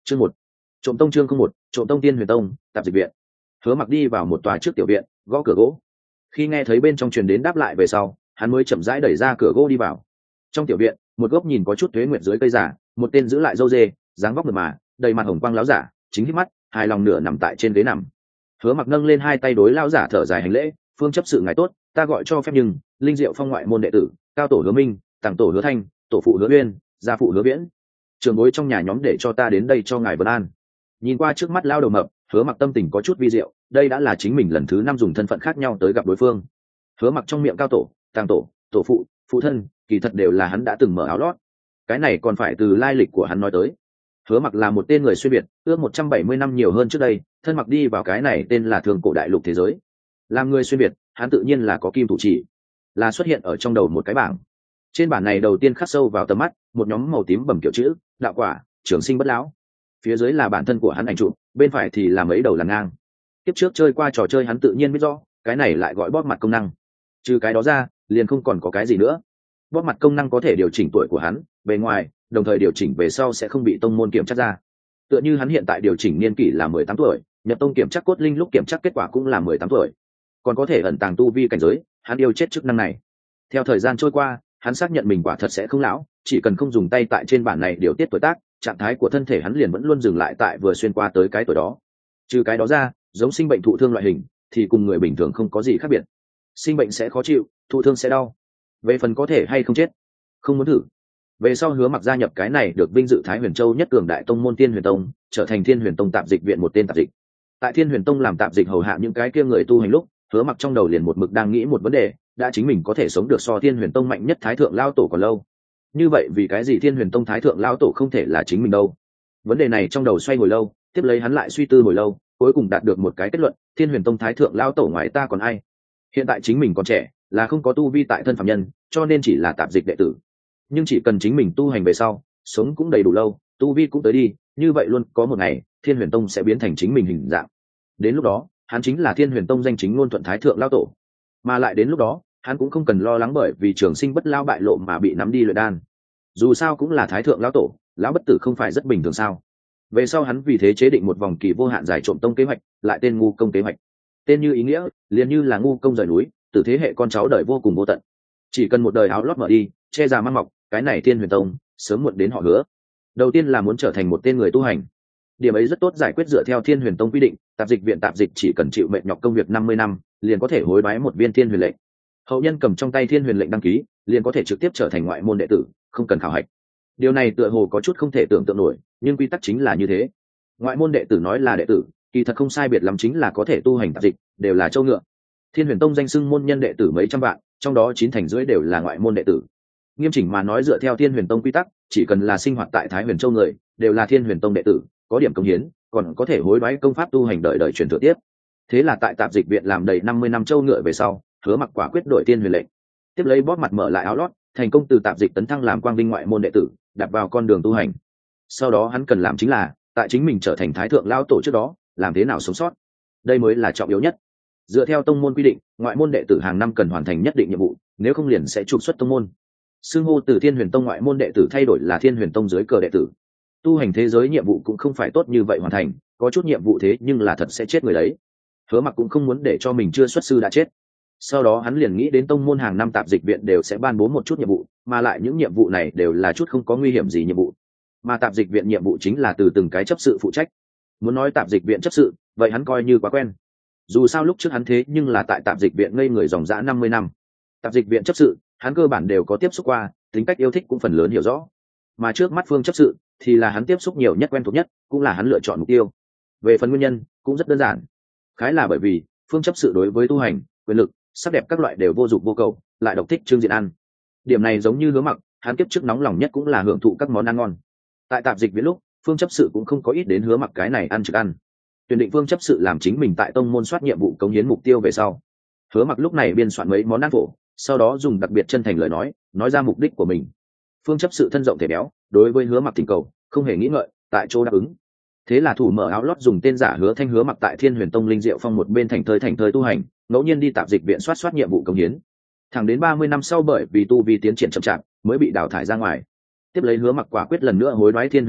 Chương 1. Trộm tông chương 1, Trộm tông Tiên Huyền Tông, tạp dịch viện. Hứa Mặc đi vào một tòa trước tiểu viện, gõ cửa gỗ. Khi nghe thấy bên trong truyền đến đáp lại về sau, hắn mới chậm rãi đẩy ra cửa gỗ đi vào. Trong tiểu viện, một gốc nhìn có chút tuế nguyệt dưới cây giả, một tên giữ lại râu dê, dáng vóc mượt mà, đầy mặt hồng quang lão giả, chính hít mắt, hài lòng nửa nằm tại trên ghế nằm. Hứa Mặc nâng lên hai tay đối lão giả thở dài hành lễ, "Phương chấp sự ngài tốt, ta gọi cho phép nhưng, Linh Diệu Phong ngoại môn đệ tử, cao tổ Hứa Minh, tàng tổ Hứa Thanh, tổ phụ Hứa Uyên, gia phụ Hứa Viễn. Trường bối trong nhà nhóm để cho ta đến đây cho ngài vấn an." Nhìn qua trước mắt lao đầu mập, Hứa Mặc tâm tình có chút vi diệu, đây đã là chính mình lần thứ 5 dùng thân phận khác nhau tới gặp đối phương. Hứa Mặc trong miệng cao tổ, tàng tổ, tổ phụ, phụ thân, kỳ thật đều là hắn đã từng mở áo lót. Cái này còn phải từ lai lịch của hắn nói tới. Hứa Mặc là một tên người xuyên việt, ước 170 năm nhiều hơn trước đây, thân mặc đi vào cái này tên là Thường Cổ Đại Lục thế giới. Làm người xuyên việt, hắn tự nhiên là có kim thủ chỉ, là xuất hiện ở trong đầu một cái bảng. Trên bảng này đầu tiên khắc sâu vào tầm mắt, một nhóm màu tím bầm kiểu chữ, đạo quả, trường sinh bất lão. Phía dưới là bản thân của hắn ảnh chụp, bên phải thì là mấy đầu làn ngang. Tiếp trước chơi qua trò chơi hắn tự nhiên biết rõ, cái này lại gọi bóp mặt công năng. Trừ cái đó ra, liền không còn có cái gì nữa. Bóp mặt công năng có thể điều chỉnh tuổi của hắn, bề ngoài, đồng thời điều chỉnh về sau sẽ không bị tông môn kiểm tra ra. Tựa như hắn hiện tại điều chỉnh niên kỷ là 18 tuổi, nhập tông kiểm tra cốt linh lúc kiểm tra kết quả cũng là 18 tuổi. Còn có thể ẩn tàng tu vi cảnh giới, hắn yêu chết chức năng này. Theo thời gian trôi qua, hắn xác nhận mình quả thật sẽ không lão, chỉ cần không dùng tay tại trên bản này điều tiết tuổi tác, trạng thái của thân thể hắn liền vẫn luôn dừng lại tại vừa xuyên qua tới cái tuổi đó. Trừ cái đó ra, giống sinh bệnh thụ thương loại hình thì cùng người bình thường không có gì khác biệt. Sinh bệnh sẽ khó chịu, thụ thương sẽ đau. Về phần có thể hay không chết, không muốn thử. Về sau Hứa Mặc gia nhập cái này được vinh dự Thái Huyền Châu nhất cường đại tông môn Tiên Huyền Tông, trở thành Thiên Huyền Tông tạp dịch viện một tên tạp dịch. Tại Thiên Huyền Tông làm tạp dịch hầu hạ những cái kia người tu hành lúc, Hứa Mặc trong đầu liền một mực đang nghĩ một vấn đề, đã chính mình có thể sống được so Thiên Huyền Tông mạnh nhất Thái thượng lao tổ còn lâu. Như vậy vì cái gì Thiên Huyền Tông Thái thượng lao tổ không thể là chính mình đâu? Vấn đề này trong đầu xoay hồi lâu, tiếp lấy hắn lại suy tư hồi lâu, cuối cùng đạt được một cái kết luận, Thiên Huyền Tông Thái thượng lao tổ ngoài ta còn ai? Hiện tại chính mình còn trẻ, là không có tu vi tại thân phàm nhân, cho nên chỉ là tạp dịch đệ tử. Nhưng chỉ cần chính mình tu hành về sau, sống cũng đầy đủ lâu, tu vi cũng tới đi, như vậy luôn có một ngày, Thiên Huyền Tông sẽ biến thành chính mình hình dạng. Đến lúc đó, hắn chính là Thiên Huyền Tông danh chính ngôn thuận Thái thượng lao tổ. Mà lại đến lúc đó, hắn cũng không cần lo lắng bởi vì trường sinh bất lao bại lộ mà bị nắm đi luyện đan. Dù sao cũng là Thái thượng lão tổ, lão bất tử không phải rất bình thường sao? Về sau hắn vì thế chế định một vòng kỳ vô hạn giải trộm tông kế hoạch, lại tên ngu công kế hoạch. Tên như ý nghĩa, liền như là ngu công rời núi, từ thế hệ con cháu đời vô cùng vô tận. Chỉ cần một đời áo lót mở đi, che già mang mọc, cái này Thiên Huyền Tông sớm muộn đến họ Hứa. Đầu tiên là muốn trở thành một tên người tu hành. Điểm ấy rất tốt giải quyết dựa theo Thiên Huyền Tông quy định, tạp dịch viện tạp dịch chỉ cần chịu mệt nhọc công việc 50 năm, liền có thể hối đoái một viên Thiên Huyền lệnh. Hậu nhân cầm trong tay Thiên Huyền lệnh đăng ký, liền có thể trực tiếp trở thành ngoại môn đệ tử, không cần khảo hạch. Điều này tựa hồ có chút không thể tưởng tượng nổi, nhưng quy tắc chính là như thế. Ngoại môn đệ tử nói là đệ tử, kỳ thật không sai biệt lắm chính là có thể tu hành tạp dịch, đều là châu ngựa. Thiên Huyền Tông danh xưng môn nhân đệ tử mấy trăm vạn, trong đó 9 thành rưỡi đều là ngoại môn đệ tử. Nghiêm chỉnh mà nói dựa theo Thiên Huyền Tông quy tắc, chỉ cần là sinh hoạt tại Thái Huyền Châu người, đều là Thiên Huyền Tông đệ tử, có điểm công hiến, còn có thể hối đoái công pháp tu hành đời đời truyền thừa tiếp. Thế là tại tạp dịch viện làm đầy 50 năm châu ngựa về sau, Hứa Mặc quả quyết đổi Thiên Huyền lệnh. Tiếp lấy bóp mặt mở lại áo lót, thành công từ tạp dịch tấn thăng làm quang vinh ngoại môn đệ tử, đạp vào con đường tu hành. Sau đó hắn cần làm chính là, tại chính mình trở thành Thái thượng lao tổ trước đó, làm thế nào sống sót. Đây mới là trọng yếu nhất. Dựa theo tông môn quy định, ngoại môn đệ tử hàng năm cần hoàn thành nhất định nhiệm vụ, nếu không liền sẽ trục xuất tông môn. Xưng hô từ Thiên Huyền Tông ngoại môn đệ tử thay đổi là Thiên Huyền Tông dưới cờ đệ tử. Tu hành thế giới nhiệm vụ cũng không phải tốt như vậy hoàn thành, có chút nhiệm vụ thế nhưng là thật sẽ chết người đấy. Hứa Mặc cũng không muốn để cho mình chưa xuất sư đã chết. Sau đó hắn liền nghĩ đến tông môn hàng năm tạp dịch viện đều sẽ ban bố một chút nhiệm vụ, mà lại những nhiệm vụ này đều là chút không có nguy hiểm gì nhiệm vụ. Mà tạp dịch viện nhiệm vụ chính là từ từng cái chấp sự phụ trách. Muốn nói tạp dịch viện chấp sự, vậy hắn coi như quá quen. Dù sao lúc trước hắn thế nhưng là tại tạp dịch viện ngây người dòng dã 50 năm. Tạp dịch viện chấp sự, hắn cơ bản đều có tiếp xúc qua, tính cách yêu thích cũng phần lớn hiểu rõ. Mà trước mắt Phương chấp sự thì là hắn tiếp xúc nhiều nhất, quen thuộc nhất, cũng là hắn lựa chọn mục tiêu. Về phần nguyên nhân, cũng rất đơn giản. Khái là bởi vì Phương chấp sự đối với tu hành, quyền lực, sắc đẹp các loại đều vô dụng vô cầu, lại độc thích trương diện ăn. Điểm này giống như Hứa Mặc, hắn kiếp trước nóng lòng nhất cũng là hưởng thụ các món ăn ngon. Tại tạp dịch viện lúc, Phương chấp sự cũng không có ít đến Hứa Mặc cái này ăn trực ăn. Tuyển định Phương chấp sự làm chính mình tại tông môn soát nhiệm vụ cống hiến mục tiêu về sau. Hứa Mặc lúc này biên soạn mấy món ăn phổ, sau đó dùng đặc biệt chân thành lời nói ra mục đích của mình. Phương chấp sự thân rộng thể béo, đối với Hứa Mặc thỉnh cầu, không hề nghĩ ngợi, tại chỗ đáp ứng. Thế là thủ mở áo lót dùng tên giả Hứa Thanh Hứa Mặc tại Thiên Huyền Tông Linh Diệu Phong một bên thành thơi tu hành, ngẫu nhiên đi tạp dịch viện soát nhiệm vụ cống hiến. Thẳng đến 30 năm sau bởi vì tu vi tiến triển chậm chạp, mới bị đào thải ra ngoài. Tiếp lấy Hứa Mặc quả quyết lần nữa hối đoái Thiên Huyền lệnh,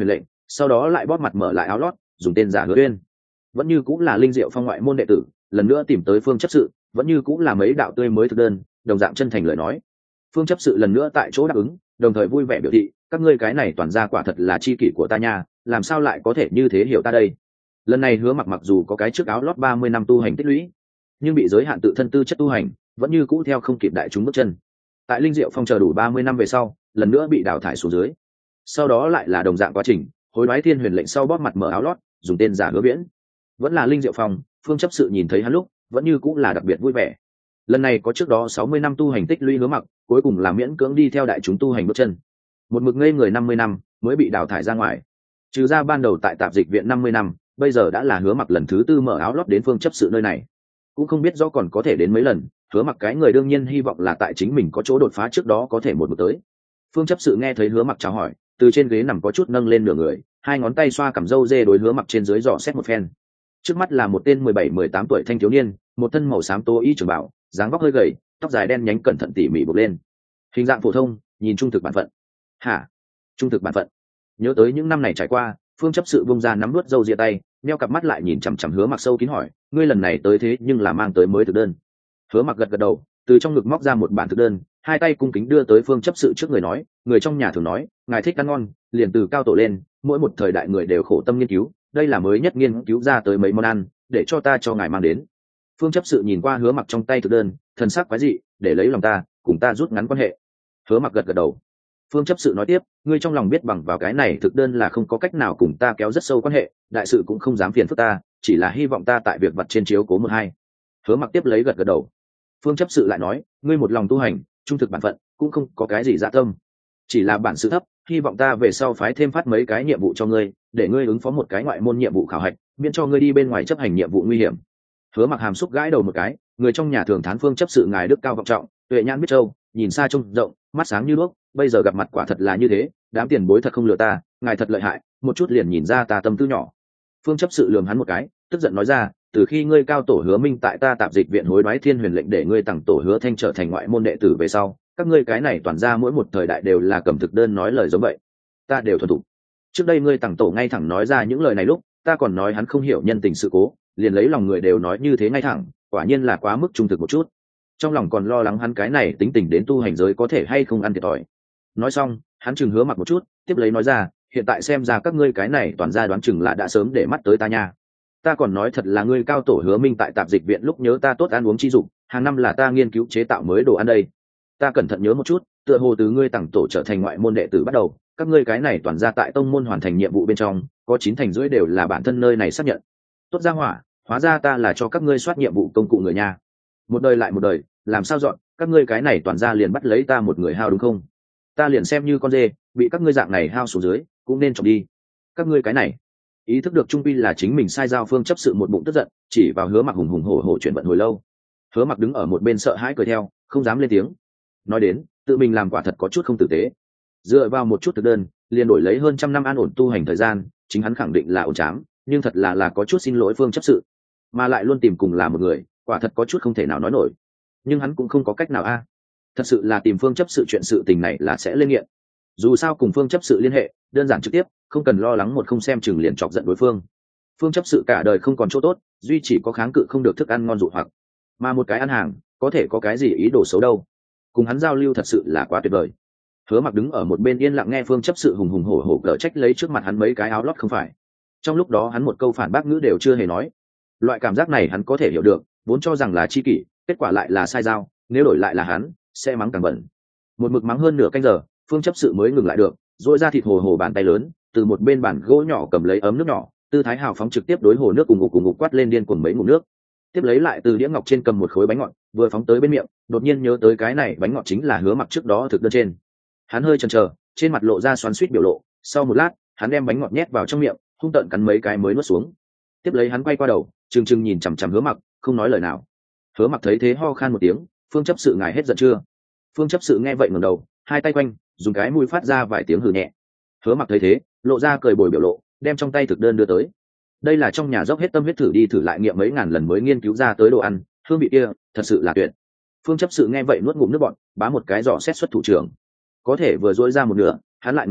sau đó lại bóp mặt mở lại áo lót, dùng tên giả Hứa Uyên. Vẫn như cũng là Linh Diệu Phong ngoại môn đệ tử, lần nữa tìm tới Phương chấp sự, vẫn như cũng là mấy đạo tươi mới thực đơn, đồng dạng chân thành lời nói. Phương chấp sự lần nữa tại chỗ đáp ứng, đồng thời vui vẻ biểu thị, các ngươi cái này toàn ra quả thật là chi kỷ của ta nha, làm sao lại có thể như thế hiểu ta đây. Lần này Hứa Mặc mặc dù có cái trước áo lót 30 năm tu hành tích lũy, nhưng bị giới hạn tự thân tư chất tu hành, vẫn như cũ theo không kịp đại chúng bước chân. Tại Linh Diệu Phong chờ đủ 30 năm về sau, lần nữa bị đào thải xuống dưới. Sau đó lại là đồng dạng quá trình, hối đoái thiên huyền lệnh sau bóp mặt mở áo lót, dùng tên giả Hứa Viễn. Vẫn là Linh Diệu Phong, Phương chấp sự nhìn thấy hắn lúc, vẫn như cũng là đặc biệt vui vẻ. Lần này có trước đó 60 năm tu hành tích lũy Hứa Mặc, cuối cùng là miễn cưỡng đi theo đại chúng tu hành bước chân. Một mực ngây người 50 năm, mới bị đào thải ra ngoài. Trừ ra ban đầu tại tạp dịch viện 50 năm, bây giờ đã là Hứa Mặc lần thứ tư mở áo lót đến Phương chấp sự nơi này. Cũng không biết do còn có thể đến mấy lần, Hứa Mặc cái người đương nhiên hy vọng là tại chính mình có chỗ đột phá trước đó có thể một mực tới. Phương chấp sự nghe thấy Hứa Mặc chào hỏi, từ trên ghế nằm có chút nâng lên nửa người, hai ngón tay xoa cằm râu dê đối Hứa Mặc trên dưới dò xét một phen. Trước mắt là một tên 17-18 tuổi thanh thiếu niên, một thân màu xám tô y trường bảo, dáng vóc hơi gầy, tóc dài đen nhánh cẩn thận tỉ mỉ buộc lên, hình dạng phổ thông, nhìn trung thực bản phận. Hả? Trung thực bản phận? Nhớ tới những năm này trải qua, Phương chấp sự bung ra nắm nuốt râu ria tay, neo cặp mắt lại nhìn chằm chằm Hứa Mặc sâu kín hỏi, ngươi lần này tới thế nhưng là mang tới mới thực đơn. Hứa Mặc gật gật đầu, từ trong ngực móc ra một bản thực đơn, hai tay cung kính đưa tới Phương chấp sự trước người nói, người trong nhà thường nói, ngài thích ăn ngon, liền từ cao tổ lên, mỗi một thời đại người đều khổ tâm nghiên cứu, đây là mới nhất nghiên cứu ra tới mấy món ăn, để cho ta cho ngài mang đến. Phương chấp sự nhìn qua Hứa Mặc trong tay thực đơn, thần sắc quái dị, để lấy lòng ta, cùng ta rút ngắn quan hệ. Hứa Mặc gật gật đầu. Phương chấp sự nói tiếp, ngươi trong lòng biết bằng vào cái này thực đơn là không có cách nào cùng ta kéo rất sâu quan hệ, đại sự cũng không dám phiền phức ta, chỉ là hy vọng ta tại việc vặt trên chiếu cố một hai. Hứa Mặc tiếp lấy gật gật đầu. Phương chấp sự lại nói, ngươi một lòng tu hành, trung thực bản phận, cũng không có cái gì dạ tâm, chỉ là bản sự thấp, hy vọng ta về sau phái thêm phát mấy cái nhiệm vụ cho ngươi, để ngươi ứng phó một cái ngoại môn nhiệm vụ khảo hạch, miễn cho ngươi đi bên ngoài chấp hành nhiệm vụ nguy hiểm. Hứa Mặc hàm xúc gãi đầu một cái, người trong nhà thường thán Phương chấp sự ngài đức cao vọng trọng, tuệ nhãn biết châu, nhìn xa trông rộng, mắt sáng như đuốc, bây giờ gặp mặt quả thật là như thế, đám tiền bối thật không lừa ta, ngài thật lợi hại, một chút liền nhìn ra ta tâm tư nhỏ. Phương chấp sự lườm hắn một cái, tức giận nói ra, từ khi ngươi cao tổ Hứa Minh tại ta tạp dịch viện hối đoái thiên huyền lệnh để ngươi tặng tổ Hứa Thanh trở thành ngoại môn đệ tử về sau, các ngươi cái này toàn ra mỗi một thời đại đều là cầm thực đơn nói lời giống vậy, ta đều thuần thục. Trước đây ngươi tặng tổ ngay thẳng nói ra những lời này lúc, ta còn nói hắn không hiểu nhân tình sự cố, liền lấy lòng người đều nói như thế ngay thẳng, quả nhiên là quá mức trung thực một chút. Trong lòng còn lo lắng hắn cái này tính tình đến tu hành giới có thể hay không ăn thiệt thòi. Nói xong, hắn chừng Hứa Mặc một chút, tiếp lấy nói ra, hiện tại xem ra các ngươi cái này toàn ra đoán chừng là đã sớm để mắt tới ta nha. Ta còn nói thật là ngươi cao tổ Hứa Minh tại tạp dịch viện lúc nhớ ta tốt ăn uống chi dụng, hàng năm là ta nghiên cứu chế tạo mới đồ ăn đây. Ta cẩn thận nhớ một chút, tựa hồ từ ngươi tặng tổ trở thành ngoại môn đệ tử bắt đầu, các ngươi cái này toàn ra tại tông môn hoàn thành nhiệm vụ bên trong, có 9 thành rưỡi đều là bản thân nơi này xác nhận. Tốt ra hỏa, hóa ra ta là cho các ngươi soát nhiệm vụ công cụ người nha. Một đời lại một đời, làm sao dọn, các ngươi cái này toàn ra liền bắt lấy ta một người hao đúng không? Ta liền xem như con dê, bị các ngươi dạng này hao xuống dưới, cũng nên chọc đi. Các ngươi cái này, ý thức được trung quy là chính mình sai giao. Phương chấp sự một bụng tức giận, chỉ vào Hứa Mặc hùng hùng hổ hổ chuyển vận hồi lâu. Hứa Mặc đứng ở một bên sợ hãi cười theo, không dám lên tiếng. Nói đến, tự mình làm quả thật có chút không tử tế. Dựa vào một chút thực đơn, liền đổi lấy hơn 100 năm an ổn tu hành thời gian, chính hắn khẳng định là ổn trám, nhưng thật là có chút xin lỗi Phương chấp sự, mà lại luôn tìm cùng là một người, quả thật có chút không thể nào nói nổi. Nhưng hắn cũng không có cách nào a. Thật sự là tìm Phương chấp sự chuyện sự tình này là sẽ lên nghiện. Dù sao cùng Phương chấp sự liên hệ, đơn giản trực tiếp, không cần lo lắng một không xem chừng liền chọc giận đối phương. Phương chấp sự cả đời không còn chỗ tốt, duy chỉ có kháng cự không được thức ăn ngon dụ hoặc, mà một cái ăn hàng, có thể có cái gì ý đồ xấu đâu. Cùng hắn giao lưu thật sự là quá tuyệt vời. Hứa Mặc đứng ở một bên yên lặng nghe Phương chấp sự hùng hùng hổ hổ cở trách lấy trước mặt hắn mấy cái áo lót không phải. Trong lúc đó hắn một câu phản bác ngữ đều chưa hề nói. Loại cảm giác này hắn có thể hiểu được, vốn cho rằng là chi kỷ, kết quả lại là sai giao, nếu đổi lại là hắn, sẽ mắng càng bẩn. Một mực mắng hơn nửa canh giờ, Phương chấp sự mới ngừng lại được, duỗi ra thịt hồ hồ bàn tay lớn, từ một bên bàn gỗ nhỏ cầm lấy ấm nước nhỏ, tư thái hào phóng trực tiếp đối hồ nước cùng ngục quát lên điên cuồng mấy ngụm nước. Tiếp lấy lại từ đĩa ngọc trên cầm một khối bánh ngọt, vừa phóng tới bên miệng, đột nhiên nhớ tới cái này bánh ngọt chính là Hứa Mặc trước đó thực đơn trên. Hắn hơi chần chờ, trên mặt lộ ra xoắn xuýt biểu lộ, sau một lát, hắn đem bánh ngọt nhét vào trong miệng, hung tợn cắn mấy cái mới nuốt xuống. Tiếp lấy hắn quay qua đầu, trừng trừng nhìn chằm chằm Hứa Mặc, không nói lời nào. Hứa Mặc thấy thế ho khan một tiếng, Phương chấp sự ngài hết giận chưa? Phương chấp sự nghe vậy ngẩng đầu, hai tay quanh, dùng cái mũi phát ra vài tiếng hừ nhẹ. Hứa Mặc thấy thế, lộ ra cười bồi biểu lộ, đem trong tay thực đơn đưa tới. Đây là trong nhà dốc hết tâm huyết thử đi thử lại nghiệm mấy ngàn lần mới nghiên cứu ra tới đồ ăn, hương vị kia thật sự là tuyệt. Phương chấp sự nghe vậy nuốt ngụm nước bọt, bá một cái giỏ xét xuất thủ trưởng. Có thể vừa dỗi ra một nửa, hắn lại ngừng lại,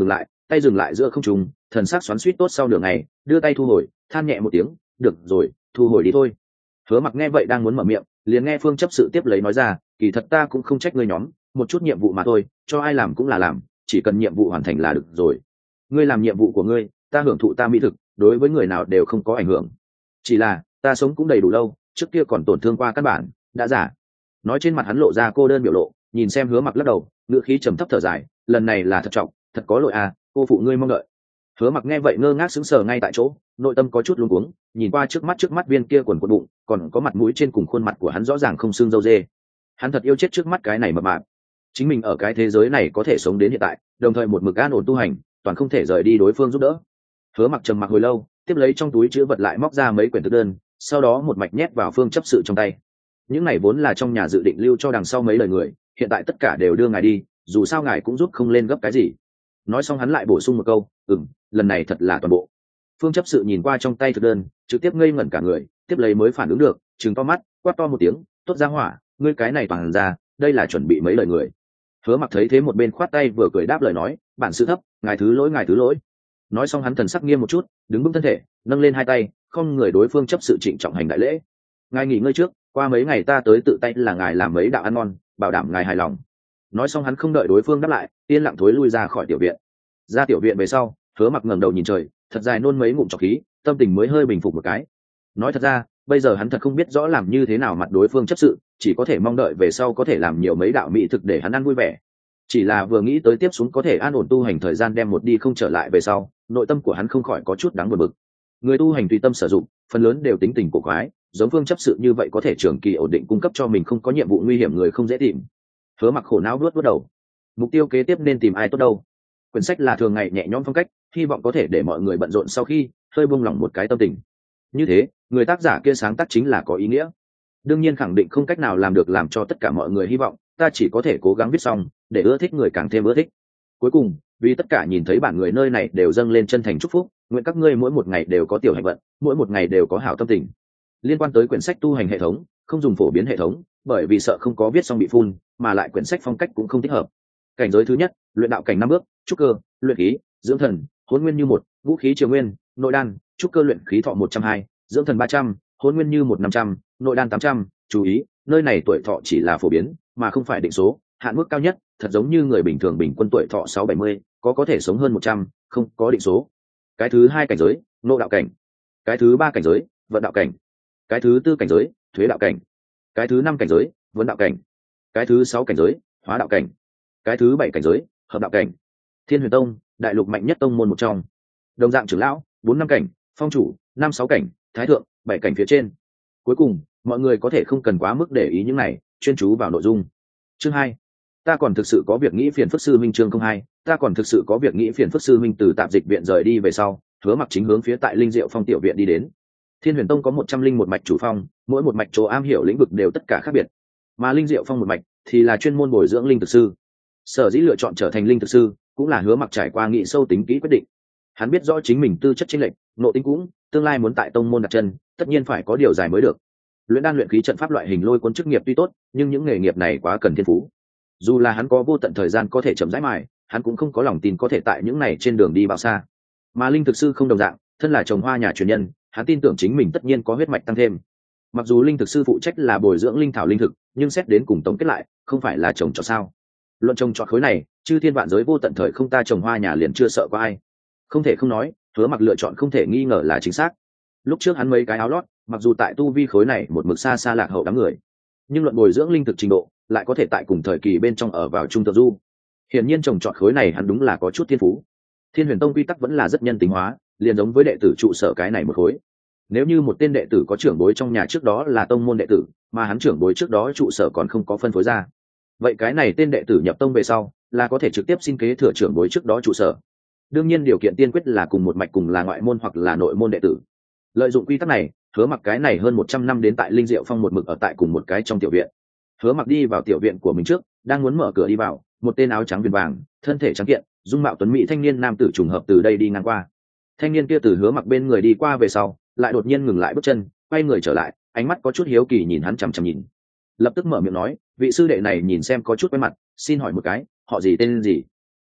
tay dừng lại giữa không trung, thần sắc xoắn xuýt tốt sau nửa ngày, đưa tay thu hồi, than nhẹ một tiếng, được rồi, thu hồi đi thôi. Hứa Mặc nghe vậy đang muốn mở miệng, liền nghe Phương chấp sự tiếp lấy nói ra, kỳ thật ta cũng không trách ngươi nhóm, một chút nhiệm vụ mà thôi, cho ai làm cũng là làm, chỉ cần nhiệm vụ hoàn thành là được rồi. Ngươi làm nhiệm vụ của ngươi, ta hưởng thụ ta mỹ thực, đối với người nào đều không có ảnh hưởng. Chỉ là ta sống cũng đầy đủ lâu, trước kia còn tổn thương qua căn bản, đã giả. Nói trên mặt hắn lộ ra cô đơn biểu lộ, nhìn xem Hứa Mặc lắc đầu, ngữ khí trầm thấp thở dài, lần này là thật trọng, thật có lỗi à, cô phụ ngươi mong đợi. Hứa Mặc nghe vậy ngơ ngác sững sờ ngay tại chỗ, nội tâm có chút luống cuống, nhìn qua trước mắt viên kia quần quần bụng, còn có mặt mũi trên cùng khuôn mặt của hắn rõ ràng không xương râu dê. Hắn thật yêu chết trước mắt cái này mập mạp. Chính mình ở cái thế giới này có thể sống đến hiện tại, đồng thời một mực an ổn tu hành, toàn không thể rời đi đối phương giúp đỡ. Hứa Mặc trầm mặc hồi lâu, tiếp lấy trong túi chứa vật lại móc ra mấy quyển thực đơn, sau đó một mạch nhét vào Phương chấp sự trong tay. Những này vốn là trong nhà dự định lưu cho đằng sau mấy lời người, hiện tại tất cả đều đưa ngài đi, dù sao ngài cũng giúp không lên gấp cái gì. Nói xong hắn lại bổ sung một câu, lần này thật là toàn bộ. Phương chấp sự nhìn qua trong tay thực đơn, trực tiếp ngây ngẩn cả người, tiếp lấy mới phản ứng được, trừng to mắt, quát to một tiếng, tốt ra hỏa, ngươi cái này toàn ra, đây là chuẩn bị mấy lời người. Hứa Mặc thấy thế một bên khoát tay vừa cười đáp lời nói, bản sự thấp, ngài thứ lỗi ngài thứ lỗi. Nói xong hắn thần sắc nghiêm một chút, đứng vững thân thể, nâng lên hai tay, không người đối phương chấp sự trịnh trọng hành đại lễ. Ngài nghỉ ngơi trước, qua mấy ngày ta tới tự tay là ngài làm mấy đạo ăn ngon, bảo đảm ngài hài lòng. Nói xong hắn không đợi đối phương đáp lại, yên lặng thối lui ra khỏi tiểu viện. Ra tiểu viện về sau, Hứa Mặc ngẩng đầu nhìn trời, thật dài nôn mấy ngụm trọc khí, tâm tình mới hơi bình phục một cái. Nói thật ra, bây giờ hắn thật không biết rõ làm như thế nào mặt đối phương chấp sự, chỉ có thể mong đợi về sau có thể làm nhiều mấy đạo mỹ thực để hắn ăn vui vẻ. Chỉ là vừa nghĩ tới tiếp xuống có thể an ổn tu hành thời gian đem một đi không trở lại về sau, nội tâm của hắn không khỏi có chút đáng buồn bực. Người tu hành tùy tâm sử dụng, phần lớn đều tính tình cổ quái, giống Phương chấp sự như vậy có thể trường kỳ ổn định cung cấp cho mình không có nhiệm vụ nguy hiểm người không dễ tìm. Hứa Mặc khổ não vuốt đầu. Mục tiêu kế tiếp nên tìm ai tốt đâu? Quyển sách là thường ngày nhẹ nhõm phong cách, hy vọng có thể để mọi người bận rộn sau khi hơi buông lỏng một cái tâm tình. Như thế, người tác giả kia sáng tác chính là có ý nghĩa. Đương nhiên khẳng định không cách nào làm được làm cho tất cả mọi người hy vọng, ta chỉ có thể cố gắng viết xong, để ưa thích người càng thêm ưa thích. Cuối cùng, vì tất cả nhìn thấy bản người nơi này đều dâng lên chân thành chúc phúc, nguyện các ngươi mỗi một ngày đều có tiểu hạnh vận, mỗi một ngày đều có hảo tâm tình. Liên quan tới quyển sách tu hành hệ thống, không dùng phổ biến hệ thống, bởi vì sợ không có viết xong bị phun, mà lại quyển sách phong cách cũng không thích hợp. Cảnh giới thứ nhất, luyện đạo cảnh 5 bước, trúc cơ, luyện khí, dưỡng thần, hỗn nguyên như một, vũ khí triều nguyên, nội đan, trúc cơ luyện khí thọ 120, dưỡng thần 300, hỗn nguyên như một 500, nội đan 800. Chú ý, nơi này tuổi thọ chỉ là phổ biến, mà không phải định số, hạn mức cao nhất, thật giống như người bình thường bình quân tuổi thọ 670, có thể sống hơn 100, không có định số. Cái thứ hai cảnh giới, nộ đạo cảnh. Cái thứ ba cảnh giới, vận đạo cảnh. Cái thứ tư cảnh giới, thuế đạo cảnh. Cái thứ năm cảnh giới, vấn đạo cảnh. Cái thứ sáu cảnh giới, hóa đạo cảnh. Cái thứ bảy cảnh giới, hợp đạo cảnh. Thiên Huyền Tông, đại lục mạnh nhất tông môn một trong. Đồng dạng trưởng lão, 4-5 cảnh, phong chủ, 5-6 cảnh, thái thượng, 7 cảnh phía trên. Cuối cùng, mọi người có thể không cần quá mức để ý những này, chuyên chú vào nội dung. Chương 2. Ta còn thực sự có việc nghĩ phiền phức sư minh. Chương 02. Ta còn thực sự có việc nghĩ phiền phức sư minh. Từ tạp dịch viện rời đi về sau, Hứa Mặc chính hướng phía tại Linh Diệu Phong tiểu viện đi đến. Thiên Huyền Tông có 101 mạch chủ phong, mỗi một mạch chỗ am hiểu lĩnh vực đều tất cả khác biệt, mà Linh Diệu Phong một mạch thì là chuyên môn bồi dưỡng linh thực sư. Sở dĩ lựa chọn trở thành linh thực sư, cũng là Hứa Mặc trải qua nghị sâu tính kỹ quyết định. Hắn biết rõ chính mình tư chất chênh lệch, nội tính cũng, tương lai muốn tại tông môn đặt chân, tất nhiên phải có điều dài mới được. Luyện đan luyện khí trận pháp loại hình lôi cuốn chức nghiệp tuy tốt, nhưng những nghề nghiệp này quá cần thiên phú. Dù là hắn có vô tận thời gian có thể chậm rãi mài, hắn cũng không có lòng tin có thể tại những này trên đường đi bao xa. Mà linh thực sư không đồng dạng, thân là trồng hoa nhà truyền nhân, hắn tin tưởng chính mình tất nhiên có huyết mạch tăng thêm. Mặc dù linh thực sư phụ trách là bồi dưỡng linh thảo linh thực, nhưng xét đến cùng tổng kết lại, không phải là trồng trọt sao? Luận trồng trọt khối này, chư thiên vạn giới vô tận thời không ta trồng hoa nhà liền chưa sợ có ai. Không thể không nói, Hứa Mặc lựa chọn không thể nghi ngờ là chính xác. Lúc trước hắn mấy cái áo lót, mặc dù tại tu vi khối này một mực xa xa lạc hậu đám người, nhưng luận bồi dưỡng linh thực trình độ, lại có thể tại cùng thời kỳ bên trong ở vào trung tự du. Hiển nhiên trồng trọt khối này hắn đúng là có chút thiên phú. Thiên Huyền Tông quy tắc vẫn là rất nhân tính hóa, liền giống với đệ tử trụ sở cái này một khối. Nếu như một tên đệ tử có trưởng bối trong nhà trước đó là tông môn đệ tử, mà hắn trưởng bối trước đó trụ sở còn không có phân phối ra, vậy cái này tên đệ tử nhập tông về sau là có thể trực tiếp xin kế thừa trưởng bối trước đó trụ sở. Đương nhiên điều kiện tiên quyết là cùng một mạch, cùng là ngoại môn hoặc là nội môn đệ tử. Lợi dụng quy tắc này, Hứa Mặc cái này hơn 100 năm đến tại Linh Diệu Phong một mực ở tại cùng một cái trong tiểu viện. Hứa Mặc đi vào tiểu viện của mình trước, đang muốn mở cửa đi vào, một tên áo trắng viền vàng, thân thể trắng kiện, dung mạo tuấn mỹ thanh niên nam tử trùng hợp từ đây đi ngang qua. Thanh niên kia từ Hứa Mặc bên người đi qua về sau, lại đột nhiên ngừng lại bước chân, quay người trở lại, ánh mắt có chút hiếu kỳ nhìn hắn chằm chằm nhìn. Lập tức mở miệng nói, vị sư đệ này nhìn xem có chút quen mặt, xin hỏi một cái, họ gì tên gì?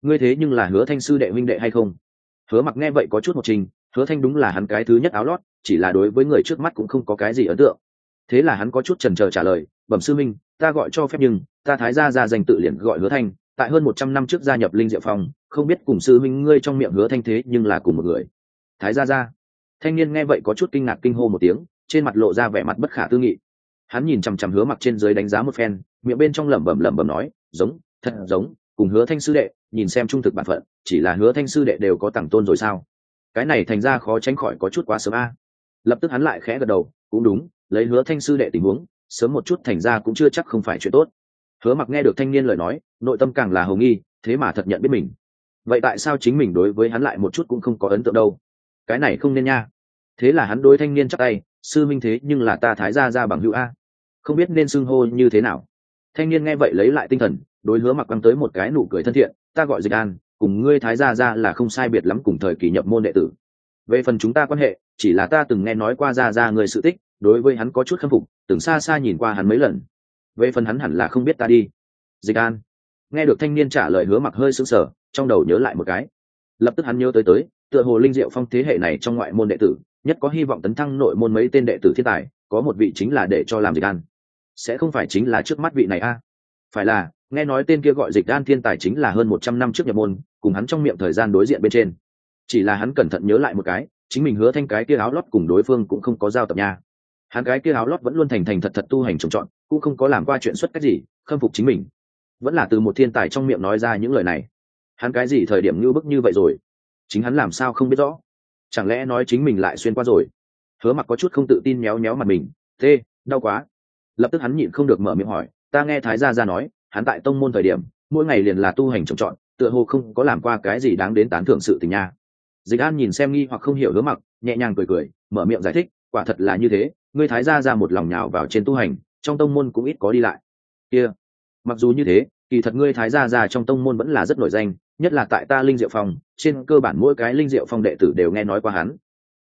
ngươi thế nhưng là Hứa Thanh sư đệ huynh đệ hay không? Hứa Mặc nghe vậy có chút một trình, Hứa Thanh đúng là hắn cái thứ nhất áo lót, chỉ là đối với người trước mắt cũng không có cái gì ấn tượng. Thế là hắn có chút chần chờ trả lời, bẩm sư minh, ta gọi cho phép nhưng ta thái gia ra danh tự liền gọi Hứa Thanh, tại hơn 100 năm trước gia nhập Linh Diệu Phong, không biết cùng sư minh ngươi trong miệng Hứa Thanh thế nhưng là cùng một người. Thái gia ra. Thanh niên nghe vậy có chút kinh ngạc kinh hô một tiếng, trên mặt lộ ra vẻ mặt bất khả tư nghị. Hắn nhìn chằm chằm Hứa Mặc trên dưới đánh giá một phen, miệng bên trong lẩm bẩm nói, giống, thật giống, cùng Hứa Thanh sư đệ, nhìn xem trung thực bản phận, chỉ là Hứa Thanh sư đệ đều có tặng tôn rồi sao? Cái này thành ra khó tránh khỏi có chút quá sớm a. Lập tức hắn lại khẽ gật đầu, cũng đúng, lấy Hứa Thanh sư đệ tình huống, sớm một chút thành ra cũng chưa chắc không phải chuyện tốt. Hứa Mặc nghe được thanh niên lời nói, nội tâm càng là hồ nghi, thế mà thật nhận biết mình. Vậy tại sao chính mình đối với hắn lại một chút cũng không có ấn tượng đâu? Cái này không nên nha. Thế là hắn đối thanh niên chắp tay, sư minh thế nhưng là ta thái gia ra bằng hữu a, không biết nên xưng hô như thế nào. Thanh niên nghe vậy lấy lại tinh thần, đối Hứa Mặc quăng tới một cái nụ cười thân thiện, ta gọi Dịch An, cùng ngươi thái gia ra là không sai biệt lắm cùng thời kỳ nhập môn đệ tử. Về phần chúng ta quan hệ, chỉ là ta từng nghe nói qua ra người sự tích, đối với hắn có chút khâm phục, từng xa xa nhìn qua hắn mấy lần. Về phần hắn hẳn là không biết ta đi. Dịch An. Nghe được thanh niên trả lời, Hứa Mặc hơi sững sờ, trong đầu nhớ lại một cái. Lập tức hắn nhớ tới tựa hồ Linh Diệu Phong thế hệ này trong ngoại môn đệ tử, nhất có hy vọng tấn thăng nội môn mấy tên đệ tử thiên tài, có một vị chính là để cho làm Dịch An. Sẽ không phải chính là trước mắt vị này a? Phải là, nghe nói tên kia gọi Dịch An thiên tài chính là hơn 100 năm trước nhập môn, cùng hắn trong miệng thời gian đối diện bên trên. Chỉ là hắn cẩn thận nhớ lại một cái, chính mình Hứa Thanh cái kia áo lót cùng đối phương cũng không có giao tập nha. Hắn cái kia áo lót vẫn luôn thành thành thật thật tu hành trồng trọt, cũng không có làm qua chuyện xuất cách gì, khâm phục chính mình. Vẫn là từ một thiên tài trong miệng nói ra những lời này. Hắn cái gì thời điểm như bức như vậy rồi? Chính hắn làm sao không biết rõ? Chẳng lẽ nói chính mình lại xuyên qua rồi? Hứa Mặc có chút không tự tin méo méo mặt mình, tê, đau quá. Lập tức hắn nhịn không được mở miệng hỏi, ta nghe thái gia nói, hắn tại tông môn thời điểm, mỗi ngày liền là tu hành trồng trọt, tựa hồ không có làm qua cái gì đáng đến tán thưởng sự tình nha. Dịch An nhìn xem nghi hoặc không hiểu Hứa Mặc, nhẹ nhàng cười, mở miệng giải thích, quả thật là như thế, ngươi thái gia ra một lòng nhào vào trên tu hành, trong tông môn cũng ít có đi lại. Kia, mặc dù như thế, kỳ thật ngươi thái gia ra trong tông môn vẫn là rất nổi danh, nhất là tại ta Linh Diệu Phong, trên cơ bản mỗi cái Linh Diệu Phong đệ tử đều nghe nói qua hắn.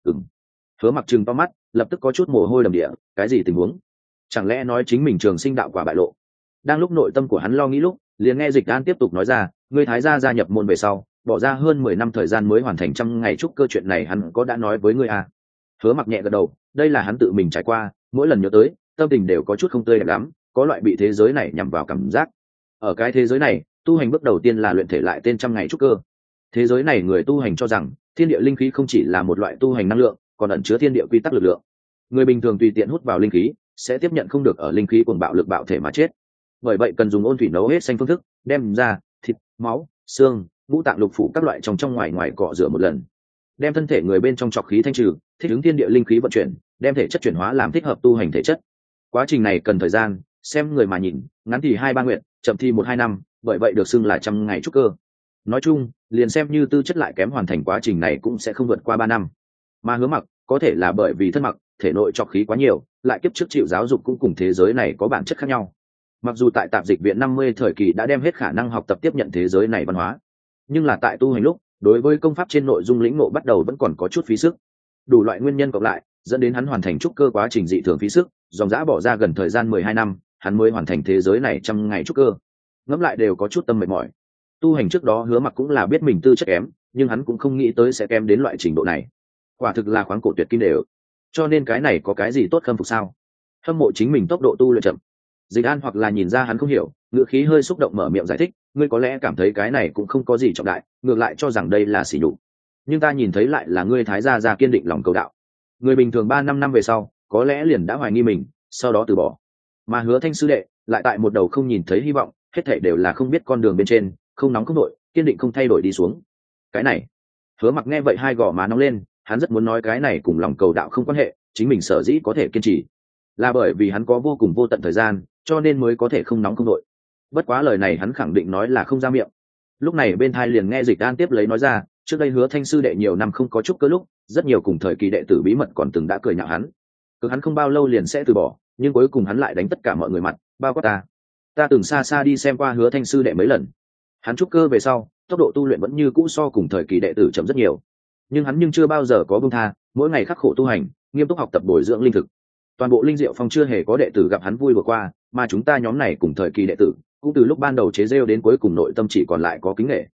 Hứa Mặc trừng to mắt, lập tức có chút mồ hôi đầm địa, cái gì tình huống? Chẳng lẽ nói chính mình trường sinh đạo quả bại lộ? Đang lúc nội tâm của hắn lo nghĩ lúc, liền nghe Dịch An tiếp tục nói ra, ngươi thái gia gia nhập môn về sau, bỏ ra hơn 10 năm thời gian mới hoàn thành 100 ngày trúc cơ, chuyện này hắn có đã nói với ngươi à? Hứa Mặc nhẹ gật đầu, đây là hắn tự mình trải qua, mỗi lần nhớ tới, tâm tình đều có chút không tươi đẹp lắm, có loại bị thế giới này nhằm vào cảm giác. Ở cái thế giới này, tu hành bước đầu tiên là luyện thể lại tên 100 ngày trúc cơ. Thế giới này người tu hành cho rằng, thiên địa linh khí không chỉ là một loại tu hành năng lượng, còn ẩn chứa thiên địa quy tắc lực lượng. Người bình thường tùy tiện hút vào linh khí, sẽ tiếp nhận không được ở linh khí cuồng bạo lực bạo thể mà chết. Bởi vậy cần dùng ôn thủy nấu hết xanh phương thức, đem ra thịt, máu, xương, ngũ tạng lục phủ các loại trong ngoài ngoài cọ rửa một lần, đem thân thể người bên trong trọc khí thanh trừ, thích ứng thiên địa linh khí vận chuyển, đem thể chất chuyển hóa làm thích hợp tu hành thể chất. Quá trình này cần thời gian, xem người mà nhìn, ngắn thì 2-3 nguyện, chậm thì 1-2 năm, bởi vậy được xưng là 100 ngày trúc cơ. Nói chung, liền xem như tư chất lại kém, hoàn thành quá trình này cũng sẽ không vượt qua 3 năm. Mà Hứa Mặc, có thể là bởi vì thân mặc, thể nội trọc khí quá nhiều, lại kiếp trước chịu giáo dục cũng cùng thế giới này có bản chất khác nhau. Mặc dù tại Tạp Dịch Viện 50 thời kỳ đã đem hết khả năng học tập tiếp nhận thế giới này văn hóa, nhưng là tại tu hành lúc, đối với công pháp trên nội dung lĩnh ngộ bắt đầu vẫn còn có chút phí sức. Đủ loại nguyên nhân cộng lại, dẫn đến hắn hoàn thành trúc cơ quá trình dị thường phí sức, dòng dã bỏ ra gần thời gian 12 năm, hắn mới hoàn thành thế giới này 100 ngày trúc cơ. Ngẫm lại đều có chút tâm mệt mỏi. Tu hành trước đó Hứa Mặc cũng là biết mình tư chất kém, nhưng hắn cũng không nghĩ tới sẽ kém đến loại trình độ này. Quả thực là khoáng cổ tuyệt kim đều. Cho nên cái này có cái gì tốt khâm phục sao? Hâm mộ chính mình tốc độ tu luyện chậm. Dịch An hoặc là nhìn ra hắn không hiểu, ngữ khí hơi xúc động mở miệng giải thích, ngươi có lẽ cảm thấy cái này cũng không có gì trọng đại, ngược lại cho rằng đây là sỉ nhục. Nhưng ta nhìn thấy lại là ngươi thái gia gia kiên định lòng cầu đạo. Người bình thường 3-5 năm về sau, có lẽ liền đã hoài nghi mình, sau đó từ bỏ. Mà Hứa Thanh sư đệ, lại tại một đầu không nhìn thấy hy vọng, hết thảy đều là không biết con đường bên trên, không nóng không nổi, kiên định không thay đổi đi xuống. Cái này, Hứa Mặc nghe vậy hai gò má nóng lên, hắn rất muốn nói cái này cùng lòng cầu đạo không quan hệ, chính mình sở dĩ có thể kiên trì, là bởi vì hắn có vô cùng vô tận thời gian, cho nên mới có thể không nóng không nổi. Bất quá lời này hắn khẳng định nói là không ra miệng. Lúc này bên thai liền nghe Dịch An tiếp lấy nói ra, trước đây Hứa Thanh sư đệ nhiều năm không có trúc cơ lúc, rất nhiều cùng thời kỳ đệ tử bí mật còn từng đã cười nhạo hắn. Cứ hắn không bao lâu liền sẽ từ bỏ, nhưng cuối cùng hắn lại đánh tất cả mọi người mặt, bao quát ta. Ta từng xa xa đi xem qua Hứa Thanh sư đệ mấy lần. Hắn trúc cơ về sau, tốc độ tu luyện vẫn như cũ so cùng thời kỳ đệ tử chậm rất nhiều. Nhưng hắn chưa bao giờ có buông tha, mỗi ngày khắc khổ tu hành, nghiêm túc học tập bồi dưỡng linh thực. Toàn bộ Linh Diệu Phong chưa hề có đệ tử gặp hắn vui vừa qua, mà chúng ta nhóm này cùng thời kỳ đệ tử, cũng từ lúc ban đầu chế rêu đến cuối cùng nội tâm chỉ còn lại có kính nể.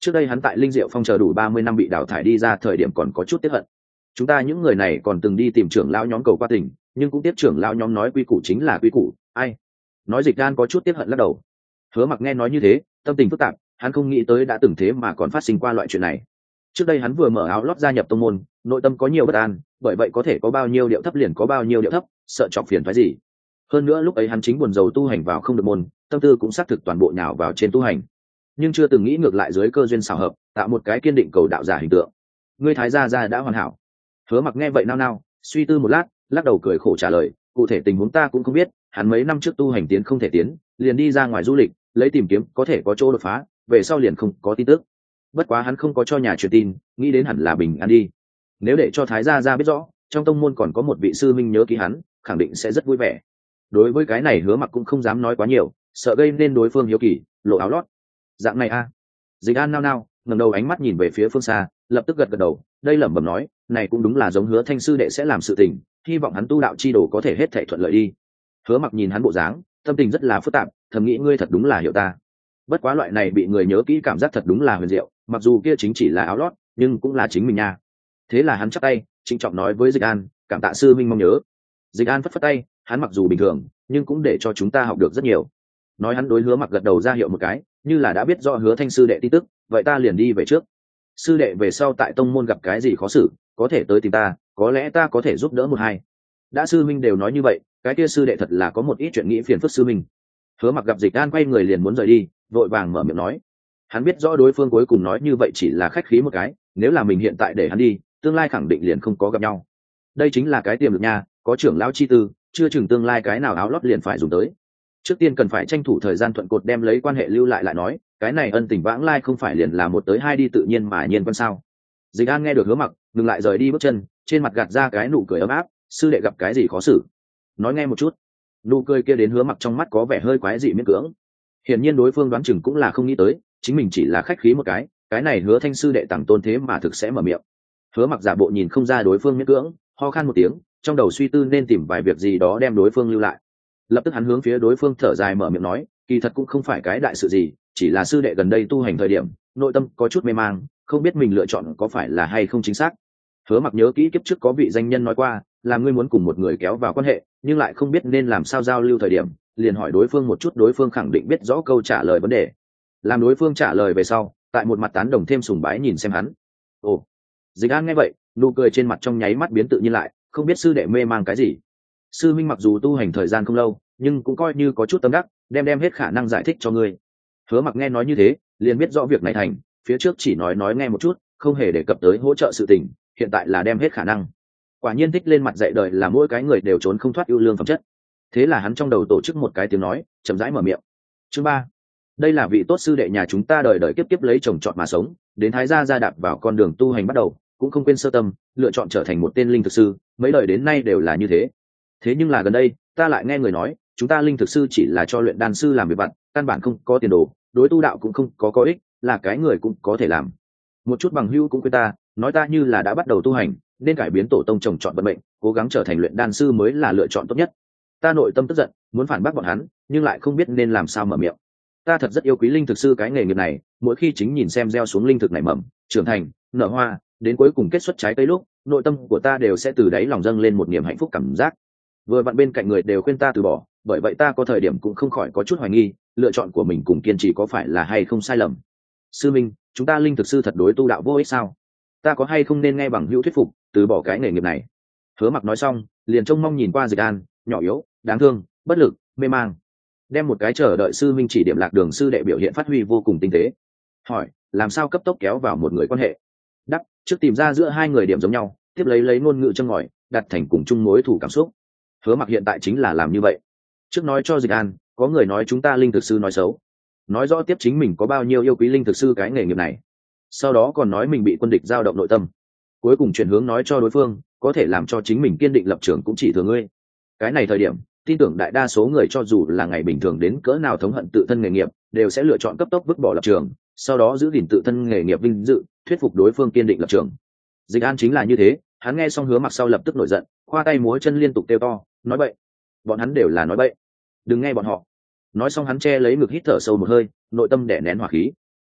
Trước đây hắn tại Linh Diệu Phong chờ đủ 30 năm bị đào thải đi ra thời điểm còn có chút tiếc hận. Chúng ta những người này còn từng đi tìm trưởng lão nhóm cầu qua tình, nhưng cũng tiếc trưởng lão nhóm nói quy củ chính là quy củ, ai. Nói Dịch Gan có chút tiếc hận lắc đầu. Hứa Mặc nghe nói như thế, tâm tình phức tạp, hắn không nghĩ tới đã từng thế mà còn phát sinh qua loại chuyện này. Trước đây hắn vừa mở áo lót gia nhập tông môn, nội tâm có nhiều bất an, bởi vậy có thể có bao nhiêu điệu thấp liền có bao nhiêu điệu thấp, sợ chọc phiền phái gì. Hơn nữa lúc ấy hắn chính buồn rầu tu hành vào không được môn, tâm tư cũng xác thực toàn bộ nhào vào trên tu hành, nhưng chưa từng nghĩ ngược lại dưới cơ duyên xảo hợp, tạo một cái kiên định cầu đạo giả hình tượng. Ngươi Thái gia đã hoàn hảo. Hứa Mặc nghe vậy nao nao, suy tư một lát, lắc đầu cười khổ trả lời, cụ thể tình huống ta cũng không biết, hắn mấy năm trước tu hành tiến không thể tiến, liền đi ra ngoài du lịch, lấy tìm kiếm có thể có chỗ đột phá, về sau liền không có tin tức. Bất quá hắn không có cho nhà truyền tin, nghĩ đến hẳn là bình an đi. Nếu để cho Thái gia biết rõ, trong tông môn còn có một vị sư minh nhớ ký hắn, khẳng định sẽ rất vui vẻ. Đối với cái này Hứa Mặc cũng không dám nói quá nhiều, sợ gây nên đối phương hiếu kỳ, lộ áo lót. Dạng này a. Dịch An nao nao, ngẩng đầu ánh mắt nhìn về phía phương xa, lập tức gật gật đầu, đây lẩm bẩm nói, này cũng đúng là giống Hứa Thanh sư đệ sẽ làm sự tình, hy vọng hắn tu đạo chi đồ có thể hết thảy thuận lợi đi. Hứa Mặc nhìn hắn bộ dáng, tâm tình rất là phức tạp, thầm nghĩ ngươi thật đúng là hiểu ta. Bất quá loại này bị người nhớ kỹ cảm giác thật đúng là huyền diệu, mặc dù kia chính chỉ là áo lót, nhưng cũng là chính mình nha. Thế là hắn chắp tay, trịnh trọng nói với Dịch An, cảm tạ sư minh mong nhớ. Dịch An phất phất tay, hắn mặc dù bình thường, nhưng cũng để cho chúng ta học được rất nhiều. Nói hắn đối Hứa Mặc gật đầu ra hiệu một cái, như là đã biết rõ Hứa Thanh sư đệ tin tức, vậy ta liền đi về trước. Sư đệ về sau tại tông môn gặp cái gì khó xử, có thể tới tìm ta, có lẽ ta có thể giúp đỡ một hai. Đã sư minh đều nói như vậy, cái kia sư đệ thật là có một ít chuyện nghĩ phiền phức sư minh. Hứa Mặc gặp Dịch An quay người liền muốn rời đi, vội vàng mở miệng nói. Hắn biết rõ đối phương cuối cùng nói như vậy chỉ là khách khí một cái, nếu là mình hiện tại để hắn đi, tương lai khẳng định liền không có gặp nhau. Đây chính là cái tiềm lực nha, có trưởng lão chi tư, chưa chừng tương lai cái nào áo lót liền phải dùng tới. Trước tiên cần phải tranh thủ thời gian thuận cột đem lấy quan hệ lưu lại nói, cái này ân tình vãng lai không phải liền là một tới hai đi tự nhiên mà nhiên quan sao. Dịch An nghe được Hứa Mặc, ngừng lại rời đi bước chân, trên mặt gạt ra cái nụ cười ấm áp, sư đệ gặp cái gì khó xử, nói nghe một chút. Nụ cười kia đến Hứa Mặc trong mắt có vẻ hơi quái dị miễn cưỡng. Hiển nhiên đối phương đoán chừng cũng là không nghĩ tới, chính mình chỉ là khách khí một cái này Hứa Thanh sư đệ tặng tôn thế mà thực sẽ mở miệng. Hứa Mặc giả bộ nhìn không ra đối phương miễn cưỡng, ho khan một tiếng, trong đầu suy tư nên tìm vài việc gì đó đem đối phương lưu lại. Lập tức hắn hướng phía đối phương thở dài mở miệng nói, kỳ thật cũng không phải cái đại sự gì, chỉ là sư đệ gần đây tu hành thời điểm nội tâm có chút mê mang, không biết mình lựa chọn có phải là hay không chính xác. Hứa Mặc nhớ kỹ kiếp trước có vị danh nhân nói qua, là ngươi muốn cùng một người kéo vào quan hệ nhưng lại không biết nên làm sao giao lưu thời điểm, liền hỏi đối phương một chút, đối phương khẳng định biết rõ câu trả lời vấn đề, làm đối phương trả lời về sau, tại một mặt tán đồng thêm sùng bái nhìn xem hắn. Ồ. Dịch An nghe vậy, nụ cười trên mặt trong nháy mắt biến tự nhiên lại, không biết sư đệ mê mang cái gì. Sư minh mặc dù tu hành thời gian không lâu, nhưng cũng coi như có chút tâm đắc, đem hết khả năng giải thích cho ngươi. Hứa Mặc nghe nói như thế, liền biết rõ việc này thành, phía trước chỉ nói nghe một chút, không hề đề cập tới hỗ trợ sự tình, hiện tại là đem hết khả năng. Quả nhiên thích lên mặt dạy đời là mỗi cái người đều trốn không thoát ưu lương phẩm chất. Thế là hắn trong đầu tổ chức một cái tiếng nói, chậm rãi mở miệng. Chương 3. Đây là vị tốt sư đệ nhà chúng ta đời đời kiếp kiếp lấy chồng chọn mà sống, đến Thái gia đạp vào con đường tu hành bắt đầu, cũng không quên sơ tâm, lựa chọn trở thành một tên linh thực sư, mấy đời đến nay đều là như thế. Thế nhưng là gần đây, ta lại nghe người nói, chúng ta linh thực sư chỉ là cho luyện đan sư làm việc vặt, căn bản không có tiền đồ, đối tu đạo cũng không có ích, là cái người cũng có thể làm. Một chút bằng hữu cũng khuyên ta, nói ta như là đã bắt đầu tu hành, nên cải biến tổ tông trồng chọn vận mệnh, cố gắng trở thành luyện đan sư mới là lựa chọn tốt nhất. Ta nội tâm tức giận, muốn phản bác bọn hắn, nhưng lại không biết nên làm sao mở miệng. Ta thật rất yêu quý linh thực sư cái nghề nghiệp này, mỗi khi chính nhìn xem gieo xuống linh thực nảy mầm, trưởng thành, nở hoa, đến cuối cùng kết xuất trái cây lúc, nội tâm của ta đều sẽ từ đáy lòng dâng lên một niềm hạnh phúc cảm giác. Vừa vặn bên cạnh người đều khuyên ta từ bỏ, bởi vậy ta có thời điểm cũng không khỏi có chút hoài nghi, lựa chọn của mình cùng kiên trì có phải là hay không sai lầm. Sư minh, chúng ta linh thực sư thật đối tu đạo vô ích sao? Ta có hay không nên nghe bằng hữu thuyết phục, từ bỏ cái nghề nghiệp này? Hứa Mặc nói xong, liền trông mong nhìn qua Dịch An, nhỏ yếu, đáng thương, bất lực, mê mang. Đem một cái chờ đợi sư minh chỉ điểm lạc đường sư đệ biểu hiện phát huy vô cùng tinh tế. Hỏi, làm sao cấp tốc kéo vào một người quan hệ? Đắc, trước tìm ra giữa hai người điểm giống nhau, tiếp lấy ngôn ngữ châm ngòi, đặt thành cùng chung mối thù cảm xúc. Hứa Mặc hiện tại chính là làm như vậy. Trước nói cho Dịch An, có người nói chúng ta linh thực sư nói xấu, nói rõ tiếp chính mình có bao nhiêu yêu quý linh thực sư cái nghề nghiệp này, sau đó còn nói mình bị quân địch dao động nội tâm, cuối cùng chuyển hướng nói cho đối phương có thể làm cho chính mình kiên định lập trường cũng chỉ thừa ngươi. Cái này thời điểm, tin tưởng đại đa số người cho dù là ngày bình thường đến cỡ nào thống hận tự thân nghề nghiệp, đều sẽ lựa chọn cấp tốc vứt bỏ lập trường, sau đó giữ gìn tự thân nghề nghiệp vinh dự, thuyết phục đối phương kiên định lập trường. Dịch An chính là như thế, hắn nghe xong Hứa Mặc sau lập tức nổi giận, khoa tay múa chân liên tục kêu to, nói bậy, bọn hắn đều là nói bậy, đừng nghe bọn họ. Nói xong hắn che lấy ngực hít thở sâu một hơi, nội tâm đè nén hỏa khí.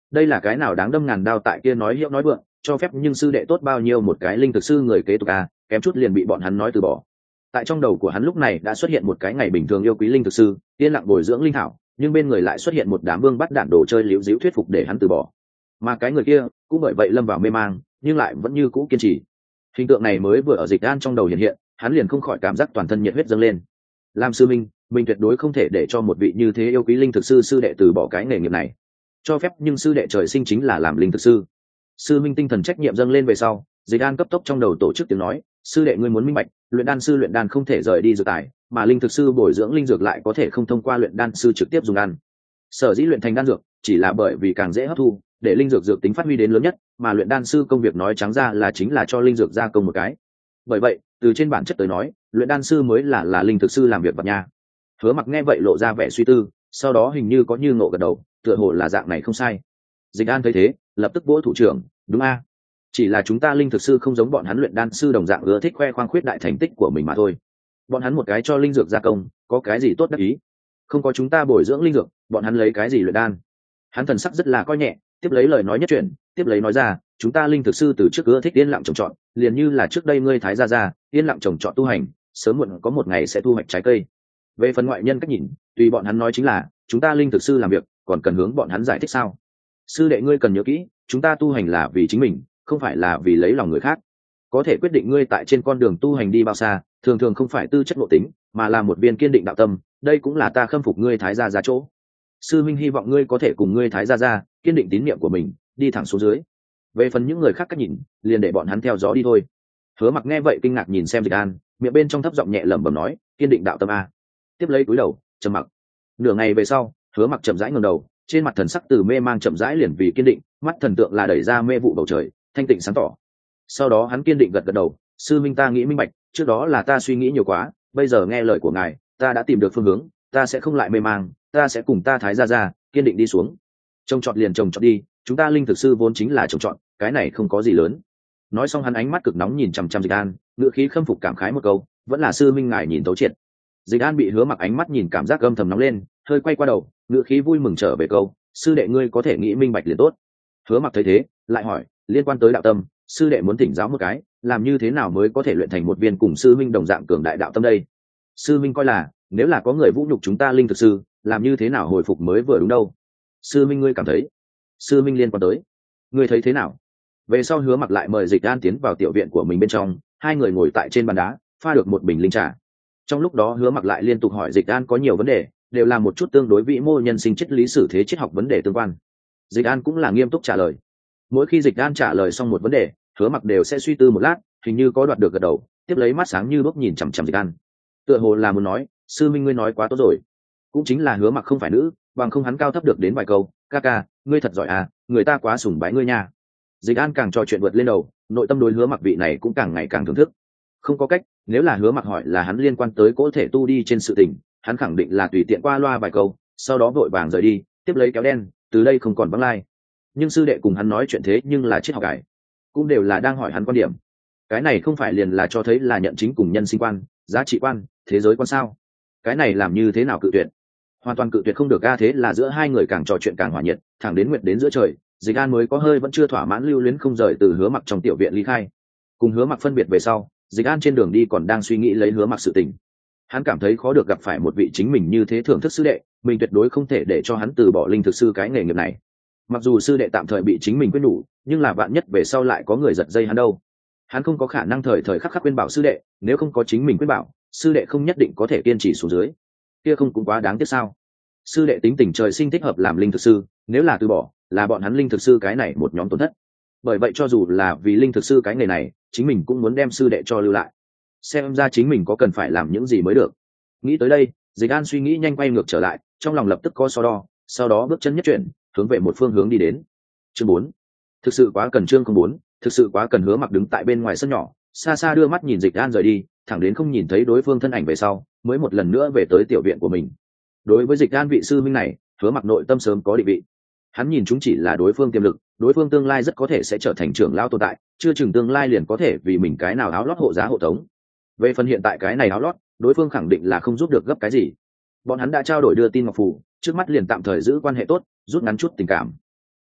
đây là cái nào đáng đâm ngàn đao tại kia nói hiệu nói vượng, cho phép nhưng sư đệ tốt bao nhiêu một cái linh thực sư người kế tục à, kém chút liền bị bọn hắn nói từ bỏ. Tại trong đầu của hắn lúc này đã xuất hiện một cái ngày bình thường yêu quý linh thực sư, yên lặng bồi dưỡng linh thảo, nhưng bên người lại xuất hiện một đám vương bắt đạn đồ chơi liễu díu thuyết phục để hắn từ bỏ. Mà cái người kia cũng bởi vậy lâm vào mê mang, nhưng lại vẫn như cũ kiên trì. Hình tượng này mới vừa ở Dịch An trong đầu hiện hiện, hắn liền không khỏi cảm giác toàn thân nhiệt huyết dâng lên. Làm sư minh, mình tuyệt đối không thể để cho một vị như thế yêu quý linh thực sư sư đệ từ bỏ cái nghề nghiệp này. Cho phép nhưng sư đệ trời sinh chính là làm linh thực sư. Sư minh tinh thần trách nhiệm dâng lên về sau, Dịch An cấp tốc trong đầu tổ chức tiếng nói, sư đệ ngươi muốn minh bạch, luyện đan sư luyện đan không thể rời đi dược tài, mà linh thực sư bồi dưỡng linh dược lại có thể không thông qua luyện đan sư trực tiếp dùng ăn. Sở dĩ luyện thành đan dược chỉ là bởi vì càng dễ hấp thu, để linh dược dược tính phát huy đến lớn nhất, mà luyện đan sư công việc nói trắng ra là chính là cho linh dược gia công một cái. Bởi vậy, từ trên bản chất tới nói, luyện đan sư mới là linh thực sư làm việc vật nha. Hứa Mặc nghe vậy lộ ra vẻ suy tư, sau đó hình như có như ngộ gật đầu, tựa hồ là dạng này không sai. Dịch An thấy thế, lập tức vỗ thủ trưởng, đúng a, chỉ là chúng ta linh thực sư không giống bọn hắn luyện đan sư đồng dạng ưa thích khoe khoang khuyết đại thành tích của mình mà thôi. Bọn hắn một cái cho linh dược gia công, có cái gì tốt đắc ý? Không có chúng ta bồi dưỡng linh dược, bọn hắn lấy cái gì luyện đan? Hắn thần sắc rất là coi nhẹ, tiếp lấy lời nói nhất chuyển, tiếp lấy nói ra, chúng ta linh thực sư từ trước ưa thích yên lặng trồng trọt, liền như là trước đây ngươi thái gia yên lặng trồng trọt tu hành, sớm muộn có một ngày sẽ thu hoạch trái cây. Về phần ngoại nhân cách nhìn, tùy bọn hắn nói chính là, chúng ta linh thực sư làm việc, còn cần hướng bọn hắn giải thích sao? Sư đệ ngươi cần nhớ kỹ, chúng ta tu hành là vì chính mình, không phải là vì lấy lòng người khác. Có thể quyết định ngươi tại trên con đường tu hành đi bao xa, thường thường không phải tư chất ngộ tính, mà là một viên kiên định đạo tâm, đây cũng là ta khâm phục ngươi thái gia chỗ. Sư minh hy vọng ngươi có thể cùng ngươi thái gia kiên định tín niệm của mình, đi thẳng xuống dưới. Về phần những người khác cách nhìn, liền để bọn hắn theo gió đi thôi. Hứa Mặc nghe vậy kinh ngạc nhìn xem Dịch An, miệng bên trong thấp giọng nhẹ lẩm bẩm nói, kiên định đạo tâm a. Tiếp lấy cúi đầu, trầm mặc. Nửa ngày về sau, Hứa Mặc chậm rãi ngẩng đầu, trên mặt thần sắc từ mê mang chậm rãi liền vì kiên định, mắt thần tượng là đẩy ra mê vụ bầu trời, thanh tịnh sáng tỏ. Sau đó hắn kiên định gật gật đầu, sư minh ta nghĩ minh bạch, trước đó là ta suy nghĩ nhiều quá, bây giờ nghe lời của ngài, ta đã tìm được phương hướng, ta sẽ không lại mê mang, ta sẽ cùng ta thái gia kiên định đi xuống. Trồng trọt liền trồng trọt đi, chúng ta linh thực sư vốn chính là trồng trọt, cái này không có gì lớn. Nói xong hắn ánh mắt cực nóng nhìn chằm chằm Dịch An, ngữ khí khâm phục cảm khái một câu, vẫn là sư minh ngài nhìn thấu triệt. Dịch An bị Hứa Mặc ánh mắt nhìn cảm giác âm thầm nóng lên, hơi quay qua đầu, ngữ khí vui mừng trở về câu, sư đệ ngươi có thể nghĩ minh bạch liền tốt. Hứa Mặc thấy thế, lại hỏi, liên quan tới đạo tâm, sư đệ muốn thỉnh giáo một cái, làm như thế nào mới có thể luyện thành một viên cùng sư minh đồng dạng cường đại đạo tâm đây? Sư minh coi là, nếu là có người vũ nhục chúng ta linh thực sư, làm như thế nào hồi phục mới vừa đúng đâu? Sư minh ngươi cảm thấy? Sư minh liên quan tới, ngươi thấy thế nào? Về sau Hứa Mặc lại mời Dịch An tiến vào tiểu viện của mình bên trong, hai người ngồi tại trên bàn đá, pha được một bình linh trà. Trong lúc đó Hứa Mặc lại liên tục hỏi Dịch An có nhiều vấn đề, đều là một chút tương đối vĩ mô nhân sinh triết lý sử thế triết học vấn đề tương quan. Dịch An cũng là nghiêm túc trả lời. Mỗi khi Dịch An trả lời xong một vấn đề, Hứa Mặc đều sẽ suy tư một lát, hình như có đoạt được gật đầu, tiếp lấy mắt sáng như đuốc nhìn chằm chằm Dịch An. Tựa hồ là muốn nói, sư minh ngươi nói quá tốt rồi. Cũng chính là Hứa Mặc không phải nữ, bằng không hắn cao thấp được đến vài câu, ca ca, ngươi thật giỏi à, người ta quá sùng bái ngươi nha. Dịch An càng trò chuyện vượt lên đầu, nội tâm đối Hứa Mặc vị này cũng càng ngày càng thưởng thức. Không có cách, nếu là Hứa Mặc hỏi là hắn liên quan tới cỗ thể tu đi trên sự tình, hắn khẳng định là tùy tiện qua loa vài câu, sau đó vội vàng rời đi, tiếp lấy kéo đen, từ đây không còn vắng lai. Nhưng sư đệ cùng hắn nói chuyện thế nhưng là triết học cải, cũng đều là đang hỏi hắn quan điểm. Cái này không phải liền là cho thấy là nhận chính cùng nhân sinh quan, giá trị quan, thế giới quan sao? Cái này làm như thế nào cự tuyệt? Hoàn toàn cự tuyệt không được. Thế là giữa hai người càng trò chuyện càng hòa nhiệt, thẳng đến nguyệt đến giữa trời, Dịch An mới có hơi vẫn chưa thỏa mãn lưu luyến không rời từ Hứa Mặc trong tiểu viện ly khai. Cùng Hứa Mặc phân biệt về sau, Dịch An trên đường đi còn đang suy nghĩ lấy Hứa Mặc sự tình. Hắn cảm thấy khó được gặp phải một vị chính mình như thế thưởng thức sư đệ, mình tuyệt đối không thể để cho hắn từ bỏ linh thực sư cái nghề nghiệp này. Mặc dù sư đệ tạm thời bị chính mình quyết đủ, nhưng là vạn nhất về sau lại có người giật dây hắn đâu. Hắn không có khả năng thời thời khắc khắc khuyên bảo sư đệ, nếu không có chính mình khuyên bảo, sư đệ không nhất định có thể kiên trì xuống dưới. Kia không cũng quá đáng tiếc sao? Sư đệ tính tình trời sinh thích hợp làm linh thực sư, nếu là từ bỏ, là bọn hắn linh thực sư cái này một nhóm tổn thất. Bởi vậy cho dù là vì linh thực sư cái nghề này, chính mình cũng muốn đem sư đệ cho lưu lại. Xem ra chính mình có cần phải làm những gì mới được. Nghĩ tới đây, Dịch An suy nghĩ nhanh quay ngược trở lại, trong lòng lập tức có so đo, sau đó bước chân nhất chuyển, hướng về một phương hướng đi đến. Chương 4. Thực sự quá cần chương 04, thực sự quá cần. Hứa Mặc đứng tại bên ngoài sân nhỏ, xa xa đưa mắt nhìn Dịch An rời đi, thẳng đến không nhìn thấy đối phương thân ảnh về sau, mới một lần nữa về tới tiểu viện của mình. Đối với Dịch An vị sư minh này, Hứa Mặc nội tâm sớm có định vị. Hắn nhìn chúng chỉ là đối phương tiềm lực, đối phương tương lai rất có thể sẽ trở thành trưởng lão tồn tại, chưa chừng tương lai liền có thể vì mình cái nào áo lót hộ giá hộ tống. Về phần hiện tại cái này áo lót, đối phương khẳng định là không giúp được gấp cái gì. Bọn hắn đã trao đổi đưa tin ngọc phù, trước mắt liền tạm thời giữ quan hệ tốt, rút ngắn chút tình cảm.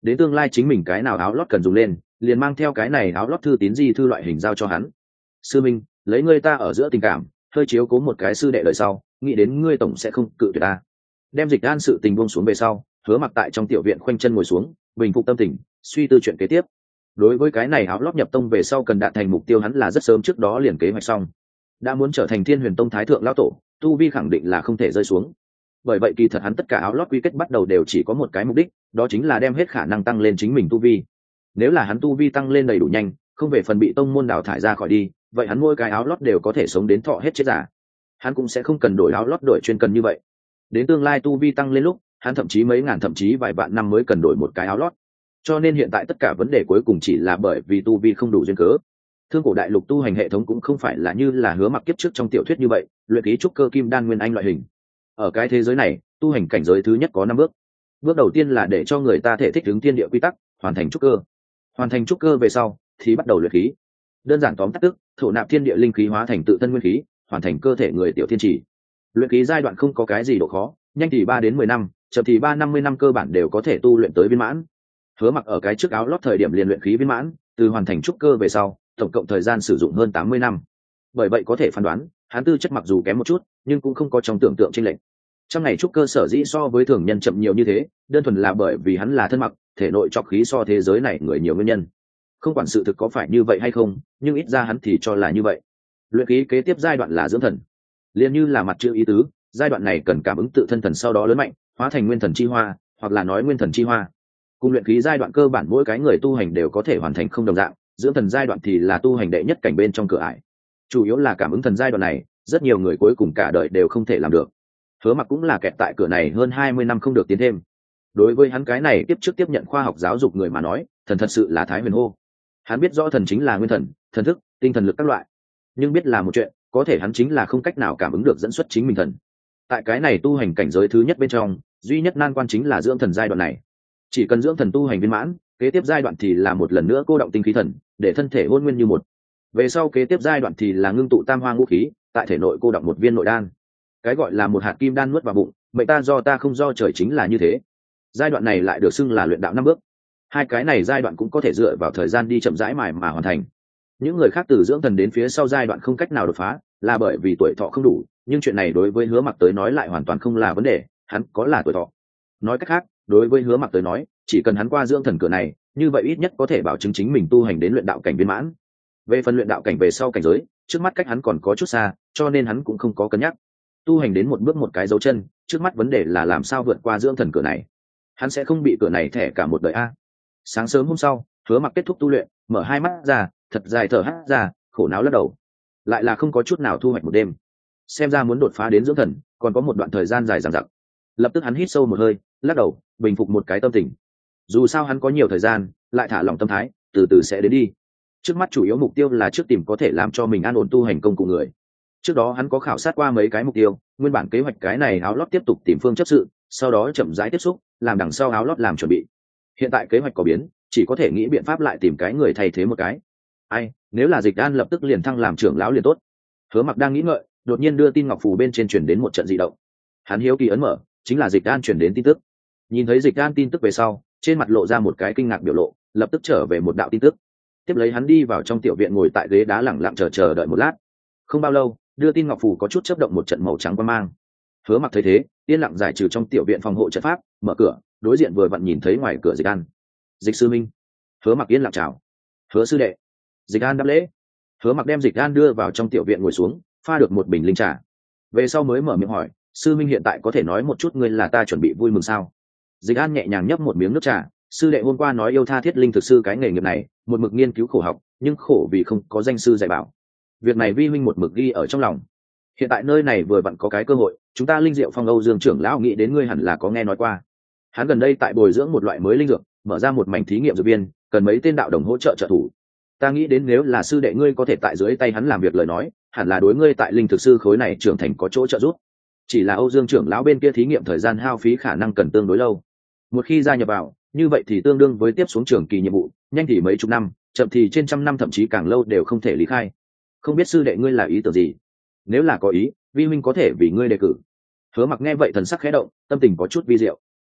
đến tương lai chính mình cái nào áo lót cần dùng lên liền mang theo cái này áo lót thư tín di thư loại hình giao cho hắn. Sư minh, lấy ngươi ta ở giữa tình cảm hơi chiếu cố một cái sư đệ đời sau, nghĩ đến ngươi tổng sẽ không cự tuyệt ta. Đem Dịch An sự tình buông xuống về sau, Hứa Mặc tại trong tiểu viện khoanh chân ngồi xuống, bình phục tâm tình, suy tư chuyện kế tiếp. Đối với cái này áo lót nhập tông về sau cần đạt thành mục tiêu hắn là rất sớm trước đó liền kế hoạch xong. Đã muốn trở thành Thiên Huyền Tông thái thượng lão tổ, tu vi khẳng định là không thể rơi xuống. Bởi vậy kỳ thật hắn tất cả áo lót quy kết bắt đầu đều chỉ có một cái mục đích, đó chính là đem hết khả năng tăng lên chính mình tu vi. Nếu là hắn tu vi tăng lên đầy đủ nhanh, không về phần bị tông môn đào thải ra khỏi đi, vậy hắn mỗi cái áo lót đều có thể sống đến thọ hết chết giả. Hắn cũng sẽ không cần đổi áo lót đổi chuyên cần như vậy. Đến tương lai tu vi tăng lên lúc, hắn thậm chí mấy ngàn thậm chí vài vạn năm mới cần đổi một cái áo lót. Cho nên hiện tại tất cả vấn đề cuối cùng chỉ là bởi vì tu vi không đủ duyên cớ. Thương cổ đại lục tu hành hệ thống cũng không phải là như là Hứa Mặc kiếp trước trong tiểu thuyết như vậy, luyện khí trúc cơ kim đan nguyên anh loại hình. Ở cái thế giới này, tu hành cảnh giới thứ nhất có 5 bước. Bước đầu tiên là để cho người ta thể thích ứng thiên địa quy tắc, hoàn thành trúc cơ. Hoàn thành trúc cơ về sau thì bắt đầu luyện khí. Đơn giản tóm tắt tức, thổ nạp thiên địa linh khí hóa thành tự thân nguyên khí, hoàn thành cơ thể người tiểu thiên chỉ. Luyện khí giai đoạn không có cái gì độ khó, nhanh thì 3 đến 10 năm, chậm thì 3-50 năm cơ bản đều có thể tu luyện tới viên mãn. Hứa Mặc ở cái trước áo lót thời điểm liền luyện khí viên mãn, từ hoàn thành trúc cơ về sau, tổng cộng thời gian sử dụng hơn 80 năm. Bởi vậy có thể phán đoán, hắn tư chất mặc dù kém một chút, nhưng cũng không có trong tưởng tượng chênh lệch. Trong ngày trúc cơ sở dĩ so với thường nhân chậm nhiều như thế, đơn thuần là bởi vì hắn là thân mặc, thể nội trọc khí so thế giới này người nhiều nguyên nhân. Không quản sự thực có phải như vậy hay không, nhưng ít ra hắn thì cho là như vậy. Luyện khí kế tiếp giai đoạn là dưỡng thần, liền như là mặt chữ ý tứ, giai đoạn này cần cảm ứng tự thân thần sau đó lớn mạnh, hóa thành nguyên thần chi hoa, hoặc là nói nguyên thần chi hoa. Cùng luyện khí giai đoạn cơ bản mỗi cái người tu hành đều có thể hoàn thành không đồng dạng, dưỡng thần giai đoạn thì là tu hành đệ nhất cảnh bên trong cửa ải. Chủ yếu là cảm ứng thần giai đoạn này, rất nhiều người cuối cùng cả đời đều không thể làm được. Hứa Mặc cũng là kẹt tại cửa này hơn 20 năm không được tiến thêm. Đối với hắn cái này tiếp trước tiếp nhận khoa học giáo dục người mà nói, thần thật sự là thái huyền hô. Hắn biết rõ thần chính là nguyên thần, thần thức, tinh thần lực các loại, nhưng biết là một chuyện, có thể hắn chính là không cách nào cảm ứng được dẫn xuất chính mình thần. Tại cái này tu hành cảnh giới thứ nhất bên trong, duy nhất nan quan chính là dưỡng thần giai đoạn này. Chỉ cần dưỡng thần tu hành viên mãn, kế tiếp giai đoạn thì là một lần nữa cô động tinh khí thần, để thân thể hôn nguyên như một. Về sau kế tiếp giai đoạn thì là ngưng tụ tam hoa ngũ khí, tại thể nội cô động một viên nội đan. Cái gọi là một hạt kim đan nuốt vào bụng, mệnh ta do ta không do trời chính là như thế. Giai đoạn này lại được xưng là luyện đạo 5 bước. Hai cái này giai đoạn cũng có thể dựa vào thời gian đi chậm rãi mài mà hoàn thành. Những người khác từ dưỡng thần đến phía sau giai đoạn không cách nào đột phá, là bởi vì tuổi thọ không đủ, nhưng chuyện này đối với Hứa Mặc tới nói lại hoàn toàn không là vấn đề, hắn có là tuổi thọ. Nói cách khác, đối với Hứa Mặc tới nói, chỉ cần hắn qua dưỡng thần cửa này, như vậy ít nhất có thể bảo chứng chính mình tu hành đến luyện đạo cảnh viên mãn. Về phần luyện đạo cảnh về sau cảnh giới, trước mắt cách hắn còn có chút xa, cho nên hắn cũng không có cân nhắc. Tu hành đến một bước một cái dấu chân, trước mắt vấn đề là làm sao vượt qua dưỡng thần cửa này. Hắn sẽ không bị cửa này thẻ cả một đời a. Sáng sớm hôm sau, Hứa Mặc kết thúc tu luyện, mở hai mắt ra, thật dài thở hắt ra, khổ não lắc đầu. Lại là không có chút nào thu hoạch một đêm. Xem ra muốn đột phá đến dưỡng thần, còn có một đoạn thời gian dài dằng dặc. Lập tức hắn hít sâu một hơi, lắc đầu, bình phục một cái tâm tình. Dù sao hắn có nhiều thời gian, lại thả lỏng tâm thái, từ từ sẽ đến đi. Trước mắt chủ yếu mục tiêu là trước tìm có thể làm cho mình an ổn tu hành công cụ người. Trước đó hắn có khảo sát qua mấy cái mục tiêu, nguyên bản kế hoạch cái này áo lót tiếp tục tìm phương chấp sự, sau đó chậm rãi tiếp xúc, làm đằng sau áo lót làm chuẩn bị. Hiện tại kế hoạch có biến, chỉ có thể nghĩ biện pháp lại tìm cái người thay thế một cái. Ai, nếu là Dịch An lập tức liền thăng làm trưởng lão liền tốt. Hứa Mặc đang nghĩ ngợi, đột nhiên đưa tin ngọc phù bên trên truyền đến một trận dị động. Hắn hiếu kỳ ấn mở, chính là Dịch An truyền đến tin tức. Nhìn thấy Dịch An tin tức về sau, trên mặt lộ ra một cái kinh ngạc biểu lộ, lập tức trở về một đạo tin tức. Tiếp lấy hắn đi vào trong tiểu viện ngồi tại ghế đá lẳng lặng chờ đợi một lát. Không bao lâu, đưa tin ngọc phù có chút chớp động một trận màu trắng quang mang. Hứa Mặc thấy thế, yên lặng giải trừ trong tiểu viện phòng hộ trận pháp, mở cửa, đối diện vừa vặn nhìn thấy ngoài cửa Dịch An. Dịch sư minh. Hứa Mặc yên lặng chào. Hứa sư đệ. Dịch An đáp lễ. Hứa Mặc đem Dịch An đưa vào trong tiểu viện ngồi xuống, pha được một bình linh trà. Về sau mới mở miệng hỏi, sư minh hiện tại có thể nói một chút ngươi là ta chuẩn bị vui mừng sao? Dịch An nhẹ nhàng nhấp một miếng nước trà. Sư đệ hôm qua nói yêu tha thiết linh thực sư cái nghề nghiệp này, một mực nghiên cứu khổ học, nhưng khổ vì không có danh sư dạy bảo. Việc này vi huynh một mực ghi ở trong lòng. Hiện tại nơi này vừa vặn có cái cơ hội, chúng ta linh diệu phong Âu Dương trưởng lão nghĩ đến ngươi hẳn là có nghe nói qua. Hắn gần đây tại bồi dưỡng một loại mới linh dược, mở ra một mảnh thí nghiệm dược viên, cần mấy tên đạo đồng hỗ trợ trợ thủ. Ta nghĩ đến nếu là sư đệ ngươi có thể tại dưới tay hắn làm việc lời nói, hẳn là đối ngươi tại linh thực sư khối này trưởng thành có chỗ trợ giúp. Chỉ là Âu Dương trưởng lão bên kia thí nghiệm thời gian hao phí khả năng cần tương đối lâu. Một khi gia nhập vào, như vậy thì tương đương với tiếp xuống trường kỳ nhiệm vụ, nhanh thì mấy chục năm, chậm thì trên trăm năm thậm chí càng lâu đều không thể lý khai. Không biết sư đệ ngươi là ý tưởng gì? Nếu là có ý, vi huynh có thể vì ngươi đề cử. Hứa Mặc nghe vậy thần sắc khẽ động, tâm tình có chút vi diệu.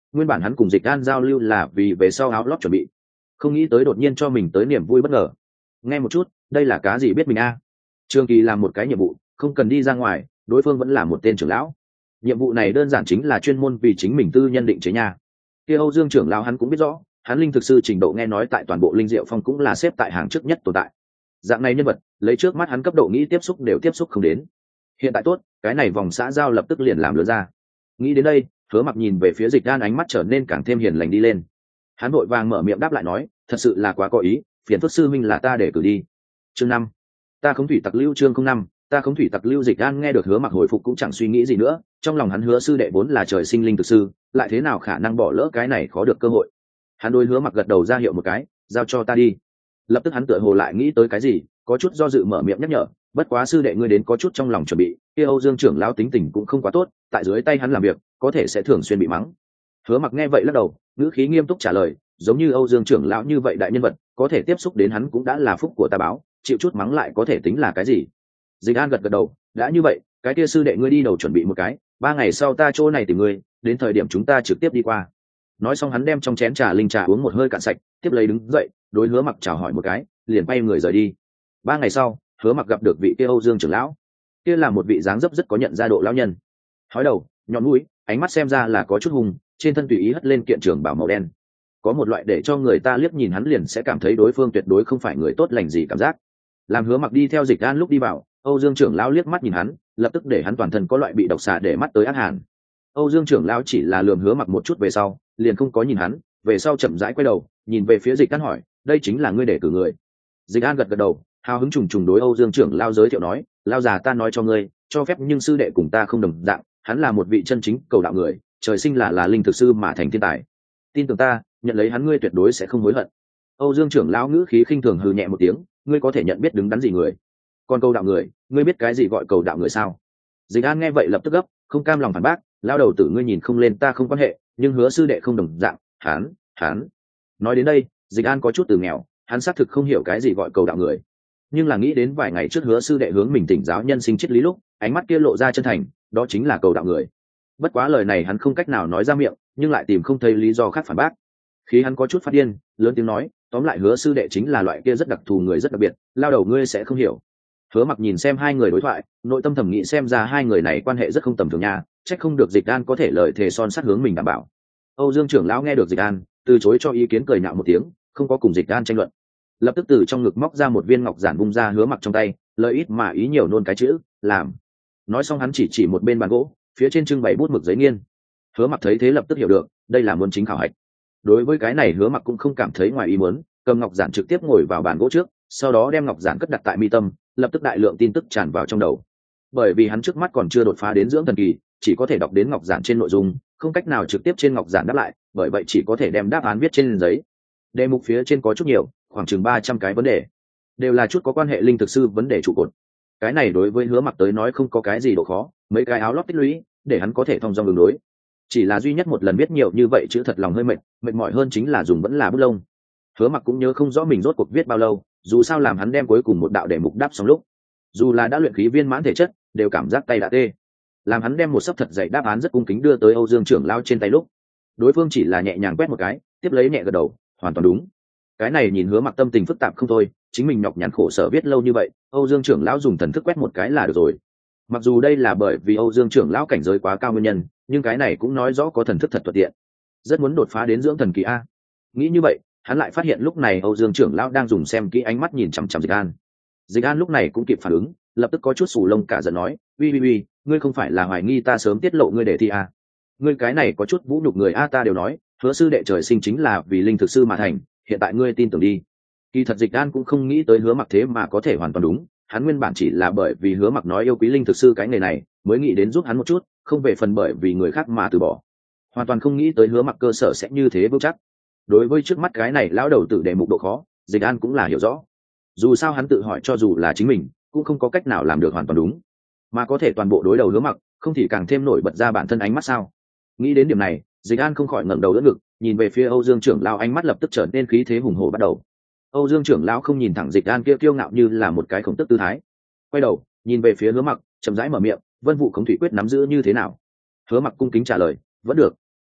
Nguyên bản hắn cùng Dịch An giao lưu là vì về sau áo lót chuẩn bị, không nghĩ tới đột nhiên cho mình tới niềm vui bất ngờ. Nghe một chút, đây là cá gì biết mình a? Trường Kỳ làm một cái nhiệm vụ, không cần đi ra ngoài, đối phương vẫn là một tên trưởng lão. Nhiệm vụ này đơn giản chính là chuyên môn vì chính mình tư nhân định chế nhà. Kia Âu Dương trưởng lão hắn cũng biết rõ, hắn linh thực sư trình độ nghe nói tại toàn bộ linh diệu phong cũng là xếp tại hàng trước nhất tồn tại. Dạng này nhân vật, lấy trước mắt hắn cấp độ nghĩ tiếp xúc đều tiếp xúc không đến. Hiện tại tốt, cái này vòng xã giao lập tức liền làm lớn ra. Nghĩ đến đây, Hứa Mặc nhìn về phía Dịch An, ánh mắt trở nên càng thêm hiền lành đi lên. Hắn vội vàng mở miệng đáp lại nói, thật sự là quá có ý, phiền phức sư minh là ta để cử đi. Chương 5. Ta khống thủy tặc lưu. Chương 05. Ta khống thủy tặc lưu. Dịch An nghe được Hứa Mặc hồi phục cũng chẳng suy nghĩ gì nữa, trong lòng hắn Hứa sư đệ vốn là trời sinh linh thực sư, lại thế nào khả năng bỏ lỡ cái này khó được cơ hội. Hắn đối Hứa Mặc gật đầu ra hiệu một cái, giao cho ta đi. Lập tức hắn tựa hồ lại nghĩ tới cái gì, có chút do dự mở miệng nhắc nhở, bất quá sư đệ ngươi đến có chút trong lòng chuẩn bị, kia Âu Dương trưởng lão tính tình cũng không quá tốt, tại dưới tay hắn làm việc có thể sẽ thường xuyên bị mắng. Hứa Mặc nghe vậy lắc đầu, ngữ khí nghiêm túc trả lời, giống như Âu Dương trưởng lão như vậy đại nhân vật, có thể tiếp xúc đến hắn cũng đã là phúc của ta báo, chịu chút mắng lại có thể tính là cái gì. Dịch An gật gật đầu, đã như vậy, cái kia sư đệ ngươi đi đầu chuẩn bị một cái, 3 ngày sau ta chỗ này tìm ngươi, đến thời điểm chúng ta trực tiếp đi qua. Nói xong hắn đem trong chén trà linh trà uống một hơi cạn sạch, tiếp lấy đứng dậy, đối Hứa Mặc chào hỏi một cái, liền bay người rời đi. 3 ngày sau, Hứa Mặc gặp được vị kia Âu Dương trưởng lão. Kia là một vị dáng dấp rất có nhận ra độ lão nhân, hói đầu, nhọn mũi, ánh mắt xem ra là có chút hung, trên thân tùy ý hất lên kiện trường bảo màu đen, có một loại để cho người ta liếc nhìn hắn liền sẽ cảm thấy đối phương tuyệt đối không phải người tốt lành gì cảm giác. Làm Hứa Mặc đi theo Dịch An lúc đi vào, Âu Dương trưởng lão liếc mắt nhìn hắn, lập tức để hắn toàn thân có loại bị độc xà để mắt tới ác hàn. Âu Dương trưởng lão chỉ là lườm Hứa Mặc một chút về sau, liền không có nhìn hắn, về sau chậm rãi quay đầu, nhìn về phía Dịch An hỏi, đây chính là ngươi để cử người? Dịch An gật gật đầu, hào hứng trùng trùng đối Âu Dương trưởng lão giới thiệu nói, lão già ta nói cho ngươi, cho phép nhưng sư đệ cùng ta không đồng dạng, hắn là một vị chân chính cầu đạo người, trời sinh là linh thực sư mà thành thiên tài. Tin tưởng ta, nhận lấy hắn ngươi tuyệt đối sẽ không hối hận. Âu Dương trưởng lão ngữ khí khinh thường hừ nhẹ một tiếng, ngươi có thể nhận biết đứng đắn gì người? Còn cầu đạo người, ngươi biết cái gì gọi cầu đạo người sao? Dịch An nghe vậy lập tức gấp, không cam lòng phản bác, lão đầu tử ngươi nhìn không lên ta không quan hệ, nhưng Hứa sư đệ không đồng dạng, hắn. Nói đến đây, Dịch An có chút từ nghèo, hắn xác thực không hiểu cái gì gọi cầu đạo người, nhưng là nghĩ đến vài ngày trước Hứa sư đệ hướng mình tỉnh giáo nhân sinh triết lý lúc, ánh mắt kia lộ ra chân thành, đó chính là cầu đạo người. Bất quá lời này hắn không cách nào nói ra miệng, nhưng lại tìm không thấy lý do khác phản bác. Khi hắn có chút phát điên, lớn tiếng nói, tóm lại Hứa sư đệ chính là loại kia rất đặc thù người rất đặc biệt, lao đầu ngươi sẽ không hiểu. Hứa Mặc nhìn xem hai người đối thoại, nội tâm thẩm nghĩ xem ra hai người này quan hệ rất không tầm thường nha, trách không được Dịch An có thể lời thề son sắt hướng mình đảm bảo. Âu Dương trưởng lão nghe được Dịch An, từ chối cho ý kiến cười nhạo một tiếng, không có cùng Dịch An tranh luận. Lập tức từ trong ngực móc ra một viên ngọc giản vung ra Hứa Mặc trong tay, lời ít mà ý nhiều nôn cái chữ, làm. Nói xong hắn chỉ một bên bàn gỗ, phía trên trưng bày bút mực giấy nghiên. Hứa Mặc thấy thế lập tức hiểu được, đây là muốn chính khảo hạch. Đối với cái này Hứa Mặc cũng không cảm thấy ngoài ý muốn, cầm ngọc giản trực tiếp ngồi vào bàn gỗ trước, sau đó đem ngọc giản cất đặt tại mi tâm, lập tức đại lượng tin tức tràn vào trong đầu. Bởi vì hắn trước mắt còn chưa đột phá đến dưỡng thần kỳ, chỉ có thể đọc đến ngọc giản trên nội dung, không cách nào trực tiếp trên ngọc giản đáp lại, bởi vậy chỉ có thể đem đáp án viết trên giấy. Đề mục phía trên có chút nhiều, khoảng chừng 300 cái vấn đề, đều là chút có quan hệ linh thực sư vấn đề trụ cột. Cái này đối với Hứa Mặc tới nói không có cái gì độ khó, mấy cái áo lót tích lũy, để hắn có thể thông dong đường đối. Chỉ là duy nhất một lần viết nhiều như vậy chữ thật lòng hơi mệt mỏi hơn chính là dùng vẫn là bút lông. Hứa Mặc cũng nhớ không rõ mình rốt cuộc viết bao lâu, dù sao làm hắn đem cuối cùng một đạo đề mục đáp xong lúc, dù là đã luyện khí viên mãn thể chất, đều cảm giác tay đã tê. Làm hắn đem một sấp thật dày đáp án rất cung kính đưa tới Âu Dương trưởng lão trên tay lúc, đối phương chỉ là nhẹ nhàng quét một cái, tiếp lấy nhẹ gật đầu, hoàn toàn đúng. Cái này nhìn Hứa Mặc tâm tình phức tạp không thôi, chính mình nhọc nhằn khổ sở viết lâu như vậy, Âu Dương trưởng lão dùng thần thức quét một cái là được rồi. Mặc dù đây là bởi vì Âu Dương trưởng lão cảnh giới quá cao nguyên nhân, nhưng cái này cũng nói rõ có thần thức thật thuận tiện. Rất muốn đột phá đến dưỡng thần kỳ a. Nghĩ như vậy, hắn lại phát hiện lúc này Âu Dương trưởng lão đang dùng xem kỹ ánh mắt nhìn chằm chằm Dịch An. Dịch An lúc này cũng kịp phản ứng, lập tức có chút sù lông cả giận nói, uy, ngươi không phải là hoài nghi ta sớm tiết lộ ngươi đề thi a? Ngươi cái này có chút vũ nhục người a, ta đều nói, Hứa sư đệ trời sinh chính là vì linh thực sư mà thành, hiện tại ngươi tin tưởng đi. Kỳ thật Dịch An cũng không nghĩ tới Hứa Mặc thế mà có thể hoàn toàn đúng, hắn nguyên bản chỉ là bởi vì Hứa Mặc nói yêu quý linh thực sư cái nghề này, mới nghĩ đến giúp hắn một chút, không về phần bởi vì người khác mà từ bỏ. Hoàn toàn không nghĩ tới Hứa Mặc cơ sở sẽ như thế vững chắc. Đối với trước mắt cái này lão đầu tử đề mục độ khó, Dịch An cũng là hiểu rõ. Dù sao hắn tự hỏi cho dù là chính mình, cũng không có cách nào làm được hoàn toàn đúng, mà có thể toàn bộ đối đầu Hứa Mặc, không thì càng thêm nổi bật ra bản thân ánh mắt sao? Nghĩ đến điểm này, Dịch An không khỏi ngẩng đầu đỡ ngực, nhìn về phía Âu Dương trưởng lão, ánh mắt lập tức trở nên khí thế hùng hổ bắt đầu. Âu Dương trưởng lão không nhìn thẳng Dịch An kia kiêu ngạo như là một cái khổng tức tư thái, quay đầu nhìn về phía Hứa Mặc, chậm rãi mở miệng, Vân Vũ Khống Thủy Quyết nắm giữ như thế nào? Hứa Mặc cung kính trả lời, vẫn được.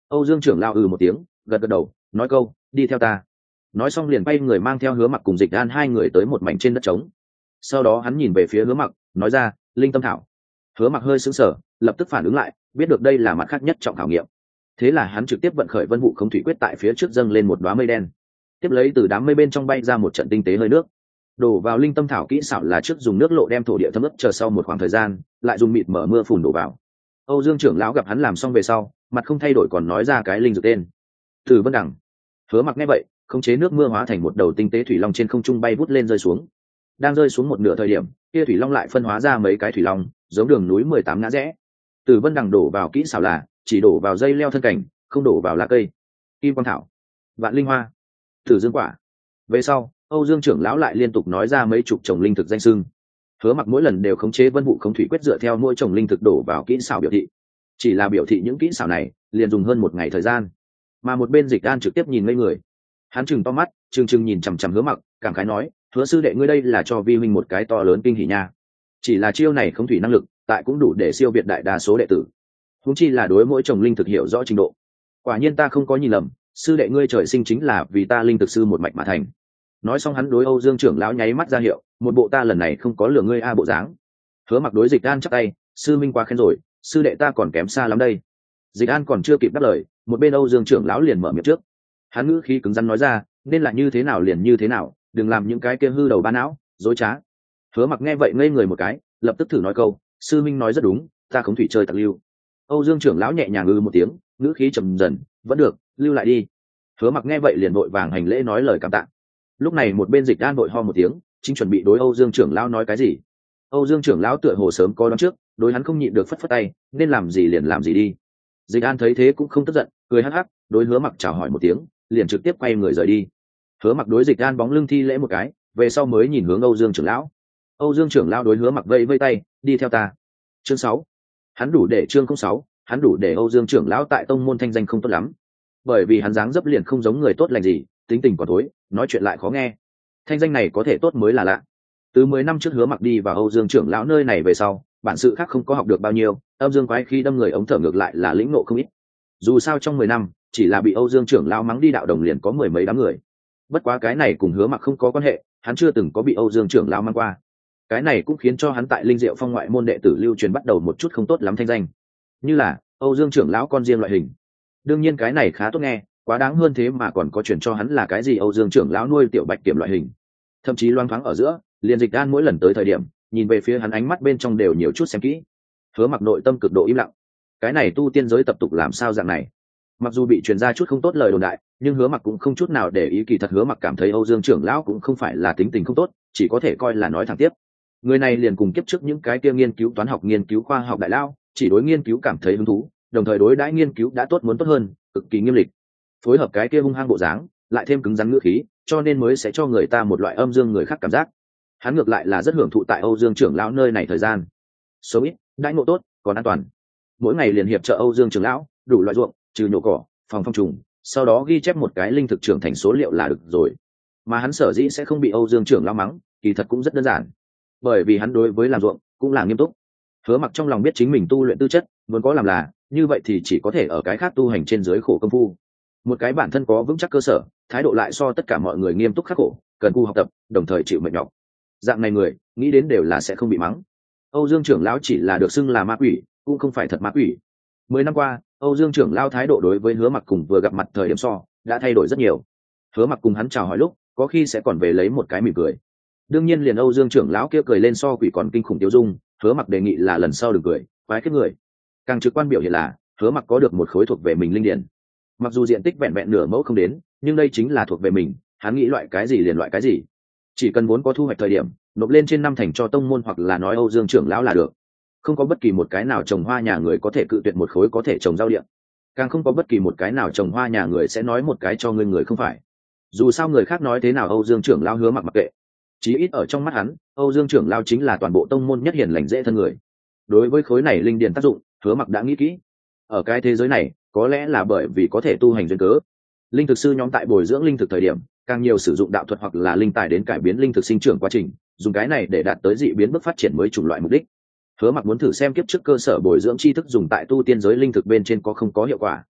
Âu Dương trưởng lão một tiếng, gật gật đầu, nói câu đi theo ta. Nói xong liền bay người mang theo Hứa Mặc cùng Dịch An hai người tới một mảnh trên đất trống. Sau đó hắn nhìn về phía Hứa Mặc, nói ra linh tâm thảo. Hứa Mặc hơi sững sờ, lập tức phản ứng lại, biết được đây là mặt khác nhất trọng khảo nghiệm. Thế là hắn trực tiếp vận khởi Vân Vụ Không Thủy Quyết tại phía trước dâng lên một đóa mây đen, tiếp lấy từ đám mây bên trong bay ra một trận tinh tế hơi nước, đổ vào linh tâm thảo. Kỹ xảo là trước dùng nước lộ đem thổ địa thấm ướt, chờ sau một khoảng thời gian lại dùng mịt mở mưa phùn đổ vào. Âu Dương trưởng lão gặp hắn làm xong về sau, mặt không thay đổi còn nói ra cái linh dược tên Tử Vân Đằng. Hứa Mặc nghe vậy, khống chế nước mưa hóa thành một đầu tinh tế thủy long trên không trung bay vút lên rơi xuống. Đang rơi xuống một nửa thời điểm, kia thủy long lại phân hóa ra mấy cái thủy long, giống đường núi 18 ngã rẽ. Tử Vân Đằng đổ vào kỹ xảo là chỉ đổ vào dây leo thân cảnh, không đổ vào lá cây. Kim quang thảo, vạn linh hoa, Tử Dương quả. Về sau, Âu Dương trưởng lão lại liên tục nói ra mấy chục chồng linh thực danh xưng. Hứa Mặc mỗi lần đều khống chế Vân Vụ Không Thủy Quyết dựa theo mỗi chồng linh thực đổ vào kỹ xảo biểu thị. Chỉ là biểu thị những kỹ xảo này, liền dùng hơn một ngày thời gian. Mà một bên Dịch An trực tiếp nhìn ngây người. Hắn trừng to mắt, trừng nhìn chằm chằm Hứa Mặc, cảm khái nói, Hứa sư đệ ngươi đây là cho vi huynh một cái to lớn kinh hỉ nha. Chỉ là chiêu này không thủy năng lực, tại cũng đủ để siêu việt đại đa số đệ tử. Huống chi là đối mỗi chồng linh thực hiểu rõ trình độ. Quả nhiên ta không có nhìn lầm, sư đệ ngươi trời sinh chính là vì ta linh thực sư một mạch mà thành. Nói xong hắn đối Âu Dương trưởng lão nháy mắt ra hiệu, một bộ ta lần này không có lừa ngươi bộ dáng. Hứa Mặc đối Dịch An chắp tay, sư minh quá khen rồi, sư đệ ta còn kém xa lắm đây. Dịch An còn chưa kịp đáp lời, một bên Âu Dương trưởng lão liền mở miệng trước. Hắn ngữ khí cứng rắn nói ra, nên là như thế nào liền như thế nào, đừng làm những cái kia hư đầu ba não, dối trá. Hứa Mặc nghe vậy ngây người một cái, lập tức thử nói câu, sư minh nói rất đúng, ta không thủy chơi tặc lưu. Âu Dương trưởng lão nhẹ nhàng một tiếng, ngữ khí trầm dần, vẫn được, lưu lại đi. Hứa Mặc nghe vậy liền vội vàng hành lễ nói lời cảm tạ. Lúc này một bên Dịch An vội ho một tiếng, chính chuẩn bị đối Âu Dương trưởng lão nói cái gì. Âu Dương trưởng lão tựa hồ sớm có đoán trước, đối hắn không nhịn được phất phất tay, nên làm gì liền làm gì đi. Dịch An thấy thế cũng không tức giận, cười hắc hắc, đối Hứa Mặc chào hỏi một tiếng, liền trực tiếp quay người rời đi. Hứa Mặc đối Dịch An bóng lưng thi lễ một cái, về sau mới nhìn hướng Âu Dương trưởng lão. Âu Dương trưởng lão đối Hứa Mặc vẫy vẫy tay, đi theo ta. Chương 6. Hắn đủ để chương 06, hắn đủ để Âu Dương trưởng lão tại tông môn thanh danh không tốt lắm. Bởi vì hắn dáng dấp liền không giống người tốt lành gì, tính tình còn thối, nói chuyện lại khó nghe. Thanh danh này có thể tốt mới là lạ. Từ 10 năm trước Hứa Mặc đi vào Âu Dương trưởng lão nơi này về sau, bản sự khác không có học được bao nhiêu, âm dương quái khi đâm người ống thở ngược lại là lĩnh ngộ không ít. Dù sao trong 10 năm, chỉ là bị Âu Dương trưởng lão mắng đi đạo đồng liền có mười mấy đám người. Bất quá cái này cùng Hứa Mặc không có quan hệ, hắn chưa từng có bị Âu Dương trưởng lão mang qua. Cái này cũng khiến cho hắn tại Linh Diệu Phong ngoại môn đệ tử lưu truyền bắt đầu một chút không tốt lắm thanh danh, như là Âu Dương trưởng lão con riêng loại hình. Đương nhiên cái này khá tốt nghe, quá đáng hơn thế mà còn có truyền cho hắn là cái gì Âu Dương trưởng lão nuôi tiểu bạch kiểm loại hình. Thậm chí loang thoáng ở giữa, liền Dịch An mỗi lần tới thời điểm, nhìn về phía hắn ánh mắt bên trong đều nhiều chút xem kỹ. Hứa Mặc nội tâm cực độ im lặng. Cái này tu tiên giới tập tục làm sao dạng này? Mặc dù bị truyền ra chút không tốt lời đồn đại, nhưng Hứa Mặc cũng không chút nào để ý, kỳ thật Hứa Mặc cảm thấy Âu Dương trưởng lão cũng không phải là tính tình không tốt, chỉ có thể coi là nói thẳng tiếp. Người này liền cùng kiếp trước những cái kia nghiên cứu toán học, nghiên cứu khoa học đại lao, chỉ đối nghiên cứu cảm thấy hứng thú, đồng thời đối đãi nghiên cứu đã tốt muốn tốt hơn, cực kỳ nghiêm lịch. Phối hợp cái kia hung hăng bộ dáng, lại thêm cứng rắn ngữ khí, cho nên mới sẽ cho người ta một loại âm dương người khác cảm giác. Hắn ngược lại là rất hưởng thụ tại Âu Dương trưởng lão nơi này thời gian. Số ít, đãi ngộ tốt, còn an toàn. Mỗi ngày liền hiệp trợ Âu Dương trưởng lão, đủ loại ruộng, trừ nhổ cỏ, phòng phong trùng, sau đó ghi chép một cái linh thực trưởng thành số liệu là được rồi. Mà hắn sở dĩ sẽ không bị Âu Dương trưởng lão mắng, kỳ thật cũng rất đơn giản. Bởi vì hắn đối với làm ruộng cũng là nghiêm túc. Hứa Mặc trong lòng biết chính mình tu luyện tư chất, muốn có làm là, như vậy thì chỉ có thể ở cái khác tu hành trên dưới khổ công phu. Một cái bản thân có vững chắc cơ sở, thái độ lại so tất cả mọi người nghiêm túc khắc khổ, cần cù học tập, đồng thời chịu mệt nhọc. Dạng này người, nghĩ đến đều là sẽ không bị mắng. Âu Dương trưởng lão chỉ là được xưng là ma quỷ, cũng không phải thật ma quỷ. 10 năm qua, Âu Dương trưởng lão thái độ đối với Hứa Mặc cùng vừa gặp mặt thời điểm đã thay đổi rất nhiều. Hứa Mặc cùng hắn chào hỏi lúc, có khi sẽ còn về lấy một cái mỉm cười. Đương nhiên liền Âu Dương trưởng lão kia cười lên so quỷ còn kinh khủng tiêu dung, Hứa Mặc đề nghị là lần sau đừng cười, quái kiếp người. Càng trực quan biểu hiện là Hứa Mặc có được một khối thuộc về mình linh điển. Mặc dù diện tích vẹn vẹn nửa mẫu không đến, nhưng đây chính là thuộc về mình, hắn nghĩ loại cái gì liền loại cái gì. Chỉ cần vốn có thu hoạch thời điểm, nộp lên trên năm thành cho tông môn hoặc là nói Âu Dương trưởng lão là được. Không có bất kỳ một cái nào trồng hoa nhà người có thể cự tuyệt một khối có thể trồng rau điện. Càng không có bất kỳ một cái nào trồng hoa nhà người sẽ nói một cái cho người không phải. Dù sao người khác nói thế nào Âu Dương trưởng lão Hứa Mặc mặc kệ. Chí ít ở trong mắt hắn, Âu Dương trưởng lão chính là toàn bộ tông môn nhất hiền lành dễ thân người. Đối với khối này linh điền tác dụng, Hứa Mặc đã nghĩ kỹ. Ở cái thế giới này, có lẽ là bởi vì có thể tu hành duyên cớ, linh thực sư nhóm tại bồi dưỡng linh thực thời điểm, càng nhiều sử dụng đạo thuật hoặc là linh tài đến cải biến linh thực sinh trưởng quá trình, dùng cái này để đạt tới dị biến bước phát triển mới chủng loại mục đích. Hứa Mặc muốn thử xem kiếp trước cơ sở bồi dưỡng tri thức dùng tại tu tiên giới linh thực bên trên có không có hiệu quả.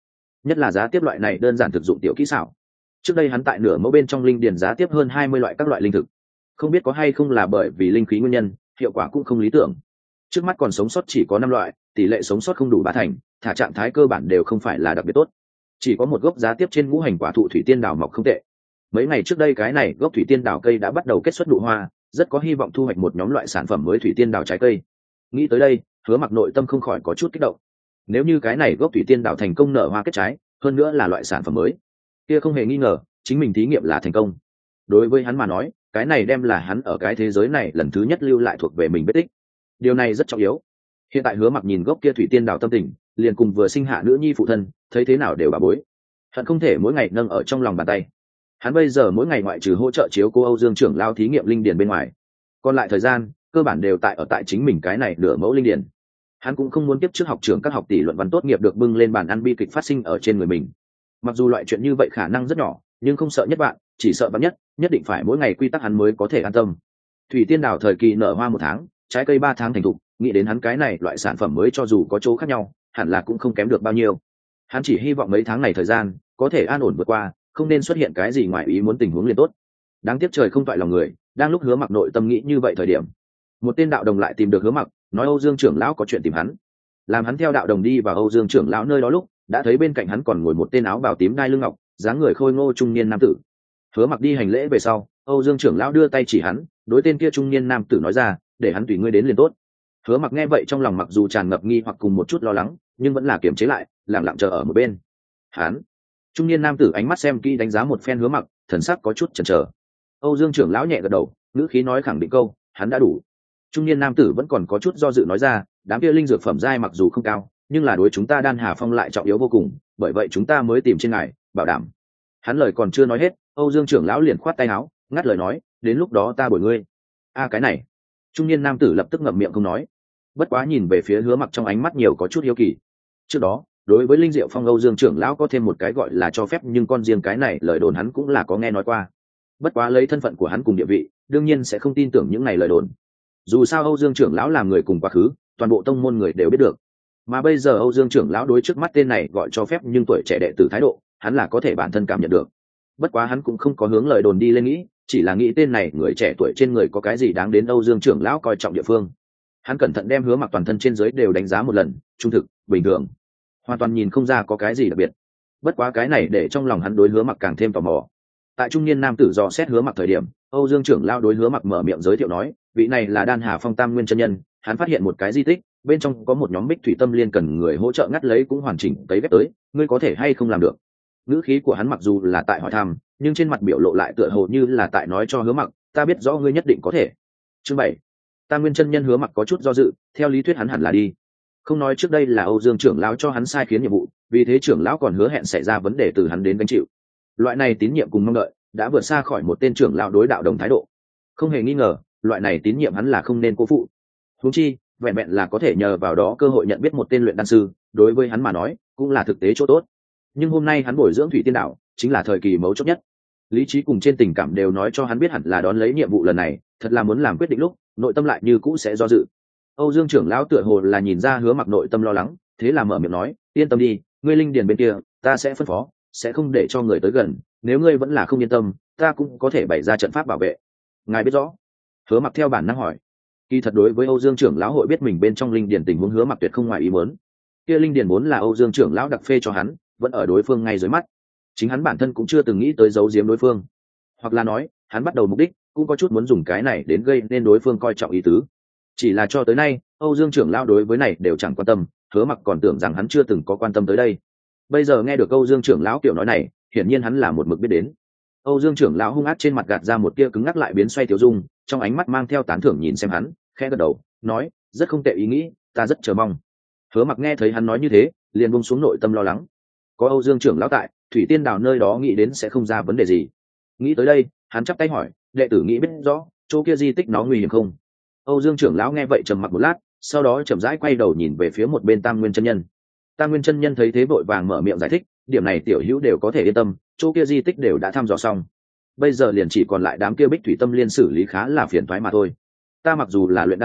nhất là giá tiếp loại này đơn giản thực dụng tiểu kỹ xảo. Trước đây hắn tại nửa mẫu bên trong linh điền giá tiếp hơn 20 loại các loại linh thực, không biết có hay không là bởi vì linh khí nguyên nhân, hiệu quả cũng không lý tưởng. Trước mắt còn sống sót chỉ có 5 loại, tỷ lệ sống sót không đủ 3 thành, thả trạng thái cơ bản đều không phải là đặc biệt tốt. Chỉ có một gốc giá tiếp trên ngũ hành quả thụ thủy tiên đào mọc không tệ. Mấy ngày trước đây cái này gốc thủy tiên đào cây đã bắt đầu kết xuất nụ hoa, rất có hy vọng thu hoạch một nhóm loại sản phẩm mới thủy tiên đào trái cây. Nghĩ tới đây, Hứa Mặc nội tâm không khỏi có chút kích động. Nếu như cái này gốc thủy tiên đào thành công nở hoa kết trái, hơn nữa là loại sản phẩm mới, kia không hề nghi ngờ chính mình thí nghiệm là thành công. Đối với hắn mà nói, cái này đem là hắn ở cái thế giới này lần thứ nhất lưu lại thuộc về mình vết tích. Điều này rất trọng yếu. Hiện tại Hứa Mặc nhìn gốc kia thủy tiên đào tâm tình, liền cùng vừa sinh hạ nữ nhi phụ thân, thấy thế nào đều bà bối. Hận không thể mỗi ngày nâng ở trong lòng bàn tay. Hắn bây giờ mỗi ngày ngoại trừ hỗ trợ chiếu cô Âu Dương trưởng lao thí nghiệm linh điền bên ngoài, còn lại thời gian cơ bản đều tại chính mình cái này nửa mẫu linh điền. Hắn cũng không muốn tiếp trước học trưởng các học tỷ luận văn tốt nghiệp được bưng lên bàn ăn bi kịch phát sinh ở trên người mình. Mặc dù loại chuyện như vậy khả năng rất nhỏ, nhưng không sợ nhất bạn, chỉ sợ bạn nhất định phải mỗi ngày quy tắc hắn mới có thể an tâm. Thủy tiên đào thời kỳ nở hoa 1 tháng, trái cây 3 tháng thành thục, nghĩ đến hắn cái này loại sản phẩm mới cho dù có chỗ khác nhau, hẳn là cũng không kém được bao nhiêu. Hắn chỉ hy vọng mấy tháng này thời gian có thể an ổn vượt qua, không nên xuất hiện cái gì ngoài ý muốn tình huống liền tốt. Đáng tiếc trời không toại lòng người, đang lúc Hứa Mặc nội tâm nghĩ như vậy thời điểm, một tên đạo đồng lại tìm được Hứa Mặc, nói Âu Dương trưởng lão có chuyện tìm hắn. Làm hắn theo đạo đồng đi vào Âu Dương trưởng lão nơi đó lúc, đã thấy bên cạnh hắn còn ngồi một tên áo bào tím đai lưng ngọc, dáng người khôi ngô trung niên nam tử. Hứa Mặc đi hành lễ về sau, Âu Dương trưởng lão đưa tay chỉ hắn, đối tên kia trung niên nam tử nói ra, để hắn tùy ngươi đến liền tốt. Hứa Mặc nghe vậy trong lòng mặc dù tràn ngập nghi hoặc cùng một chút lo lắng, nhưng vẫn là kiềm chế lại, lặng lặng chờ ở một bên. Hắn, trung niên nam tử ánh mắt xem kỹ đánh giá một phen Hứa Mặc, thần sắc có chút chần chờ. Âu Dương trưởng lão nhẹ gật đầu, ngữ khí nói khẳng định câu, hắn đã đủ. Trung niên nam tử vẫn còn có chút do dự nói ra, đám kia linh dược phẩm giai mặc dù không cao, nhưng là đối chúng ta Đan Hà Phong lại trọng yếu vô cùng, bởi vậy chúng ta mới tìm trên ngài, bảo đảm. Hắn lời còn chưa nói hết, Âu Dương trưởng lão liền khoát tay áo, ngắt lời nói, đến lúc đó ta bồi ngươi. Cái này. Trung niên nam tử lập tức ngậm miệng không nói. Bất quá nhìn về phía Hứa Mặc trong ánh mắt nhiều có chút hiếu kỳ. Trước đó, đối với linh diệu phong Âu Dương trưởng lão có thêm một cái gọi là cho phép, nhưng con riêng cái này lời đồn hắn cũng là có nghe nói qua. Bất quá lấy thân phận của hắn cùng địa vị, đương nhiên sẽ không tin tưởng những này lời đồn. Dù sao Âu Dương trưởng lão làm người cùng quá khứ, toàn bộ tông môn người đều biết được. Mà bây giờ Âu Dương trưởng lão đối trước mắt tên này gọi cho phép nhưng tuổi trẻ đệ tử thái độ, hắn là có thể bản thân cảm nhận được. Bất quá hắn cũng không có hướng lời đồn đi lên nghĩ, chỉ là nghĩ tên này người trẻ tuổi trên người có cái gì đáng đến Âu Dương trưởng lão coi trọng địa phương. Hắn cẩn thận đem Hứa Mặc toàn thân trên dưới đều đánh giá một lần, trung thực, bình thường, hoàn toàn nhìn không ra có cái gì đặc biệt. Bất quá cái này để trong lòng hắn đối Hứa Mặc càng thêm tò mò. Tại trung niên nam tử dò xét Hứa Mặc thời điểm, Âu Dương trưởng lão đối Hứa Mặc mở miệng giới thiệu nói, vị này là Đan Hà Phong Tam Nguyên chân nhân, hắn phát hiện một cái di tích, bên trong có một nhóm bích thủy tâm liên cần người hỗ trợ ngắt lấy cũng hoàn chỉnh cấy ghép tới, ngươi có thể hay không làm được? Ngữ khí của hắn mặc dù là tại hỏi thăm, nhưng trên mặt biểu lộ lại tựa hồ như là tại nói cho Hứa Mặc, ta biết rõ ngươi nhất định có thể. Chương 7. Tam Nguyên chân nhân Hứa Mặc có chút do dự, theo lý thuyết hắn hẳn là đi. Không nói trước đây là Âu Dương trưởng lão cho hắn sai khiến nhiệm vụ, vì thế trưởng lão còn hứa hẹn xảy ra vấn đề từ hắn đến gánh chịu. Loại này tín nhiệm cùng mong đợi, đã vượt xa khỏi một tên trưởng lão đối đạo đồng thái độ. Không hề nghi ngờ, loại này tín nhiệm hắn là không nên cố phụ. Huống chi, vẹn vẹn là có thể nhờ vào đó cơ hội nhận biết một tên luyện đan sư, đối với hắn mà nói, cũng là thực tế chỗ tốt. Nhưng hôm nay hắn bồi dưỡng thủy tiên đạo, chính là thời kỳ mấu chốt nhất. Lý trí cùng trên tình cảm đều nói cho hắn biết hẳn là đón lấy nhiệm vụ lần này, thật là muốn làm quyết định lúc, nội tâm lại như cũ sẽ do dự. Âu Dương trưởng lão tựa hồ là nhìn ra Hứa Mặc nội tâm lo lắng, thế là mở miệng nói, yên tâm đi, ngươi linh điền bên kia, ta sẽ phân phó, sẽ không để cho người tới gần, nếu ngươi vẫn là không yên tâm, ta cũng có thể bày ra trận pháp bảo vệ. Ngài biết rõ. Hứa Mặc theo bản năng hỏi. Kỳ thật đối với Âu Dương trưởng lão hội biết mình bên trong linh điền tình huống Hứa Mặc tuyệt không ngoài ý muốn. Kia linh điền vốn là Âu Dương trưởng lão đặc phê cho hắn, vẫn ở đối phương ngay dưới mắt. Chính hắn bản thân cũng chưa từng nghĩ tới giấu giếm đối phương, hoặc là nói, hắn bắt đầu mục đích cũng có chút muốn dùng cái này đến gây nên đối phương coi trọng ý tứ. Chỉ là cho tới nay, Âu Dương trưởng lão đối với này đều chẳng quan tâm, Hứa Mặc còn tưởng rằng hắn chưa từng có quan tâm tới đây. Bây giờ nghe được Âu Dương trưởng lão kiểu nói này, hiển nhiên hắn là một mực biết đến. Âu Dương trưởng lão hung ác trên mặt gạt ra một tia cứng ngắc lại biến xoay tiêu dung, trong ánh mắt mang theo tán thưởng nhìn xem hắn, khẽ gật đầu, nói, rất không tệ ý nghĩ, ta rất chờ mong. Hứa Mặc nghe thấy hắn nói như thế, liền buông xuống nội tâm lo lắng. Có Âu Dương trưởng lão tại, thủy tiên đảo nơi đó nghĩ đến sẽ không ra vấn đề gì. Nghĩ tới đây, hắn chắp tay hỏi, đệ tử nghĩ biết rõ, chỗ kia di tích nó nguy hiểm không? Âu Dương trưởng lão nghe vậy trầm mặc một lát, sau đó chậm rãi quay đầu nhìn về phía một bên Tam Nguyên chân nhân. Tam Nguyên chân nhân thấy thế vội vàng mở miệng giải thích, điểm này tiểu hữu đều có thể yên tâm, chỗ kia di tích đều đã thăm dò xong, bây giờ liền chỉ còn lại đám kia bích thủy tâm liên xử lý khá là phiền toái mà thôi. Ta mặc dù là luyện đan sư,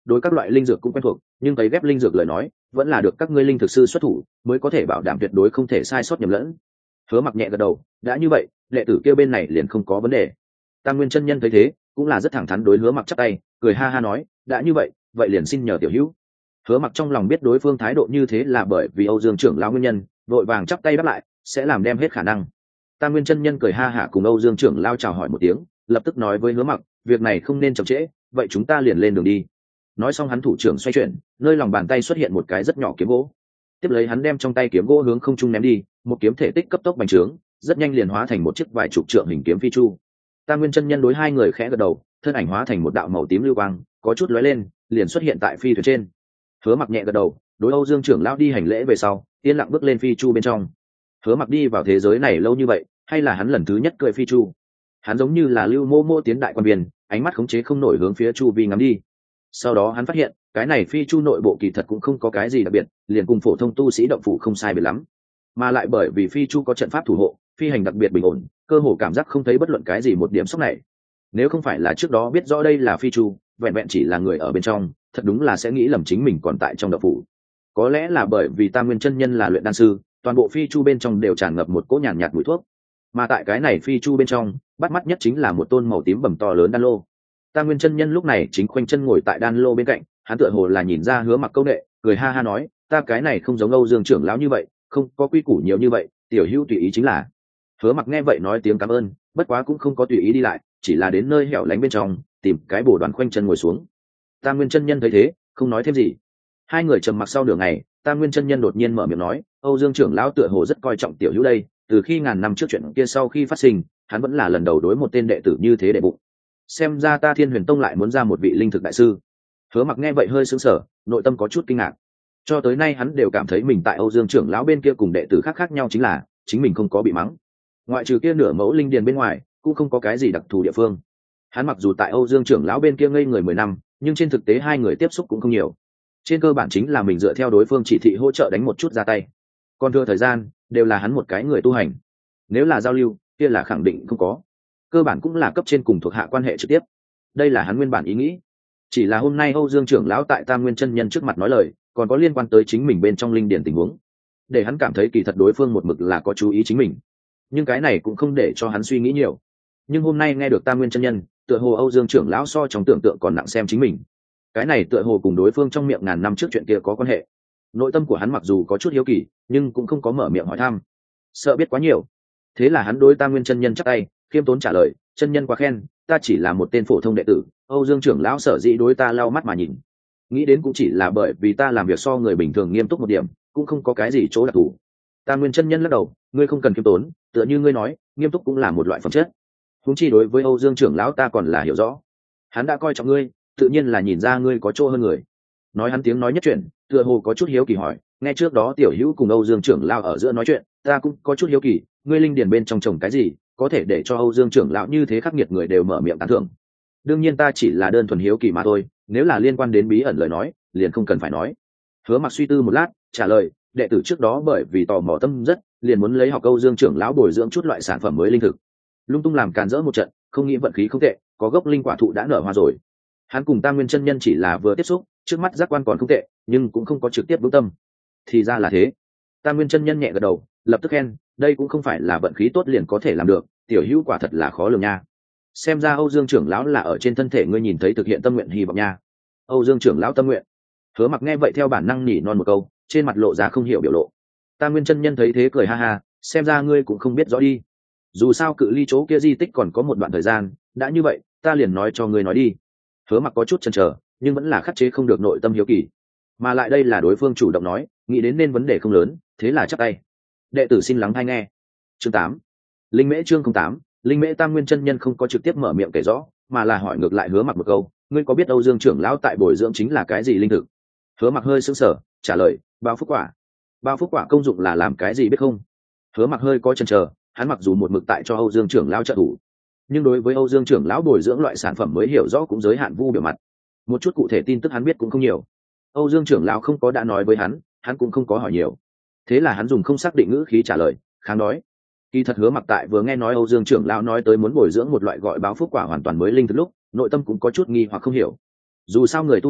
đối các loại linh dược cũng quen thuộc, nhưng cấy ghép linh dược lời nói vẫn là được các ngươi linh thực sư xuất thủ mới có thể bảo đảm tuyệt đối không thể sai sót nhầm lẫn. Hứa Mặc nhẹ gật đầu, đã như vậy đệ tử kia bên này liền không có vấn đề. Tam Nguyên chân nhân thấy thế cũng là rất thẳng thắn đối Hứa Mặc chắp tay, cười ha ha nói, đã như vậy vậy liền xin nhờ tiểu hữu. Hứa Mặc trong lòng biết đối phương thái độ như thế là bởi vì Âu Dương trưởng lão nguyên nhân, vội vàng chắp tay đáp lại, sẽ làm đem hết khả năng. Tam Nguyên chân nhân cười ha hả cùng Âu Dương trưởng lão chào hỏi một tiếng, lập tức nói với Hứa Mặc, việc này không nên chậm trễ, vậy chúng ta liền lên đường đi. Nói xong hắn thủ trưởng xoay chuyển, nơi lòng bàn tay xuất hiện một cái rất nhỏ kiếm gỗ. Tiếp lấy hắn đem trong tay kiếm gỗ hướng không trung ném đi, một kiếm thể tích cấp tốc bành trướng, rất nhanh liền hóa thành một chiếc vài chục trượng hình kiếm phi chu. Tam Nguyên chân nhân đối hai người khẽ gật đầu, thân ảnh hóa thành một đạo màu tím lưu quang, có chút lóe lên, liền xuất hiện tại phi thuyền trên. Hứa Mặc nhẹ gật đầu, đối Âu Dương trưởng lão đi hành lễ về sau, yên lặng bước lên phi chu bên trong. Hứa Mặc đi vào thế giới này lâu như vậy, hay là hắn lần thứ nhất cười phi chu. Hắn giống như là lưu mô mô tiến đại quan viên, ánh mắt khống chế không nổi hướng phía chu vi ngắm đi. Sau đó hắn phát hiện cái này phi chu nội bộ kỳ thật cũng không có cái gì đặc biệt, liền cùng phổ thông tu sĩ động phủ không sai biệt lắm, mà lại bởi vì phi chu có trận pháp thủ hộ, phi hành đặc biệt bình ổn, cơ hồ cảm giác không thấy bất luận cái gì một điểm sốc này. Nếu không phải là trước đó biết rõ đây là phi chu, vẹn vẹn chỉ là người ở bên trong, thật đúng là sẽ nghĩ lầm chính mình còn tại trong động phủ. Có lẽ là bởi vì Tam Nguyên chân nhân là luyện đan sư, toàn bộ phi chu bên trong đều tràn ngập một cỗ nhàn nhạt mùi thuốc, mà tại cái này phi chu bên trong bắt mắt nhất chính là một tôn màu tím bầm to lớn đan lô. Tam Nguyên chân nhân lúc này chính khoanh chân ngồi tại đan lô bên cạnh, hắn tựa hồ là nhìn ra Hứa Mặc câu nệ, cười ha ha nói, ta cái này không giống Âu Dương trưởng lão như vậy, không có quy củ nhiều như vậy, tiểu hữu tùy ý chính là. Hứa Mặc nghe vậy nói tiếng cảm ơn, bất quá cũng không có tùy ý đi lại, chỉ là đến nơi hẻo lánh bên trong tìm cái bồ đoàn khoanh chân ngồi xuống. Tam Nguyên chân nhân thấy thế không nói thêm gì. Hai người trầm mặc sau nửa ngày, Tam Nguyên chân nhân đột nhiên mở miệng nói, Âu Dương trưởng lão tựa hồ rất coi trọng tiểu hữu đây, từ khi ngàn năm trước chuyện kia sau khi phát sinh, hắn vẫn là lần đầu đối một tên đệ tử như thế đệ bụng. Xem ra ta Thiên Huyền Tông lại muốn ra một vị linh thực đại sư. Hứa Mặc nghe vậy hơi sững sờ, nội tâm có chút kinh ngạc. Cho tới nay hắn đều cảm thấy mình tại Âu Dương trưởng lão bên kia cùng đệ tử khác khác nhau chính là chính mình không có bị mắng. Ngoại trừ kia nửa mẫu linh điền bên ngoài, cũng không có cái gì đặc thù địa phương. Hắn mặc dù tại Âu Dương trưởng lão bên kia ngây người 10 năm, nhưng trên thực tế hai người tiếp xúc cũng không nhiều. Trên cơ bản chính là mình dựa theo đối phương chỉ thị hỗ trợ đánh một chút ra tay. Còn thừa thời gian đều là hắn một cái người tu hành. Nếu là giao lưu, kia là khẳng định không có. Cơ bản cũng là cấp trên cùng thuộc hạ quan hệ trực tiếp. Đây là hắn nguyên bản ý nghĩ. Chỉ là hôm nay Âu Dương trưởng lão tại Tam Nguyên chân nhân trước mặt nói lời, còn có liên quan tới chính mình bên trong linh điển tình huống, để hắn cảm thấy kỳ thật đối phương một mực là có chú ý chính mình. Nhưng cái này cũng không để cho hắn suy nghĩ nhiều. Nhưng hôm nay nghe được Tam Nguyên chân nhân, tựa hồ Âu Dương trưởng lão so trong tưởng tượng còn nặng xem chính mình. Cái này tựa hồ cùng đối phương trong miệng ngàn năm trước chuyện kia có quan hệ. Nội tâm của hắn mặc dù có chút hiếu kỳ, nhưng cũng không có mở miệng hỏi thăm, sợ biết quá nhiều. Thế là hắn đối Tam Nguyên chân nhân chắp tay, khiêm tốn trả lời, chân nhân quá khen, ta chỉ là một tên phổ thông đệ tử, Âu Dương trưởng lão sở dĩ đối ta lau mắt mà nhìn, nghĩ đến cũng chỉ là bởi vì ta làm việc so người bình thường nghiêm túc một điểm, cũng không có cái gì chỗ đặc thù. Tam Nguyên chân nhân lắc đầu, ngươi không cần khiêm tốn, tựa như ngươi nói, nghiêm túc cũng là một loại phẩm chất. Huống chi đối với Âu Dương trưởng lão ta còn là hiểu rõ, hắn đã coi trọng ngươi, tự nhiên là nhìn ra ngươi có chỗ hơn người. Nói hắn tiếng nói nhất chuyện, tựa hồ có chút hiếu kỳ hỏi, nghe trước đó tiểu hữu cùng Âu Dương trưởng lão ở giữa nói chuyện, ta cũng có chút hiếu kỳ, ngươi linh điền bên trong trồng cái gì, có thể để cho Âu Dương trưởng lão như thế khắc nghiệt người đều mở miệng tán thưởng. Đương nhiên ta chỉ là đơn thuần hiếu kỳ mà thôi, nếu là liên quan đến bí ẩn lời nói, liền không cần phải nói. Hứa Mặc suy tư một lát, trả lời, đệ tử trước đó bởi vì tò mò tâm rất, liền muốn lấy học Âu Dương trưởng lão bồi dưỡng chút loại sản phẩm mới linh thực. Lung tung làm càn rỡ một trận, không nghĩ vận khí không tệ, có gốc linh quả thụ đã nở hoa rồi. Hắn cùng Tam Nguyên chân nhân chỉ là vừa tiếp xúc, trước mắt giác quan còn không tệ, nhưng cũng không có trực tiếp vững tâm. Thì ra là thế. Tam Nguyên chân nhân nhẹ gật đầu, lập tức khen, đây cũng không phải là vận khí tốt liền có thể làm được, tiểu hữu quả thật là khó lường nha. Xem ra Âu Dương trưởng lão là ở trên thân thể ngươi nhìn thấy thực hiện tâm nguyện hy vọng nha. Âu Dương trưởng lão tâm nguyện. Hứa Mặc nghe vậy theo bản năng nhỉ non một câu, trên mặt lộ ra không hiểu biểu lộ. Tam Nguyên chân nhân thấy thế cười ha ha, xem ra ngươi cũng không biết rõ đi. Dù sao cự ly chỗ kia di tích còn có một đoạn thời gian, đã như vậy, ta liền nói cho ngươi nói đi. Hứa Mặc có chút chần chờ, nhưng vẫn là khắc chế không được nội tâm hiếu kỳ. Mà lại đây là đối phương chủ động nói, nghĩ đến nên vấn đề không lớn, thế là chắp tay. Đệ tử xin lắng tai nghe. Chương 8. Linh Mễ chương 08. Linh Mễ. Tam Nguyên chân nhân không có trực tiếp mở miệng kể rõ, mà là hỏi ngược lại Hứa Mặc một câu, ngươi có biết Âu Dương trưởng lão tại bồi dưỡng chính là cái gì linh thực? Hứa Mặc hơi sững sờ, trả lời, bao phúc quả. Bao phúc quả công dụng là làm cái gì biết không? Hứa Mặc hơi có chần chờ, hắn mặc dù một mực tại cho Âu Dương trưởng lão trợ thủ, nhưng đối với Âu Dương trưởng lão bồi dưỡng loại sản phẩm mới hiểu rõ cũng giới hạn vu biểu mặt, một chút cụ thể tin tức hắn biết cũng không nhiều. Âu Dương trưởng lão không có đã nói với hắn cũng không có hỏi nhiều. Thế là hắn dùng không xác định ngữ khí trả lời, kháng đói. Kỳ thật Hứa Mặc tại vừa nghe nói Âu Dương trưởng lão nói tới muốn bồi dưỡng một loại gọi báo phúc quả hoàn toàn mới linh thực lúc, nội tâm cũng có chút nghi hoặc không hiểu. Dù sao người tu hành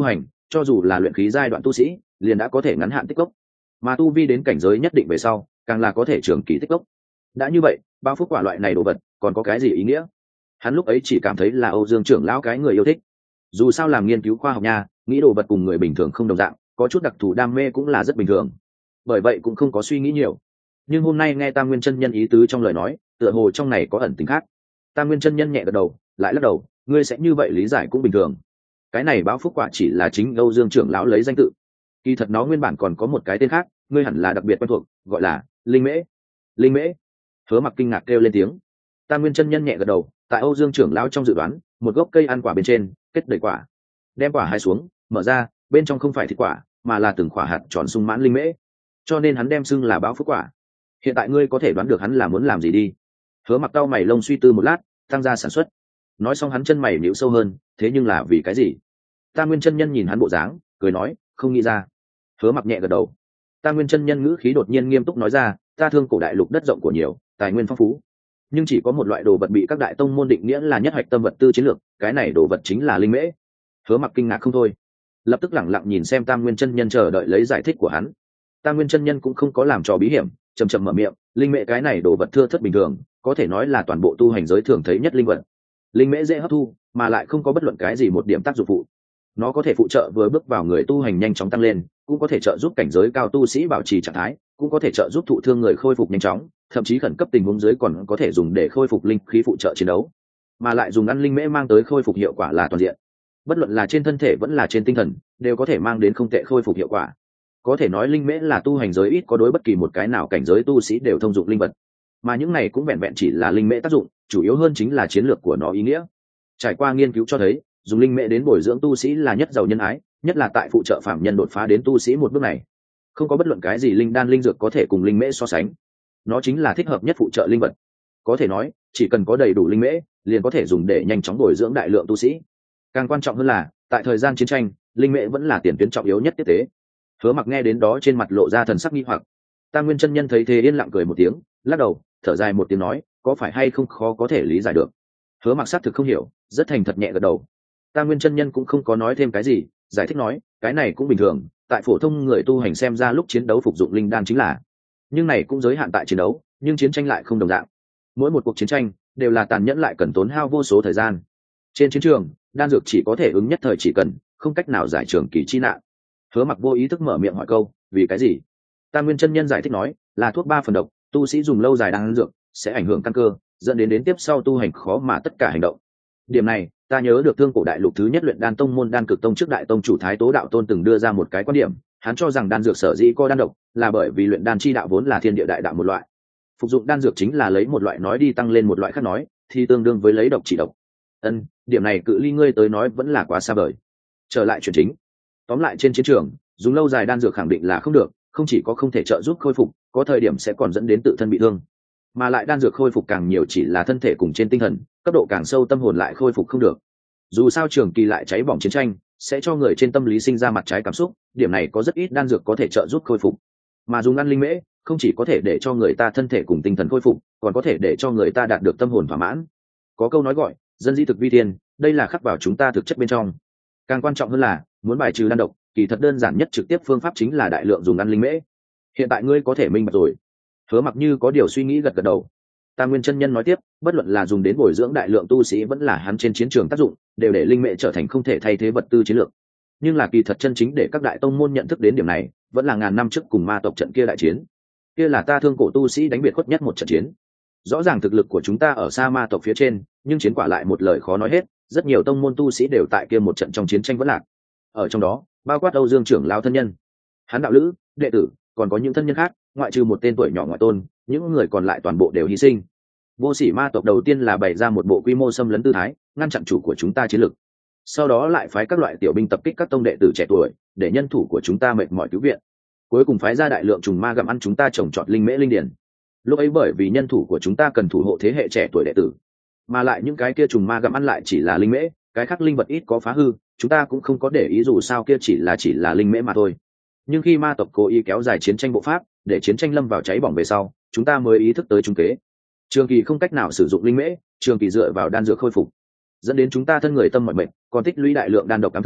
cho dù là luyện khí giai đoạn tu sĩ liền đã có thể ngắn hạn tích cốc, mà tu vi đến cảnh giới nhất định về sau càng là có thể trường kỳ tích cốc. Đã như vậy bao phúc quả loại này đồ vật còn có cái gì ý nghĩa? Hắn lúc ấy chỉ cảm thấy là Âu Dương trưởng lão cái người yêu thích. Dù sao làm nghiên cứu khoa học nha, nghĩ đồ vật cùng người bình thường không đồng dạng, có chút đặc thù đam mê cũng là rất bình thường, bởi vậy cũng không có suy nghĩ nhiều. Nhưng hôm nay nghe Tam Nguyên chân nhân ý tứ trong lời nói, tựa hồ trong này có ẩn tình khác. Tam Nguyên chân nhân nhẹ gật đầu, lại lắc đầu, ngươi sẽ như vậy lý giải cũng bình thường. Cái này báo phúc quả chỉ là chính Âu Dương trưởng lão lấy danh tự, kỳ thật nó nguyên bản còn có một cái tên khác, ngươi hẳn là đặc biệt quen thuộc, gọi là linh mễ. Linh mễ? Hứa Mặc kinh ngạc kêu lên tiếng. Tam Nguyên chân nhân nhẹ gật đầu, tại Âu Dương trưởng lão trong dự đoán, một gốc cây ăn quả bên trên kết đầy quả, đem quả hái xuống, mở ra, bên trong không phải thịt quả, mà là từng quả hạt tròn sung mãn linh mễ, cho nên hắn đem xưng là báo phúc quả. Hiện tại ngươi có thể đoán được hắn là muốn làm gì đi? Hứa Mặc cau mày lông suy tư một lát, tăng gia sản xuất. Nói xong hắn chân mày nhíu sâu hơn, thế nhưng là vì cái gì? Tam Nguyên chân nhân nhìn hắn bộ dáng, cười nói, không nghĩ ra. Hứa Mặc nhẹ gật đầu. Tam Nguyên chân nhân ngữ khí đột nhiên nghiêm túc nói ra, ta Thương Cổ đại lục đất rộng của nhiều, tài nguyên phong phú, nhưng chỉ có một loại đồ vật bị các đại tông môn định nghĩa là nhất hoạch tâm vật tư chiến lược, cái này đồ vật chính là linh mễ. Hứa Mặc kinh ngạc không thôi, lập tức lẳng lặng nhìn xem Tam Nguyên chân nhân chờ đợi lấy giải thích của hắn. Tam Nguyên chân nhân cũng không có làm trò bí hiểm, chậm chậm mở miệng, linh mễ cái này đồ vật thưa thớt bình thường, có thể nói là toàn bộ tu hành giới thường thấy nhất linh vật. Linh mễ dễ hấp thu, mà lại không có bất luận cái gì một điểm tác dụng phụ. Nó có thể phụ trợ vừa bước vào người tu hành nhanh chóng tăng lên, cũng có thể trợ giúp cảnh giới cao tu sĩ bảo trì trạng thái, cũng có thể trợ giúp thụ thương người khôi phục nhanh chóng, thậm chí khẩn cấp tình huống dưới còn có thể dùng để khôi phục linh khí phụ trợ chiến đấu. Mà lại dùng ăn linh mễ mang tới khôi phục hiệu quả là toàn diện, bất luận là trên thân thể vẫn là trên tinh thần đều có thể mang đến không tệ khôi phục hiệu quả. Có thể nói linh mễ là tu hành giới ít có đối bất kỳ một cái nào cảnh giới tu sĩ đều thông dụng linh vật, mà những này cũng vẹn vẹn chỉ là linh mễ tác dụng, chủ yếu hơn chính là chiến lược của nó ý nghĩa. Trải qua nghiên cứu cho thấy, dùng linh mễ đến bồi dưỡng tu sĩ là nhất giàu nhân ái, nhất là tại phụ trợ phạm nhân đột phá đến tu sĩ một bước này, không có bất luận cái gì linh đan linh dược có thể cùng linh mễ so sánh. Nó chính là thích hợp nhất phụ trợ linh vật. Có thể nói chỉ cần có đầy đủ linh mễ liền có thể dùng để nhanh chóng bồi dưỡng đại lượng tu sĩ. Càng quan trọng hơn là tại thời gian chiến tranh, linh mễ vẫn là tiền tuyến trọng yếu nhất tiếp tế. Hứa Mặc nghe đến đó trên mặt lộ ra thần sắc nghi hoặc. Tam Nguyên chân nhân thấy thế yên lặng cười một tiếng, lắc đầu, thở dài một tiếng nói, có phải hay không khó có thể lý giải được. Hứa Mặc xác thực không hiểu, rất thành thật nhẹ gật đầu. Tam Nguyên chân nhân cũng không có nói thêm cái gì, giải thích nói, cái này cũng bình thường, tại phổ thông người tu hành xem ra lúc chiến đấu phục dụng linh đan chính là, nhưng này cũng giới hạn tại chiến đấu, nhưng chiến tranh lại không đồng dạng. Mỗi một cuộc chiến tranh đều là tàn nhẫn lại cần tốn hao vô số thời gian. Trên chiến trường, đan dược chỉ có thể ứng nhất thời chỉ cần, không cách nào giải trường kỳ chi nạn. Hứa Mặc vô ý thức mở miệng hỏi câu, vì cái gì? Tam Nguyên chân nhân giải thích nói, là thuốc 3 phần độc, tu sĩ dùng lâu dài đan dược sẽ ảnh hưởng căn cơ, dẫn đến tiếp sau tu hành khó mà tất cả hành động. Điểm này ta nhớ được Thương Cổ đại lục thứ nhất luyện đan tông môn Đan Cực tông trước đại tông chủ Thái Tố đạo tôn từng đưa ra một cái quan điểm, hắn cho rằng đan dược sở dĩ có đan độc là bởi vì luyện đan chi đạo vốn là thiên địa đại đạo một loại, phục dụng đan dược chính là lấy một loại nói đi tăng lên một loại khác nói, thì tương đương với lấy độc trị độc. Điểm này cự ly ngươi tới nói vẫn là quá xa vời. Trở lại chuyện chính, tóm lại trên chiến trường dùng lâu dài đan dược khẳng định là không được, không chỉ có không thể trợ giúp khôi phục, có thời điểm sẽ còn dẫn đến tự thân bị thương. Mà lại đan dược khôi phục càng nhiều chỉ là thân thể cùng trên tinh thần, cấp độ càng sâu tâm hồn lại khôi phục không được. Dù sao trường kỳ lại cháy bỏng chiến tranh sẽ cho người trên tâm lý sinh ra mặt trái cảm xúc, điểm này có rất ít đan dược có thể trợ giúp khôi phục. Mà dùng ăn linh mễ không chỉ có thể để cho người ta thân thể cùng tinh thần khôi phục, còn có thể để cho người ta đạt được tâm hồn thỏa mãn. Có câu nói gọi dân di thực vi thiên, đây là khắc vào chúng ta thực chất bên trong. Càng quan trọng hơn là muốn bài trừ đan độc, kỳ thật đơn giản nhất trực tiếp phương pháp chính là đại lượng dùng ăn linh mễ. Hiện tại ngươi có thể minh bạch rồi. Hứa Mặc như có điều suy nghĩ gật gật đầu. Tam Nguyên chân nhân nói tiếp, bất luận là dùng đến bồi dưỡng đại lượng tu sĩ vẫn là hắn trên chiến trường tác dụng, đều để linh mễ trở thành không thể thay thế vật tư chiến lược. Nhưng là kỳ thật chân chính để các đại tông môn nhận thức đến điểm này, vẫn là ngàn năm trước cùng ma tộc trận kia đại chiến. Kia là ta Thương Cổ tu sĩ đánh biệt khuất nhất một trận chiến. Rõ ràng thực lực của chúng ta ở xa ma tộc phía trên, nhưng chiến quả lại một lời khó nói hết, rất nhiều tông môn tu sĩ đều tại kia một trận trong chiến tranh vẫn lạc. Ở trong đó, bao quát Âu Dương trưởng lão thân nhân, hắn đạo lữ, đệ tử, còn có những thân nhân khác, ngoại trừ một tên tuổi nhỏ ngoại tôn, những người còn lại toàn bộ đều hy sinh. Vô Sỉ ma tộc đầu tiên là bày ra một bộ quy mô xâm lấn tư thái, ngăn chặn chủ của chúng ta chiến lực. Sau đó lại phái các loại tiểu binh tập kích các tông đệ tử trẻ tuổi, để nhân thủ của chúng ta mệt mỏi cứu viện. Cuối cùng phái ra đại lượng trùng ma gặm ăn chúng ta trồng trọt linh mễ linh điển. Lúc ấy bởi vì nhân thủ của chúng ta cần thủ hộ thế hệ trẻ tuổi đệ tử, mà lại những cái kia trùng ma gặm ăn lại chỉ là linh mễ, cái khác linh vật ít có phá hư, chúng ta cũng không có để ý, dù sao kia chỉ là linh mễ mà thôi. Nhưng khi ma tộc cố ý kéo dài chiến tranh bộ pháp, để chiến tranh lâm vào cháy bỏng về sau, chúng ta mới ý thức tới trung kế. Trường kỳ không cách nào sử dụng linh mễ, trường kỳ dựa vào đan dược khôi phục, dẫn đến chúng ta thân người tâm mọi mệnh, còn tích lũy đại lượng đan độc ám thương,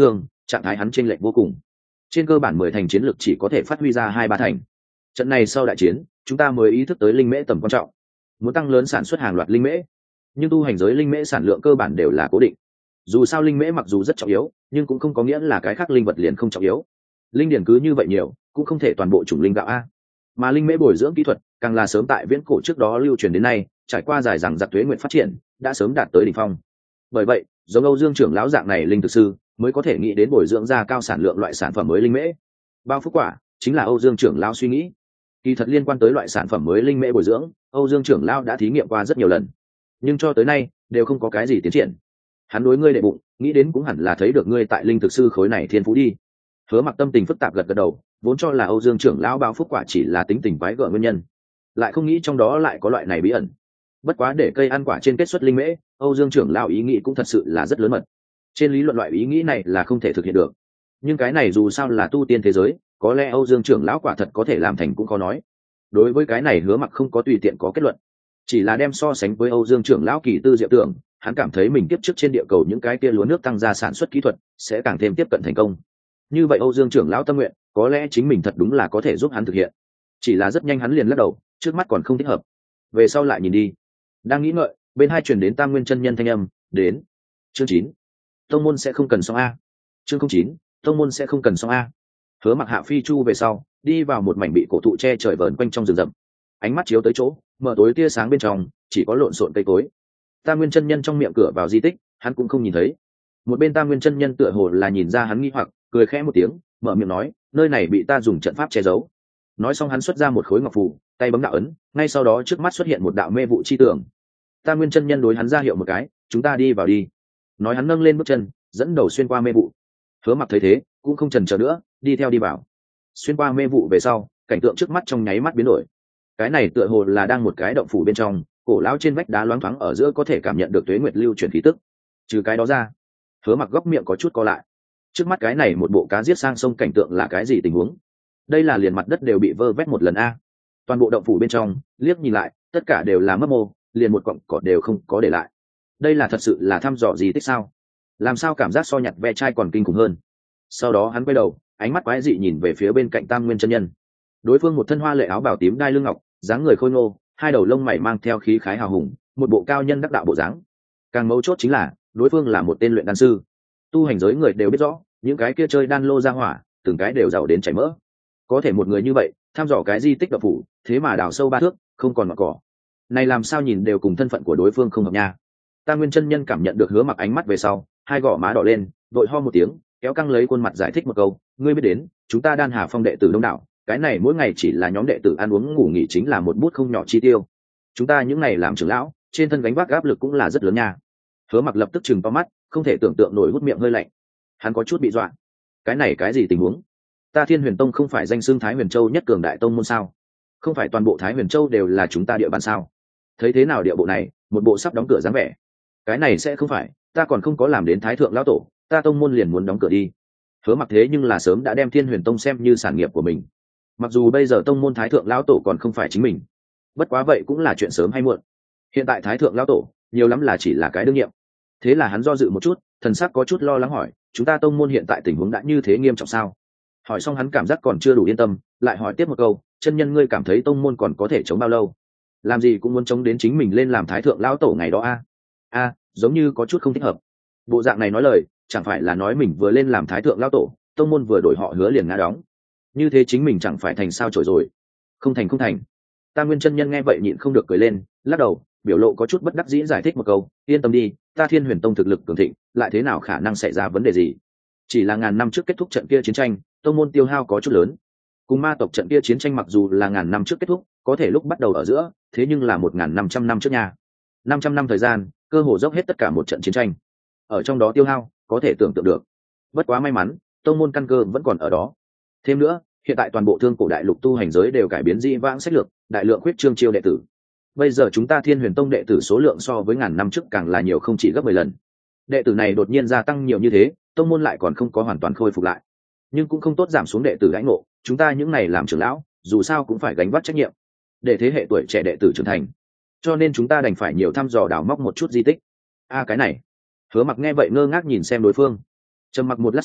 trạng thái hắn chênh lệch vô cùng. Trên cơ bản 10 thành chiến lực chỉ có thể phát huy ra 2-3 thành. Trận này sau đại chiến, chúng ta mới ý thức tới linh mễ tầm quan trọng. Muốn tăng lớn sản xuất hàng loạt linh mễ, nhưng tu hành giới linh mễ sản lượng cơ bản đều là cố định. Dù sao linh mễ mặc dù rất trọng yếu, nhưng cũng không có nghĩa là cái khác linh vật liền không trọng yếu. Linh điển cứ như vậy nhiều, cũng không thể toàn bộ chủng linh gạo a. Mà linh mễ bồi dưỡng kỹ thuật, càng là sớm tại viễn cổ trước đó lưu truyền đến nay, trải qua dài dằng dặc tuế nguyện phát triển, đã sớm đạt tới đỉnh phong. Bởi vậy, giống Âu Dương trưởng lão dạng này linh thực sư, mới có thể nghĩ đến bồi dưỡng ra cao sản lượng loại sản phẩm mới linh mễ. Bao phúc quả chính là Âu Dương trưởng lão suy nghĩ. Kỳ thật liên quan tới loại sản phẩm mới linh mễ bồi dưỡng, Âu Dương trưởng lão đã thí nghiệm qua rất nhiều lần, nhưng cho tới nay đều không có cái gì tiến triển. Hắn đối ngươi đệ bụng, nghĩ đến cũng hẳn là thấy được ngươi tại linh thực sư khối này thiên phú đi. Hứa Mặc tâm tình phức tạp gật gật đầu, vốn cho là Âu Dương trưởng lão bao phúc quả chỉ là tính tình quái gở nguyên nhân, lại không nghĩ trong đó lại có loại này bí ẩn. Bất quá để cây ăn quả trên kết xuất linh mễ, Âu Dương trưởng lão ý nghĩ cũng thật sự là rất lớn mật. Trên lý luận loại ý nghĩ này là không thể thực hiện được, nhưng cái này dù sao là tu tiên thế giới, có lẽ Âu Dương trưởng lão quả thật có thể làm thành cũng khó nói. Đối với cái này Hứa Mặc không có tùy tiện có kết luận, chỉ là đem so sánh với Âu Dương trưởng lão kỳ tư diệu tưởng, hắn cảm thấy mình tiếp trước trên địa cầu những cái kia lúa nước tăng gia sản xuất kỹ thuật sẽ càng thêm tiếp cận thành công. Như vậy Âu Dương trưởng lão tâm nguyện, có lẽ chính mình thật đúng là có thể giúp hắn thực hiện. Chỉ là rất nhanh hắn liền lắc đầu, trước mắt còn không thích hợp, về sau lại nhìn đi. Đang nghĩ ngợi, bên hai truyền đến Tam Nguyên chân nhân thanh âm, đến. Chương 9. Tông môn sẽ không cần xong a. Chương 09. Tông môn sẽ không cần xong a. Hứa Mặc hạ phi chu về sau, đi vào một mảnh bị cổ thụ che trời vờn quanh trong rừng rậm. Ánh mắt chiếu tới chỗ, mở tối tia sáng bên trong, chỉ có lộn xộn cây cối. Tam Nguyên chân nhân trong miệng cửa vào di tích, hắn cũng không nhìn thấy. Một bên Tam Nguyên chân nhân tựa hồ là nhìn ra hắn nghi hoặc, cười khẽ một tiếng, mở miệng nói, nơi này bị ta dùng trận pháp che giấu. Nói xong hắn xuất ra một khối ngọc phù, tay bấm đạo ấn, ngay sau đó trước mắt xuất hiện một đạo mê vụ chi tưởng. Tam Nguyên chân nhân đối hắn ra hiệu một cái, chúng ta đi vào đi. Nói hắn nâng lên bước chân, dẫn đầu xuyên qua mê vụ. Hứa Mặc thấy thế, cũng không chần chờ nữa, đi theo đi vào. Xuyên qua mê vụ về sau, cảnh tượng trước mắt trong nháy mắt biến đổi. Cái này tựa hồ là đang một cái động phủ bên trong, cổ lão trên vách đá loáng thoáng ở giữa có thể cảm nhận được tuế nguyệt lưu chuyển khí tức. Trừ cái đó ra, Hứa Mặc góc miệng có chút co lại. Trước mắt cái này một bộ cá giết sang sông cảnh tượng là cái gì tình huống? Đây là liền mặt đất đều bị vơ vét một lần a. Toàn bộ động phủ bên trong, liếc nhìn lại, tất cả đều là mấp mô, liền một cọng cỏ đều không có để lại. Đây là thật sự là thăm dò gì tích sao? Làm sao cảm giác so nhặt ve chai còn kinh khủng hơn? Sau đó hắn quay đầu, ánh mắt quái dị nhìn về phía bên cạnh Tam Nguyên chân nhân. Đối phương một thân hoa lệ áo bào tím đai lưng ngọc, dáng người khôi ngô, hai đầu lông mày mang theo khí khái hào hùng, một bộ cao nhân đắc đạo bộ dáng. Càng mấu chốt chính là, đối phương là một tên luyện đan sư. Tu hành giới người đều biết rõ, những cái kia chơi đan lô ra hỏa, từng cái đều giàu đến chảy mỡ. Có thể một người như vậy, thăm dò cái di tích động phủ, thế mà đào sâu 3 thước, không còn ngọn cỏ. Này làm sao nhìn đều cùng thân phận của đối phương không hợp nha. Tam Nguyên chân nhân cảm nhận được Hứa Mặc ánh mắt về sau, hai gò má đỏ lên, vội ho một tiếng, kéo căng lấy khuôn mặt giải thích một câu, ngươi biết đến, chúng ta Đan Hà Phong đệ tử đông đảo, cái này mỗi ngày chỉ là nhóm đệ tử ăn uống ngủ nghỉ chính là một bút không nhỏ chi tiêu. Chúng ta những ngày làm trưởng lão, trên thân gánh vác áp lực cũng là rất lớn nha. Hứa Mặc lập tức chừng to mắt, không thể tưởng tượng nổi, hút miệng hơi lạnh. Hắn có chút bị dọa. Cái này cái gì tình huống? Ta Thiên Huyền Tông không phải danh xưng Thái Huyền Châu nhất cường đại tông môn sao? Không phải toàn bộ Thái Huyền Châu đều là chúng ta địa bàn sao? Thấy thế nào địa bộ này, một bộ sắp đóng cửa dáng vẻ. Cái này sẽ không phải, ta còn không có làm đến Thái thượng lão tổ, ta tông môn liền muốn đóng cửa đi. Hứa Mặc thế nhưng là sớm đã đem Thiên Huyền Tông xem như sản nghiệp của mình. Mặc dù bây giờ tông môn Thái thượng lão tổ còn không phải chính mình, bất quá vậy cũng là chuyện sớm hay muộn. Hiện tại Thái thượng lão tổ nhiều lắm là chỉ là cái đương nhiệm. Thế là hắn do dự một chút, thần sắc có chút lo lắng hỏi, chúng ta tông môn hiện tại tình huống đã như thế nghiêm trọng sao? Hỏi xong hắn cảm giác còn chưa đủ yên tâm, lại hỏi tiếp một câu, chân nhân ngươi cảm thấy tông môn còn có thể chống bao lâu? Làm gì cũng muốn chống đến chính mình lên làm Thái thượng lão tổ ngày đó a? Giống như có chút không thích hợp. Bộ dạng này nói lời, chẳng phải là nói mình vừa lên làm Thái thượng lão tổ, tông môn vừa đổi họ Hứa liền ngã đóng. Như thế chính mình chẳng phải thành sao chổi rồi? Không thành. Tam Nguyên chân nhân nghe vậy nhịn không được cười lên, lắc đầu, biểu lộ có chút bất đắc dĩ giải thích một câu, yên tâm đi, ta Thiên Huyền Tông thực lực cường thịnh, lại thế nào khả năng xảy ra vấn đề gì? Chỉ là ngàn năm trước kết thúc trận kia chiến tranh, tông môn tiêu hao có chút lớn. Cùng ma tộc trận kia chiến tranh mặc dù là ngàn năm trước kết thúc, có thể lúc bắt đầu ở giữa, thế nhưng là 1500 năm trước nha. 500 năm thời gian, cơ hồ dốc hết tất cả một trận chiến tranh. Ở trong đó tiêu hao, có thể tưởng tượng được. Bất quá may mắn, tông môn căn cơ vẫn còn ở đó. Thêm nữa, hiện tại toàn bộ thương cổ đại lục tu hành giới đều cải biến dĩ vãng sách lược, đại lượng khuyết trương chiêu đệ tử. Bây giờ chúng ta Thiên Huyền Tông đệ tử số lượng so với ngàn năm trước càng là nhiều, không chỉ gấp 10 lần. Đệ tử này đột nhiên gia tăng nhiều như thế, tông môn lại còn không có hoàn toàn khôi phục lại, nhưng cũng không tốt giảm xuống đệ tử đãi ngộ. Chúng ta những này làm trưởng lão, dù sao cũng phải gánh vác trách nhiệm, để thế hệ tuổi trẻ đệ tử trưởng thành. Cho nên chúng ta đành phải nhiều thăm dò đào móc một chút di tích. Cái này. Hứa Mặc nghe vậy ngơ ngác nhìn xem đối phương. Trầm mặc một lát sau,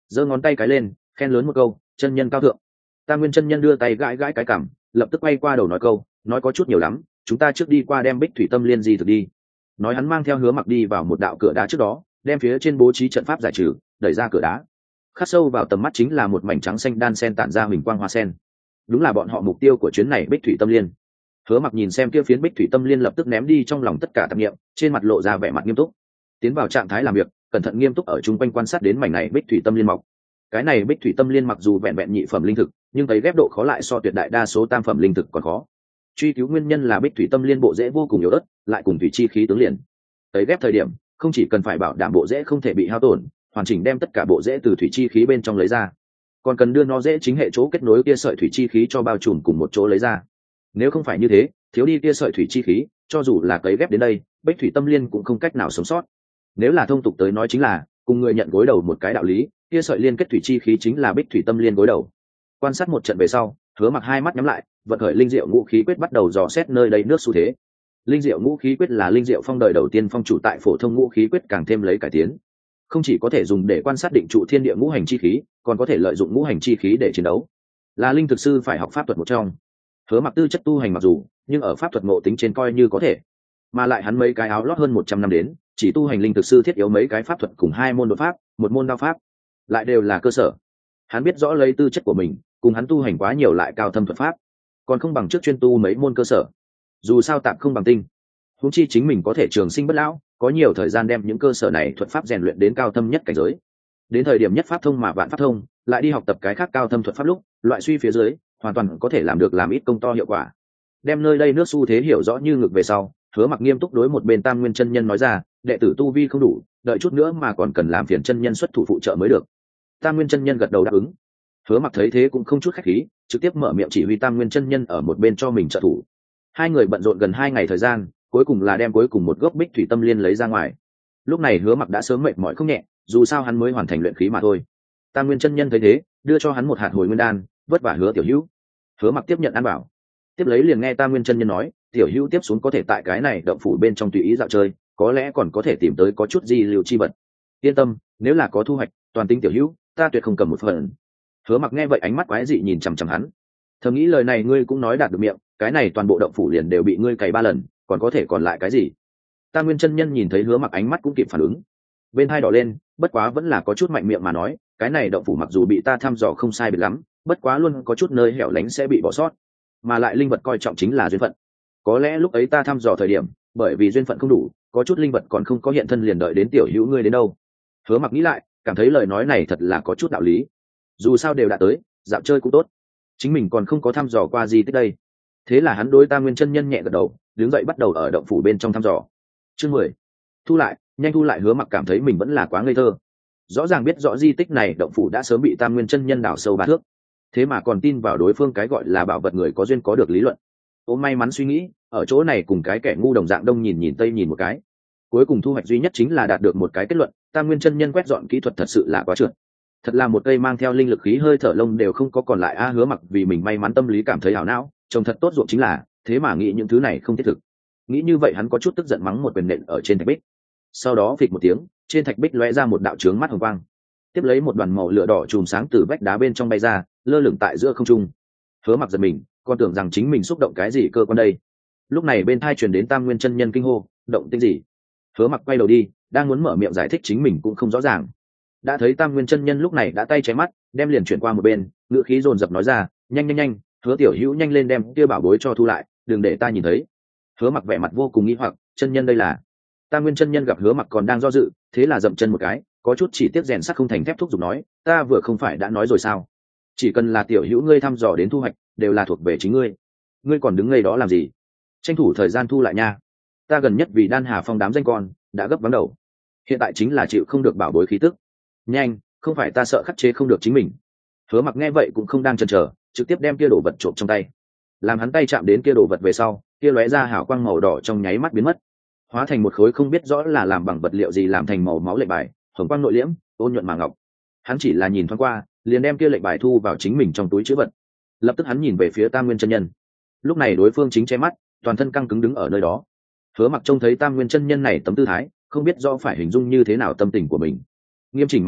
giơ ngón tay cái lên khen lớn một câu, chân nhân cao thượng. Tam Nguyên chân nhân đưa tay gãi gãi cái cằm, lập tức quay qua đầu nói câu, nói có chút nhiều lắm, chúng ta trước đi qua đem Bích Thủy Tâm Liên di thực đi. Nói hắn mang theo Hứa Mặc đi vào một đạo cửa đá trước đó, đem phía trên bố trí trận pháp giải trừ, đẩy ra cửa đá. Khắc sâu vào tầm mắt chính là một mảnh trắng xanh đan sen tản ra huỳnh quang hoa sen. Đúng là bọn họ mục tiêu của chuyến này Bích Thủy Tâm Liên. Hứa Mặc nhìn xem kia phiến Bích Thủy Tâm Liên lập tức ném đi trong lòng tất cả tạp niệm, trên mặt lộ ra vẻ mặt nghiêm túc. Tiến vào trạng thái làm việc, cẩn thận nghiêm túc ở chung quanh quan sát đến mảnh này Bích Thủy Tâm Liên mọc. Cái này Bích Thủy Tâm Liên mặc dù vẹn vẹn nhị phẩm linh thực, nhưng thấy ghép độ khó lại so tuyệt đại đa số tam phẩm linh thực còn khó. Truy cứu nguyên nhân là Bích Thủy Tâm Liên bộ rễ vô cùng yếu ớt, lại cùng thủy chi khí tướng liền. Tới ghép thời điểm, không chỉ cần phải bảo đảm bộ rễ không thể bị hao tổn, hoàn chỉnh đem tất cả bộ rễ từ thủy chi khí bên trong lấy ra, còn cần đưa nó rễ chính hệ chỗ kết nối kia sợi thủy chi khí cho bao trùm cùng một chỗ lấy ra. Nếu không phải như thế, thiếu đi kia sợi thủy chi khí, cho dù là cấy ghép đến đây, Bích Thủy Tâm Liên cũng không cách nào sống sót. Nếu là thông tục tới nói chính là cùng người nhận gối đầu một cái đạo lý, kia sợi liên kết thủy chi khí chính là Bích Thủy Tâm Liên gối đầu. Quan sát một trận về sau, Hứa Mặc hai mắt nhắm lại, vận khởi linh diệu ngũ khí quyết bắt đầu dò xét nơi đây nước xu thế. Linh diệu ngũ khí quyết là linh diệu phong đời đầu tiên phong chủ tại phổ thông ngũ khí quyết càng thêm lấy cải tiến, không chỉ có thể dùng để quan sát định trụ thiên địa ngũ hành chi khí, còn có thể lợi dụng ngũ hành chi khí để chiến đấu, là linh thực sư phải học pháp thuật một trong. Hứa Mặc tư chất tu hành mặc dù, nhưng ở pháp thuật ngộ tính trên coi như có thể, mà lại hắn mấy cái áo lót hơn 100 năm đến, chỉ tu hành linh thực sư thiết yếu mấy cái pháp thuật cùng 2 môn đột pháp, một môn đao pháp, lại đều là cơ sở. Hắn biết rõ lấy tư chất của mình, cùng hắn tu hành quá nhiều lại cao thâm thuật pháp, còn không bằng trước chuyên tu mấy môn cơ sở. Dù sao tạm không bằng tinh, huống chi chính mình có thể trường sinh bất lão, có nhiều thời gian đem những cơ sở này thuật pháp rèn luyện đến cao thâm nhất cảnh giới. Đến thời điểm nhất pháp thông mà vạn pháp thông, lại đi học tập cái khác cao thâm thuật pháp lúc, loại suy phía dưới, hoàn toàn có thể làm được làm ít công to hiệu quả. Đem nơi đây nước xu thế hiểu rõ như ngực về sau, Hứa Mặc nghiêm túc đối một bên Tam Nguyên chân nhân nói ra, đệ tử tu vi không đủ, đợi chút nữa mà còn cần làm phiền chân nhân xuất thủ phụ trợ mới được. Tam Nguyên chân nhân gật đầu đáp ứng. Hứa Mặc thấy thế cũng không chút khách khí, trực tiếp mở miệng chỉ huy Tam Nguyên chân nhân ở một bên cho mình trợ thủ. Hai người bận rộn gần 2 ngày thời gian, cuối cùng là đem cuối cùng một gốc Bích Thủy Tâm Liên lấy ra ngoài. Lúc này Hứa Mặc đã sớm mệt mỏi không nhẹ, dù sao hắn mới hoàn thành luyện khí mà thôi. Tam Nguyên chân nhân thấy thế, đưa cho hắn một hạt hồi nguyên đan, vất vả Hứa tiểu hữu. Hứa Mặc tiếp nhận ăn bảo, tiếp lấy liền nghe Tam Nguyên chân nhân nói, tiểu hữu tiếp xuống có thể tại cái này động phủ bên trong tùy ý dạo chơi, có lẽ còn có thể tìm tới có chút gì lưu chi vật. Yên tâm, nếu là có thu hoạch, toàn tính tiểu hữu, ta tuyệt không cầm một phần. Hứa Mặc nghe vậy ánh mắt quái dị nhìn chằm chằm hắn, thầm nghĩ lời này ngươi cũng nói đạt được miệng, cái này toàn bộ động phủ liền đều bị ngươi cày 3 lần, còn có thể còn lại cái gì? Tam Nguyên chân nhân nhìn thấy Hứa Mặc ánh mắt cũng kịp phản ứng, bên hai đỏ lên, bất quá vẫn là có chút mạnh miệng mà nói, cái này động phủ mặc dù bị ta thăm dò không sai biệt lắm, bất quá luôn có chút nơi hẻo lánh sẽ bị bỏ sót, mà lại linh vật coi trọng chính là duyên phận. Có lẽ lúc ấy ta thăm dò thời điểm, bởi vì duyên phận không đủ, có chút linh vật còn không có hiện thân liền đợi đến tiểu hữu ngươi đến đâu. Hứa Mặc nghĩ lại, cảm thấy lời nói này thật là có chút đạo lý. Dù sao đều đã tới, dạo chơi cũng tốt. Chính mình còn không có thăm dò qua gì tới đây. Thế là hắn đối Tam Nguyên chân nhân nhẹ gật đầu, đứng dậy bắt đầu ở động phủ bên trong thăm dò. Chương 10. Thu lại, nhanh thu lại. Hứa Mặc cảm thấy mình vẫn là quá ngây thơ. Rõ ràng biết rõ di tích này động phủ đã sớm bị Tam Nguyên chân nhân đào sâu 3 thước, thế mà còn tin vào đối phương cái gọi là bảo vật người có duyên có được lý luận. Ô may mắn suy nghĩ, ở chỗ này cùng cái kẻ ngu đồng dạng đông nhìn nhìn tây nhìn một cái. Cuối cùng thu hoạch duy nhất chính là đạt được một cái kết luận, Tam Nguyên chân nhân quét dọn kỹ thuật thật sự là quá trượt. Thật là một cây mang theo linh lực khí hơi thở lông đều không có còn lại a. Hứa Mặc vì mình may mắn tâm lý cảm thấy hảo não, trông thật tốt ruộng chính là, thế mà nghĩ những thứ này không thiết thực. Nghĩ như vậy hắn có chút tức giận mắng một quyền nện ở trên thạch bích. Sau đó phịch một tiếng, trên thạch bích lóe ra một đạo chướng mắt hồng quang. Tiếp lấy một đoàn màu lửa đỏ chùm sáng từ vách đá bên trong bay ra, lơ lửng tại giữa không trung. Hứa Mặc giật mình, còn tưởng rằng chính mình xúc động cái gì cơ quan đây. Lúc này bên tai truyền đến Tam Nguyên chân nhân kinh hô, động tĩnh gì? Hứa Mặc quay đầu đi, đang muốn mở miệng giải thích chính mình cũng không rõ ràng. Đã thấy Tam Nguyên chân nhân lúc này đã tay cháy mắt, đem liền chuyển qua một bên, ngữ khí dồn dập nói ra, nhanh nhanh nhanh, Hứa tiểu hữu nhanh lên đem kia bảo bối cho thu lại, đừng để ta nhìn thấy. Hứa Mặc vẻ mặt vô cùng nghi hoặc, chân nhân đây là? Tam Nguyên chân nhân gặp Hứa Mặc còn đang do dự, thế là dậm chân một cái, có chút chỉ tiếc rèn sắt không thành thép thúc giục nói, ta vừa không phải đã nói rồi sao? Chỉ cần là tiểu hữu ngươi thăm dò đến thu hoạch, đều là thuộc về chính ngươi. Ngươi còn đứng ngây đó làm gì? Tranh thủ thời gian thu lại nha. Ta gần nhất vì Đan Hà Phong đám danh con, đã gấp vắng đầu. Hiện tại chính là chịu không được bảo bối khí tức. Nhanh, không phải ta sợ khắc chế không được chính mình. Hứa Mặc nghe vậy cũng không đang chần chờ, trực tiếp đem kia đồ vật trộm trong tay. Làm hắn tay chạm đến kia đồ vật về sau, kia lóe ra hào quang màu đỏ trong nháy mắt biến mất, hóa thành một khối không biết rõ là làm bằng vật liệu gì làm thành màu máu lệnh bài, hồng quang nội liễm, ôn nhuận mà ngọc. Hắn chỉ là nhìn thoáng qua, liền đem kia lệnh bài thu vào chính mình trong túi trữ vật. Lập tức hắn nhìn về phía Tam Nguyên chân nhân. Lúc này đối phương chính che mắt, toàn thân căng cứng đứng ở nơi đó. Hứa Mặc trông thấy Tam Nguyên chân nhân này tấm tư thái, không biết rõ phải hình dung như thế nào tâm tình của mình. Nghiêm chỉnh mà nói,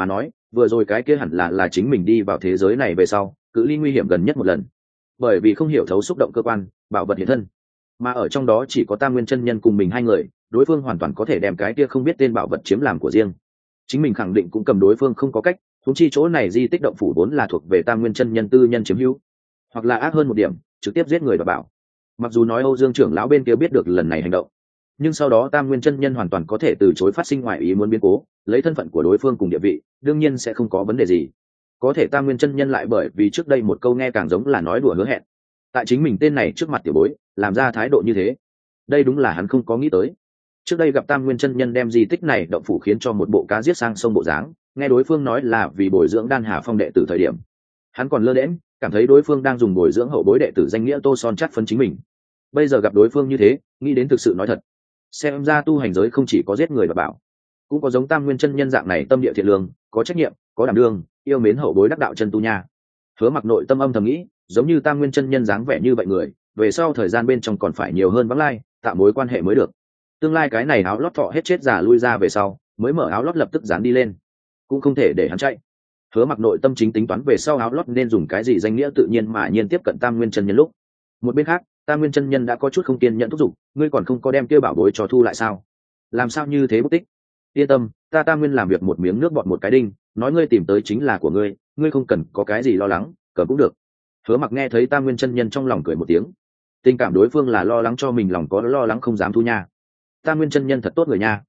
vừa rồi cái kia hẳn là chính mình đi vào thế giới này về sau cự ly nguy hiểm gần nhất một lần, bởi vì không hiểu thấu xúc động cơ quan bảo vật hiện thân, mà ở trong đó chỉ có Tam Nguyên chân nhân cùng mình hai người, đối phương hoàn toàn có thể đem cái kia không biết tên bảo vật chiếm làm của riêng. Chính mình khẳng định cũng cầm đối phương không có cách, huống chi chỗ này di tích động phủ vốn là thuộc về Tam Nguyên chân nhân tư nhân chiếm hữu, hoặc là ác hơn một điểm, trực tiếp giết người và bảo. Mặc dù nói Âu Dương trưởng lão bên kia biết được lần này hành động, nhưng sau đó Tam Nguyên chân nhân hoàn toàn có thể từ chối phát sinh ngoại ý muốn biến cố, lấy thân phận của đối phương cùng địa vị, đương nhiên sẽ không có vấn đề gì. Có thể Tam Nguyên chân nhân lại bởi vì trước đây một câu nghe càng giống là nói đùa hứa hẹn, tại chính mình tên này trước mặt tiểu bối, làm ra thái độ như thế, đây đúng là hắn không có nghĩ tới. Trước đây gặp Tam Nguyên chân nhân đem di tích này động phủ khiến cho một bộ cá giết sang sông bộ dáng, nghe đối phương nói là vì bồi dưỡng Đan Hà Phong đệ tử thời điểm, hắn còn lơ đễnh, cảm thấy đối phương đang dùng bồi dưỡng hậu bối đệ tử danh nghĩa tô son chắt phấn chính mình. Bây giờ gặp đối phương như thế, nghĩ đến thực sự nói thật, xem ra tu hành giới không chỉ có giết người và bảo, cũng có giống Tam Nguyên chân nhân dạng này tâm địa thiện lương, có trách nhiệm, có đảm đương, yêu mến hậu bối đắc đạo chân tu nha. Hứa Mặc nội tâm âm thầm nghĩ, giống như Tam Nguyên chân nhân dáng vẻ như vậy người, về sau thời gian bên trong còn phải nhiều hơn vắng lai, tạo mối quan hệ mới được. Tương lai cái này áo lót thọ hết chết già lui ra về sau, mới mở áo lót lập tức dán đi lên, cũng không thể để hắn chạy. Hứa Mặc nội tâm chính tính toán về sau áo lót nên dùng cái gì danh nghĩa tự nhiên mà nhiên tiếp cận Tam Nguyên chân nhân lúc. Một bên khác, Tam Nguyên chân nhân đã có chút không kiên nhẫn thúc giục, ngươi còn không có đem kia bảo bối cho thu lại sao? Làm sao như thế bất tích? Yên tâm, ta Tam Nguyên làm việc một miếng nước bọt một cái đinh, nói ngươi tìm tới chính là của ngươi, ngươi không cần có cái gì lo lắng, cờ cũng được. Hứa Mặc nghe thấy Tam Nguyên chân nhân trong lòng cười một tiếng, tình cảm đối phương là lo lắng cho mình, lòng có lo lắng không dám thu nha. Tam Nguyên chân nhân thật tốt người nha.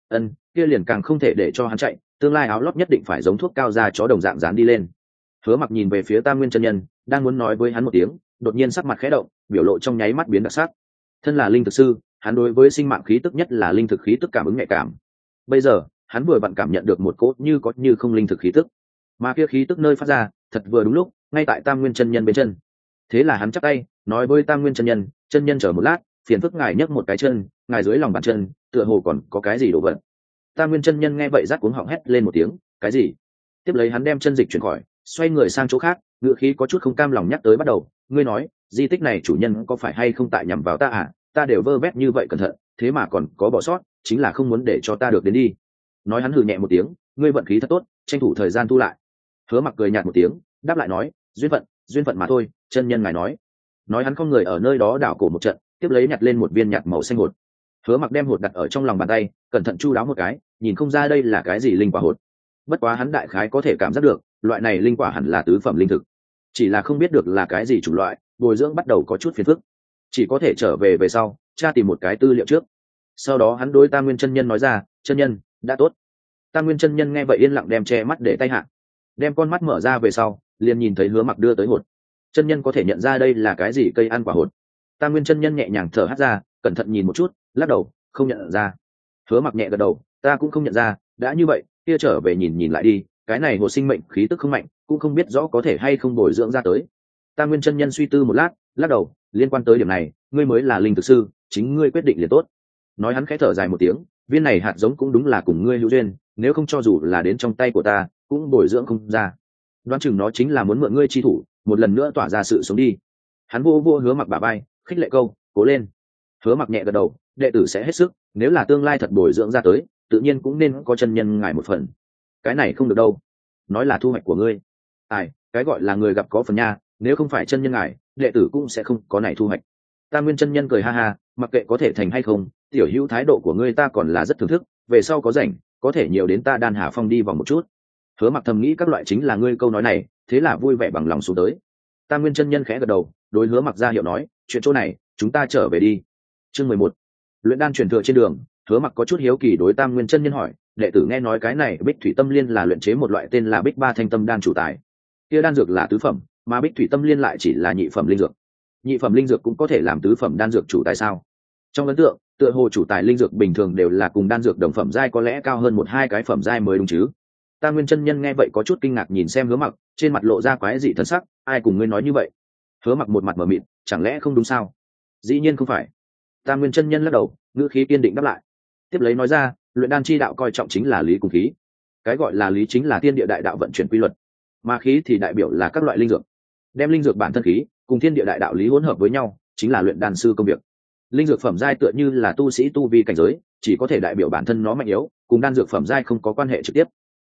Kia liền càng không thể để cho hắn chạy, tương lai áo lót nhất định phải giống thuốc cao ra chó đồng dạng dán đi lên. Hứa Mặc nhìn về phía Tam Nguyên chân nhân, đang muốn nói với hắn một tiếng, đột nhiên sắc mặt khẽ động, biểu lộ trong nháy mắt biến đặc sắc. Thân là linh thực sư, hắn đối với sinh mạng khí tức nhất là linh thực khí tức cảm ứng nhạy cảm. Bây giờ, hắn vừa vặn cảm nhận được một cỗ như có như không linh thực khí tức, mà kia khí tức nơi phát ra, thật vừa đúng lúc, ngay tại Tam Nguyên chân nhân bên chân. Thế là hắn chắp tay, nói với Tam Nguyên chân nhân chờ một lát, phiền phức ngài nhấc một cái chân, ngài dưới lòng bàn chân, tựa hồ còn có cái gì đổ vật. Tam Nguyên chân nhân nghe vậy rát cuống họng hét lên một tiếng, cái gì? Tiếp lấy hắn đem chân dịch chuyển khỏi, xoay người sang chỗ khác, ngựa khí có chút không cam lòng nhắc tới bắt đầu, ngươi nói, di tích này chủ nhân có phải hay không tại nhằm vào ta à? Ta đều vơ vét như vậy cẩn thận, thế mà còn có bỏ sót, chính là không muốn để cho ta được đến đi. Nói hắn hừ nhẹ một tiếng, ngươi vận khí thật tốt, tranh thủ thời gian thu lại. Hứa Mặc cười nhạt một tiếng, đáp lại nói, duyên phận mà thôi, chân nhân ngài nói. Nói hắn không người ở nơi đó đảo cổ một trận, tiếp lấy nhặt lên một viên nhạt màu xanh hột. Hứa Mặc đem hột đặt ở trong lòng bàn tay, cẩn thận chu đáo một cái, nhìn không ra đây là cái gì linh quả hột. Bất quá hắn đại khái có thể cảm giác được, loại này linh quả hẳn là tứ phẩm linh thực, chỉ là không biết được là cái gì chủng loại, bồi dưỡng bắt đầu có chút phiền phức, chỉ có thể trở về sau tra tìm một cái tư liệu trước. Sau đó hắn đối Tam Nguyên chân nhân nói ra, chân nhân đã tốt. Tam Nguyên chân nhân nghe vậy yên lặng đem che mắt để tay hạ, đem con mắt mở ra về sau liền nhìn thấy Hứa Mặc đưa tới hột. Chân nhân có thể nhận ra đây là cái gì cây ăn quả hột? Tam Nguyên chân nhân nhẹ nhàng thở hắt ra, cẩn thận nhìn một chút, lắc đầu, không nhận ra. Hứa Mặc nhẹ gật đầu, ta cũng không nhận ra, đã như vậy kia trở về nhìn lại đi, cái này hột sinh mệnh khí tức không mạnh, cũng không biết rõ có thể hay không bồi dưỡng ra tới. Tam Nguyên chân nhân suy tư một lát, lắc đầu, liên quan tới điểm này, ngươi mới là linh thực sư, chính ngươi quyết định liền tốt. Nói hắn khẽ thở dài một tiếng, viên này hạt giống cũng đúng là cùng ngươi hữu duyên, nếu không cho dù là đến trong tay của ta, cũng bồi dưỡng không ra. Đoán chừng nó chính là muốn mượn ngươi chi thủ, một lần nữa tỏa ra sự sống đi. Hắn vô Hứa Mặc bả vai, khích lệ câu, cố lên. Hứa Mặc nhẹ gật đầu, đệ tử sẽ hết sức, nếu là tương lai thật bồi dưỡng ra tới, tự nhiên cũng nên có chân nhân ngài một phần. Cái này không được đâu. Nói là thu hoạch của ngươi. Ai, cái gọi là người gặp có phần nha, nếu không phải chân nhân ngài, đệ tử cũng sẽ không có này thu hoạch. Tam Nguyên chân nhân cười ha ha, mặc kệ có thể thành hay không, tiểu hữu thái độ của ngươi ta còn là rất thưởng thức, về sau có rảnh có thể nhiều đến ta Đan Hà Phong đi vòng một chút. Hứa Mặc thầm nghĩ các loại chính là ngươi câu nói này, thế là vui vẻ bằng lòng xuống tới. Tam Nguyên chân nhân khẽ gật đầu, đối Hứa Mặc ra hiệu nói, chuyện chỗ này chúng ta trở về đi. Chương 11. Luyện đan truyền thừa trên đường. Hứa Mặc có chút hiếu kỳ đối Tam Nguyên chân nhân hỏi, đệ tử nghe nói cái này Bích Thủy Tâm Liên là luyện chế một loại tên là Bích Ba Thanh Tâm đan chủ tài, kia đan dược là tứ phẩm, mà Bích Thủy Tâm Liên lại chỉ là nhị phẩm linh dược. Nhị phẩm linh dược cũng có thể làm tứ phẩm đan dược chủ tài sao? Trong ấn tượng, tựa hồ chủ tài linh dược bình thường đều là cùng đan dược đồng phẩm giai, có lẽ cao hơn một hai cái phẩm giai mới đúng chứ. Tam Nguyên chân nhân nghe vậy có chút kinh ngạc nhìn xem Hứa Mặc, trên mặt lộ ra quái dị thần sắc, ai cùng ngươi nói như vậy? Hứa Mặc một mặt mờ mịt, chẳng lẽ không đúng sao? Dĩ nhiên không phải. Tam Nguyên chân nhân lắc đầu, ngữ khí kiên định đáp lại. Tiếp lấy nói ra, luyện đan chi đạo coi trọng chính là lý cùng khí. Cái gọi là lý chính là thiên địa đại đạo vận chuyển quy luật, mà khí thì đại biểu là các loại linh dược. Đem linh dược bản thân khí cùng thiên địa đại đạo lý hỗn hợp với nhau, chính là luyện đan sư công việc. Linh dược phẩm giai tựa như là tu sĩ tu vi cảnh giới, chỉ có thể đại biểu bản thân nó mạnh yếu, cùng đan dược phẩm giai không có quan hệ trực tiếp.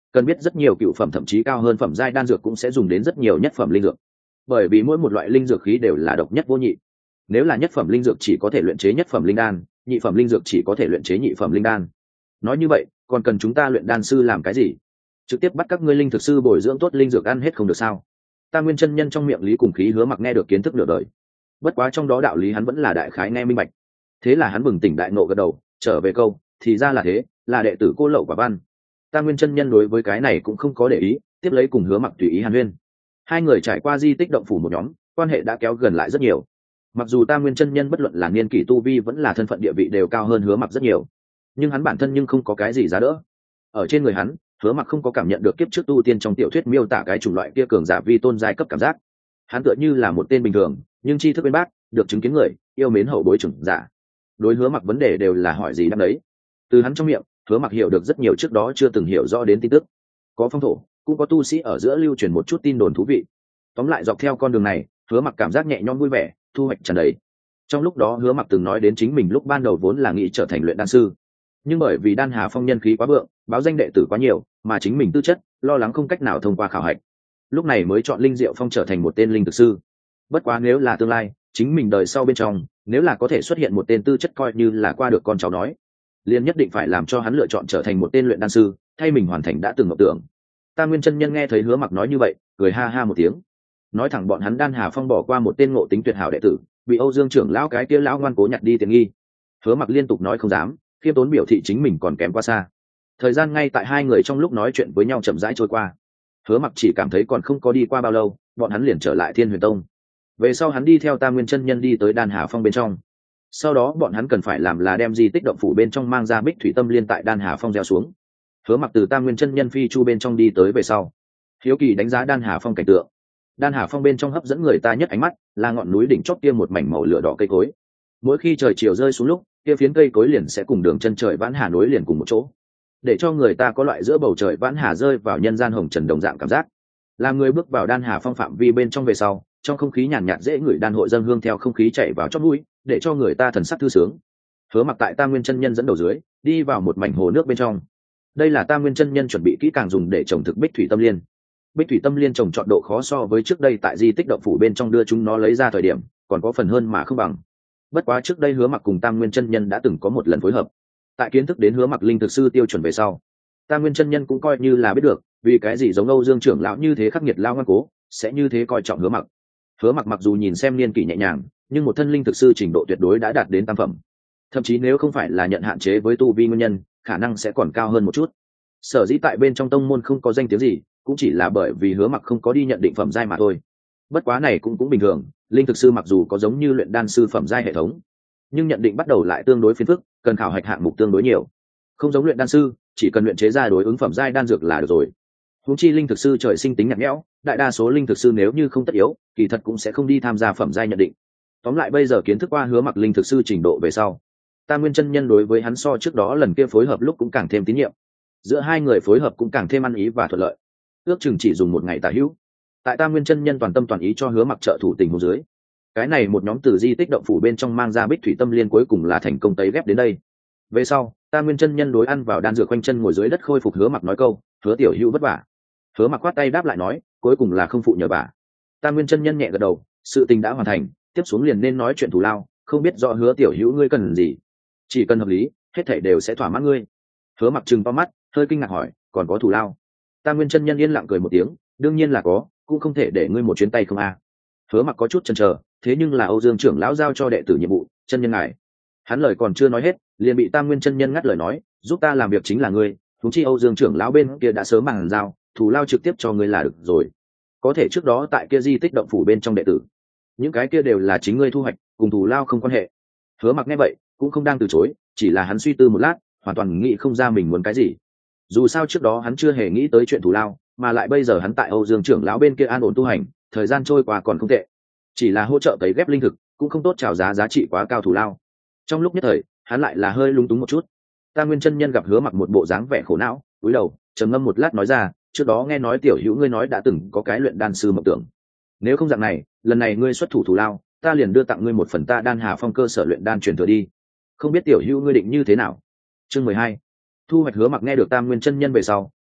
cần biết rất nhiều cựu phẩm thậm chí cao hơn phẩm giai đan dược cũng sẽ dùng đến rất nhiều nhất phẩm linh dược, bởi vì mỗi một loại linh dược khí đều là độc nhất vô nhị. Nếu là nhất phẩm linh dược chỉ có thể luyện chế nhất phẩm linh đan, nhị phẩm linh dược chỉ có thể luyện chế nhị phẩm linh đan. Nói như vậy, còn cần chúng ta luyện đan sư làm cái gì? Trực tiếp bắt các ngươi linh thực sư bồi dưỡng tốt linh dược ăn hết không được sao? Ta Nguyên chân nhân trong miệng Lý Cùng Khí Hứa Mặc nghe được kiến thức nửa đời, bất quá trong đó đạo lý hắn vẫn là đại khái nghe minh bạch. Thế là hắn bừng tỉnh đại ngộ gật đầu, trở về câu, thì ra là thế, là đệ tử cô lậu quả văn. Ta Nguyên chân nhân đối với cái này cũng không có để ý, tiếp lấy cùng Hứa Mặc tùy ý hàn huyên. Hai người trải qua di tích động phủ một nhóm, quan hệ đã kéo gần lại rất nhiều. Mặc dù Ta Nguyên chân nhân bất luận là niên kỷ tu vi vẫn là thân phận địa vị đều cao hơn Hứa Mặc rất nhiều, nhưng hắn bản thân nhưng không có cái gì giá đỡ. Ở trên người hắn, Hứa Mặc không có cảm nhận được kiếp trước tu tiên trong tiểu thuyết miêu tả cái chủng loại kia cường giả vi tôn giai cấp cảm giác. Hắn tựa như là một tên bình thường, nhưng tri thức bên bác, được chứng kiến người, yêu mến hậu bối trưởng giả. Đối Hứa Mặc vấn đề đều là hỏi gì đáp đấy. Từ hắn trong miệng, Hứa Mặc hiểu được rất nhiều trước đó chưa từng hiểu rõ đến tin tức. Có phong thổ, cũng có tu sĩ ở giữa lưu truyền một chút tin đồn thú vị. Tóm lại dọc theo con đường này, Hứa Mặc cảm giác nhẹ nhõm vui vẻ, thu hoạch tràn đầy. Trong lúc đó Hứa Mặc từng nói đến chính mình lúc ban đầu vốn là nghĩ trở thành luyện đan sư, nhưng bởi vì Đan Hà Phong nhân khí quá vượng, báo danh đệ tử quá nhiều, mà chính mình tư chất lo lắng không cách nào thông qua khảo hạch, lúc này mới chọn Linh Diệu Phong trở thành một tên linh thực sư. Bất quá nếu là tương lai chính mình đời sau bên trong, nếu là có thể xuất hiện một tên tư chất coi như là qua được con cháu nói, liền nhất định phải làm cho hắn lựa chọn trở thành một tên luyện đan sư, thay mình hoàn thành đã từng mộng tưởng. Ta Nguyên chân nhân nghe thấy Hứa Mặc nói như vậy, cười ha ha một tiếng, nói thẳng bọn hắn Đan Hà Phong bỏ qua một tên ngộ tính tuyệt hảo đệ tử, bị Âu Dương trưởng lão cái kia lão ngoan cố nhặt đi tiện nghi. Hứa Mặc liên tục nói không dám, khiêm tốn biểu thị chính mình còn kém quá xa. Thời gian ngay tại hai người trong lúc nói chuyện với nhau chậm rãi trôi qua. Hứa Mặc chỉ cảm thấy còn không có đi qua bao lâu, bọn hắn liền trở lại Thiên Huyền Tông. Về sau hắn đi theo Ta Nguyên chân nhân đi tới Đan Hà Phong bên trong. Sau đó bọn hắn cần phải làm là đem di tích động phủ bên trong mang ra Bích Thủy Tâm Liên tại Đan Hà Phong gieo xuống. Hứa Mặc từ Ta Nguyên chân nhân phi chu bên trong đi tới về sau, hiếu kỳ đánh giá Đan Hà Phong cảnh tượng. Đan Hà Phong bên trong hấp dẫn người ta nhất ánh mắt là ngọn núi đỉnh chót kia một mảnh màu lửa đỏ cây cối. Mỗi khi trời chiều rơi xuống lúc, kia phiến cây cối liền sẽ cùng đường chân trời vãn hà nối liền cùng một chỗ, để cho người ta có loại giữa bầu trời vãn hà rơi vào nhân gian hồng trần đồng dạng cảm giác. Làm người bước vào Đan Hà Phong phạm vi bên trong về sau, trong không khí nhàn nhạt dễ ngửi đan hội dâng hương theo không khí chảy vào chóp mũi, để cho người ta thần sắc thư sướng. Hứa Mặc tại Ta Nguyên chân nhân dẫn đầu dưới, đi vào một mảnh hồ nước bên trong. Đây là Ta Nguyên chân nhân chuẩn bị kỹ càng dùng để trồng thực Bích Thủy Tâm Liên. Bích Thủy Tâm Liên trồng trọt độ khó so với trước đây tại di tích động phủ bên trong đưa chúng nó lấy ra thời điểm, còn có phần hơn mà không bằng. Bất quá trước đây Hứa Mặc cùng Tam Nguyên chân nhân đã từng có một lần phối hợp. Tại kiến thức đến Hứa Mặc linh thực sư tiêu chuẩn về sau, Tam Nguyên chân nhân cũng coi như là biết được, vì cái gì giống Âu Dương trưởng lão như thế khắc nghiệt lao ngoan cố, sẽ như thế coi trọng Hứa Mặc. Hứa Mặc mặc dù nhìn xem niên kỷ nhẹ nhàng, nhưng một thân linh thực sư trình độ tuyệt đối đã đạt đến tam phẩm. Thậm chí nếu không phải là nhận hạn chế với tu vi nguyên nhân, khả năng sẽ còn cao hơn một chút. Sở dĩ tại bên trong tông môn không có danh tiếng gì, cũng chỉ là bởi vì Hứa Mặc không có đi nhận định phẩm giai mà thôi. Bất quá này cũng bình thường, linh thực sư mặc dù có giống như luyện đan sư phẩm giai hệ thống, nhưng nhận định bắt đầu lại tương đối phiền phức, cần khảo hạch hạng mục tương đối nhiều. Không giống luyện đan sư, chỉ cần luyện chế ra đối ứng phẩm giai đan dược là được rồi. Huống chi linh thực sư trời sinh tính nhạt nhẽo, đại đa số linh thực sư nếu như không tất yếu, kỳ thật cũng sẽ không đi tham gia phẩm giai nhận định. Tóm lại bây giờ kiến thức qua Hứa Mặc linh thực sư trình độ về sau, Ta Nguyên chân nhân đối với hắn so trước đó lần kia phối hợp lúc cũng càng thêm tín nhiệm. Giữa hai người phối hợp cũng càng thêm ăn ý và thuận lợi. Ước chừng chỉ dùng một ngày tả hữu, tại Ta Nguyên chân nhân toàn tâm toàn ý cho Hứa Mặc trợ thủ tình huống dưới, cái này một nhóm từ di tích động phủ bên trong mang ra Bích Thủy Tâm Liên cuối cùng là thành công tấy ghép đến đây. Về sau, Ta Nguyên chân nhân đối ăn vào đan dược quanh chân ngồi dưới đất khôi phục Hứa Mặc nói câu, Hứa tiểu hữu vất vả. Hứa Mặc khoát tay đáp lại nói, cuối cùng là không phụ nhờ vả. Ta Nguyên chân nhân nhẹ gật đầu, sự tình đã hoàn thành, tiếp xuống liền nên nói chuyện thù lao, không biết rõ Hứa tiểu hữu ngươi cần gì, chỉ cần hợp lý, hết thảy đều sẽ thỏa mãn ngươi. Hứa Mặc trừng to mắt, hơi kinh ngạc hỏi, còn có thù lao? Ta Nguyên chân nhân yên lặng cười một tiếng, đương nhiên là có, cũng không thể để ngươi một chuyến tay không a. Hứa Mặc có chút chần chờ, thế nhưng là Âu Dương trưởng lão giao cho đệ tử nhiệm vụ, chân nhân ngài. Hắn lời còn chưa nói hết, liền bị Tam Nguyên chân nhân ngắt lời nói, giúp ta làm việc chính là ngươi, huống chi Âu Dương trưởng lão bên kia đã sớm bàn giao, thù lao trực tiếp cho ngươi là được rồi. Có thể trước đó tại kia di tích động phủ bên trong đệ tử, những cái kia đều là chính ngươi thu hoạch, cùng thù lao không quan hệ. Hứa Mặc nghe vậy, cũng không đang từ chối, chỉ là hắn suy tư một lát, hoàn toàn nghĩ không ra mình muốn cái gì. Dù sao trước đó hắn chưa hề nghĩ tới chuyện thù lao, mà lại bây giờ hắn tại Âu Dương trưởng lão bên kia an ổn tu hành, thời gian trôi qua còn không tệ, chỉ là hỗ trợ cấy ghép linh thực, cũng không tốt chào giá trị quá cao thù lao. Trong lúc nhất thời, hắn lại là hơi lung túng một chút. Ta Nguyên chân nhân gặp Hứa Mặc một bộ dáng vẻ khổ não, cúi đầu trầm ngâm một lát nói ra, trước đó nghe nói tiểu hữu ngươi nói đã từng có cái luyện đan sư mộng tưởng, nếu không dạng này, lần này ngươi xuất thủ thù lao, ta liền đưa tặng ngươi một phần ta Đan Hà Phong cơ sở luyện đan truyền thừa đi, không biết tiểu hữu ngươi định như thế nào. Chương 12. Thu hoạch. Hứa Mặc nghe được Tam Nguyên chân nhân về sau,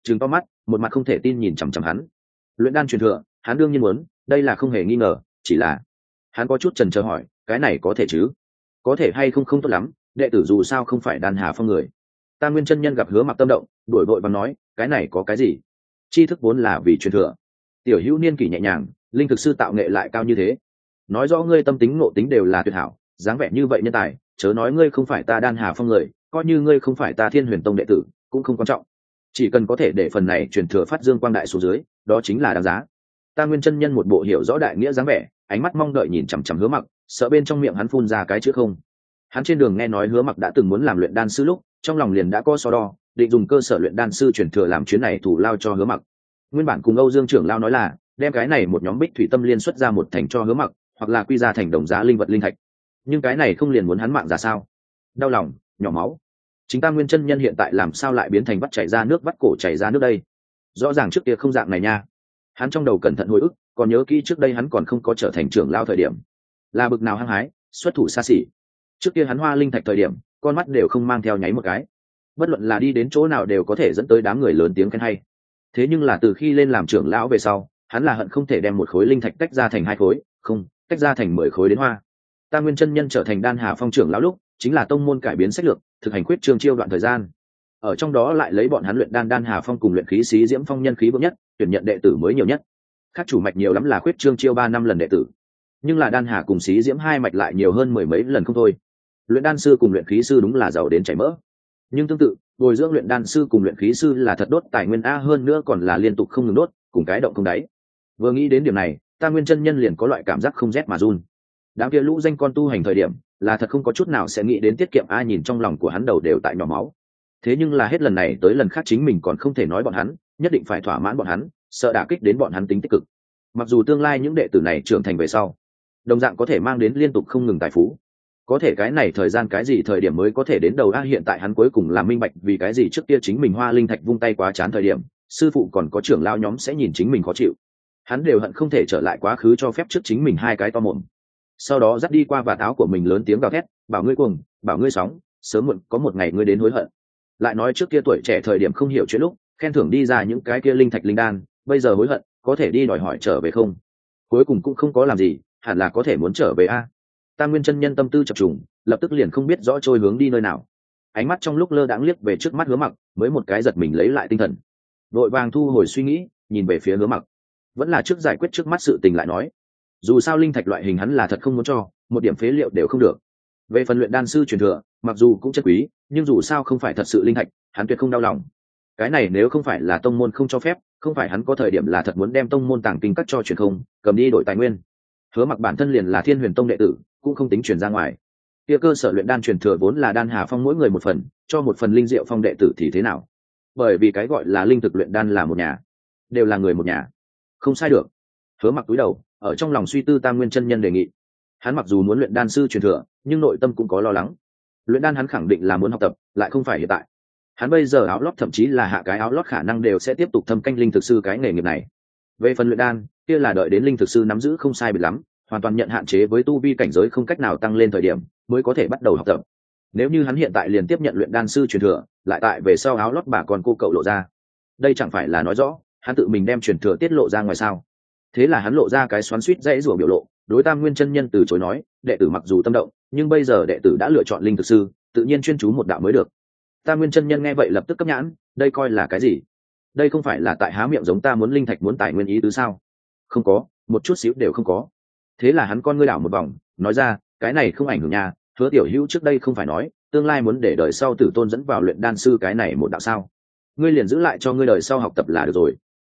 trừng to mắt, một mặt không thể tin nhìn chằm chằm hắn. Luyện đan truyền thừa, hắn đương nhiên muốn, đây là không hề nghi ngờ, chỉ là hắn có chút chần chờ hỏi, cái này có thể chứ? Có thể hay không không tốt lắm, đệ tử dù sao không phải Đan Hà Phong người. Tam Nguyên chân nhân gặp Hứa Mặc tâm động, đuổi vội và nói, cái này có cái gì? Tri thức vốn là vì truyền thừa. Tiểu Hữu niên kỷ nhẹ nhàng, linh thực sư tạo nghệ lại cao như thế, nói rõ ngươi tâm tính ngộ tính đều là tuyệt hảo, dáng vẻ như vậy nhân tài, chớ nói ngươi không phải ta Đan Hà Phong người, coi như ngươi không phải ta Thiên Huyền Tông đệ tử cũng không quan trọng, chỉ cần có thể để phần này truyền thừa phát dương quang đại xuống dưới, đó chính là đáng giá. Ta Nguyên chân nhân một bộ hiểu rõ đại nghĩa dáng vẻ, ánh mắt mong đợi nhìn chằm chằm Hứa Mặc, sợ bên trong miệng hắn phun ra cái chữ không. Hắn trên đường nghe nói Hứa Mặc đã từng muốn làm luyện đan sư lúc, trong lòng liền đã có so đo, định dùng cơ sở luyện đan sư truyền thừa làm chuyến này thủ lao cho Hứa Mặc. Nguyên bản cùng Âu Dương trưởng lao nói là đem cái này một nhóm bích thủy tâm liên xuất ra một thành cho Hứa Mặc, hoặc là quy ra thành đồng giá linh vật linh thạch. Nhưng cái này không liền muốn hắn mạng ra sao? Đau lòng, nhỏ máu. Chính ta Nguyên chân nhân hiện tại làm sao lại biến thành vắt chảy ra nước, vắt cổ chảy ra nước đây? Rõ ràng trước kia không dạng này nha. Hắn trong đầu cẩn thận hồi ức, còn nhớ kỹ trước đây hắn còn không có trở thành trưởng lao thời điểm, là bực nào hăng hái, xuất thủ xa xỉ. Trước kia hắn hoa linh thạch thời điểm, con mắt đều không mang theo nháy một cái. Bất luận là đi đến chỗ nào đều có thể dẫn tới đám người lớn tiếng khen hay. Thế nhưng là từ khi lên làm trưởng lão về sau, hắn là hận không thể đem một khối linh thạch tách ra thành 2 khối, không, tách ra thành 10 khối đến hoa. Ta Nguyên chân nhân trở thành Đan Hà Phong trưởng lão lúc, chính là tông môn cải biến sách lược, thực hành quyết trương chiêu đoạn thời gian. Ở trong đó lại lấy bọn hắn luyện Đan Hà Phong cùng luyện khí xí diễm phong nhân khí vững nhất, tuyển nhận đệ tử mới nhiều nhất. Khác chủ mạch nhiều lắm là quyết trương chiêu 3 năm lần đệ tử, nhưng là Đan Hà cùng xí diễm hai mạch lại nhiều hơn 10 mấy lần không thôi. Luyện đan sư cùng luyện khí sư đúng là giàu đến chảy mỡ. Nhưng tương tự, bồi dưỡng luyện đan sư cùng luyện khí sư là thật đốt tài nguyên a, hơn nữa còn là liên tục không ngừng đốt, cùng cái động không đáy. Vừa nghĩ đến điểm này, Ta Nguyên chân nhân liền có loại cảm giác không rét mà run. Đám kia lũ danh con tu hành thời điểm, là thật không có chút nào sẽ nghĩ đến tiết kiệm a, nhìn trong lòng của hắn đầu đều tại nhỏ máu. Thế nhưng là hết lần này tới lần khác chính mình còn không thể nói bọn hắn, nhất định phải thỏa mãn bọn hắn, sợ đả kích đến bọn hắn tính tích cực. Mặc dù tương lai những đệ tử này trưởng thành về sau, đồng dạng có thể mang đến liên tục không ngừng tài phú, có thể cái này thời gian cái gì thời điểm mới có thể đến đầu a, hiện tại hắn cuối cùng là minh bạch vì cái gì trước kia chính mình hoa linh thạch vung tay quá chán thời điểm, sư phụ còn có trưởng lao nhóm sẽ nhìn chính mình khó chịu. Hắn đều hận không thể trở lại quá khứ cho phép trước chính mình 2 cái to mồm, sau đó dắt đi qua vạt áo của mình lớn tiếng gào thét, bảo ngươi cuồng, bảo ngươi sóng, sớm muộn có một ngày ngươi đến hối hận. Lại nói trước kia tuổi trẻ thời điểm không hiểu chuyện lúc, khen thưởng đi ra những cái kia linh thạch linh đan, bây giờ hối hận, có thể đi đòi hỏi trở về không? Cuối cùng cũng không có làm gì, hẳn là có thể muốn trở về a. Ta Nguyên chân nhân tâm tư chập trùng, lập tức liền không biết rõ trôi hướng đi nơi nào. Ánh mắt trong lúc lơ đãng liếc về trước mắt Hứa Mặc, mới một cái giật mình lấy lại tinh thần, vội vàng thu hồi suy nghĩ, nhìn về phía Hứa Mặc. Vẫn là trước giải quyết trước mắt sự tình lại nói. Dù sao linh thạch loại hình hắn là thật không muốn cho, một điểm phế liệu đều không được. Về phần luyện đan sư truyền thừa, mặc dù cũng chất quý, nhưng dù sao không phải thật sự linh thạch, hắn tuyệt không đau lòng. Cái này nếu không phải là tông môn không cho phép, không phải hắn có thời điểm là thật muốn đem tông môn tàng kinh cắt cho truyền không, cầm đi đổi tài nguyên. Hứa Mặc bản thân liền là Thiên Huyền Tông đệ tử, cũng không tính truyền ra ngoài. Kia cơ sở luyện đan truyền thừa vốn là Đan Hà Phong mỗi người một phần, cho một phần linh diệu phong đệ tử thì thế nào? Bởi vì cái gọi là linh thực luyện đan là một nhà, đều là người một nhà, không sai được. Hứa Mặc cúi đầu, ở trong lòng suy tư Tam Nguyên chân nhân đề nghị. Hắn mặc dù muốn luyện đan sư truyền thừa, nhưng nội tâm cũng có lo lắng. Luyện đan hắn khẳng định là muốn học tập, lại không phải hiện tại. Hắn bây giờ áo lót thậm chí là hạ cái áo lót khả năng đều sẽ tiếp tục thâm canh linh thực sư cái nghề nghiệp này. Về phần luyện đan, kia là đợi đến linh thực sư nắm giữ không sai biệt lắm, hoàn toàn nhận hạn chế với tu vi cảnh giới không cách nào tăng lên thời điểm, mới có thể bắt đầu học tập. Nếu như hắn hiện tại liền tiếp nhận luyện đan sư truyền thừa, lại tại về sau áo lót bà con cô cậu lộ ra, đây chẳng phải là nói rõ hắn tự mình đem truyền thừa tiết lộ ra ngoài sao? Thế là hắn lộ ra cái xoắn xuýt dãy rủa biểu lộ, đối Tam Nguyên chân nhân từ chối nói, đệ tử mặc dù tâm động, nhưng bây giờ đệ tử đã lựa chọn linh thực sư, tự nhiên chuyên chú một đạo mới được. Tam Nguyên chân nhân nghe vậy lập tức cấp nhãn, đây coi là cái gì? Đây không phải là tại há miệng giống ta muốn linh thạch muốn tài nguyên ý tứ sao? Không có, một chút xíu đều không có. Thế là hắn con ngươi đảo một vòng, nói ra, cái này không ảnh hưởng nha, Hứa tiểu hữu trước đây không phải nói, tương lai muốn để đời sau tử tôn dẫn vào luyện đan sư cái này một đạo sao? Ngươi liền giữ lại cho ngươi đời sau học tập là được rồi.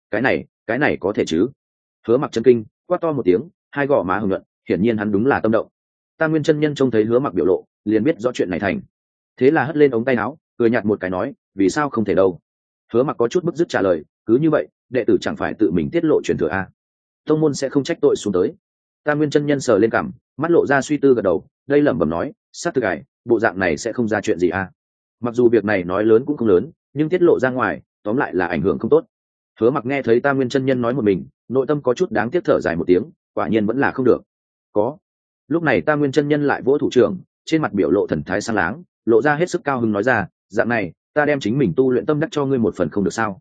Cái này có thể chứ? Hứa Mặc chân kinh, quát to một tiếng, 2 gò má hồng nhuận, hiển nhiên hắn đúng là tâm động. Tam Nguyên chân nhân trông thấy Hứa Mặc biểu lộ, liền biết rõ chuyện này thành. Thế là hất lên ống tay áo, cười nhạt một cái nói, vì sao không thể đâu? Hứa Mặc có chút bức dứt trả lời, cứ như vậy, đệ tử chẳng phải tự mình tiết lộ truyền thừa a? Tông môn sẽ không trách tội xuống tới. Tam Nguyên chân nhân sờ lên cằm, mắt lộ ra suy tư gật đầu, đây lẩm bẩm nói, sát thực cải, bộ dạng này sẽ không ra chuyện gì a? Mặc dù việc này nói lớn cũng không lớn, nhưng tiết lộ ra ngoài, tóm lại là ảnh hưởng không tốt. Hứa Mặc nghe thấy Tam Nguyên chân nhân nói một mình, nội tâm có chút đáng tiếc thở dài một tiếng, quả nhiên vẫn là không được. Có. Lúc này Tam Nguyên chân nhân lại vỗ thủ trưởng, trên mặt biểu lộ thần thái sáng láng, lộ ra hết sức cao hứng nói ra, dạng này, ta đem chính mình tu luyện tâm đắc cho ngươi một phần không được sao?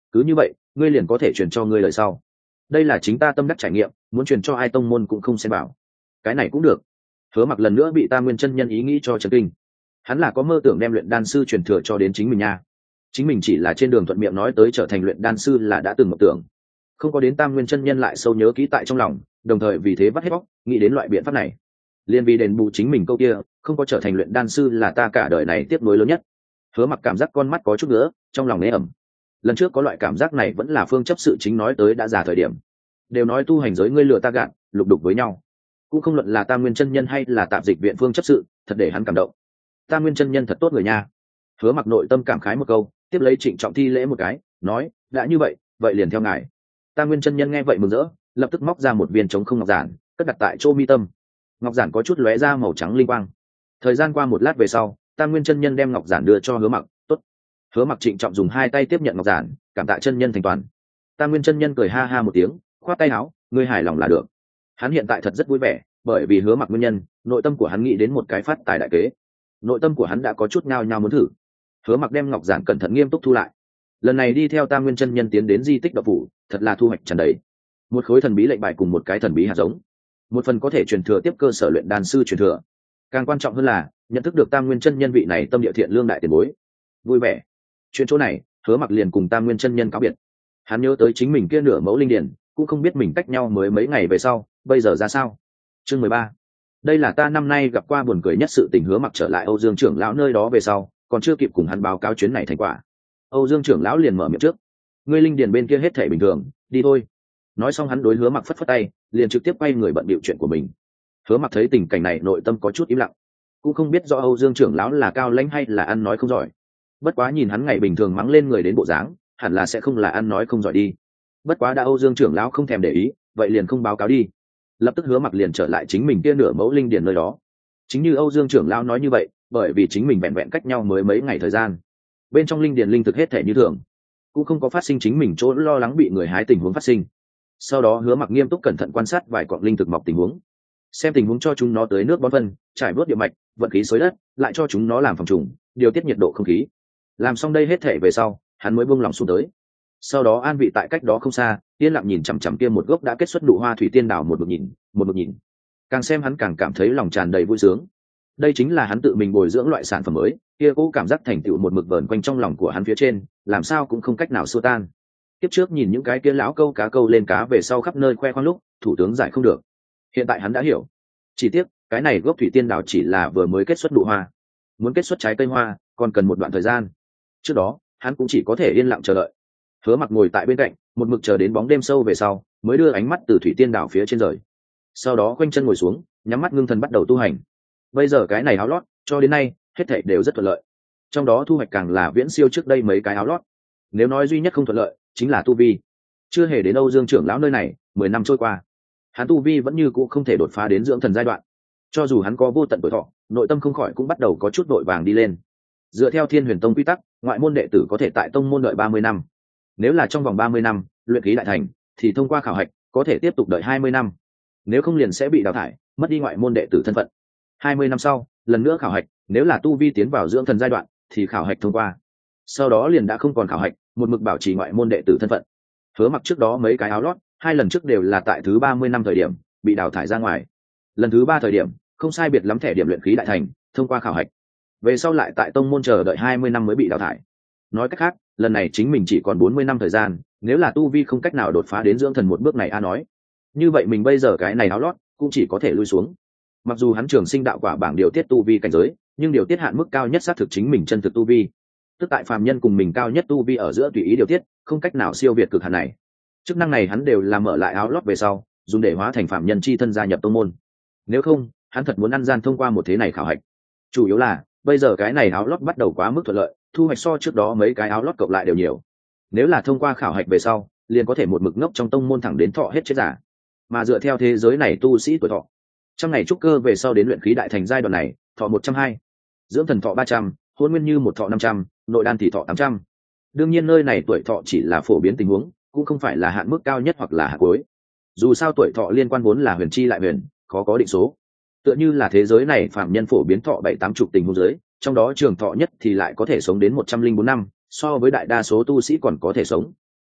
cứ như vậy ngươi liền có thể truyền cho ngươi lời sau. Đây là chính ta tâm đắc trải nghiệm, muốn truyền cho ai tông môn cũng không xem bảo. Cái này cũng được. Hứa Mặc lần nữa bị Tam Nguyên chân nhân ý nghĩ cho chấn kinh. Hắn là có mơ tưởng đem luyện đan sư truyền thừa cho đến chính mình nha. Chính mình chỉ là trên đường thuận miệng nói tới trở thành luyện đan sư là đã từng mộng tưởng, không có đến Tam Nguyên chân nhân lại sâu nhớ kỹ tại trong lòng, đồng thời vì thế vắt hết bóc nghĩ đến loại biện pháp này. Liên vì đền bù chính mình câu kia không có trở thành luyện đan sư là ta cả đời này tiếp nối lớn nhất. Hứa Mặc cảm giác con mắt có chút nữa, trong lòng nế ẩm. Lần trước có loại cảm giác này vẫn là Phương chấp sự chính nói tới đã già thời điểm. Đều nói tu hành giới ngươi lừa ta gạt, lục đục với nhau. Cũng không luận là Tam Nguyên chân nhân hay là tạp dịch viện Phương chấp sự, thật để hắn cảm động. Tam Nguyên chân nhân thật tốt người nha. Hứa Mặc nội tâm cảm khái một câu, tiếp lấy trịnh trọng thi lễ một cái, nói, đã như vậy, vậy liền theo ngài. Tam Nguyên chân nhân nghe vậy mừng rỡ, lập tức móc ra một viên trống không ngọc giản, cất đặt tại chỗ mi tâm. Ngọc giản có chút lóe ra màu trắng linh quang. Thời gian qua một lát về sau, Tam Nguyên chân nhân đem ngọc giản đưa cho Hứa Mặc, tốt. Hứa Mặc trịnh trọng dùng hai tay tiếp nhận ngọc giản, cảm tạ chân nhân thành toàn. Tam Nguyên chân nhân cười ha ha một tiếng, khoát tay áo, ngươi hài lòng là được. Hắn hiện tại thật rất vui vẻ, bởi vì Hứa Mặc nguyên nhân, nội tâm của hắn nghĩ đến một cái phát tài đại kế. Nội tâm của hắn đã có chút nhao nhao muốn thử. Hứa Mặc đem ngọc giản cẩn thận nghiêm túc thu lại. Lần này đi theo Tam Nguyên chân nhân tiến đến di tích đạo phủ, thật là thu hoạch tràn đầy. Một khối thần bí lệnh bài cùng một cái thần bí hạt giống, một phần có thể truyền thừa tiếp cơ sở luyện đan sư truyền thừa. Càng quan trọng hơn là nhận thức được Tam Nguyên chân nhân vị này tâm địa thiện lương đại tiền bối. Vui vẻ. Chuyện chỗ này, Hứa Mặc liền cùng Tam Nguyên chân nhân cáo biệt. Hắn nhớ tới chính mình kia nửa mẫu linh điển, cũng không biết mình cách nhau mới mấy ngày về sau, bây giờ ra sao. Chương 13. Đây là ta năm nay gặp qua buồn cười nhất sự tình. Hứa Mặc trở lại Âu Dương trưởng lão nơi đó về sau, còn chưa kịp cùng hắn báo cáo chuyến này thành quả. Âu Dương trưởng lão liền mở miệng trước, ngươi linh điền bên kia hết thể bình thường, đi thôi. Nói xong hắn đối Hứa Mặc phất phất tay, liền trực tiếp quay người bận bịu chuyện của mình. Hứa Mặc thấy tình cảnh này nội tâm có chút im lặng, cũng không biết do Âu Dương trưởng lão là cao lãnh hay là ăn nói không giỏi. Bất quá nhìn hắn ngày bình thường mắng lên người đến bộ dáng, hẳn là sẽ không là ăn nói không giỏi đi. Bất quá đã Âu Dương trưởng lão không thèm để ý, vậy liền không báo cáo đi. Lập tức Hứa Mặc liền trở lại chính mình kia nửa mẫu linh điền nơi đó. Chính như Âu Dương trưởng lão nói như vậy, bởi vì chính mình vẹn vẹn cách nhau mới mấy ngày thời gian, bên trong linh điền linh thực hết thể như thường, cũng không có phát sinh chính mình chỗ lo lắng bị người hái tình huống phát sinh. Sau đó Hứa Mặc nghiêm túc cẩn thận quan sát vài cọng linh thực mọc tình huống, xem tình huống cho chúng nó tới nước bón phân, trải bớt địa mạch, vận khí xới đất, lại cho chúng nó làm phòng trùng, điều tiết nhiệt độ không khí. Làm xong đây hết thể về sau, hắn mới buông lòng xuống tới. Sau đó an vị tại cách đó không xa, yên lặng nhìn chằm chằm kia một gốc đã kết xuất nụ hoa thủy tiên đào, một mực nhìn. Càng xem hắn càng cảm thấy lòng tràn đầy vui sướng. Đây chính là hắn tự mình bồi dưỡng loại sản phẩm mới, kia cố cảm giác thành tựu một mực vờn quanh trong lòng của hắn phía trên, làm sao cũng không cách nào xua tan. Tiếp trước nhìn những cái kia lão câu cá câu lên cá về sau khắp nơi khoe khoang lúc, thủ tướng giải không được. Hiện tại hắn đã hiểu. Chỉ tiếc, cái này gốc thủy tiên đào chỉ là vừa mới kết xuất nụ hoa, muốn kết xuất trái cây hoa, còn cần một đoạn thời gian. Trước đó, hắn cũng chỉ có thể yên lặng chờ đợi. Hứa Mặc ngồi tại bên cạnh, một mực chờ đến bóng đêm sâu về sau, mới đưa ánh mắt từ thủy tiên đảo phía trên rời. Sau đó khoanh chân ngồi xuống, nhắm mắt ngưng thần bắt đầu tu hành. Bây giờ cái này áo lót, cho đến nay, hết thảy đều rất thuận lợi. Trong đó thu hoạch càng là viễn siêu trước đây mấy cái áo lót. Nếu nói duy nhất không thuận lợi, chính là tu vi. Chưa hề đến Âu Dương trưởng lão nơi này, 10 năm trôi qua, hắn tu vi vẫn như cũ không thể đột phá đến dưỡng thần giai đoạn. Cho dù hắn có vô tận tuổi thọ, nội tâm không khỏi cũng bắt đầu có chút vội vàng đi lên. Dựa theo Thiên Huyền Tông quy tắc, ngoại môn đệ tử có thể tại tông môn đợi 30 năm. Nếu là trong vòng 30 năm, luyện khí đại thành, thì thông qua khảo hạch, có thể tiếp tục đợi 20 năm. Nếu không liền sẽ bị đào thải, mất đi ngoại môn đệ tử thân phận. 20 năm sau, lần nữa khảo hạch, nếu là tu vi tiến vào dưỡng thần giai đoạn, thì khảo hạch thông qua. Sau đó liền đã không còn khảo hạch, một mực bảo trì ngoại môn đệ tử thân phận. Hứa Mặc trước đó mấy cái áo lót, 2 lần trước đều là tại thứ 30 năm thời điểm, bị đào thải ra ngoài. Lần thứ 3 thời điểm, không sai biệt lắm thẻ điểm luyện khí đại thành, thông qua khảo hạch. Về sau lại tại tông môn chờ đợi 20 năm mới bị đào thải. Nói cách khác, lần này chính mình chỉ còn 40 năm thời gian, nếu là tu vi không cách nào đột phá đến dưỡng thần một bước này nói. Như vậy mình bây giờ cái này áo lót, cũng chỉ có thể lui xuống. Mặc dù hắn trường sinh đạo quả bảng điều tiết tu vi cảnh giới, nhưng điều tiết hạn mức cao nhất xác thực chính mình chân thực tu vi. Tức tại phàm nhân cùng mình cao nhất tu vi ở giữa tùy ý điều tiết, không cách nào siêu việt cực hạn này. Chức năng này hắn đều là mở lại áo lót về sau, dùng để hóa thành phàm nhân chi thân gia nhập tông môn. Nếu không, hắn thật muốn ăn gian thông qua một thế này khảo hạch. Chủ yếu là, bây giờ cái này áo lót bắt đầu quá mức thuận lợi, thu hoạch so trước đó mấy cái áo lót cộng lại đều nhiều. Nếu là thông qua khảo hạch về sau, liền có thể một mực ngốc trong tông môn thẳng đến thọ hết chết giả. Mà dựa theo thế giới này tu sĩ tuổi thọ, trong ngày trúc cơ về sau đến luyện khí đại thành giai đoạn này, thọ 120, dưỡng thần thọ 300, hôn nguyên như một thọ 500, nội đan thì thọ 800. Đương nhiên nơi này tuổi thọ chỉ là phổ biến tình huống, cũng không phải là hạn mức cao nhất hoặc là hạn cuối. Dù sao tuổi thọ liên quan vốn là huyền chi lại huyền, khó có định số. Tựa như là thế giới này phạm nhân phổ biến thọ 7-80 tình huống dưới, trong đó trường thọ nhất thì lại có thể sống đến 104 năm, so với đại đa số tu sĩ còn có thể sống.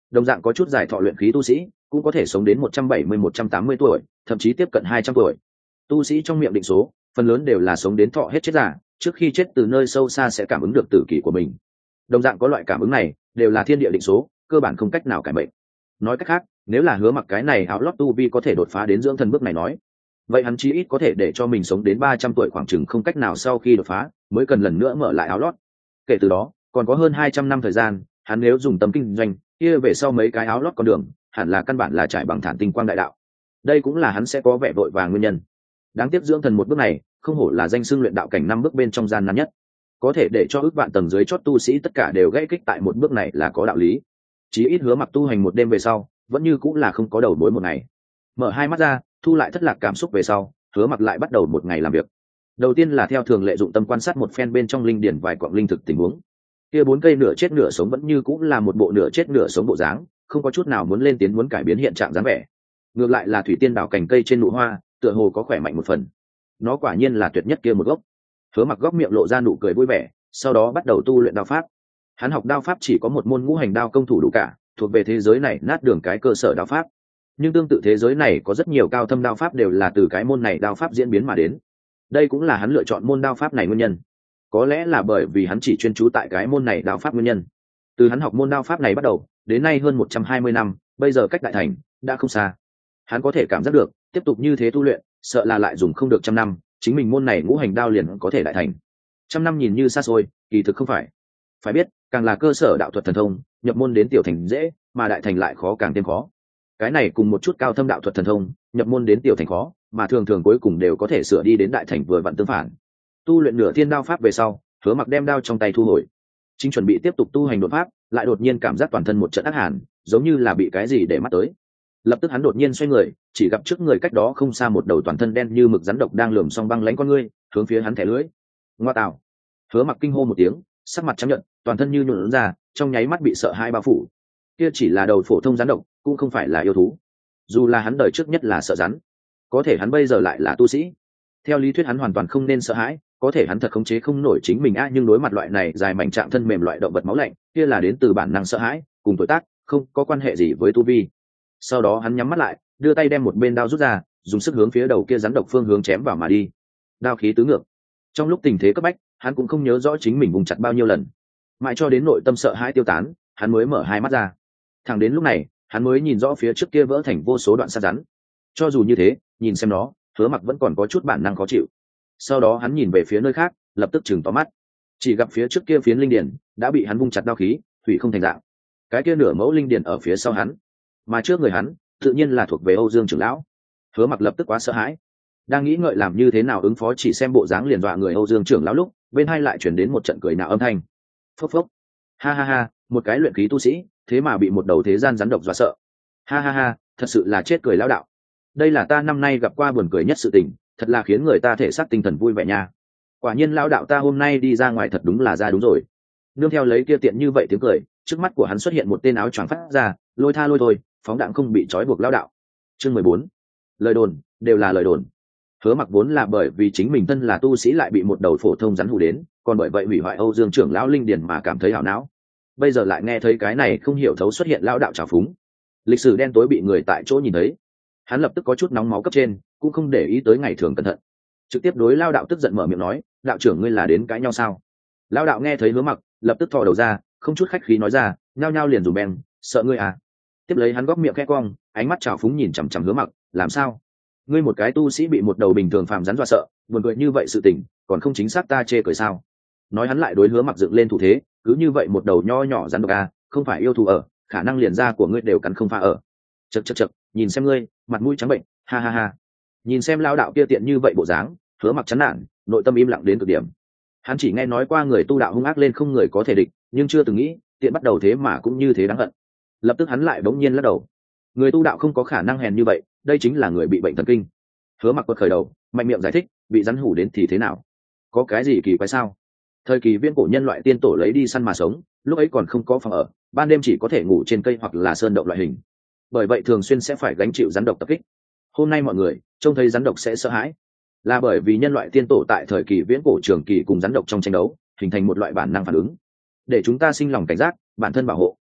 Đồng dạng có chút giải thọ luyện khí tu sĩ cũng có thể sống đến 170-180 tuổi, thậm chí tiếp cận 200 tuổi. Tu sĩ trong miệng định số phần lớn đều là sống đến thọ hết chết già, trước khi chết từ nơi sâu xa sẽ cảm ứng được tử kỷ của mình. Đồng dạng có loại cảm ứng này đều là thiên địa định số, cơ bản không cách nào cải mệnh. Nói cách khác, nếu là Hứa Mặc cái này áo lót tu vi có thể đột phá đến dưỡng thần bước này nói, vậy hắn chí ít có thể để cho mình sống đến 300 tuổi, khoảng chừng không cách nào sau khi đột phá mới cần lần nữa mở lại áo lót. Kể từ đó còn có hơn 200 năm thời gian, hắn nếu dùng tâm kinh doanh kia về sau mấy cái áo lót con đường hẳn là căn bản là trải bằng thản tinh quang đại đạo. Đây cũng là hắn sẽ có vẻ vội vàng nguyên nhân. Đáng tiếc dưỡng thần một bước này không hổ là danh xưng luyện đạo cảnh 5 bước bên trong gian nan nhất, có thể để cho ước vạn tầng dưới chót tu sĩ tất cả đều gãy kích tại một bước này là có đạo lý. Chí ít Hứa Mặc tu hành một đêm về sau vẫn như cũng là không có đầu mối một ngày. Mở hai mắt ra thu lại thất lạc cảm xúc về sau, Hứa Mặc lại bắt đầu một ngày làm việc. Đầu tiên là theo thường lệ dụng tâm quan sát một phen bên trong linh điển vài quặng linh thực tình huống. Kia 4 cây nửa chết nửa sống vẫn như cũng là một bộ nửa chết nửa sống bộ dáng, không có chút nào muốn lên tiến muốn cải biến hiện trạng dáng vẻ. Ngược lại là thủy tiên đảo cành cây trên nụ hoa tựa hồ có khỏe mạnh một phần. Nó quả nhiên là tuyệt nhất kia một gốc. Hứa Mặc góc miệng lộ ra nụ cười vui vẻ, sau đó bắt đầu tu luyện đao pháp. Hắn học đao pháp chỉ có một môn ngũ hành đao công thủ đủ cả, thuộc về thế giới này nát đường cái cơ sở đao pháp. Nhưng tương tự thế giới này có rất nhiều cao thâm đao pháp đều là từ cái môn này đao pháp diễn biến mà đến. Đây cũng là hắn lựa chọn môn đao pháp này nguyên nhân. Có lẽ là bởi vì hắn chỉ chuyên chú tại cái môn này đao pháp nguyên nhân. Từ hắn học môn đao pháp này bắt đầu, đến nay hơn 120 năm, bây giờ cách đại thành đã không xa. Hắn có thể cảm giác được, tiếp tục như thế tu luyện, sợ là lại dùng không được 100 năm, chính mình môn này ngũ hành đao liền có thể đại thành. 100 năm nhìn như xa xôi, kỳ thực không phải. Phải biết, càng là cơ sở đạo thuật thần thông, nhập môn đến tiểu thành dễ, mà đại thành lại khó càng thêm khó. Cái này cùng một chút cao thâm đạo thuật thần thông, nhập môn đến tiểu thành khó, mà thường thường cuối cùng đều có thể sửa đi đến đại thành vừa vặn tương phản. Tu luyện nửa thiên đao pháp về sau, Hứa Mặc đem đao trong tay thu hồi, chính chuẩn bị tiếp tục tu hành đột pháp, lại đột nhiên cảm giác toàn thân một trận ác hàn, giống như là bị cái gì để mắt tới. Lập tức hắn đột nhiên xoay người, chỉ gặp trước người cách đó không xa một đầu toàn thân đen như mực rắn độc đang lườm song băng lãnh con ngươi, hướng phía hắn thẻ lưỡi. Ngoa tạo! Hứa Mặc kinh hô một tiếng, sắc mặt trắng nhợt, toàn thân như nhũn ra, trong nháy mắt bị sợ hãi bao phủ. Kia chỉ là đầu phổ thông rắn độc, cũng không phải là yêu thú. Dù là hắn đời trước nhất là sợ rắn, có thể hắn bây giờ lại là tu sĩ. Theo lý thuyết hắn hoàn toàn không nên sợ hãi, có thể hắn thật khống chế không nổi chính mình nhưng đối mặt loại này dài mảnh trạng thân mềm loại động vật máu lạnh, kia là đến từ bản năng sợ hãi, cùng tuổi tác không có quan hệ gì với tu vi. Sau đó hắn nhắm mắt lại, đưa tay đem một bên đao rút ra, dùng sức hướng phía đầu kia rắn độc phương hướng chém vào mà đi. Đao khí tứ ngược. Trong lúc tình thế cấp bách, hắn cũng không nhớ rõ chính mình vùng chặt bao nhiêu lần, mãi cho đến nội tâm sợ hãi tiêu tán, hắn mới mở hai mắt ra. Thẳng đến lúc này, hắn mới nhìn rõ phía trước kia vỡ thành vô số đoạn xác rắn. Cho dù như thế, nhìn xem nó, Hứa Mặc vẫn còn có chút bản năng khó chịu. Sau đó hắn nhìn về phía nơi khác, lập tức chừng to mắt, chỉ gặp phía trước kia phiến linh điển đã bị hắn vung chặt đao khí thủy không thành dạng. Cái kia nửa mẫu linh điển ở phía sau hắn, mà trước người hắn tự nhiên là thuộc về Âu Dương trưởng lão. Hứa Mặc lập tức quá sợ hãi, đang nghĩ ngợi làm như thế nào ứng phó, chỉ xem bộ dáng liền dọa người Âu Dương trưởng lão lúc bên hai lại chuyển đến một trận cười nạo âm thanh. Phốc phốc, ha ha ha, một cái luyện khí tu sĩ thế mà bị một đầu thế gian rắn độc dọa sợ. Ha ha ha, thật sự là chết cười lão đạo. Đây là ta năm nay gặp qua buồn cười nhất sự tình, thật là khiến người ta thể xác tinh thần vui vẻ nha. Quả nhiên lão đạo ta hôm nay đi ra ngoài thật đúng là ra đúng rồi. Nương theo lấy kia tiện như vậy tiếng cười, trước mắt của hắn xuất hiện một tên áo choàng phát ra, lôi tha lôi thôi, phóng đạn không bị trói buộc lão đạo. Chương 14. Lời đồn đều là lời đồn. Hứa Mặc vốn là bởi vì chính mình thân là tu sĩ lại bị một đầu phổ thông rắn hù đến, còn bởi vậy hủy hoại Âu Dương trưởng lão linh điển mà cảm thấy hảo não. Bây giờ lại nghe thấy cái này không hiểu thấu xuất hiện lão đạo trào phúng, lịch sử đen tối bị người tại chỗ nhìn thấy, hắn lập tức có chút nóng máu cấp trên, cũng không để ý tới ngày thường cẩn thận, trực tiếp đối lao đạo tức giận mở miệng nói: đạo trưởng ngươi là đến cãi nhau sao? Lao đạo nghe thấy Hứa Mặc, lập tức thò đầu ra, không chút khách khí nói ra: nhao nhao liền dùng beng, sợ ngươi à? Tiếp lấy hắn góc miệng khẽ cong, ánh mắt trào phúng nhìn chằm chằm Hứa Mặc: làm sao? Ngươi một cái tu sĩ bị một đầu bình thường phàm rắn dọa sợ, buồn cười như vậy sự tình, còn không chính xác ta chê cười sao? Nói hắn lại đối Hứa Mặc dựng lên thủ thế, cứ như vậy một đầu nho nhỏ rắn độc à, không phải yêu thù ở, khả năng liền da của ngươi đều cắn không pha ở. Chậc chậc chậc, nhìn xem ngươi, mặt mũi trắng bệnh, ha ha ha. Nhìn xem lao đạo kia tiện như vậy bộ dáng, Hứa Mặc chán nản, nội tâm im lặng đến cực điểm. Hắn chỉ nghe nói qua người tu đạo hung ác lên không người có thể địch, nhưng chưa từng nghĩ tiện bắt đầu thế mà cũng như thế đáng hận. Lập tức hắn lại bỗng nhiên lắc đầu, người tu đạo không có khả năng hèn như vậy, đây chính là người bị bệnh thần kinh. Hứa Mặc quật khởi đầu, mạnh miệng giải thích: bị rắn hủ đến thì thế nào, có cái gì kỳ quái sao? Thời kỳ viễn cổ nhân loại tiên tổ lấy đi săn mà sống, lúc ấy còn không có phòng ở, ban đêm chỉ có thể ngủ trên cây hoặc là sơn động loại hình, bởi vậy thường xuyên sẽ phải gánh chịu rắn độc tập kích. Hôm nay mọi người trông thấy rắn độc sẽ sợ hãi, là bởi vì nhân loại tiên tổ tại thời kỳ viễn cổ trường kỳ cùng rắn độc trong tranh đấu, hình thành một loại bản năng phản ứng, để chúng ta sinh lòng cảnh giác, bản thân bảo hộ.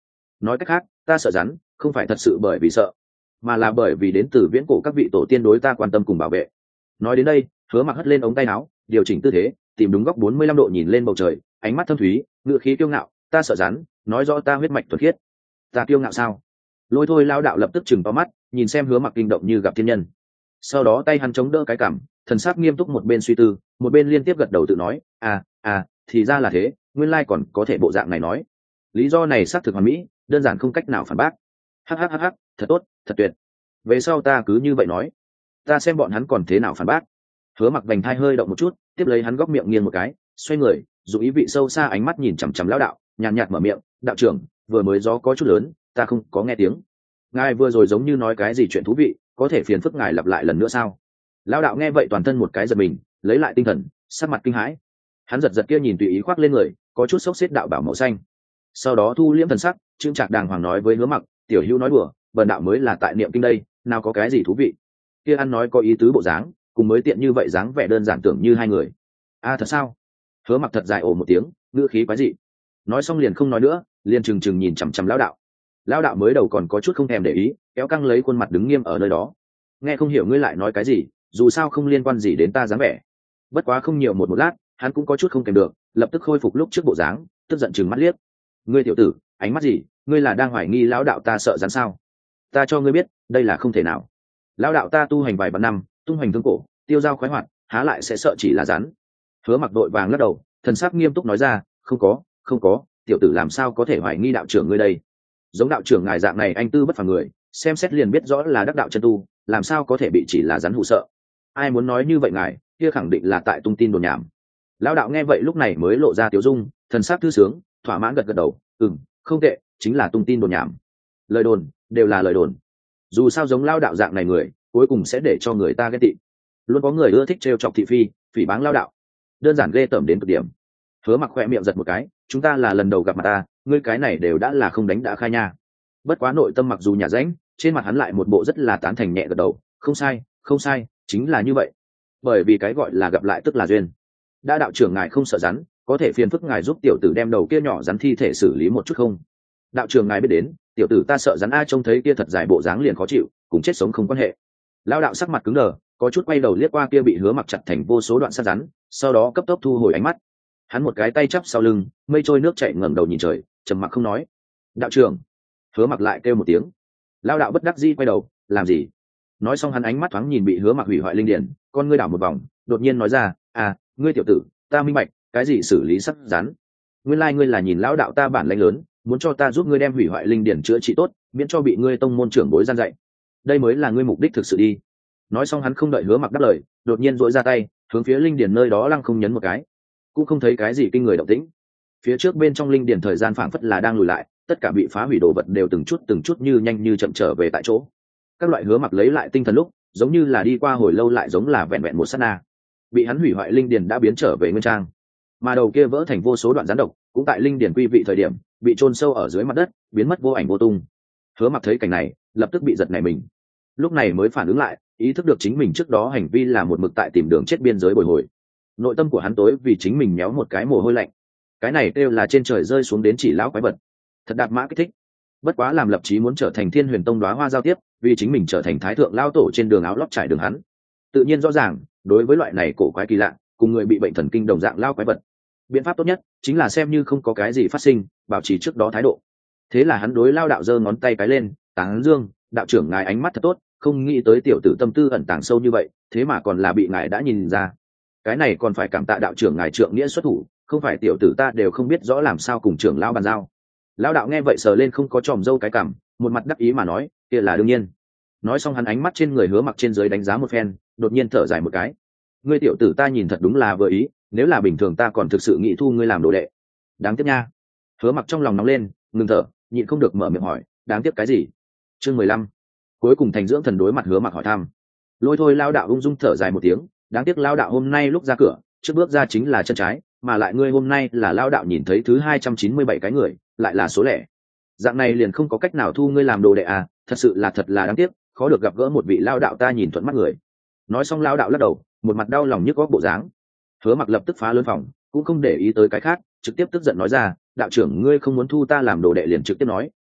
nói cách khác ta sợ rắn không phải thật sự bởi vì sợ, mà là bởi vì đến từ viễn cổ các vị tổ tiên đối ta quan tâm cùng bảo vệ. Nói đến đây, Hứa Mặc hất lên ống tay áo, điều chỉnh tư thế, tìm đúng góc 45 độ nhìn lên bầu trời, ánh mắt thâm thúy, ngựa khí kiêu ngạo. Ta sợ rắn, nói rõ ta huyết mạch thuần khiết. Ta kiêu ngạo sao? Lôi Thôi lao đạo lập tức chừng to mắt, nhìn xem Hứa Mặc kinh động như gặp thiên nhân. Sau đó tay hắn chống đỡ cái cằm, thần sắc nghiêm túc, một bên suy tư, một bên liên tiếp gật đầu tự nói, thì ra là thế, nguyên lai còn có thể bộ dạng này nói. Lý do này xác thực hoàn mỹ, đơn giản không cách nào phản bác. Hắc, thật tốt, thật tuyệt. Về sau ta cứ như vậy nói, ta xem bọn hắn còn thế nào phản bác. Hứa Mặc vành thai hơi động một chút, tiếp lấy hắn góc miệng nghiêng một cái, xoay người, dùng ý vị sâu xa ánh mắt nhìn chằm chằm lão đạo, nhàn nhạt mở miệng, đạo trưởng, vừa mới gió có chút lớn, ta không có nghe tiếng. Ngài vừa rồi giống như nói cái gì chuyện thú vị, có thể phiền phức ngài lặp lại lần nữa sao? Lão đạo nghe vậy toàn thân một cái giật mình, lấy lại tinh thần, sắc mặt kinh hãi. Hắn giật giật kia nhìn tùy ý khoác lên người, có chút xốc xếp đạo bảo màu xanh. Sau đó thu liễm thần sắc, trương trạc đàng hoàng nói với Hứa Mặc, tiểu hữu nói đùa, bần đạo mới là tại niệm kinh đây, nào có cái gì thú vị. Kia ăn nói có ý tứ bộ dáng, cùng mới tiện như vậy dáng vẻ đơn giản tưởng như hai người. Thật sao? Hứa Mặc thật dài ồ một tiếng, ngữ khí quái dị. Nói xong liền không nói nữa, liền trừng trừng nhìn chằm chằm lão đạo. Lão đạo mới đầu còn có chút không thèm để ý, kéo căng lấy khuôn mặt đứng nghiêm ở nơi đó. Nghe không hiểu ngươi lại nói cái gì, dù sao không liên quan gì đến ta dáng vẻ. Bất quá không nhiều một lát, hắn cũng có chút không kèm được, lập tức khôi phục lúc trước bộ dáng, tức giận trừng mắt liếc. Ngươi tiểu tử, ánh mắt gì? Ngươi là đang hoài nghi lão đạo ta sợ rắn sao? Ta cho ngươi biết, đây là không thể nào. Lão đạo ta tu hành vài vạn năm, tung hoành thương cổ, tiêu dao khoái hoạt, há lại sẽ sợ chỉ là rắn. Hứa Mặc đội vàng lắc đầu, thần sắc nghiêm túc nói ra, không có, tiểu tử làm sao có thể hoài nghi đạo trưởng ngươi đây? Giống đạo trưởng ngài dạng này anh tư bất phàm người, xem xét liền biết rõ là đắc đạo chân tu, làm sao có thể bị chỉ là rắn hù sợ? Ai muốn nói như vậy ngài, kia khẳng định là tại tung tin đồn nhảm. Lão đạo nghe vậy lúc này mới lộ ra tiểu dung, thần sắc thư sướng, thỏa mãn gật gật đầu, không tệ, chính là tung tin đồn nhảm. Lời đồn đều là lời đồn. Dù sao giống lão đạo dạng này người, cuối cùng sẽ để cho người ta ghét tị. Luôn có người ưa thích trêu chọc thị phi, phỉ báng lão đạo, đơn giản ghê tởm đến cực điểm. Hứa Mặc khỏe miệng giật một cái, chúng ta là lần đầu gặp mặt ta, ngươi cái này đều đã là không đánh đã khai nha. Bất quá nội tâm mặc dù nhà rãnh, trên mặt hắn lại một bộ rất là tán thành nhẹ gật đầu, không sai, chính là như vậy. Bởi vì cái gọi là gặp lại tức là duyên. Đã đạo trưởng ngài không sợ rắn, có thể phiền phức ngài giúp tiểu tử đem đầu kia nhỏ rắn thi thể xử lý một chút không? Đạo trưởng ngài biết đến, tiểu tử ta sợ rắn trông thấy kia thật dài bộ dáng liền khó chịu, cùng chết sống không quan hệ. Lão đạo sắc mặt cứng đờ, có chút quay đầu liếc qua kia bị Hứa Mặc chặt thành vô số đoạn xác rắn, sau đó cấp tốc thu hồi ánh mắt. Hắn một cái tay chắp sau lưng, mây trôi nước chảy ngẩng đầu nhìn trời, trầm mặc không nói. Đạo trưởng. Hứa Mặc lại kêu một tiếng. Lão đạo bất đắc dĩ quay đầu, làm gì? Nói xong hắn ánh mắt thoáng nhìn bị Hứa Mặc hủy hoại linh điển, con ngươi đảo một vòng, đột nhiên nói ra, ngươi tiểu tử, ta minh bạch, cái gì xử lý sắc rắn? Nguyên lai ngươi là nhìn lão đạo ta bản lãnh lớn, muốn cho ta giúp ngươi đem hủy hoại linh điển chữa trị tốt, miễn cho bị ngươi tông môn trưởng bối gian dạy. Đây mới là ngươi mục đích thực sự đi. Nói xong hắn không đợi Hứa Mặc đáp lời, đột nhiên duỗi ra tay, hướng phía linh điển nơi đó lăng không nhấn một cái. Cũng không thấy cái gì kinh người động tĩnh. Phía trước bên trong linh điển thời gian phảng phất là đang lùi lại, tất cả bị phá hủy đồ vật đều từng chút như nhanh như chậm trở về tại chỗ. Các loại Hứa Mặc lấy lại tinh thần lúc, giống như là đi qua hồi lâu lại giống là vẹn vẹn một sát na. Bị hắn hủy hoại linh điển đã biến trở về nguyên trang, mà đầu kia vỡ thành vô số đoạn rắn độc, cũng tại linh điển quy vị thời điểm bị chôn sâu ở dưới mặt đất, biến mất vô ảnh vô tung. Hứa Mặc thấy cảnh này, lập tức bị giật nảy mình. Lúc này mới phản ứng lại, ý thức được chính mình trước đó hành vi là một mực tại tìm đường chết biên giới bồi hồi. Nội tâm của hắn tối vì chính mình méo một cái mồ hôi lạnh. Cái này kêu là trên trời rơi xuống đến chỉ lão quái vật. Thật đạp mã kích thích. Bất quá làm lập chí muốn trở thành Thiên Huyền Tông đóa hoa giao tiếp, vì chính mình trở thành thái thượng lao tổ trên đường áo lót trải đường hắn. Tự nhiên rõ ràng, đối với loại này cổ quái kỳ lạ, cùng người bị bệnh thần kinh đồng dạng lao quái vật, biện pháp tốt nhất chính là xem như không có cái gì phát sinh, bảo trì trước đó thái độ. Thế là hắn đối lao đạo giơ ngón tay cái lên, tán dương, đạo trưởng ngài ánh mắt thật tốt, không nghĩ tới tiểu tử tâm tư ẩn tàng sâu như vậy, thế mà còn là bị ngài đã nhìn ra. Cái này còn phải cảm tạ đạo trưởng ngài trượng nghĩa xuất thủ, không phải tiểu tử ta đều không biết rõ làm sao cùng trưởng lao bàn giao. Lao đạo nghe vậy sờ lên không có tròm dâu cái cằm, một mặt đắc ý mà nói, kia là đương nhiên. Nói xong hắn ánh mắt trên người Hứa Mặc trên dưới đánh giá một phen, đột nhiên thở dài một cái. Ngươi tiểu tử ta nhìn thật đúng là vừa ý, nếu là bình thường ta còn thực sự nghĩ thu ngươi làm đồ đệ. Đáng tiếc nha. Hứa Mặc trong lòng nóng lên, ngừng thở, nhịn không được mở miệng hỏi, đáng tiếc cái gì? Chương 15. Cuối cùng Thành Dưỡng Thần đối mặt Hứa Mặc hỏi thăm. Lôi Thôi lao đạo ung dung thở dài một tiếng, đáng tiếc lao đạo hôm nay lúc ra cửa, trước bước ra chính là chân trái, mà lại ngươi hôm nay là lao đạo nhìn thấy thứ 297 cái người, lại là số lẻ. Dạng này liền không có cách nào thu ngươi làm đồ đệ à, thật là đáng tiếc, khó được gặp gỡ một vị lao đạo ta nhìn thuận mắt người. Nói xong lao đạo lắc đầu, một mặt đau lòng nhức góc bộ dáng. Hứa Mặc lập tức phá lớn phòng, cũng không để ý tới cái khác, trực tiếp tức giận nói ra, đạo trưởng ngươi không muốn thu ta làm đồ đệ liền trực tiếp nói,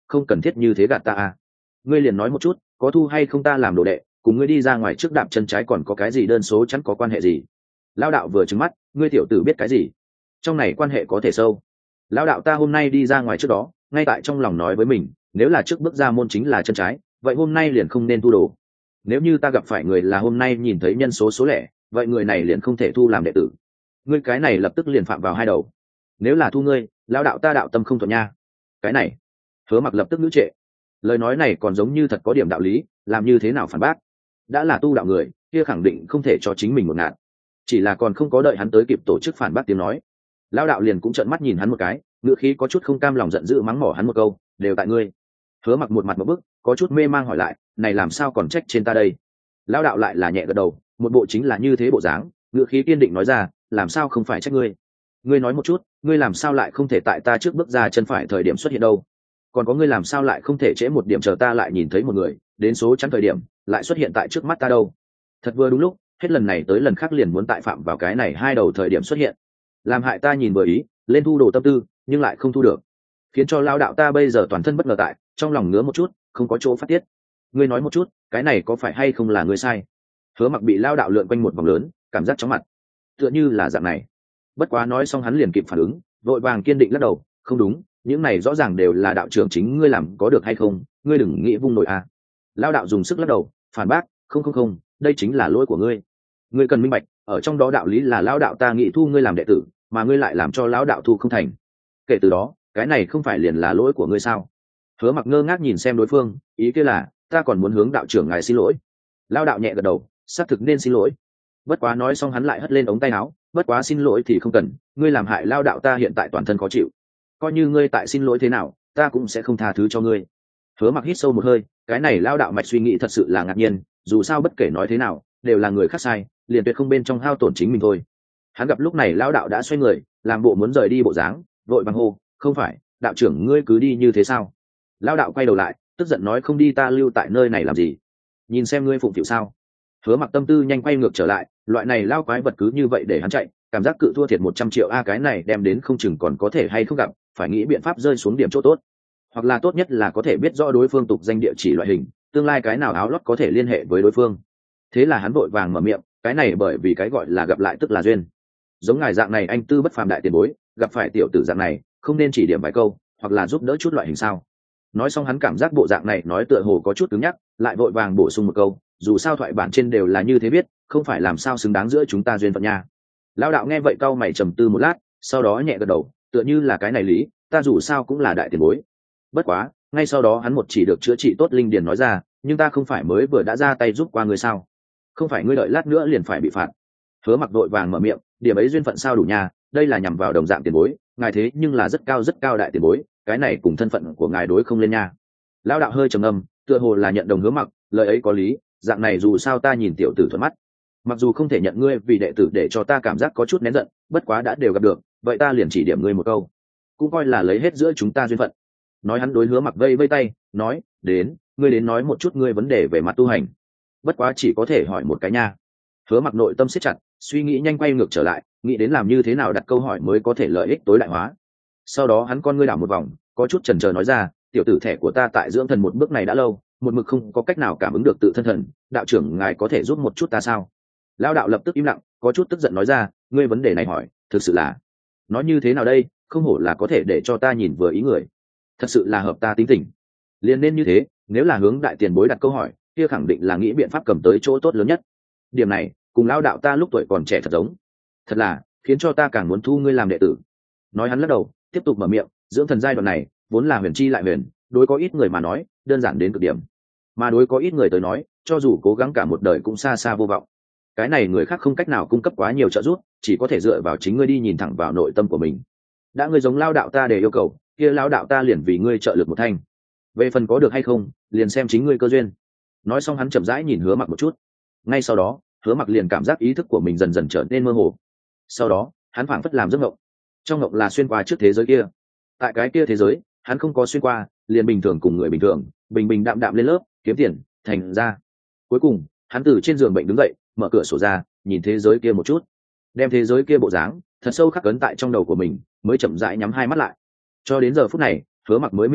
không cần thiết như thế gạt ta à. Ngươi liền nói một chút, có thu hay không ta làm đồ đệ, cùng ngươi đi ra ngoài trước đạp chân trái còn có cái gì đơn số chẳng có quan hệ gì. Lao đạo vừa trừng mắt, ngươi tiểu tử biết cái gì, trong này quan hệ có thể sâu. Lao đạo ta hôm nay đi ra ngoài trước đó, ngay tại trong lòng nói với mình, nếu là trước bước ra môn chính là chân trái, vậy hôm nay liền không nên thu đồ. Nếu như ta gặp phải người là hôm nay nhìn thấy nhân số số lẻ, vậy người này liền không thể thu làm đệ tử. Ngươi cái này lập tức liền phạm vào hai đầu. Nếu là thu ngươi, Lao đạo ta đạo tâm không thuận nha. Cái này, Hứa Mặc lập tức ngữ trệ. Lời nói này còn giống như thật có điểm đạo lý, làm như thế nào phản bác. Đã là tu đạo người, kia khẳng định không thể cho chính mình một nạn. Chỉ là còn không có đợi hắn tới kịp tổ chức phản bác tiếng nói, Lao đạo liền cũng trợn mắt nhìn hắn một cái, ngữ khí có chút không cam lòng giận dữ mắng mỏ hắn một câu, đều tại ngươi. Hứa Mặc một mặt một bức, có chút mê mang hỏi lại, này làm sao còn trách trên ta đây. Lao đạo lại là nhẹ gật đầu, một bộ chính là như thế bộ dáng, ngữ khí kiên định nói ra, làm sao không phải trách ngươi. Ngươi nói một chút, ngươi làm sao lại không thể tại ta trước bước ra chân phải thời điểm xuất hiện đâu. Còn có ngươi làm sao lại không thể trễ một điểm chờ ta lại nhìn thấy một người, đến số chắn thời điểm, lại xuất hiện tại trước mắt ta đâu. Thật vừa đúng lúc, hết lần này tới lần khác liền muốn tại phạm vào cái này hai đầu thời điểm xuất hiện. Làm hại ta nhìn vừa ý, lên thu đồ tâm tư, nhưng lại không thu được. Khiến cho Lao đạo ta bây giờ toàn thân bất ngờ tại, trong lòng ngứa một chút, không có chỗ phát tiết. Ngươi nói một chút, cái này có phải hay không là ngươi sai. Hứa Mặc bị Lao đạo lượn quanh một vòng lớn, cảm giác chóng mặt. Tựa như là dạng này. Bất quá nói xong hắn liền kịp phản ứng, vội vàng kiên định lắc đầu, không đúng, những này rõ ràng đều là đạo trưởng chính ngươi làm, có được hay không, ngươi đừng nghĩ vung nổi à. Lao đạo dùng sức lắc đầu, phản bác, không, đây chính là lỗi của ngươi. Ngươi cần minh bạch, ở trong đó đạo lý là Lao đạo ta nghĩ thu ngươi làm đệ tử, mà ngươi lại làm cho lão đạo thu không thành. Kể từ đó, cái này không phải liền là lỗi của ngươi sao? Hứa Mặc ngơ ngác nhìn xem đối phương, ý kia là, ta còn muốn hướng đạo trưởng ngài xin lỗi. Lao đạo nhẹ gật đầu, xác thực nên xin lỗi. Bất quá nói xong hắn lại hất lên ống tay áo, bất quá xin lỗi thì không cần, ngươi làm hại Lao đạo ta hiện tại toàn thân khó chịu. Coi như ngươi tại xin lỗi thế nào, ta cũng sẽ không tha thứ cho ngươi. Hứa Mặc hít sâu một hơi, cái này Lao đạo mạch suy nghĩ thật sự là ngạc nhiên, dù sao bất kể nói thế nào, đều là người khác sai, liền tuyệt không bên trong hao tổn chính mình thôi. Hắn gặp lúc này Lao đạo đã xoay người, làm bộ muốn rời đi bộ dáng, vội vàng hô, không phải, đạo trưởng ngươi cứ đi như thế sao? Lao đạo quay đầu lại, tức giận nói, không đi ta lưu tại nơi này làm gì? Nhìn xem ngươi phụng phịu sao? Hứa Mặc tâm tư nhanh quay ngược trở lại, loại này lao quái vật cứ như vậy để hắn chạy, cảm giác cự thua thiệt 100 triệu a, cái này đem đến không chừng còn có thể hay không gặp, phải nghĩ biện pháp rơi xuống điểm chỗ tốt, hoặc là tốt nhất là có thể biết rõ đối phương tục danh địa chỉ loại hình, tương lai cái nào áo lót có thể liên hệ với đối phương. Thế là hắn vội vàng mở miệng, cái này bởi vì cái gọi là gặp lại tức là duyên. Giống ngài dạng này anh tư bất phàm đại tiền bối, gặp phải tiểu tử dạng này, không nên chỉ điểm vài câu, hoặc là giúp đỡ chút loại hình sao? Nói xong hắn cảm giác bộ dạng này nói tựa hồ có chút cứng nhắc, lại vội vàng bổ sung một câu, dù sao thoại bản trên đều là như thế biết, không phải làm sao xứng đáng giữa chúng ta duyên phận nha. Lao đạo nghe vậy cau mày trầm tư một lát, sau đó nhẹ gật đầu, tựa như là cái này lý, ta dù sao cũng là đại tiền bối. Bất quá, ngay sau đó hắn một chỉ được chữa trị tốt linh điển nói ra, nhưng ta không phải mới vừa đã ra tay giúp qua ngươi sao? Không phải ngươi đợi lát nữa liền phải bị phạt. Hứa Mặc đội vàng mở miệng, điểm ấy duyên phận sao đủ nha, đây là nhằm vào đồng dạng tiền bối, ngài thế nhưng là rất cao đại tiền bối, cái này cùng thân phận của ngài đối không lên nha. Lão đạo hơi trầm ngâm, tựa hồ là nhận đồng Hứa Mặc, lời ấy có lý, dạng này dù sao ta nhìn tiểu tử thuận mắt. Mặc dù không thể nhận ngươi vì đệ tử để cho ta cảm giác có chút nén giận, bất quá đã đều gặp được, vậy ta liền chỉ điểm ngươi một câu, cũng coi là lấy hết giữa chúng ta duyên phận. Nói hắn đối Hứa Mặc vây vây tay, nói, đến, ngươi đến nói một chút ngươi vấn đề về mặt tu hành. Bất quá chỉ có thể hỏi một cái nha. Hứa Mặc nội tâm siết chặt, suy nghĩ nhanh quay ngược trở lại, nghĩ đến làm như thế nào đặt câu hỏi mới có thể lợi ích tối đại hóa. Sau đó hắn con ngươi đảo một vòng, có chút chần chờ nói ra, tiểu tử thẻ của ta tại dưỡng thần một bước này đã lâu, một mực không có cách nào cảm ứng được tự thân thần, đạo trưởng ngài có thể giúp một chút ta sao? Lao đạo lập tức im lặng, có chút tức giận nói ra, ngươi vấn đề này hỏi, thực sự là nói như thế nào đây, không hổ là có thể để cho ta nhìn vừa ý người, thật sự là hợp ta tính tình. Liền nên như thế, nếu là hướng đại tiền bối đặt câu hỏi, kia khẳng định là nghĩ biện pháp cầm tới chỗ tốt lớn nhất. Điểm này cùng Lao đạo ta lúc tuổi còn trẻ thật giống, thật là khiến cho ta càng muốn thu ngươi làm đệ tử. Nói hắn lắc đầu, tiếp tục mở miệng, dưỡng thần giai đoạn này vốn là huyền chi lại huyền, đối có ít người mà nói đơn giản đến cực điểm, mà đối có ít người tới nói cho dù cố gắng cả một đời cũng xa xa vô vọng. Cái này người khác không cách nào cung cấp quá nhiều trợ giúp, chỉ có thể dựa vào chính ngươi đi nhìn thẳng vào nội tâm của mình. Đã ngươi giống Lao đạo ta để yêu cầu, kia Lao đạo ta liền vì ngươi trợ lực một thanh, về phần có được hay không liền xem chính ngươi cơ duyên. Nói xong hắn chậm rãi nhìn Hứa Mặc một chút, ngay sau đó Hứa Mặc liền cảm giác ý thức của mình dần dần trở nên mơ hồ. Sau đó hắn phảng phất làm giấc mộng, trong mộng là xuyên qua trước thế giới kia. Tại cái kia thế giới hắn không có xuyên qua, liền bình thường cùng người bình thường, bình bình đạm đạm lên lớp kiếm tiền thành ra. Cuối cùng hắn từ trên giường bệnh đứng dậy, mở cửa sổ ra, nhìn thế giới kia một chút, đem thế giới kia bộ dáng thật sâu khắc cấn tại trong đầu của mình, mới chậm rãi nhắm hai mắt lại. Cho đến giờ phút này Hứa Mặc mới minh bạch,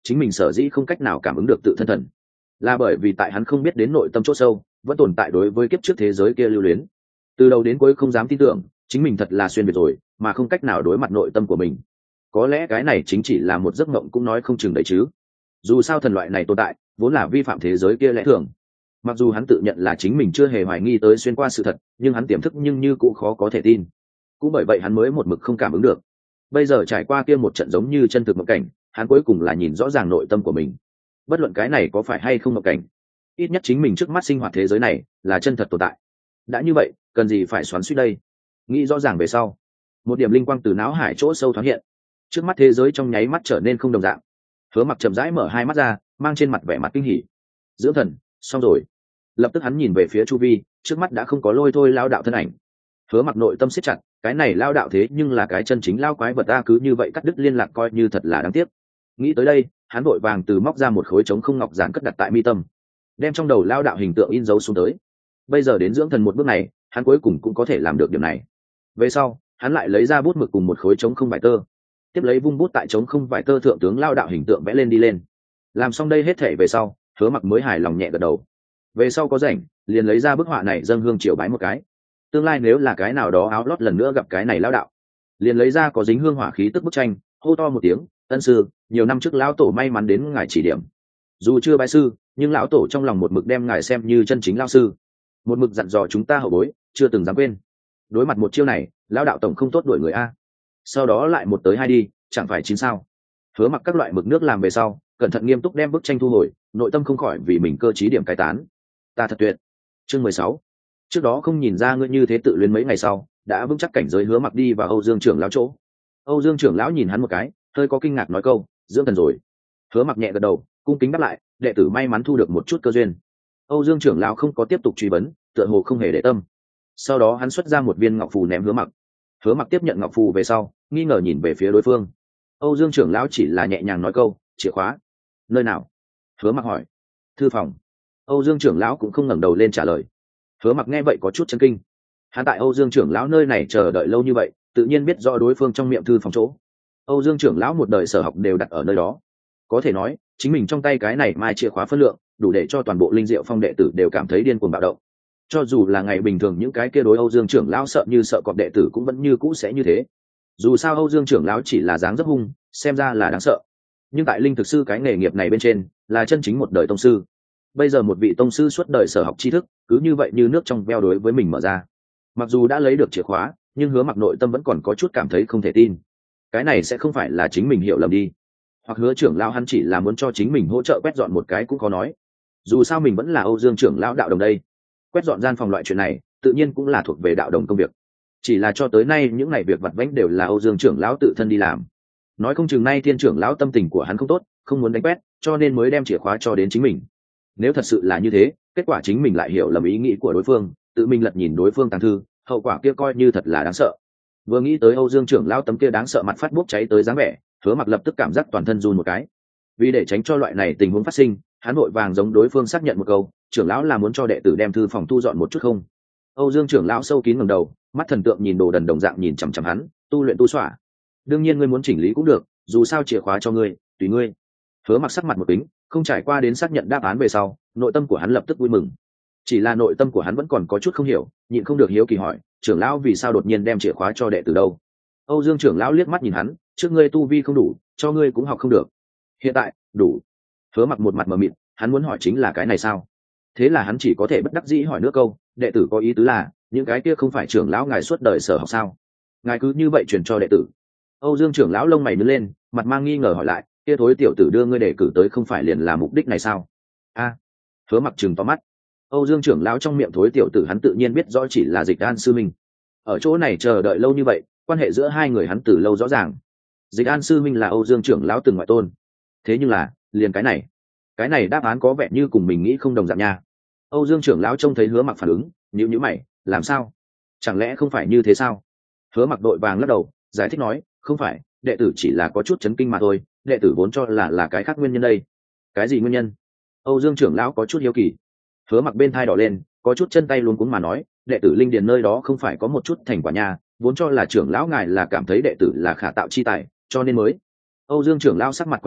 chính mình sở dĩ không cách nào cảm ứng được tự thân thần, là bởi vì tại hắn không biết đến nội tâm chỗ sâu vẫn tồn tại đối với kiếp trước thế giới kia lưu luyến, từ đầu đến cuối không dám tin tưởng chính mình thật là xuyên việt rồi mà không cách nào đối mặt nội tâm của mình. Có lẽ cái này chính chỉ là một giấc mộng cũng nói không chừng đấy chứ. Dù sao thần loại này tồn tại vốn là vi phạm thế giới kia lẽ thường. Mặc dù hắn tự nhận là chính mình chưa hề hoài nghi tới xuyên qua sự thật, nhưng hắn tiềm thức nhưng như cũng khó có thể tin. Cũng bởi vậy hắn mới một mực không cảm ứng được. Bây giờ trải qua kia một trận giống như chân thực mộng cảnh, hắn cuối cùng là nhìn rõ ràng nội tâm của mình. Bất luận cái này có phải hay không mộng cảnh, ít nhất chính mình trước mắt sinh hoạt thế giới này là chân thật tồn tại. Đã như vậy, cần gì phải xoắn xuýt đây? Nghĩ rõ ràng về sau, một điểm linh quang từ não hải chỗ sâu thoáng hiện. Trước mắt thế giới trong nháy mắt trở nên không đồng dạng. Hứa Mặc chậm rãi mở hai mắt ra, mang trên mặt vẻ mặt kinh hỉ. Dưỡng thần, xong rồi. Lập tức hắn nhìn về phía chu vi, trước mắt đã không có Lôi Thôi lao đạo thân ảnh. Hứa Mặc nội tâm siết chặt, cái này lao đạo thế nhưng là cái chân chính lao quái vật ta, cứ như vậy cắt đứt liên lạc coi như thật là đáng tiếc. Nghĩ tới đây, hắn vội vàng từ móc ra một khối trống không ngọc giản cất đặt tại mi tâm, đem trong đầu lao đạo hình tượng in dấu xuống tới. Bây giờ đến dưỡng thần một bước này, hắn cuối cùng cũng có thể làm được điểm này. Về sau, hắn lại lấy ra bút mực cùng một khối trống không vải tơ, tiếp lấy vung bút tại trống không vải tơ thượng tướng lao đạo hình tượng vẽ lên đi lên. Làm xong đây hết thể về sau, Hứa Mặc mới hài lòng nhẹ gật đầu. Về sau có rảnh, liền lấy ra bức họa này dâng hương triều bái một cái. Tương lai nếu là cái nào đó áo lót lần nữa gặp cái này lao đạo, liền lấy ra có dính hương hỏa khí tức bức tranh, hô to một tiếng, ân sư, nhiều năm trước lão tổ may mắn đến ngài chỉ điểm. Dù chưa bái sư, nhưng lão tổ trong lòng một mực đem ngài xem như chân chính lao sư, một mực dặn dò chúng ta hậu bối chưa từng dám quên. Đối mặt một chiêu này, lão đạo tổng không tốt đuổi người a. Sau đó lại một tới hai đi, chẳng phải chín sao. Hứa Mặc các loại mực nước làm về sau, cẩn thận nghiêm túc đem bức tranh thu hồi, nội tâm không khỏi vì mình cơ trí điểm cai tán. Ta thật tuyệt. Chương 16. Trước đó không nhìn ra ngươi như thế tự luyến mấy ngày sau, đã vững chắc cảnh giới. Hứa Mặc đi vào Âu Dương trưởng lão chỗ. Âu Dương trưởng lão nhìn hắn một cái, hơi có kinh ngạc nói câu, dưỡng thần rồi. Hứa Mặc nhẹ gật đầu, cung kính đáp lại, đệ tử may mắn thu được một chút cơ duyên. Âu Dương trưởng lão không có tiếp tục truy vấn, tựa hồ không hề để tâm. Sau đó hắn xuất ra một viên ngọc phù ném Hứa Mặc. Hứa Mặc tiếp nhận ngọc phù về sau, nghi ngờ nhìn về phía đối phương. Âu Dương trưởng lão chỉ là nhẹ nhàng nói câu, chìa khóa nơi nào? Hứa Mặc hỏi. Thư phòng. Âu Dương trưởng lão cũng không ngẩng đầu lên trả lời. Hứa Mặc nghe vậy có chút chấn kinh. Hắn tại Âu Dương trưởng lão nơi này chờ đợi lâu như vậy, tự nhiên biết rõ đối phương trong miệng thư phòng chỗ. Âu Dương trưởng lão một đời sở học đều đặt ở nơi đó, có thể nói chính mình trong tay cái này mai chìa khóa phân lượng đủ để cho toàn bộ Linh Diệu Phong đệ tử đều cảm thấy điên cuồng bạo động. Cho dù là ngày bình thường những cái kia đối Âu Dương trưởng lão sợ như sợ cọp đệ tử cũng vẫn như cũ sẽ như thế. Dù sao Âu Dương trưởng lão chỉ là dáng dấp hung, xem ra là đáng sợ, nhưng tại linh thực sư cái nghề nghiệp này bên trên là chân chính một đời tông sư. Bây giờ một vị tông sư suốt đời sở học tri thức cứ như vậy như nước trong veo đối với mình mở ra. Mặc dù đã lấy được chìa khóa, nhưng Hứa Mặc nội tâm vẫn còn có chút cảm thấy không thể tin. Cái này sẽ không phải là chính mình hiểu lầm đi, hoặc Hứa trưởng lão hắn chỉ là muốn cho chính mình hỗ trợ quét dọn một cái cũng khó nói. Dù sao mình vẫn là Âu Dương trưởng lão đạo đồng đây, quét dọn gian phòng loại chuyện này tự nhiên cũng là thuộc về đạo đồng công việc. Chỉ là cho tới nay những ngày việc vặt vãnh đều là Âu Dương trưởng lão tự thân đi làm. Nói không chừng nay Thiên trưởng lão tâm tình của hắn không tốt, không muốn đánh quét, cho nên mới đem chìa khóa cho đến chính mình. Nếu thật sự là như thế, kết quả chính mình lại hiểu lầm ý nghĩ của đối phương, tự mình lật nhìn đối phương tàng thư, hậu quả kia coi như thật là đáng sợ. Vừa nghĩ tới Âu Dương trưởng lão tấm kia đáng sợ mặt phát bốc cháy tới dáng vẻ, Hứa Mặc lập tức cảm giác toàn thân run một cái. Vì để tránh cho loại này tình huống phát sinh, hắn vội vàng giống đối phương xác nhận một câu, trưởng lão là muốn cho đệ tử đem thư phòng thu dọn một chút không? Âu Dương trưởng lão sâu kín ngẩng đầu, mắt thần tượng nhìn đồ đần đồng dạng nhìn chằm chằm hắn, tu luyện tu xỏa. Đương nhiên ngươi muốn chỉnh lý cũng được, dù sao chìa khóa cho ngươi, tùy ngươi. Hứa Mặc sắc mặt một kính, không trải qua đến xác nhận đáp án về sau, nội tâm của hắn lập tức vui mừng. Chỉ là nội tâm của hắn vẫn còn có chút không hiểu, nhịn không được hiếu kỳ hỏi, trưởng lão vì sao đột nhiên đem chìa khóa cho đệ tử đâu? Âu Dương trưởng lão liếc mắt nhìn hắn, trước ngươi tu vi không đủ, cho ngươi cũng học không được. Hiện tại, đủ. Hứa Mặc một mặt mờ mịt, hắn muốn hỏi chính là cái này sao? Thế là hắn chỉ có thể bất đắc dĩ hỏi nữa câu, đệ tử có ý tứ là, những cái kia không phải trưởng lão ngài suốt đời sở học sao? Ngài cứ như vậy truyền cho đệ tử? Âu Dương trưởng lão lông mày nhướng lên, mặt mang nghi ngờ hỏi lại, kia thối tiểu tử đưa ngươi đề cử tới không phải liền là mục đích này sao? A. Hứa Mặc trừng to mắt. Âu Dương trưởng lão trong miệng thối tiểu tử hắn tự nhiên biết rõ chỉ là Dịch An sư minh. Ở chỗ này chờ đợi lâu như vậy, quan hệ giữa hai người hắn từ lâu rõ ràng. Dịch An sư minh là Âu Dương trưởng lão từng ngoại tôn. Thế nhưng là, liền cái này đáp án có vẻ như cùng mình nghĩ không đồng dạng nha. Âu Dương trưởng lão trông thấy Hứa Mặc phản ứng, nhíu mày, làm sao? Chẳng lẽ không phải như thế sao? Hứa Mặc đội vàng lắc đầu, giải thích nói, không phải, đệ tử chỉ là có chút chấn kinh mà thôi, đệ tử vốn cho là cái khác nguyên nhân đây. Cái gì nguyên nhân? Âu Dương trưởng lão có chút hiếu kỳ. Hứa Mặc bên thai đỏ lên, có chút chân tay luống cuống mà nói, đệ tử linh điền nơi đó không phải có một chút thành quả nha, vốn cho là trưởng lão ngài là cảm thấy đệ tử là khả tạo chi tài, cho nên mới. Âu Dương trưởng lão sắc mặt quái dị,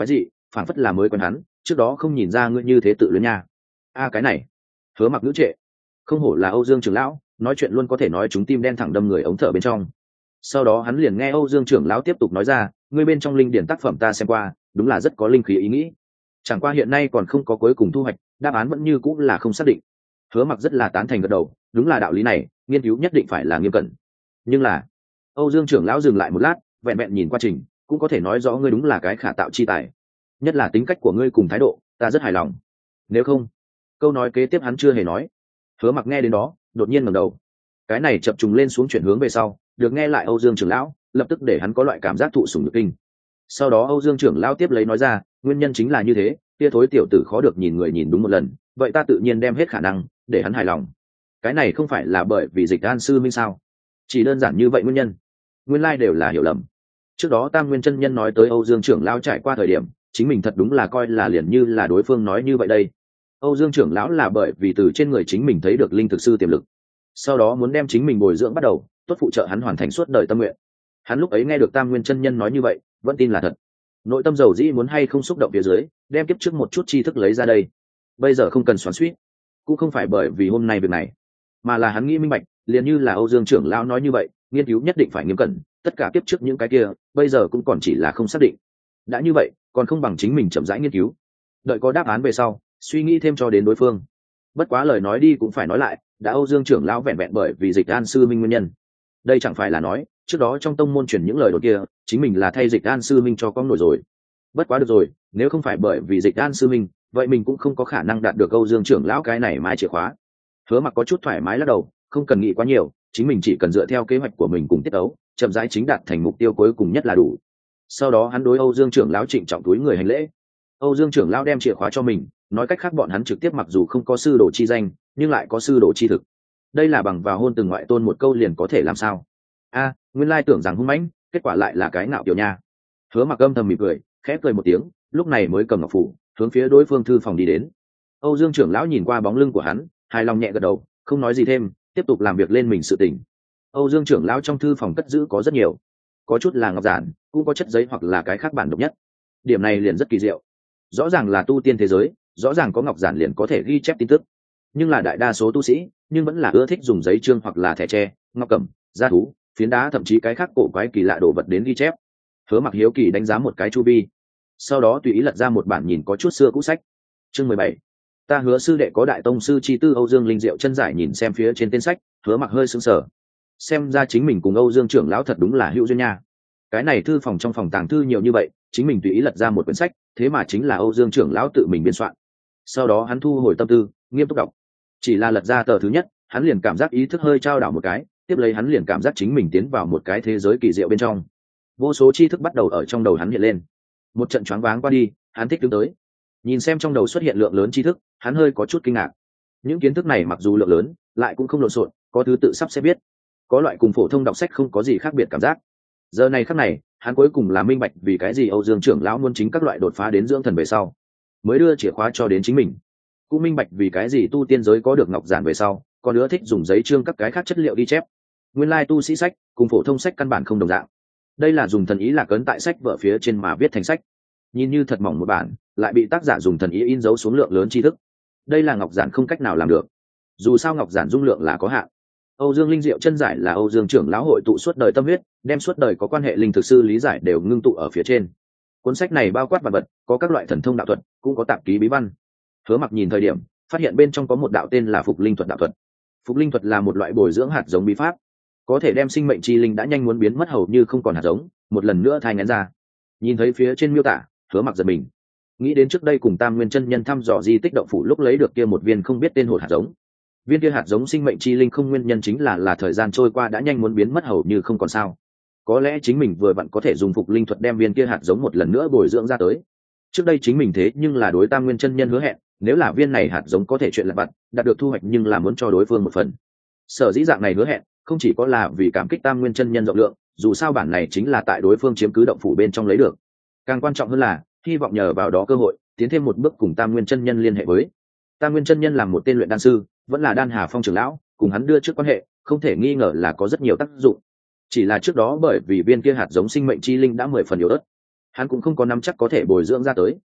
phản phất là mới quen hắn, trước đó không nhìn ra ngươi như thế tự luyến nha. Cái này. Hứa Mặc ngữ trệ. Không hổ là Âu Dương trưởng lão, nói chuyện luôn có thể nói chúng tim đen thẳng đâm người ống thở bên trong. Sau đó hắn liền nghe Âu Dương trưởng lão tiếp tục nói ra, ngươi bên trong linh điển tác phẩm ta xem qua, đúng là rất có linh khí ý nghĩ. Chẳng qua hiện nay còn không có cuối cùng thu hoạch, đáp án vẫn như cũng là không xác định. Hứa Mặc rất là tán thành gật đầu, đúng là đạo lý này, nghiên cứu nhất định phải là nghiêm cẩn. Nhưng là, Âu Dương trưởng lão dừng lại một lát, vẹn vẹn nhìn qua trình, cũng có thể nói rõ ngươi đúng là cái khả tạo chi tài. Nhất là tính cách của ngươi cùng thái độ, ta rất hài lòng. Nếu không, câu nói kế tiếp hắn chưa hề nói. Hứa Mặc nghe đến đó, đột nhiên ngẩng đầu. Cái này chập trùng lên xuống chuyển hướng về sau, được nghe lại Âu Dương trưởng lão, lập tức để hắn có loại cảm giác thụ sủng nhược kinh. Sau đó Âu Dương trưởng lão tiếp lấy nói ra, nguyên nhân chính là như thế, tia thối tiểu tử khó được nhìn người nhìn đúng một lần, vậy ta tự nhiên đem hết khả năng để hắn hài lòng. Cái này không phải là bởi vì Dịch An sư minh sao? Chỉ đơn giản như vậy nguyên nhân. Nguyên lai đều là hiểu lầm. Trước đó Tam Nguyên chân nhân nói tới Âu Dương trưởng lão trải qua thời điểm, chính mình thật đúng là coi là liền như là đối phương nói như vậy đây. Âu Dương trưởng lão là bởi vì từ trên người chính mình thấy được linh thực sư tiềm lực, sau đó muốn đem chính mình bồi dưỡng bắt đầu, tốt phụ trợ hắn hoàn thành suốt đời tâm nguyện. Hắn lúc ấy nghe được Tam Nguyên chân nhân nói như vậy, vẫn tin là thật. Nội tâm dầu dĩ muốn hay không xúc động phía dưới, đem kiếp trước một chút tri thức lấy ra đây. Bây giờ không cần xoắn xuýt, cũng không phải bởi vì hôm nay việc này, mà là hắn nghĩ minh bạch, liền như là Âu Dương trưởng lão nói như vậy, nghiên cứu nhất định phải nghiêm cẩn, tất cả kiếp trước những cái kia, bây giờ cũng còn chỉ là không xác định. Đã như vậy, còn không bằng chính mình chậm rãi nghiên cứu, đợi có đáp án về sau, suy nghĩ thêm cho đến đối phương. Bất quá lời nói đi cũng phải nói lại, đã Âu Dương trưởng lão vẹn vẹn bởi vì Dịch An sư minh nguyên nhân, đây chẳng phải là nói trước đó trong tông môn truyền những lời đồn kia, chính mình là thay Dịch An sư minh cho con nổi rồi. Bất quá được rồi, nếu không phải bởi vì Dịch An sư minh, vậy mình cũng không có khả năng đạt được Âu Dương trưởng lão cái này mai chìa khóa. Hứa Mặc có chút thoải mái lắc đầu, không cần nghĩ quá nhiều, chính mình chỉ cần dựa theo kế hoạch của mình cùng tiết ấu, chậm rãi chính đạt thành mục tiêu cuối cùng nhất là đủ. Sau đó hắn đối Âu Dương trưởng lão trịnh trọng túi người hành lễ. Âu Dương trưởng lão đem chìa khóa cho mình, nói cách khác bọn hắn trực tiếp mặc dù không có sư đồ chi danh, nhưng lại có sư đồ chi thực. Đây là bằng vào hôn từng ngoại tôn một câu liền có thể làm sao? Nguyên lai tưởng rằng hung mãnh, kết quả lại là cái ngạo kiểu nha. Hứa Mặc âm thầm mỉm cười, khẽ cười một tiếng, lúc này mới cầm ngọc phủ, hướng phía đối phương thư phòng đi đến. Âu Dương trưởng lão nhìn qua bóng lưng của hắn, hài lòng nhẹ gật đầu, không nói gì thêm, tiếp tục làm việc lên mình sự tình. Âu Dương trưởng lão trong thư phòng cất giữ có rất nhiều, có chút là ngọc giản, cũng có chất giấy hoặc là cái khác bản độc nhất. Điểm này liền rất kỳ diệu. Rõ ràng là tu tiên thế giới, rõ ràng có ngọc giản liền có thể ghi chép tin tức, nhưng là đại đa số tu sĩ nhưng vẫn là ưa thích dùng giấy trương hoặc là thẻ tre, ngọc cẩm, da thú, phiến đá, thậm chí cái khác cổ quái kỳ lạ đồ vật đến ghi chép. Hứa Mặc hiếu kỳ đánh giá một cái chu vi, sau đó tùy ý lật ra một bản nhìn có chút xưa cũ sách. Chương 17. Ta Hứa sư đệ có đại tông sư chi tư. Âu Dương linh diệu chân giải nhìn xem phía trên tên sách, Hứa Mặc hơi sững sờ. Xem ra chính mình cùng Âu Dương trưởng lão thật đúng là hữu duyên nha. Cái này thư phòng trong phòng tàng thư nhiều như vậy, chính mình tùy ý lật ra một quyển sách, thế mà chính là Âu Dương trưởng lão tự mình biên soạn. Sau đó hắn thu hồi tâm tư, nghiêm túc đọc. Chỉ là lật ra tờ thứ nhất, hắn liền cảm giác ý thức hơi trao đảo một cái, tiếp lấy hắn liền cảm giác chính mình tiến vào một cái thế giới kỳ diệu bên trong. Vô số tri thức bắt đầu ở trong đầu hắn hiện lên. Một trận choáng váng qua đi, hắn thích đứng tới. Nhìn xem trong đầu xuất hiện lượng lớn tri thức, hắn hơi có chút kinh ngạc. Những kiến thức này mặc dù lượng lớn, lại cũng không lộn xộn, có thứ tự sắp xếp biết. Có loại cùng phổ thông đọc sách không có gì khác biệt cảm giác. Giờ này khắc này, hắn cuối cùng là minh bạch vì cái gì Âu Dương trưởng lão muốn chính các loại đột phá đến dưỡng thần về sau, mới đưa chìa khóa cho đến chính mình. Cũng minh bạch vì cái gì tu tiên giới có được ngọc giản về sau, còn nữa thích dùng giấy trương các cái khác chất liệu ghi chép. Nguyên lai tu sĩ sách cùng phổ thông sách căn bản không đồng dạng. Đây là dùng thần ý lạc ấn tại sách vở phía trên mà viết thành sách. Nhìn như thật mỏng một bản, lại bị tác giả dùng thần ý in dấu xuống lượng lớn tri thức. Đây là ngọc giản không cách nào làm được. Dù sao ngọc giản dung lượng là có hạn. Âu Dương linh diệu chân giải là Âu Dương trưởng lão hội tụ suốt đời tâm huyết, đem suốt đời có quan hệ linh thực sư lý giải đều ngưng tụ ở phía trên. Cuốn sách này bao quát vạn vật, có các loại thần thông đạo thuật, cũng có tạp ký bí văn. Hứa Mặc nhìn thời điểm, phát hiện bên trong có một đạo tên là Phục Linh thuật đạo thuật. Phục Linh thuật là một loại bồi dưỡng hạt giống bí pháp, có thể đem sinh mệnh chi linh đã nhanh muốn biến mất hầu như không còn hạt giống, một lần nữa thai nghén ra. Nhìn thấy phía trên miêu tả, Hứa Mặc giật mình, nghĩ đến trước đây cùng Tam Nguyên chân nhân thăm dò di tích động phủ lúc lấy được kia một viên không biết tên hột hạt giống. Viên kia hạt giống sinh mệnh chi linh không nguyên nhân chính là thời gian trôi qua đã nhanh muốn biến mất hầu như không còn sao. Có lẽ chính mình vừa vặn có thể dùng Phục Linh thuật đem viên kia hạt giống một lần nữa bồi dưỡng ra tới. Trước đây chính mình thế nhưng là đối Tam Nguyên chân nhân hứa hẹn, nếu là viên này hạt giống có thể chuyện lặt vặt, đạt được thu hoạch nhưng là muốn cho đối phương một phần. Sở dĩ dạng này hứa hẹn, không chỉ có là vì cảm kích Tam Nguyên chân nhân rộng lượng, dù sao bản này chính là tại đối phương chiếm cứ động phủ bên trong lấy được. Càng quan trọng hơn là hy vọng nhờ vào đó cơ hội tiến thêm một bước cùng Tam Nguyên chân nhân liên hệ với. Tam Nguyên chân nhân làm một tên luyện đan sư, vẫn là Đan Hà Phong trưởng lão, cùng hắn đưa trước quan hệ, không thể nghi ngờ là có rất nhiều tác dụng. Chỉ là trước đó bởi vì viên kia hạt giống sinh mệnh chi linh đã 10 phần yếu ớt, hắn cũng không có nắm chắc có thể bồi dưỡng ra tới.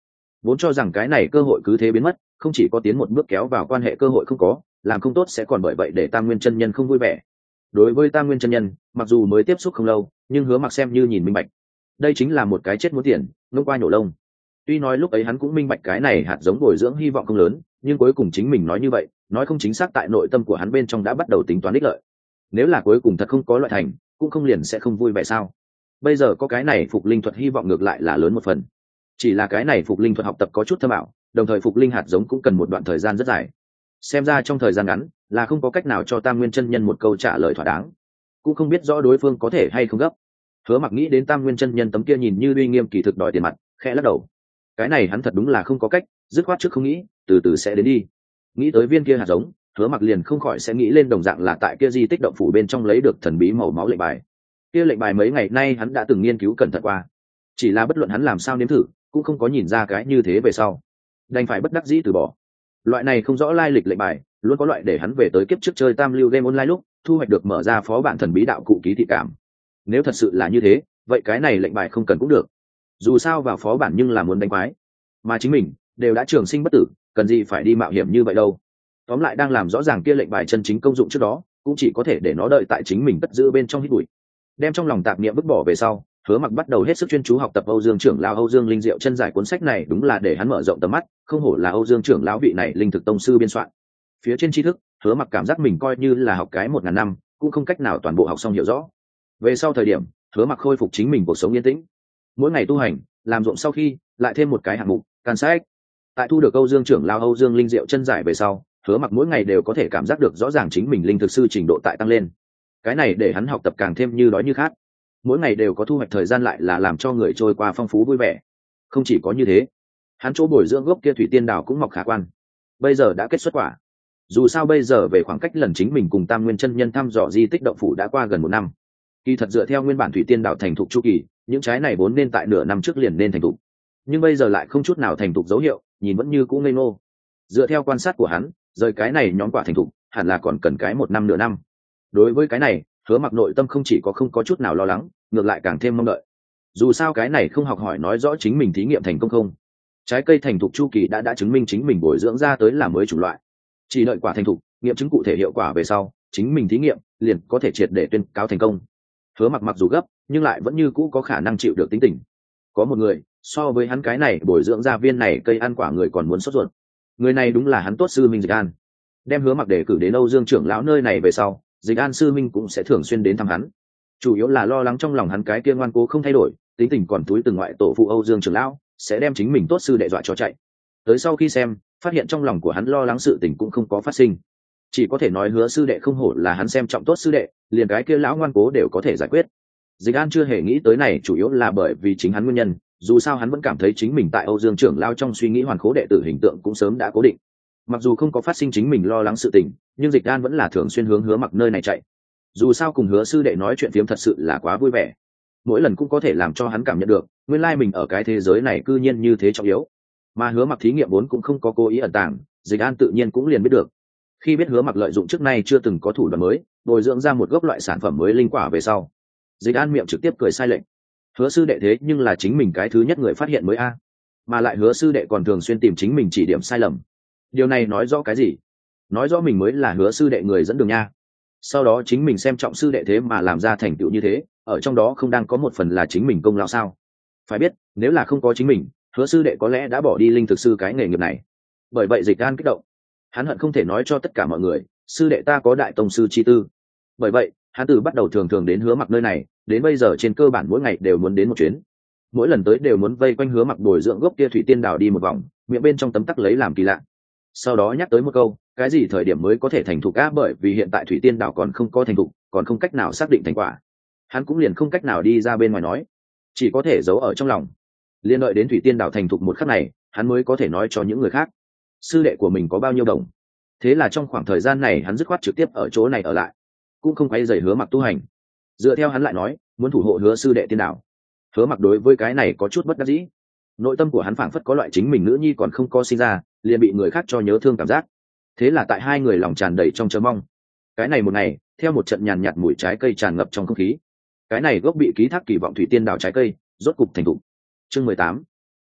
vốn cho rằng cái này cơ hội cứ thế biến mất, không chỉ có tiến một bước kéo vào quan hệ cơ hội không có, làm không tốt sẽ còn bởi vậy để Tam Nguyên chân nhân không vui vẻ. Đối với Tam Nguyên chân nhân, mặc dù mới tiếp xúc không lâu, nhưng Hứa Mặc xem như nhìn minh bạch, đây chính là một cái chết muốn tiền, nông qua nhổ lông. Tuy nói lúc ấy hắn cũng minh bạch cái này hạt giống bồi dưỡng hy vọng không lớn, nhưng cuối cùng chính mình nói như vậy, nói không chính xác tại nội tâm của hắn bên trong đã bắt đầu tính toán ích lợi. Nếu là cuối cùng thật không có loại thành, cũng không liền sẽ không vui vẻ sao? Bây giờ có cái này phục linh thuật hy vọng ngược lại là lớn một phần. Chỉ là cái này phục linh thuật học tập có chút thâm ảo, đồng thời phục linh hạt giống cũng cần một đoạn thời gian rất dài. Xem ra trong thời gian ngắn là không có cách nào cho Tam Nguyên chân nhân một câu trả lời thỏa đáng, cũng không biết rõ đối phương có thể hay không gấp. Hứa Mặc nghĩ đến Tam Nguyên chân nhân tấm kia nhìn như uy nghiêm kỳ thực đòi tiền mặt, khẽ lắc đầu. Cái này hắn thật đúng là không có cách, dứt khoát trước không nghĩ, từ từ sẽ đến đi. Nghĩ tới viên kia hạt giống, Hứa Mặc liền không khỏi sẽ nghĩ lên đồng dạng là tại kia di tích động phủ bên trong lấy được thần bí màu máu lệnh bài. Kia lệnh bài mấy ngày nay hắn đã từng nghiên cứu cẩn thận qua, chỉ là bất luận hắn làm sao nếm thử, cũng không có nhìn ra cái như thế về sau, đành phải bất đắc dĩ từ bỏ. Loại này không rõ lai lịch lệnh bài, luôn có loại để hắn về tới kiếp trước chơi Tam Lưu game online lúc thu hoạch được mở ra phó bản thần bí đạo cụ ký thị cảm. Nếu thật sự là như thế, vậy cái này lệnh bài không cần cũng được. Dù sao vào phó bản nhưng là muốn đánh quái, mà chính mình đều đã trường sinh bất tử, cần gì phải đi mạo hiểm như vậy đâu. Tóm lại đang làm rõ ràng kia lệnh bài chân chính công dụng trước đó, cũng chỉ có thể để nó đợi tại chính mình cất giữ bên trong hít bụi. Đem trong lòng tạp niệm vứt bỏ về sau, Hứa Mặc bắt đầu hết sức chuyên chú học tập Âu Dương trưởng lão Âu Dương Linh Diệu chân giải cuốn sách này, đúng là để hắn mở rộng tầm mắt, không hổ là Âu Dương trưởng lão vị này linh thực tông sư biên soạn. Phía trên tri thức, Hứa Mặc cảm giác mình coi như là học cái 1000 năm, cũng không cách nào toàn bộ học xong hiểu rõ. Về sau thời điểm, Hứa Mặc khôi phục chính mình cuộc sống yên tĩnh. Mỗi ngày tu hành, làm ruộng sau khi, lại thêm một cái hạng mục, can sách. Tại thu được Âu Dương trưởng lão Âu Dương Linh Diệu chân giải về sau, Hứa Mặc mỗi ngày đều có thể cảm giác được rõ ràng chính mình linh thực sư trình độ tại tăng lên. Cái này để hắn học tập càng thêm như đói như khát. Mỗi ngày đều có thu hoạch, thời gian lại là làm cho người trôi qua phong phú vui vẻ. Không chỉ có như thế, hắn chỗ bồi dưỡng gốc kia thủy tiên đào cũng mọc khả quan, bây giờ đã kết xuất quả. Dù sao bây giờ về khoảng cách lần chính mình cùng Tam Nguyên chân nhân thăm dò di tích động phủ đã qua gần 1 năm. Kỳ thật dựa theo nguyên bản thủy tiên đào thành thục chu kỳ, những trái này vốn nên tại nửa năm trước liền nên thành thục, nhưng bây giờ lại không chút nào thành thục dấu hiệu, nhìn vẫn như cũ ngây ngô. Dựa theo quan sát của hắn, rời cái này nhóm quả thành thục hẳn là còn cần cái 1 năm nửa năm. Đối với cái này, Hứa Mặc nội tâm không chỉ có không có chút nào lo lắng, ngược lại càng thêm mong đợi. Dù sao cái này không học hỏi nói rõ chính mình thí nghiệm thành công không. Trái cây thành thục chu kỳ đã chứng minh chính mình bồi dưỡng ra tới là mới chủng loại. Chỉ đợi quả thành thục, nghiệm chứng cụ thể hiệu quả về sau, chính mình thí nghiệm liền có thể triệt để tuyên cáo thành công. Hứa Mặc mặc dù gấp, nhưng lại vẫn như cũ có khả năng chịu được tính tình. Có một người, so với hắn cái này bồi dưỡng ra viên này cây ăn quả người còn muốn sốt ruột. Người này đúng là hắn tốt sư Minh Dịch An. Đem Hứa Mặc đề cử đến Âu Dương trưởng lão nơi này về sau, Dịch An sư minh cũng sẽ thường xuyên đến thăm hắn, chủ yếu là lo lắng trong lòng hắn cái kia ngoan cố không thay đổi, tính tình còn túi từng ngoại tổ phụ Âu Dương trưởng lão sẽ đem chính mình tốt sư đệ dọa cho chạy. Tới sau khi xem, phát hiện trong lòng của hắn lo lắng sự tình cũng không có phát sinh, chỉ có thể nói Hứa sư đệ không hổ là hắn xem trọng tốt sư đệ, liền cái kia lão ngoan cố đều có thể giải quyết. Dịch An chưa hề nghĩ tới này, chủ yếu là bởi vì chính hắn nguyên nhân, dù sao hắn vẫn cảm thấy chính mình tại Âu Dương trưởng lão trong suy nghĩ hoàn khố đệ tử hình tượng cũng sớm đã cố định. Mặc dù không có phát sinh chính mình lo lắng sự tình, nhưng Dịch An vẫn là thường xuyên hướng Hứa Mặc nơi này chạy. Dù sao cùng Hứa sư đệ nói chuyện phiếm thật sự là quá vui vẻ, mỗi lần cũng có thể làm cho hắn cảm nhận được nguyên lai mình ở cái thế giới này cư nhiên như thế trọng yếu. Mà Hứa Mặc thí nghiệm vốn cũng không có cố ý ẩn tàng, Dịch An tự nhiên cũng liền biết được. Khi biết Hứa Mặc lợi dụng trước nay chưa từng có thủ đoạn mới bồi dưỡng ra một gốc loại sản phẩm mới linh quả về sau, Dịch An miệng trực tiếp cười sai lệnh. Hứa sư đệ thế nhưng là chính mình cái thứ nhất người phát hiện mới a, mà lại Hứa sư đệ còn thường xuyên tìm chính mình chỉ điểm sai lầm. Điều này nói rõ cái gì? Nói rõ mình mới là Hứa sư đệ người dẫn đường nha. Sau đó chính mình xem trọng sư đệ thế mà làm ra thành tựu như thế, ở trong đó không đang có một phần là chính mình công lao sao? Phải biết, nếu là không có chính mình, Hứa sư đệ có lẽ đã bỏ đi linh thực sư cái nghề nghiệp này. Bởi vậy Dịch An kích động, hắn hận không thể nói cho tất cả mọi người, sư đệ ta có đại tông sư chi tư. Bởi vậy, hắn từ bắt đầu thường thường đến Hứa Mặc nơi này, đến bây giờ trên cơ bản mỗi ngày đều muốn đến một chuyến. Mỗi lần tới đều muốn vây quanh Hứa Mặc bồi dưỡng gốc kia thủy tiên đào đi một vòng, miệng bên trong tấm tắc lấy làm kỳ lạ. Sau đó nhắc tới một câu, cái gì thời điểm mới có thể thành thục á, bởi vì hiện tại thủy tiên đảo còn không có thành thục, còn không cách nào xác định thành quả. Hắn cũng liền không cách nào đi ra bên ngoài nói, chỉ có thể giấu ở trong lòng. Liên đợi đến thủy tiên đảo thành thục một khắc này, hắn mới có thể nói cho những người khác sư đệ của mình có bao nhiêu đồng. Thế là trong khoảng thời gian này hắn dứt khoát trực tiếp ở chỗ này ở lại, cũng không quay dày Hứa Mặc tu hành. Dựa theo hắn lại nói, muốn thủ hộ Hứa sư đệ tiên đảo. Hứa Mặc đối với cái này có chút bất đắc dĩ, nội tâm của hắn phảng phất có loại chính mình nữ nhi còn không có sinh ra liền bị người khác cho nhớ thương cảm giác. Thế là tại hai người lòng tràn đầy trong chờ mong, cái này một ngày, theo một trận nhàn nhạt mùi trái cây tràn ngập trong không khí, cái này gốc bị ký thác kỳ vọng thủy tiên đảo trái cây rốt cục thành thục. Chương 18.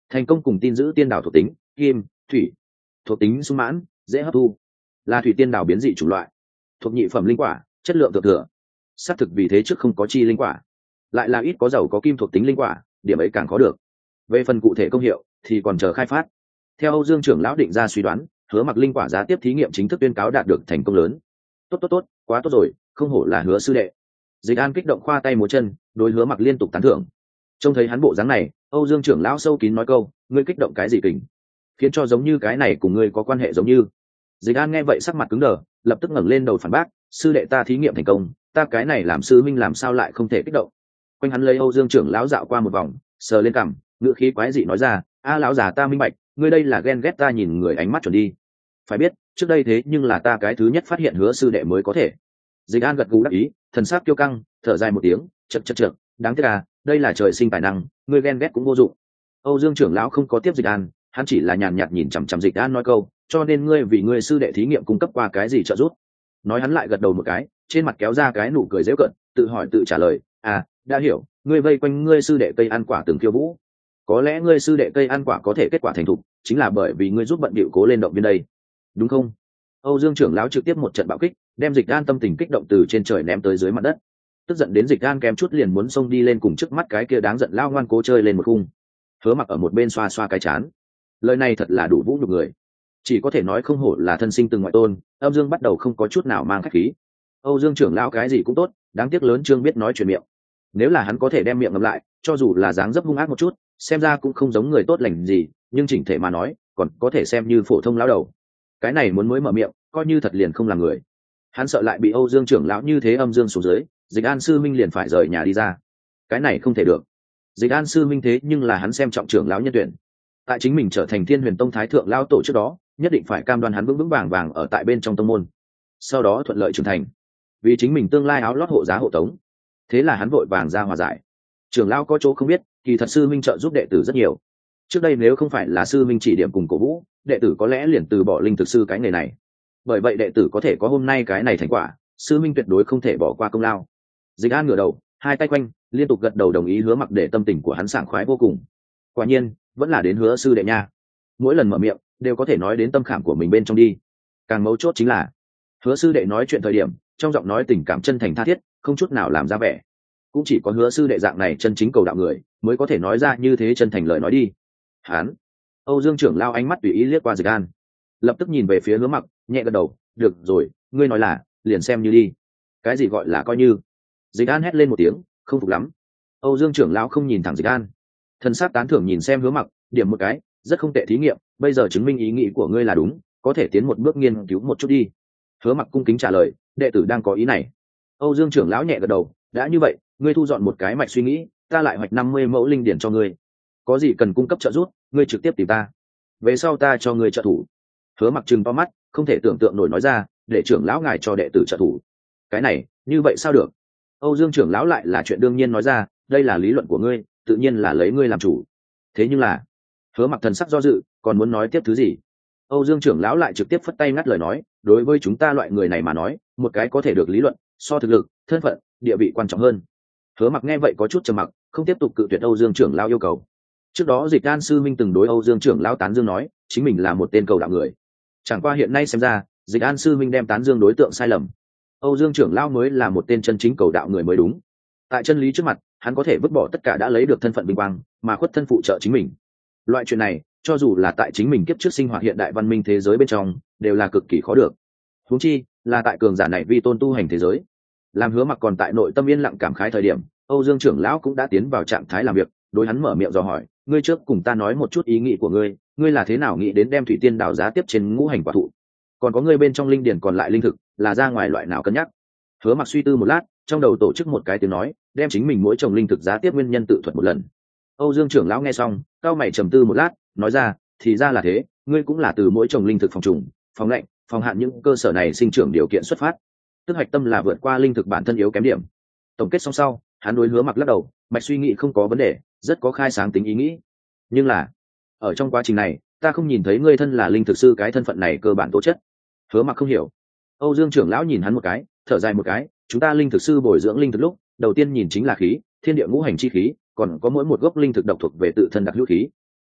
thành công cùng tin giữ tiên đảo thuộc tính kim thủy, thuộc tính sung mãn, dễ hấp thu, là thủy tiên đảo biến dị chủng loại, thuộc nhị phẩm linh quả, chất lượng thượng thừa. Xác thực vì thế trước không có chi linh quả, lại là ít có giàu có kim thuộc tính linh quả, điểm ấy càng khó được. Về phần cụ thể công hiệu thì còn chờ khai phát. Theo Âu Dương trưởng lão định ra suy đoán, Hứa Mặc linh quả giá tiếp thí nghiệm chính thức tuyên cáo đạt được thành công lớn. Tốt, quá tốt rồi, không hổ là Hứa sư đệ. Dịch An kích động khoa tay múa chân, đối Hứa Mặc liên tục tán thưởng. Trông thấy hắn bộ dáng này, Âu Dương trưởng lão sâu kín nói câu, ngươi kích động cái gì kình, khiến cho giống như cái này cùng ngươi có quan hệ giống như. Dịch An nghe vậy sắc mặt cứng đờ, lập tức ngẩng lên đầu phản bác, sư đệ ta thí nghiệm thành công, ta cái này làm sư minh làm sao lại không thể kích động. Quanh hắn lấy Âu Dương trưởng lão dạo qua một vòng, sờ lên cằm, ngữ khí quái dị nói ra, a lão già ta minh bạch, ngươi đây là ghen ghét ta nhìn người ánh mắt chuẩn đi. Phải biết, trước đây thế nhưng là ta cái thứ nhất phát hiện Hứa sư đệ mới có thể. Dịch An gật gù đáp ý, thần sắc kiêu căng, thở dài một tiếng, chậc, đáng tiếc à, đây là trời sinh tài năng, ngươi ghen ghét cũng vô dụng. Âu Dương trưởng lão không có tiếp Dịch An, hắn chỉ là nhàn nhạt nhìn chằm chằm Dịch An nói câu, cho nên ngươi vì ngươi sư đệ thí nghiệm cung cấp qua cái gì trợ giúp. Nói hắn lại gật đầu một cái, trên mặt kéo ra cái nụ cười giễu cợt, tự hỏi tự trả lời, à, đã hiểu, ngươi vây quanh ngươi sư đệ cây ăn quả từng khiêu vũ. Có lẽ ngươi sư đệ cây ăn quả có thể kết quả thành thục, chính là bởi vì ngươi giúp bận bịu cố lên động viên đây, đúng không? Âu Dương trưởng lão trực tiếp một trận bạo kích, đem Dịch An tâm tình kích động từ trên trời ném tới dưới mặt đất. Tức giận đến Dịch An kém chút liền muốn xông đi lên cùng trước mắt cái kia đáng giận lao ngoan cố chơi lên một khung. Hứa Mặc ở một bên xoa xoa cái chán. Lời này thật là đủ vũ nhục người. Chỉ có thể nói không hổ là thân sinh từng ngoại tôn, Âm Dương bắt đầu không có chút nào mang khách khí. Âu Dương trưởng lão cái gì cũng tốt, đáng tiếc lớn Trương biết nói chuyện miệng. Nếu là hắn có thể đem miệng ngậm lại, cho dù là dáng dấp hung ác một chút, xem ra cũng không giống người tốt lành gì, nhưng chỉnh thể mà nói, còn có thể xem như phổ thông lão đầu. Cái này muốn mới mở miệng, coi như thật liền không là người. Hắn sợ lại bị Âu Dương trưởng lão như thế âm dương xuống dưới, Dịch An sư minh liền phải rời nhà đi ra. Cái này không thể được. Dịch An sư minh thế nhưng là hắn xem trọng trưởng lão nhân tuyển. Tại chính mình trở thành Thiên Huyền Tông thái thượng lão tổ trước đó, nhất định phải cam đoan hắn vững vững vàng vàng ở tại bên trong tông môn. Sau đó thuận lợi trưởng thành, vì chính mình tương lai áo lót hộ giá hộ tống. Thế là hắn vội vàng ra hòa giải. Trưởng lão có chỗ không biết, kỳ thật sư minh trợ giúp đệ tử rất nhiều. Trước đây nếu không phải là sư minh chỉ điểm cùng cổ vũ, đệ tử có lẽ liền từ bỏ linh thực sư cái nghề này. Bởi vậy đệ tử có thể có hôm nay cái này thành quả, sư minh tuyệt đối không thể bỏ qua công lao. Dịch An ngửa đầu, hai tay quanh, liên tục gật đầu đồng ý Hứa Mặc để tâm tình của hắn sảng khoái vô cùng. Quả nhiên, vẫn là đến Hứa sư đệ nha. Mỗi lần mở miệng, đều có thể nói đến tâm khảm của mình bên trong đi. Càng mấu chốt chính là, Hứa sư đệ nói chuyện thời điểm, trong giọng nói tình cảm chân thành tha thiết, không chút nào làm ra vẻ. Cũng chỉ có Hứa sư đệ dạng này chân chính cầu đạo người, mới có thể nói ra như thế chân thành lời nói đi. Hán. Âu Dương trưởng lao ánh mắt tùy ý liếc qua Dịch An, lập tức nhìn về phía Hứa Mặc, nhẹ gật đầu, được rồi, ngươi nói là, liền xem như đi. Cái gì gọi là coi như? Dịch An hét lên một tiếng, không phục lắm. Âu Dương trưởng lão không nhìn thẳng Dịch An, thần sắc tán thưởng nhìn xem Hứa Mặc, điểm một cái, rất không tệ thí nghiệm, bây giờ chứng minh ý nghĩ của ngươi là đúng, có thể tiến một bước nghiên cứu một chút đi. Hứa Mặc cung kính trả lời, đệ tử đang có ý này. Âu Dương trưởng lão nhẹ gật đầu, đã như vậy, ngươi thu dọn một cái mạch suy nghĩ, ta lại hoạch 50 mẫu linh điển cho ngươi. Có gì cần cung cấp trợ giúp, ngươi trực tiếp tìm ta. Về sau ta cho ngươi trợ thủ. Hứa Mặc trừng to mắt, không thể tưởng tượng nổi nói ra, để trưởng lão ngài cho đệ tử trợ thủ. Cái này, như vậy sao được? Âu Dương trưởng lão lại là chuyện đương nhiên nói ra, đây là lý luận của ngươi, tự nhiên là lấy ngươi làm chủ. Thế nhưng là, Hứa Mặc thần sắc do dự, còn muốn nói tiếp thứ gì? Âu Dương trưởng lão lại trực tiếp phất tay ngắt lời nói, đối với chúng ta loại người này mà nói, một cái có thể được lý luận, so thực lực, thân phận, địa vị quan trọng hơn. Hứa Mặc nghe vậy có chút trầm mặc, không tiếp tục cự tuyệt Âu Dương trưởng lão yêu cầu. Trước đó Dịch An sư minh từng đối Âu Dương trưởng lão tán dương nói, chính mình là một tên cầu đạo người. Chẳng qua hiện nay xem ra, Dịch An sư minh đem tán dương đối tượng sai lầm. Âu Dương trưởng lão mới là một tên chân chính cầu đạo người mới đúng. Tại chân lý trước mặt, hắn có thể vứt bỏ tất cả đã lấy được thân phận vinh quang, mà khuất thân phụ trợ chính mình. Loại chuyện này, cho dù là tại chính mình kiếp trước sinh hoạt hiện đại văn minh thế giới bên trong, đều là cực kỳ khó được. Huống chi, là tại cường giả này vi tôn tu hành thế giới. Làm Hứa Mặc còn tại nội tâm yên lặng cảm khái thời điểm, Âu Dương trưởng lão cũng đã tiến vào trạng thái làm việc, đối hắn mở miệng dò hỏi, ngươi trước cùng ta nói một chút ý nghĩ của ngươi, ngươi là thế nào nghĩ đến đem thủy tiên đào giá tiếp trên ngũ hành quả thụ? Còn có ngươi bên trong linh điển còn lại linh thực, là ra ngoài loại nào cân nhắc? Hứa Mặc suy tư một lát, trong đầu tổ chức một cái tiếng nói, đem chính mình mỗi trồng linh thực giá tiếp nguyên nhân tự thuật một lần. Âu Dương trưởng lão nghe xong, cao mày trầm tư một lát, nói ra, thì ra là thế, ngươi cũng là từ mỗi trồng linh thực phòng trùng, phòng lạnh, phòng hạn những cơ sở này sinh trưởng điều kiện xuất phát. Tức hoạch tâm là vượt qua linh thực bản thân yếu kém điểm. Tổng kết xong sau, hắn đối Hứa Mặc lắc đầu, mạch suy nghĩ không có vấn đề, rất có khai sáng tính ý nghĩ. Nhưng là, ở trong quá trình này, ta không nhìn thấy ngươi thân là linh thực sư cái thân phận này cơ bản tố chất. Hứa Mặc không hiểu. Âu Dương trưởng lão nhìn hắn một cái, thở dài một cái, chúng ta linh thực sư bồi dưỡng linh thực lúc, đầu tiên nhìn chính là khí, thiên địa ngũ hành chi khí, còn có mỗi một gốc linh thực độc thuộc về tự thân đặc hữu khí.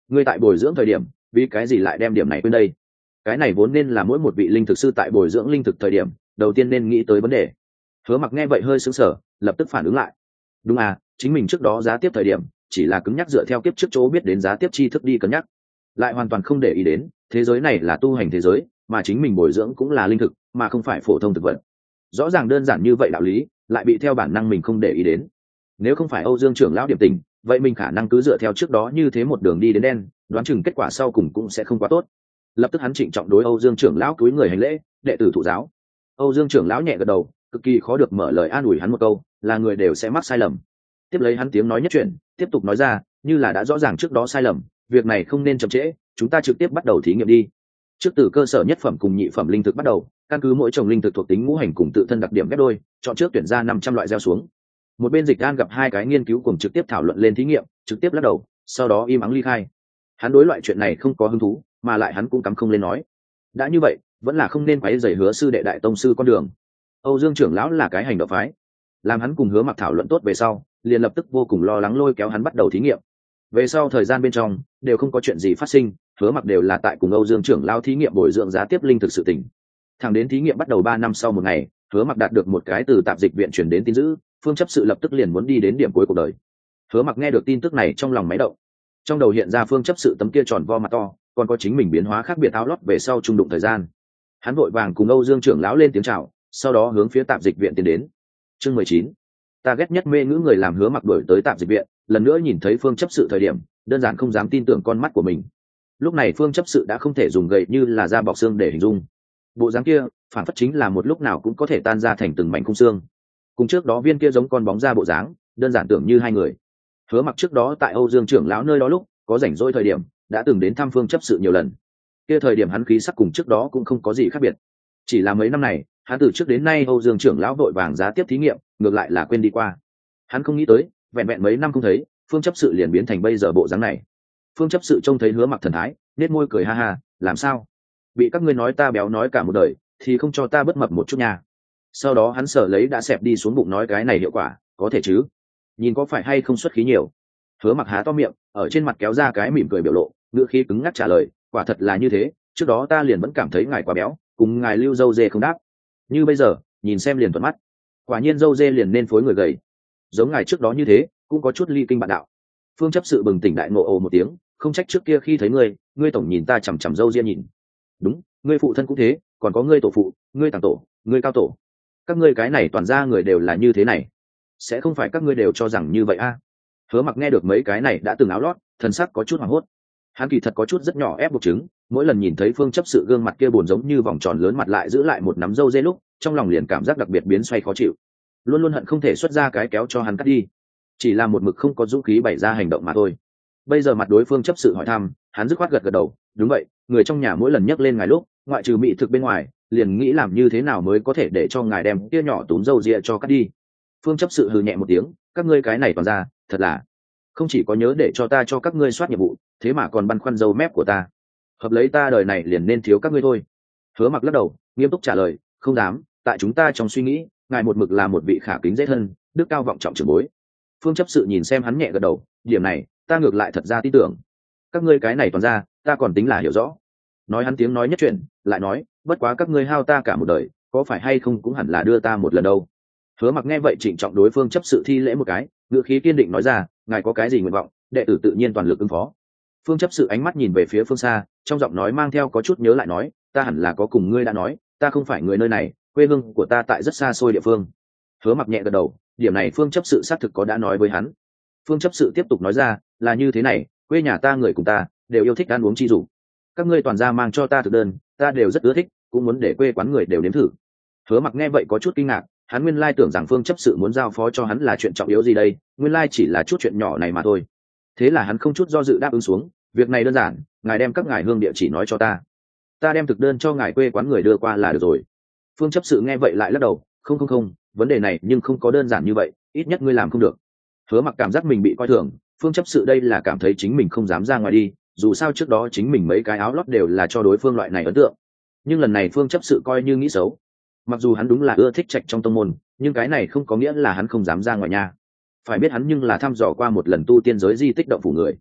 ngươi tại bồi dưỡng thời điểm vì cái gì lại đem điểm này quên đây? Cái này vốn nên là mỗi một vị linh thực sư tại bồi dưỡng linh thực thời điểm đầu tiên nên nghĩ tới vấn đề. Hứa Mặc nghe vậy hơi sững sờ, lập tức phản ứng lại. Đúng à, chính mình trước đó giá tiếp thời điểm chỉ là cứng nhắc dựa theo kiếp trước chỗ biết đến giá tiếp tri thức đi cân nhắc, lại hoàn toàn không để ý đến thế giới này là tu hành thế giới, mà chính mình bồi dưỡng cũng là linh thực mà không phải phổ thông thực vật. Rõ ràng đơn giản như vậy đạo lý lại bị theo bản năng mình không để ý đến. Nếu không phải Âu Dương trưởng lão điểm tình, vậy mình khả năng cứ dựa theo trước đó như thế một đường đi đến đen, đoán chừng kết quả sau cùng cũng sẽ không quá tốt. Lập tức hắn trịnh trọng đối Âu Dương trưởng lão cúi người hành lễ, đệ tử thụ giáo. Âu Dương trưởng lão nhẹ gật đầu, cực kỳ khó được mở lời an ủi hắn một câu, là người đều sẽ mắc sai lầm. Tiếp lấy hắn tiếng nói nhất chuyển, tiếp tục nói ra, như là đã rõ ràng trước đó sai lầm, việc này không nên chậm trễ, chúng ta trực tiếp bắt đầu thí nghiệm đi. Trước từ cơ sở nhất phẩm cùng nhị phẩm linh thực bắt đầu, căn cứ mỗi trồng linh thực thuộc tính ngũ hành cùng tự thân đặc điểm ghép đôi, chọn trước tuyển ra 500 loại gieo xuống. Một bên Dịch An gặp hai cái nghiên cứu cùng trực tiếp thảo luận lên thí nghiệm, trực tiếp lắc đầu, sau đó im ắng ly khai. Hắn đối loại chuyện này không có hứng thú, mà lại hắn cũng cắm không lên nói. Đã như vậy, vẫn là không nên quấy rầy Hứa sư đệ đại tông sư con đường. Âu Dương trưởng lão là cái hành động phái, làm hắn cùng Hứa Mặc thảo luận tốt về sau, liền lập tức vô cùng lo lắng lôi kéo hắn bắt đầu thí nghiệm. Về sau thời gian bên trong đều không có chuyện gì phát sinh, Hứa Mặc đều là tại cùng Âu Dương trưởng lão thí nghiệm bồi dưỡng giá tiếp linh thực sự tình. Thẳng đến thí nghiệm bắt đầu 3 năm sau một ngày, Hứa Mặc đạt được một cái từ tạp dịch viện truyền đến tin dữ, Phương chấp sự lập tức liền muốn đi đến điểm cuối cuộc đời. Hứa Mặc nghe được tin tức này trong lòng máy động, trong đầu hiện ra Phương chấp sự tấm kia tròn vo mặt to, còn có chính mình biến hóa khác biệt áo lót về sau trung đụng thời gian. Hắn vội vàng cùng Âu Dương trưởng lão lên tiếng chào, sau đó hướng phía tạp dịch viện tiến đến. Chương 19. Ta ghét nhất mê ngữ người làm Hứa Mặc đuổi tới tạp dịch viện, lần nữa nhìn thấy Phương chấp sự thời điểm, đơn giản không dám tin tưởng con mắt của mình. Lúc này Phương chấp sự đã không thể dùng gậy như là da bọc xương để hình dung. Bộ dáng kia, phản phất chính là một lúc nào cũng có thể tan ra thành từng mảnh khung xương. Cùng trước đó viên kia giống con bóng ra bộ dáng, đơn giản tưởng như hai người. Hứa Mặc trước đó tại Âu Dương trưởng lão nơi đó lúc có rảnh rỗi thời điểm, đã từng đến thăm Phương chấp sự nhiều lần. Kia thời điểm hắn khí sắc cùng trước đó cũng không có gì khác biệt. Chỉ là mấy năm này, hắn từ trước đến nay Âu Dương trưởng lão vội vàng giá tiếp thí nghiệm, ngược lại là quên đi qua. Hắn không nghĩ tới, vẹn vẹn mấy năm không thấy, Phương chấp sự liền biến thành bây giờ bộ dáng này. Phương chấp sự trông thấy Hứa Mặc thần thái, nét môi cười ha ha, làm sao? Bị các ngươi nói ta béo nói cả một đời, thì không cho ta bất mập một chút nha. Sau đó hắn sở lấy đã xẹp đi xuống bụng nói cái này hiệu quả, có thể chứ? Nhìn có phải hay không xuất khí nhiều? Hứa Mặc há to miệng, ở trên mặt kéo ra cái mỉm cười biểu lộ, ngữ khí cứng ngắc trả lời, quả thật là như thế, trước đó ta liền vẫn cảm thấy ngài quá béo, cùng ngài lưu dâu dê không đáp. Như bây giờ, nhìn xem liền thuận mắt. Quả nhiên dâu dê liền nên phối người gầy. Giống ngài trước đó như thế, cũng có chút ly kinh bạn đạo. Phương chấp sự bừng tỉnh đại ngộ ồ một tiếng, không trách trước kia khi thấy ngươi tổng nhìn ta chằm chằm dâu ria nhìn. Đúng, ngươi phụ thân cũng thế, còn có ngươi tổ phụ, ngươi tàng tổ, ngươi cao tổ. Các ngươi cái này toàn ra người đều là như thế này. Sẽ không phải các ngươi đều cho rằng như vậy a? Hứa Mặc nghe được mấy cái này đã từng áo lót, thần sắc có chút hoảng hốt. Hắn kỳ thật có chút rất nhỏ ép buộc chứng, mỗi lần nhìn thấy Phương chấp sự gương mặt kia buồn giống như vòng tròn lớn mặt lại giữ lại một nắm râu dê lúc, trong lòng liền cảm giác đặc biệt biến xoay khó chịu, luôn luôn hận không thể xuất ra cái kéo cho hắn cắt đi, chỉ là một mực không có dũng khí bày ra hành động mà thôi. Bây giờ mặt đối phương chấp sự hỏi thăm, hắn dứt khoát gật gật đầu, đúng vậy, người trong nhà mỗi lần nhắc lên ngài lúc, ngoại trừ mỹ thực bên ngoài, liền nghĩ làm như thế nào mới có thể để cho ngài đem kia nhỏ túm râu ria cho cắt đi. Phương chấp sự hừ nhẹ một tiếng, các ngươi cái này toàn ra, thật là không chỉ có nhớ để cho ta cho các ngươi soát nhiệm vụ, thế mà còn băn khoăn râu mép của ta. Hợp lấy ta đời này liền nên thiếu các ngươi thôi. Hứa Mặc lắc đầu, nghiêm túc trả lời, không dám, tại chúng ta trong suy nghĩ, ngài một mực là một vị khả kính dễ thân, đức cao vọng trọng trưởng bối. Phương chấp sự nhìn xem hắn nhẹ gật đầu, điểm này ta ngược lại thật ra tin tưởng. Các ngươi cái này toàn ra, ta còn tính là hiểu rõ. Nói hắn tiếng nói nhất chuyện, lại nói, bất quá các ngươi hao ta cả một đời, có phải hay không cũng hẳn là đưa ta một lần đâu. Hứa Mặc nghe vậy trịnh trọng đối phương chấp sự thi lễ một cái, ngữ khí kiên định nói ra, ngài có cái gì nguyện vọng, đệ tử tự nhiên toàn lực ứng phó. Phương chấp sự ánh mắt nhìn về phía phương xa, trong giọng nói mang theo có chút nhớ lại nói, ta hẳn là có cùng ngươi đã nói, ta không phải người nơi này, quê hương của ta tại rất xa xôi địa phương. Hứa Mặc nhẹ gật đầu, điểm này phương chấp sự xác thực có đã nói với hắn. Phương chấp sự tiếp tục nói ra, là như thế này, quê nhà ta người cùng ta đều yêu thích ăn uống chi dục, các ngươi toàn ra mang cho ta thực đơn, ta đều rất ưa thích, cũng muốn để quê quán người đều nếm thử. Hứa Mặc nghe vậy có chút kinh ngạc, hắn nguyên lai tưởng rằng phương chấp sự muốn giao phó cho hắn là chuyện trọng yếu gì đây, nguyên lai chỉ là chút chuyện nhỏ này mà thôi. Thế là hắn không chút do dự đáp ứng xuống, việc này đơn giản, ngài đem các ngài hương địa chỉ nói cho ta đem thực đơn cho ngài quê quán người đưa qua là được rồi. Phương chấp sự nghe vậy lại lắc đầu, không, vấn đề này nhưng không có đơn giản như vậy, ít nhất ngươi làm không được. Hứa Mặc cảm giác mình bị coi thường, phương chấp sự đây là cảm thấy chính mình không dám ra ngoài đi, dù sao trước đó chính mình mấy cái áo lót đều là cho đối phương loại này ấn tượng, nhưng lần này phương chấp sự coi như nghĩ xấu. Mặc dù hắn đúng là ưa thích trạch trong tông môn, nhưng cái này không có nghĩa là hắn không dám ra ngoài nhà. Phải biết hắn nhưng là thăm dò qua một lần tu tiên giới di tích động phủ người.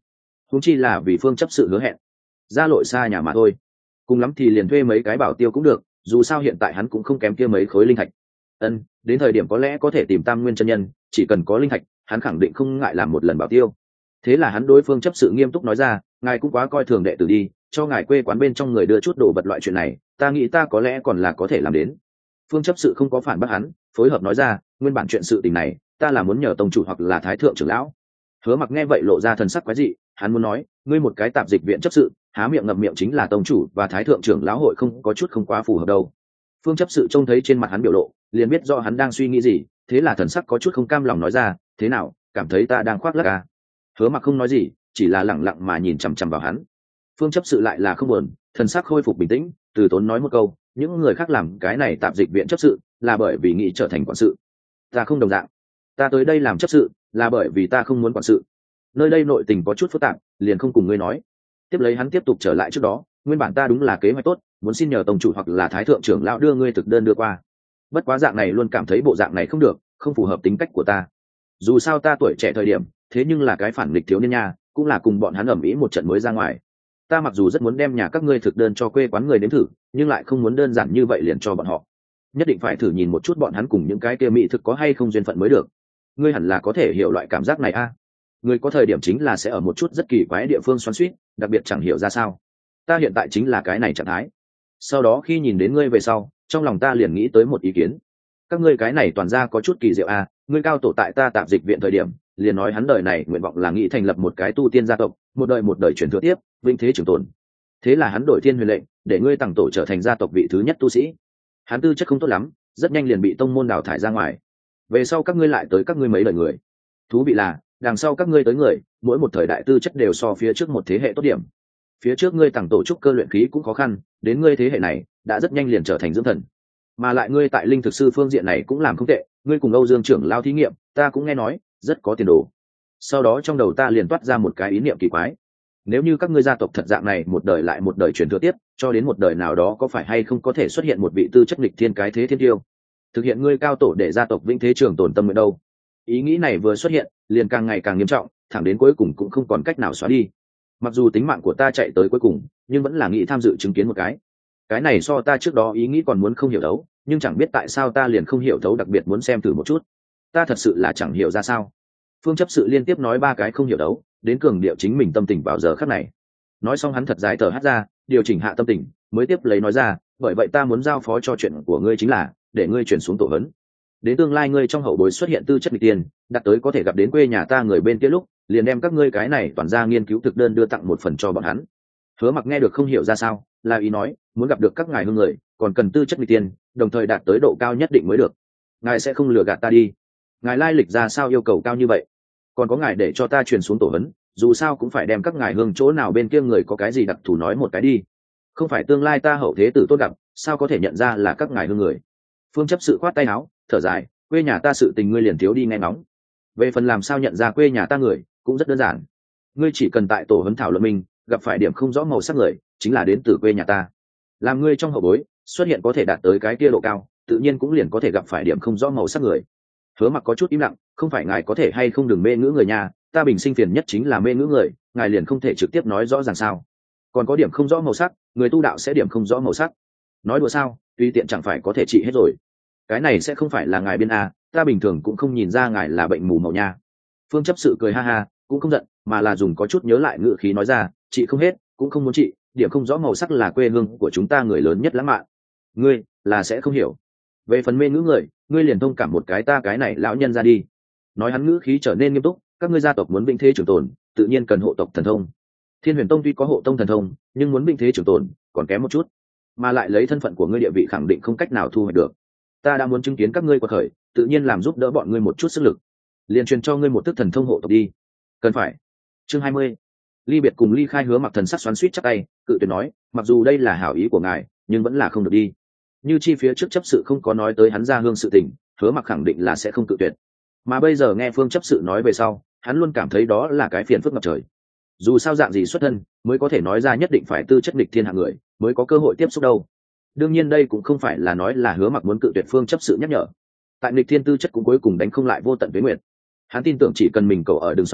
huống chi là vì phương chấp sự hứa hẹn. Ra lội xa nhà mà thôi, cùng lắm thì liền thuê mấy cái bảo tiêu cũng được, dù sao hiện tại hắn cũng không kém kia mấy khối linh thạch. Đến thời điểm có lẽ có thể tìm Tam Nguyên chân nhân, chỉ cần có linh thạch hắn khẳng định không ngại làm một lần bảo tiêu. Thế là hắn đối phương chấp sự nghiêm túc nói ra, ngài cũng quá coi thường đệ tử đi, cho ngài quê quán bên trong người đưa chút đồ vật loại chuyện này, ta nghĩ ta có lẽ còn là có thể làm đến. Phương chấp sự không có phản bác hắn, phối hợp nói ra, nguyên bản chuyện sự tình này ta là muốn nhờ tông chủ hoặc là thái thượng trưởng lão. Hứa Mặc nghe vậy lộ ra thần sắc quái dị, hắn muốn nói, ngươi một cái tạp dịch viện chấp sự, há miệng ngậm miệng chính là tông chủ và thái thượng trưởng lão hội không có chút không quá phù hợp đâu. Phương chấp sự trông thấy trên mặt hắn biểu lộ, liền biết rõ hắn đang suy nghĩ gì, thế là thần sắc có chút không cam lòng nói ra, thế nào, cảm thấy ta đang khoác lác à? Hứa Mặc không nói gì, chỉ là lẳng lặng mà nhìn chằm chằm vào hắn. Phương chấp sự lại là không buồn, thần sắc khôi phục bình tĩnh, từ tốn nói một câu, những người khác làm cái này tạp dịch viện chấp sự là bởi vì nghĩ trở thành quản sự, ta không đồng dạng, ta tới đây làm chấp sự là bởi vì ta không muốn quản sự. Nơi đây nội tình có chút phức tạp, liền không cùng ngươi nói. Tiếp lấy hắn tiếp tục trở lại trước đó, nguyên bản ta đúng là kế hoạch tốt, muốn xin nhờ tông chủ hoặc là thái thượng trưởng lão đưa ngươi thực đơn đưa qua. Bất quá dạng này luôn cảm thấy bộ dạng này không được, không phù hợp tính cách của ta. Dù sao ta tuổi trẻ thời điểm, thế nhưng là cái phản nghịch thiếu niên nha, cũng là cùng bọn hắn ầm ĩ một trận mới ra ngoài. Ta mặc dù rất muốn đem nhà các ngươi thực đơn cho quê quán người nếm thử, nhưng lại không muốn đơn giản như vậy liền cho bọn họ. Nhất định phải thử nhìn một chút bọn hắn cùng những cái kia mỹ thực có hay không duyên phận mới được. Ngươi hẳn là có thể hiểu loại cảm giác này a. Người có thời điểm chính là sẽ ở một chút rất kỳ quái địa phương xoắn xuýt, đặc biệt chẳng hiểu ra sao. Ta hiện tại chính là cái này trạng thái. Sau đó khi nhìn đến ngươi về sau, trong lòng ta liền nghĩ tới một ý kiến. Các ngươi cái này toàn ra có chút kỳ diệu a. Ngươi cao tổ tại ta tạp dịch viện thời điểm, liền nói hắn đời này nguyện vọng là nghĩ thành lập một cái tu tiên gia tộc, một đời truyền thừa tiếp, vinh thế trường tồn. Thế là hắn đổi thiên huyền lệnh, để ngươi tặng tổ trở thành gia tộc vị thứ nhất tu sĩ. Hắn tư chất không tốt lắm, rất nhanh liền bị tông môn đào thải ra ngoài. Về sau các ngươi lại tới các ngươi mấy đời người. Thú vị là, đằng sau các ngươi tới người, mỗi một thời đại tư chất đều so phía trước một thế hệ tốt điểm. Phía trước ngươi tặng tổ trúc cơ luyện khí cũng khó khăn, đến ngươi thế hệ này đã rất nhanh liền trở thành dưỡng thần. Mà lại ngươi tại linh thực sư phương diện này cũng làm không tệ, ngươi cùng Âu Dương trưởng lao thí nghiệm, ta cũng nghe nói, rất có tiền đồ. Sau đó trong đầu ta liền toát ra một cái ý niệm kỳ quái. Nếu như các ngươi gia tộc thật dạng này một đời lại một đời truyền thừa tiếp, cho đến một đời nào đó có phải hay không có thể xuất hiện một vị tư chất nghịch thiên cái thế thiên tiêu, thực hiện ngươi cao tổ để gia tộc vĩnh thế trường tồn tâm nguyện đâu. Ý nghĩ này vừa xuất hiện, liền càng ngày càng nghiêm trọng, thẳng đến cuối cùng cũng không còn cách nào xóa đi. Mặc dù tính mạng của ta chạy tới cuối cùng, nhưng vẫn là nghĩ tham dự chứng kiến một cái này so ta trước đó ý nghĩ còn muốn không hiểu thấu, nhưng chẳng biết tại sao ta liền không hiểu thấu, đặc biệt muốn xem thử một chút. Ta thật sự là chẳng hiểu ra sao. Phương chấp sự liên tiếp nói ba cái không hiểu đấu, đến cường điệu chính mình tâm tình vào giờ khắc này. Nói xong hắn thật dài thở hắt ra, điều chỉnh hạ tâm tình, mới tiếp lấy nói ra, bởi vậy ta muốn giao phó cho chuyện của ngươi chính là để ngươi chuyển xuống tổ vấn. Đến tương lai ngươi trong hậu bối xuất hiện tư chất nghịch tiên, đặt tới có thể gặp đến quê nhà ta người bên kia lúc, liền đem các ngươi cái này toàn ra nghiên cứu thực đơn đưa tặng một phần cho bọn hắn. Hứa Mặc nghe được không hiểu ra sao, là ý nói muốn gặp được các ngài hương người, còn cần tư chất nghịch tiên, đồng thời đạt tới độ cao nhất định mới được. Ngài sẽ không lừa gạt ta đi. Ngài lai lịch ra sao yêu cầu cao như vậy? Còn có ngài để cho ta truyền xuống tổ vấn, dù sao cũng phải đem các ngài hương chỗ nào bên kia người có cái gì đặc thù nói một cái đi. Không phải tương lai ta hậu thế tử tốt gặp, sao có thể nhận ra là các ngài hương người? Phương chấp sự khoát tay áo, thở dài, quê nhà ta sự tình ngươi liền thiếu đi nghe ngóng. Về phần làm sao nhận ra quê nhà ta người, cũng rất đơn giản. Ngươi chỉ cần tại tổ huấn thảo luận mình gặp phải điểm không rõ màu sắc người, chính là đến từ quê nhà ta. Làm ngươi trong hậu bối xuất hiện có thể đạt tới cái kia độ cao, tự nhiên cũng liền có thể gặp phải điểm không rõ màu sắc người. Hứa Mặc có chút im lặng, không phải ngài có thể hay không đừng mê ngữ người nhà, ta bình sinh phiền nhất chính là mê ngữ người, ngài liền không thể trực tiếp nói rõ ràng sao? Còn có điểm không rõ màu sắc, người tu đạo sẽ điểm không rõ màu sắc. Nói đùa sao, tùy tiện chẳng phải có thể trị hết rồi. Cái này sẽ không phải là ngài biên a, ta bình thường cũng không nhìn ra ngài là bệnh mù màu nha. Phương chấp sự cười ha ha, cũng không giận, mà là dùng có chút nhớ lại ngữ khí nói ra, chị không hết, cũng không muốn chị, điểm không rõ màu sắc là quê hương của chúng ta người lớn nhất lãng mạn. Ngươi là sẽ không hiểu. Về phần mê ngữ người, ngươi liền thông cảm một cái ta cái này lão nhân ra đi. Nói hắn ngữ khí trở nên nghiêm túc, các ngươi gia tộc muốn vĩnh thế trường tồn, tự nhiên cần hộ tộc thần thông. Thiên Huyền Tông tuy có hộ tông thần thông, nhưng muốn vĩnh thế trường tồn còn kém một chút, mà lại lấy thân phận của ngươi địa vị khẳng định không cách nào thu hoạch được. Ta đã muốn chứng kiến các ngươi quật khởi, tự nhiên làm giúp đỡ bọn ngươi một chút sức lực, liền truyền cho ngươi một thức thần thông hộ tộc đi. Cần phải. Chương 20. Ly biệt cùng ly khai. Hứa Mặc thần sắc xoắn xuýt chắp tay, cự tuyệt nói, mặc dù đây là hảo ý của ngài, nhưng vẫn là không được đi. Như chi phía trước chấp sự không có nói tới hắn ra hương sự tình, Hứa Mặc khẳng định là sẽ không cự tuyệt. Mà bây giờ nghe Phương chấp sự nói về sau, hắn luôn cảm thấy đó là cái phiền phức ngập trời. Dù sao dạng gì xuất thân mới có thể nói ra nhất định phải tư chất nghịch thiên hạng người mới có cơ hội tiếp xúc đâu. Đương nhiên đây cũng không phải là nói là Hứa Mặc muốn cự tuyệt Phương chấp sự nhắc nhở. Tại nghịch thiên tư chất cũng cuối cùng đánh không lại vô tận với nguyện. Hắn tin tưởng chỉ cần mình cầu ở đường sóng,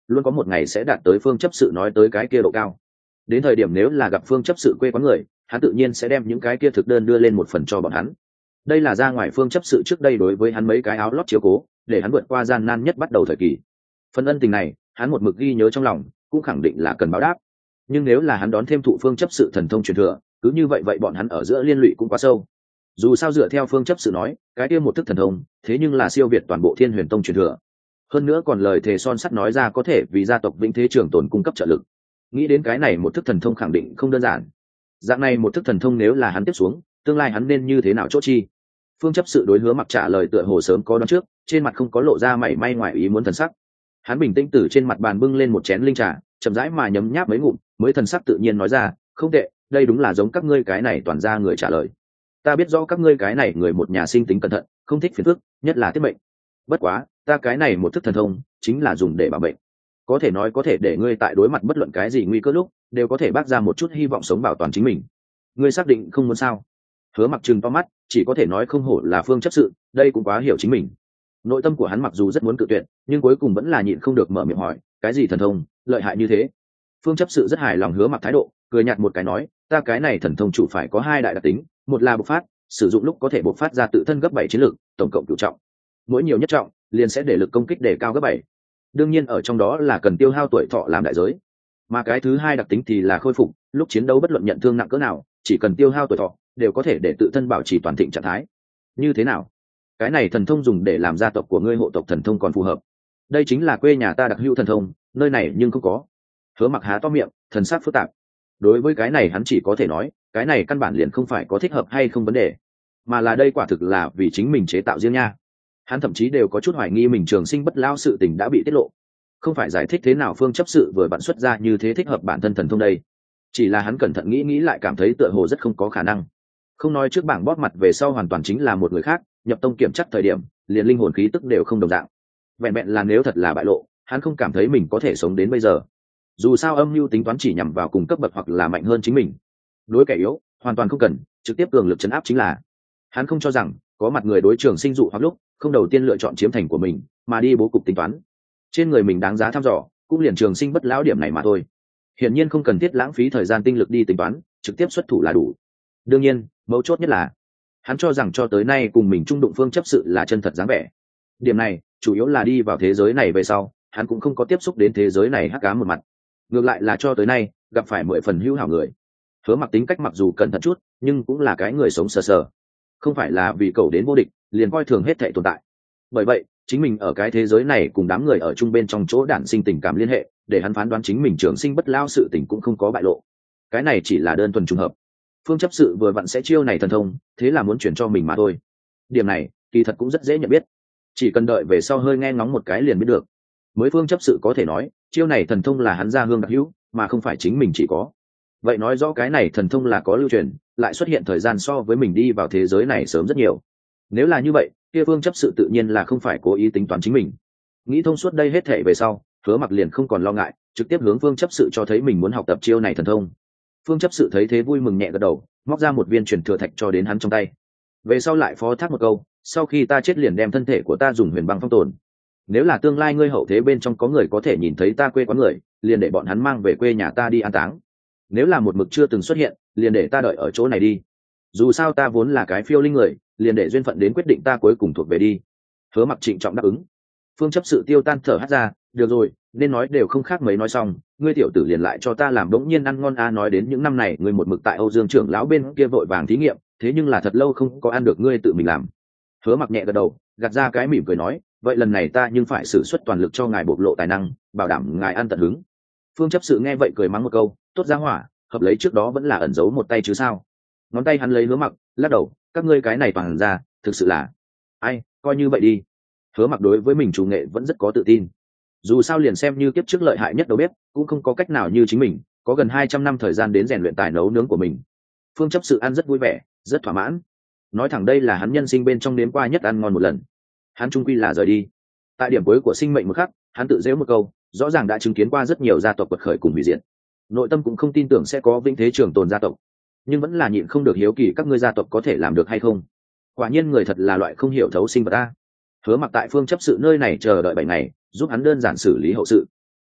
luôn có một ngày sẽ đạt tới phương chấp sự nói tới cái kia độ cao. Đến thời điểm nếu là gặp phương chấp sự quê quán người, hắn tự nhiên sẽ đem những cái kia thực đơn đưa lên một phần cho bọn hắn. Đây là ra ngoài phương chấp sự trước đây đối với hắn mấy cái áo lót chiếu cố, để hắn vượt qua gian nan nhất bắt đầu thời kỳ. Phần ân tình này hắn một mực ghi nhớ trong lòng, cũng khẳng định là cần báo đáp. Nhưng nếu là hắn đón thêm thụ phương chấp sự thần thông truyền thừa, cứ như vậy bọn hắn ở giữa liên lụy cũng quá sâu. Dù sao dựa theo phương chấp sự nói, cái kia một thức thần thông thế nhưng là siêu việt toàn bộ Thiên Huyền Tông truyền thừa, hơn nữa còn lời thề son sắt nói ra có thể vì gia tộc vĩnh thế trường tồn cung cấp trợ lực. Nghĩ đến cái này một thức thần thông khẳng định không đơn giản. Dạng này một thức thần thông nếu là hắn tiếp xuống, tương lai hắn nên như thế nào chốt chi? Phương chấp sự đối Hứa Mặc trả lời tựa hồ sớm có đoán trước, trên mặt không có lộ ra mảy may ngoài ý muốn thần sắc. Hắn bình tĩnh từ trên mặt bàn bưng lên một chén linh trà, chậm rãi mà nhấm nháp mấy ngụm, mới thần sắc tự nhiên nói ra, không tệ, đây đúng là giống các ngươi cái này toàn ra người trả lời. Ta biết rõ các ngươi cái này người một nhà sinh tính cẩn thận, không thích phiền phức, nhất là tiết mệnh. Bất quá, ta cái này một thức thần thông, chính là dùng để bảo mệnh. Có thể nói có thể để ngươi tại đối mặt bất luận cái gì nguy cơ lúc, đều có thể bác ra một chút hy vọng sống bảo toàn chính mình. Ngươi xác định không muốn sao? Hứa Mặc trừng to mắt, chỉ có thể nói không hổ là phương chấp sự, đây cũng quá hiểu chính mình. Nội tâm của hắn mặc dù rất muốn cự tuyệt, nhưng cuối cùng vẫn là nhịn không được mở miệng hỏi, cái gì thần thông lợi hại như thế? Phương chấp sự rất hài lòng Hứa Mặc thái độ, cười nhạt một cái nói, ta cái này thần thông chủ phải có hai đại đặc tính, một là bộc phát, sử dụng lúc có thể bộc phát ra tự thân gấp 7 chiến lực, tổng cộng cửu trọng. Mỗi nhiều nhất trọng, liền sẽ để lực công kích đề cao gấp 7. Đương nhiên ở trong đó là cần tiêu hao tuổi thọ làm đại giới. Mà cái thứ hai đặc tính thì là khôi phục, lúc chiến đấu bất luận nhận thương nặng cỡ nào, chỉ cần tiêu hao tuổi thọ, đều có thể để tự thân bảo trì toàn thịnh trạng thái. Như thế nào? Cái này thần thông dùng để làm gia tộc của ngươi hộ tộc thần thông còn phù hợp. Đây chính là quê nhà ta đặc hữu thần thông, nơi này nhưng không có. Hứa Mặc há to miệng, thần sắc phức tạp. Đối với cái này hắn chỉ có thể nói, cái này căn bản liền không phải có thích hợp hay không vấn đề, mà là đây quả thực là vì chính mình chế tạo riêng nha. Hắn thậm chí đều có chút hoài nghi mình trường sinh bất lao sự tình đã bị tiết lộ. Không phải giải thích thế nào phương chấp sự vừa vặn xuất ra như thế thích hợp bản thân thần thông đây, chỉ là hắn cẩn thận nghĩ lại cảm thấy tựa hồ rất không có khả năng. Không nói trước bảng bóp mặt về sau hoàn toàn chính là một người khác, nhập tông kiểm chắc thời điểm liền linh hồn khí tức đều không đồng dạng. Vẹn vẹn là nếu thật là bại lộ, hắn không cảm thấy mình có thể sống đến bây giờ. Dù sao âm mưu tính toán chỉ nhằm vào cùng cấp bậc hoặc là mạnh hơn chính mình, đối kẻ yếu hoàn toàn không cần, trực tiếp cường lực chấn áp chính là. Hắn không cho rằng có mặt người đối trường sinh dụ hoặc lúc không đầu tiên lựa chọn chiếm thành của mình, mà đi bố cục tính toán trên người mình đáng giá thăm dò, cũng liền trường sinh bất lão điểm này mà thôi. Hiển nhiên không cần thiết lãng phí thời gian tinh lực đi tính toán, trực tiếp xuất thủ là đủ. Đương nhiên mấu chốt nhất là hắn cho rằng cho tới nay cùng mình trung đụng phương chấp sự là chân thật dáng vẻ. Điểm này chủ yếu là đi vào thế giới này về sau, hắn cũng không có tiếp xúc đến thế giới này hắc ám một mặt, ngược lại là cho tới nay gặp phải 10 phần hữu hảo người. Hứa Mặc tính cách mặc dù cẩn thận chút, nhưng cũng là cái người sống sờ sờ, không phải là vì cầu đến vô địch liền coi thường hết thảy tồn tại. Bởi vậy chính mình ở cái thế giới này cùng đám người ở chung bên trong chỗ đản sinh tình cảm liên hệ, để hắn phán đoán chính mình trường sinh bất lao sự tình cũng không có bại lộ. Cái này chỉ là đơn thuần trùng hợp. Phương chấp sự vừa vặn sẽ chiêu này thần thông, thế là muốn chuyển cho mình mà thôi. Điểm này kỳ thật cũng rất dễ nhận biết, chỉ cần đợi về sau hơi nghe ngóng một cái liền biết được. Mới Phương chấp sự có thể nói chiêu này thần thông là hắn gia hương đặc hữu, mà không phải chính mình chỉ có. Vậy nói rõ cái này thần thông là có lưu truyền, lại xuất hiện thời gian so với mình đi vào thế giới này sớm rất nhiều. Nếu là như vậy, kia Phương chấp sự tự nhiên là không phải cố ý tính toán chính mình. Nghĩ thông suốt đây hết thể về sau, Hứa Mặc liền không còn lo ngại, trực tiếp hướng Phương chấp sự cho thấy mình muốn học tập chiêu này thần thông. Phương chấp sự thấy thế vui mừng nhẹ gật đầu, móc ra một viên truyền thừa thạch cho đến hắn trong tay. Về sau lại phó thác một câu, sau khi ta chết liền đem thân thể của ta dùng huyền băng phong tồn. Nếu là tương lai ngươi hậu thế bên trong có người có thể nhìn thấy ta quê quán người, liền để bọn hắn mang về quê nhà ta đi an táng. Nếu là một mực chưa từng xuất hiện, liền để ta đợi ở chỗ này đi. Dù sao ta vốn là cái phiêu linh người, liền để duyên phận đến quyết định ta cuối cùng thuộc về đi. Hứa Mặc trịnh trọng đáp ứng. Phương chấp sự tiêu tan thở hắt ra, được rồi, nên nói đều không khác mấy nói xong, ngươi tiểu tử liền lại cho ta làm đống nhiên ăn ngon a. Nói đến những năm này ngươi một mực tại Âu Dương trưởng lão bên kia vội vàng thí nghiệm, thế nhưng là thật lâu không có ăn được ngươi tự mình làm. Hứa Mặc nhẹ gật đầu, gạt ra cái mỉm cười nói, vậy lần này ta nhưng phải sử xuất toàn lực cho ngài bộc lộ tài năng, bảo đảm ngài ăn tận hứng. Phương chấp sự nghe vậy cười mắng một câu, tốt ra hỏa, hợp lấy trước đó vẫn là ẩn giấu một tay chứ sao. Ngón tay hắn lấy Hứa Mặc, lắc đầu, các ngươi cái này toàn ra thực sự là ai, coi như vậy đi. Hứa Mặc đối với mình chủ nghệ vẫn rất có tự tin, dù sao liền xem như kiếp trước lợi hại nhất đầu bếp cũng không có cách nào như chính mình có gần 200 năm thời gian đến rèn luyện tài nấu nướng của mình. Phương chấp sự ăn rất vui vẻ, rất thỏa mãn, nói thẳng đây là hắn nhân sinh bên trong nếm qua nhất ăn ngon một lần. Hắn trung quy là rời đi tại điểm cuối của sinh mệnh một khắc, hắn tự giễu một câu, rõ ràng đã chứng kiến qua rất nhiều gia tộc quật khởi cùng hủy diệt, nội tâm cũng không tin tưởng sẽ có vĩnh thế trường tồn gia tộc, nhưng vẫn là nhịn không được hiếu kỳ các ngươi gia tộc có thể làm được hay không. Quả nhiên người thật là loại không hiểu thấu sinh vật ta. Hứa Mặc tại Phương chấp sự nơi này chờ đợi 7 ngày, giúp hắn đơn giản xử lý hậu sự.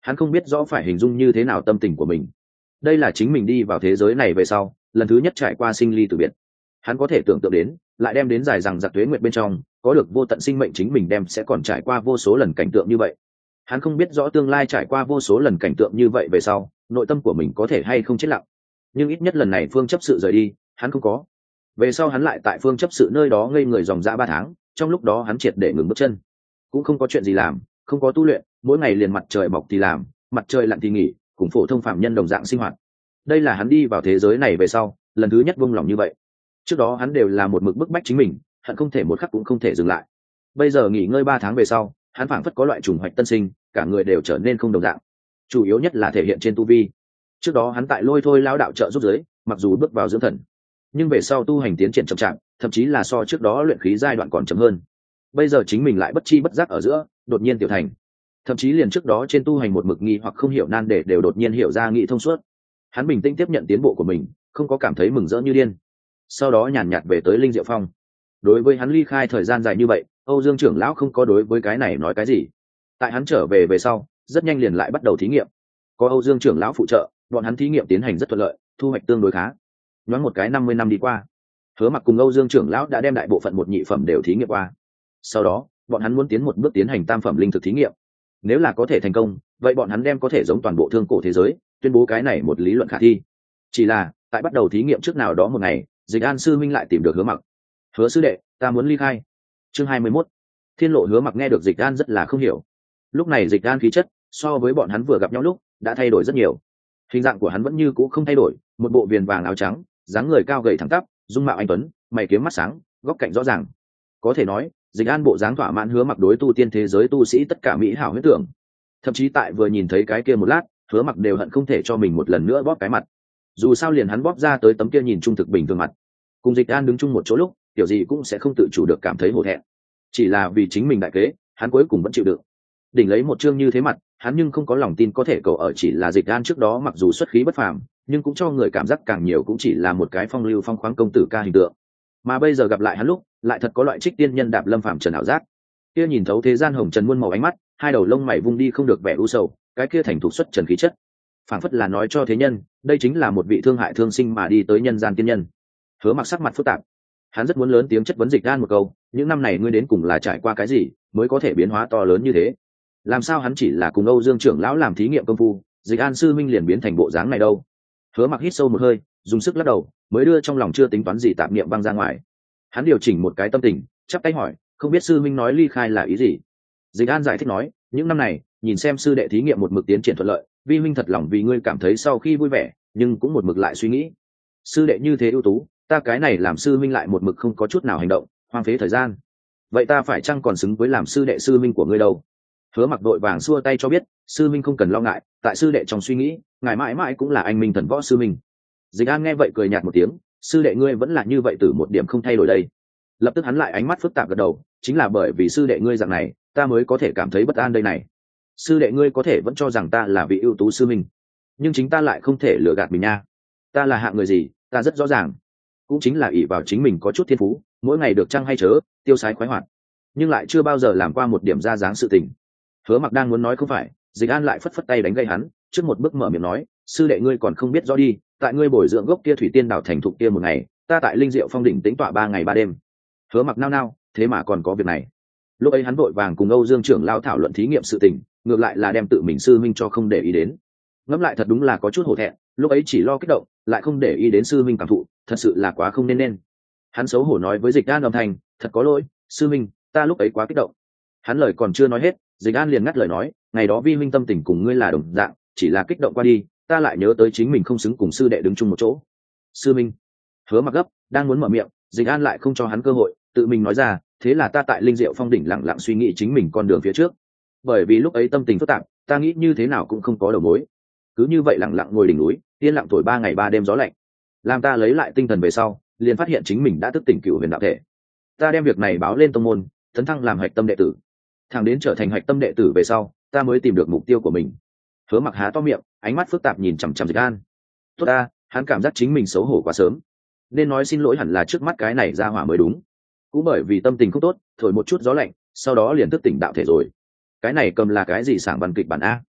Hắn không biết rõ phải hình dung như thế nào tâm tình của mình. Đây là chính mình đi vào thế giới này về sau lần thứ nhất trải qua sinh ly tử biệt. Hắn có thể tưởng tượng đến lại đem đến dài rằng giặc tuế nguyệt bên trong có được vô tận sinh mệnh chính mình đem sẽ còn trải qua vô số lần cảnh tượng như vậy. Hắn không biết rõ tương lai trải qua vô số lần cảnh tượng như vậy về sau nội tâm của mình có thể hay không chết lặng, nhưng ít nhất lần này phương chấp sự rời đi hắn không có. Về sau hắn lại tại phương chấp sự nơi đó ngây người dòng dã 3 tháng, trong lúc đó hắn triệt để ngừng bước chân, cũng không có chuyện gì làm, không có tu luyện, mỗi ngày liền mặt trời mọc thì làm, mặt trời lặn thì nghỉ, cùng phổ thông phạm nhân đồng dạng sinh hoạt. Đây là hắn đi vào thế giới này về sau lần thứ nhất buông lòng như vậy. Trước đó hắn đều là một mực bức bách chính mình, hận không thể một khắc cũng không thể dừng lại. Bây giờ nghỉ ngơi 3 tháng về sau hắn phảng phất có loại trùng hoạch tân sinh, cả người đều trở nên không đồng dạng, chủ yếu nhất là thể hiện trên tu vi. Trước đó hắn tại lôi thôi lao đạo trợ giúp giới, mặc dù bước vào dưỡng thần, nhưng về sau tu hành tiến triển chậm chạp, thậm chí là so trước đó luyện khí giai đoạn còn chậm hơn. Bây giờ chính mình lại bất chi bất giác ở giữa đột nhiên tiểu thành, thậm chí liền trước đó trên tu hành một mực nghi hoặc không hiểu nan để đều đột nhiên hiểu ra nghị thông suốt. Hắn bình tĩnh tiếp nhận tiến bộ của mình, không có cảm thấy mừng rỡ như điên. Sau đó nhàn nhạt về tới Linh Diệu Phong. Đối với hắn ly khai thời gian dài như vậy, Âu Dương trưởng lão không có đối với cái này nói cái gì. Tại hắn trở về về sau rất nhanh liền lại bắt đầu thí nghiệm. Có Âu Dương trưởng lão phụ trợ, bọn hắn thí nghiệm tiến hành rất thuận lợi, thu hoạch tương đối khá. Nhoáng một cái 50 năm đi qua, Hứa Mặc cùng Âu Dương trưởng lão đã đem đại bộ phận 1 nhị phẩm đều thí nghiệm qua. Sau đó bọn hắn muốn tiến một bước tiến hành tam phẩm linh thực thí nghiệm. Nếu là có thể thành công, vậy bọn hắn đem có thể giống toàn bộ thương cổ thế giới, tuyên bố cái này một lý luận khả thi. Chỉ là tại bắt đầu thí nghiệm trước nào đó một ngày, Dịch An sư minh lại tìm được Hứa Mặc. Hứa sư đệ, ta muốn ly khai. Chương 21. Thiên Lộ. Hứa Mặc nghe được Dịch An rất là không hiểu. Lúc này Dịch An khí chất so với bọn hắn vừa gặp nhau lúc đã thay đổi rất nhiều. Hình dạng của hắn vẫn như cũ không thay đổi, một bộ viền vàng áo trắng, dáng người cao gầy thẳng tắp, dung mạo anh tuấn, mày kiếm mắt sáng, góc cạnh rõ ràng. Có thể nói Dịch An bộ dáng thỏa mãn Hứa Mặc đối tu tiên thế giới tu sĩ tất cả mỹ hảo huyết tưởng. Thậm chí tại vừa nhìn thấy cái kia một lát, Hứa Mặc đều hận không thể cho mình một lần nữa bóp cái mặt. Dù sao liền hắn bóp ra tới tấm kia nhìn trung thực bình thường mặt, cùng Dịch An đứng chung một chỗ lúc kiểu gì cũng sẽ không tự chủ được cảm thấy hổ thẹn. Chỉ là vì chính mình đại kế, hắn cuối cùng vẫn chịu đựng. Đỉnh lấy một chương như thế mặt, hắn nhưng không có lòng tin có thể cầu ở. Chỉ là Dịch An trước đó mặc dù xuất khí bất phàm, nhưng cũng cho người cảm giác càng nhiều cũng chỉ là một cái phong lưu phong khoáng công tử ca hình tượng. Mà bây giờ gặp lại hắn lúc, lại thật có loại trích tiên nhân đạp lâm phàm trần ảo giác. Kia nhìn thấu thế gian hồng trần muôn màu ánh mắt, hai đầu lông mày vung đi không được vẻ u sầu, cái kia thành thục xuất trần khí chất, phảng phất là nói cho thế nhân, đây chính là một vị thương hại thương sinh mà đi tới nhân gian tiên nhân. Hứa Mặc sắc mặt phức tạp, hắn rất muốn lớn tiếng chất vấn Dịch An một câu, những năm này ngươi đến cùng là trải qua cái gì mới có thể biến hóa to lớn như thế? Làm sao hắn chỉ là cùng Âu Dương trưởng lão làm thí nghiệm công phu, Dịch An sư minh liền biến thành bộ dáng này đâu? Hứa Mặc hít sâu một hơi, dùng sức lắc đầu, mới đưa trong lòng chưa tính toán gì tạp niệm văng ra ngoài. Hắn điều chỉnh một cái tâm tình, chắp tay hỏi, không biết sư minh nói ly khai là ý gì? Dịch An giải thích nói, những năm này nhìn xem sư đệ thí nghiệm một mực tiến triển thuận lợi, vi huynh thật lòng vì ngươi cảm thấy sau khi vui vẻ, nhưng cũng một mực lại suy nghĩ, sư đệ như thế ưu tú, ta cái này làm sư minh lại một mực không có chút nào hành động, hoang phí thời gian, vậy ta phải chăng còn xứng với làm sư đệ sư minh của ngươi đâu? Hứa Mặc đội vàng xua tay cho biết, sư minh không cần lo ngại, tại sư đệ trong suy nghĩ, ngài mãi mãi cũng là anh minh thần võ sư minh. Dịch An nghe vậy cười nhạt một tiếng, sư đệ ngươi vẫn là như vậy từ một điểm không thay đổi đây. Lập tức hắn lại ánh mắt phức tạp gật đầu, chính là bởi vì sư đệ ngươi dạng này, ta mới có thể cảm thấy bất an đây này. Sư đệ ngươi có thể vẫn cho rằng ta là vị ưu tú sư minh, nhưng chính ta lại không thể lừa gạt mình nha. Ta là hạng người gì, ta rất rõ ràng, cũng chính là ỷ vào chính mình có chút thiên phú, mỗi ngày được trăng hay chớ, tiêu sái khoái hoạt, nhưng lại chưa bao giờ làm qua một điểm ra dáng sự tình. Hứa Mặc đang muốn nói không phải, Dịch An lại phất phất tay đánh gây hắn, trước một bước mở miệng nói, sư đệ ngươi còn không biết rõ đi, tại ngươi bồi dưỡng gốc kia thủy tiên đảo thành thục kia một ngày, ta tại Linh Diệu Phong đỉnh tĩnh tọa 3 ngày 3 đêm. Hứa Mặc nao nao, thế mà còn có việc này. Lúc ấy hắn vội vàng cùng Âu Dương trưởng lão thảo luận thí nghiệm sự tình, ngược lại là đem tự mình sư minh cho không để ý đến. Ngẫm lại thật đúng là có chút hổ thẹn, lúc ấy chỉ lo kích động, lại không để ý đến sư minh cảm thụ, thật sự là quá không nên. Hắn xấu hổ nói với Dịch An âm thanh, thật có lỗi, sư minh, ta lúc ấy quá kích động. Hắn lời còn chưa nói hết, Dịch An liền ngắt lời nói, ngày đó vi minh tâm tình cùng ngươi là đồng dạng, chỉ là kích động qua đi, ta lại nhớ tới chính mình không xứng cùng sư đệ đứng chung một chỗ. Sư minh. Hứa Mặc gấp, đang muốn mở miệng, Dịch An lại không cho hắn cơ hội, tự mình nói ra, thế là ta tại Linh Diệu Phong đỉnh lặng lặng suy nghĩ chính mình con đường phía trước. Bởi vì lúc ấy tâm tình phức tạp, ta nghĩ như thế nào cũng không có đầu mối, cứ như vậy lặng lặng ngồi đỉnh núi, yên lặng thổi 3 ngày 3 đêm gió lạnh. Làm ta lấy lại tinh thần về sau, liền phát hiện chính mình đã thức tỉnh cửu huyền đạo thể. Ta đem việc này báo lên tông môn, tấn thăng làm hạch tâm đệ tử. Thẳng đến trở thành hạch tâm đệ tử về sau, ta mới tìm được mục tiêu của mình. Hứa Mặc há to miệng, ánh mắt phức tạp nhìn chằm chằm Dịch An. Tốt ta, hắn cảm giác chính mình xấu hổ quá sớm, nên nói xin lỗi hẳn là trước mắt cái này ra hỏa mới đúng. Cũng bởi vì tâm tình không tốt, thổi một chút gió lạnh, sau đó liền thức tỉnh đạo thể rồi. Cái này cầm là cái gì sảng văn kịch bản a?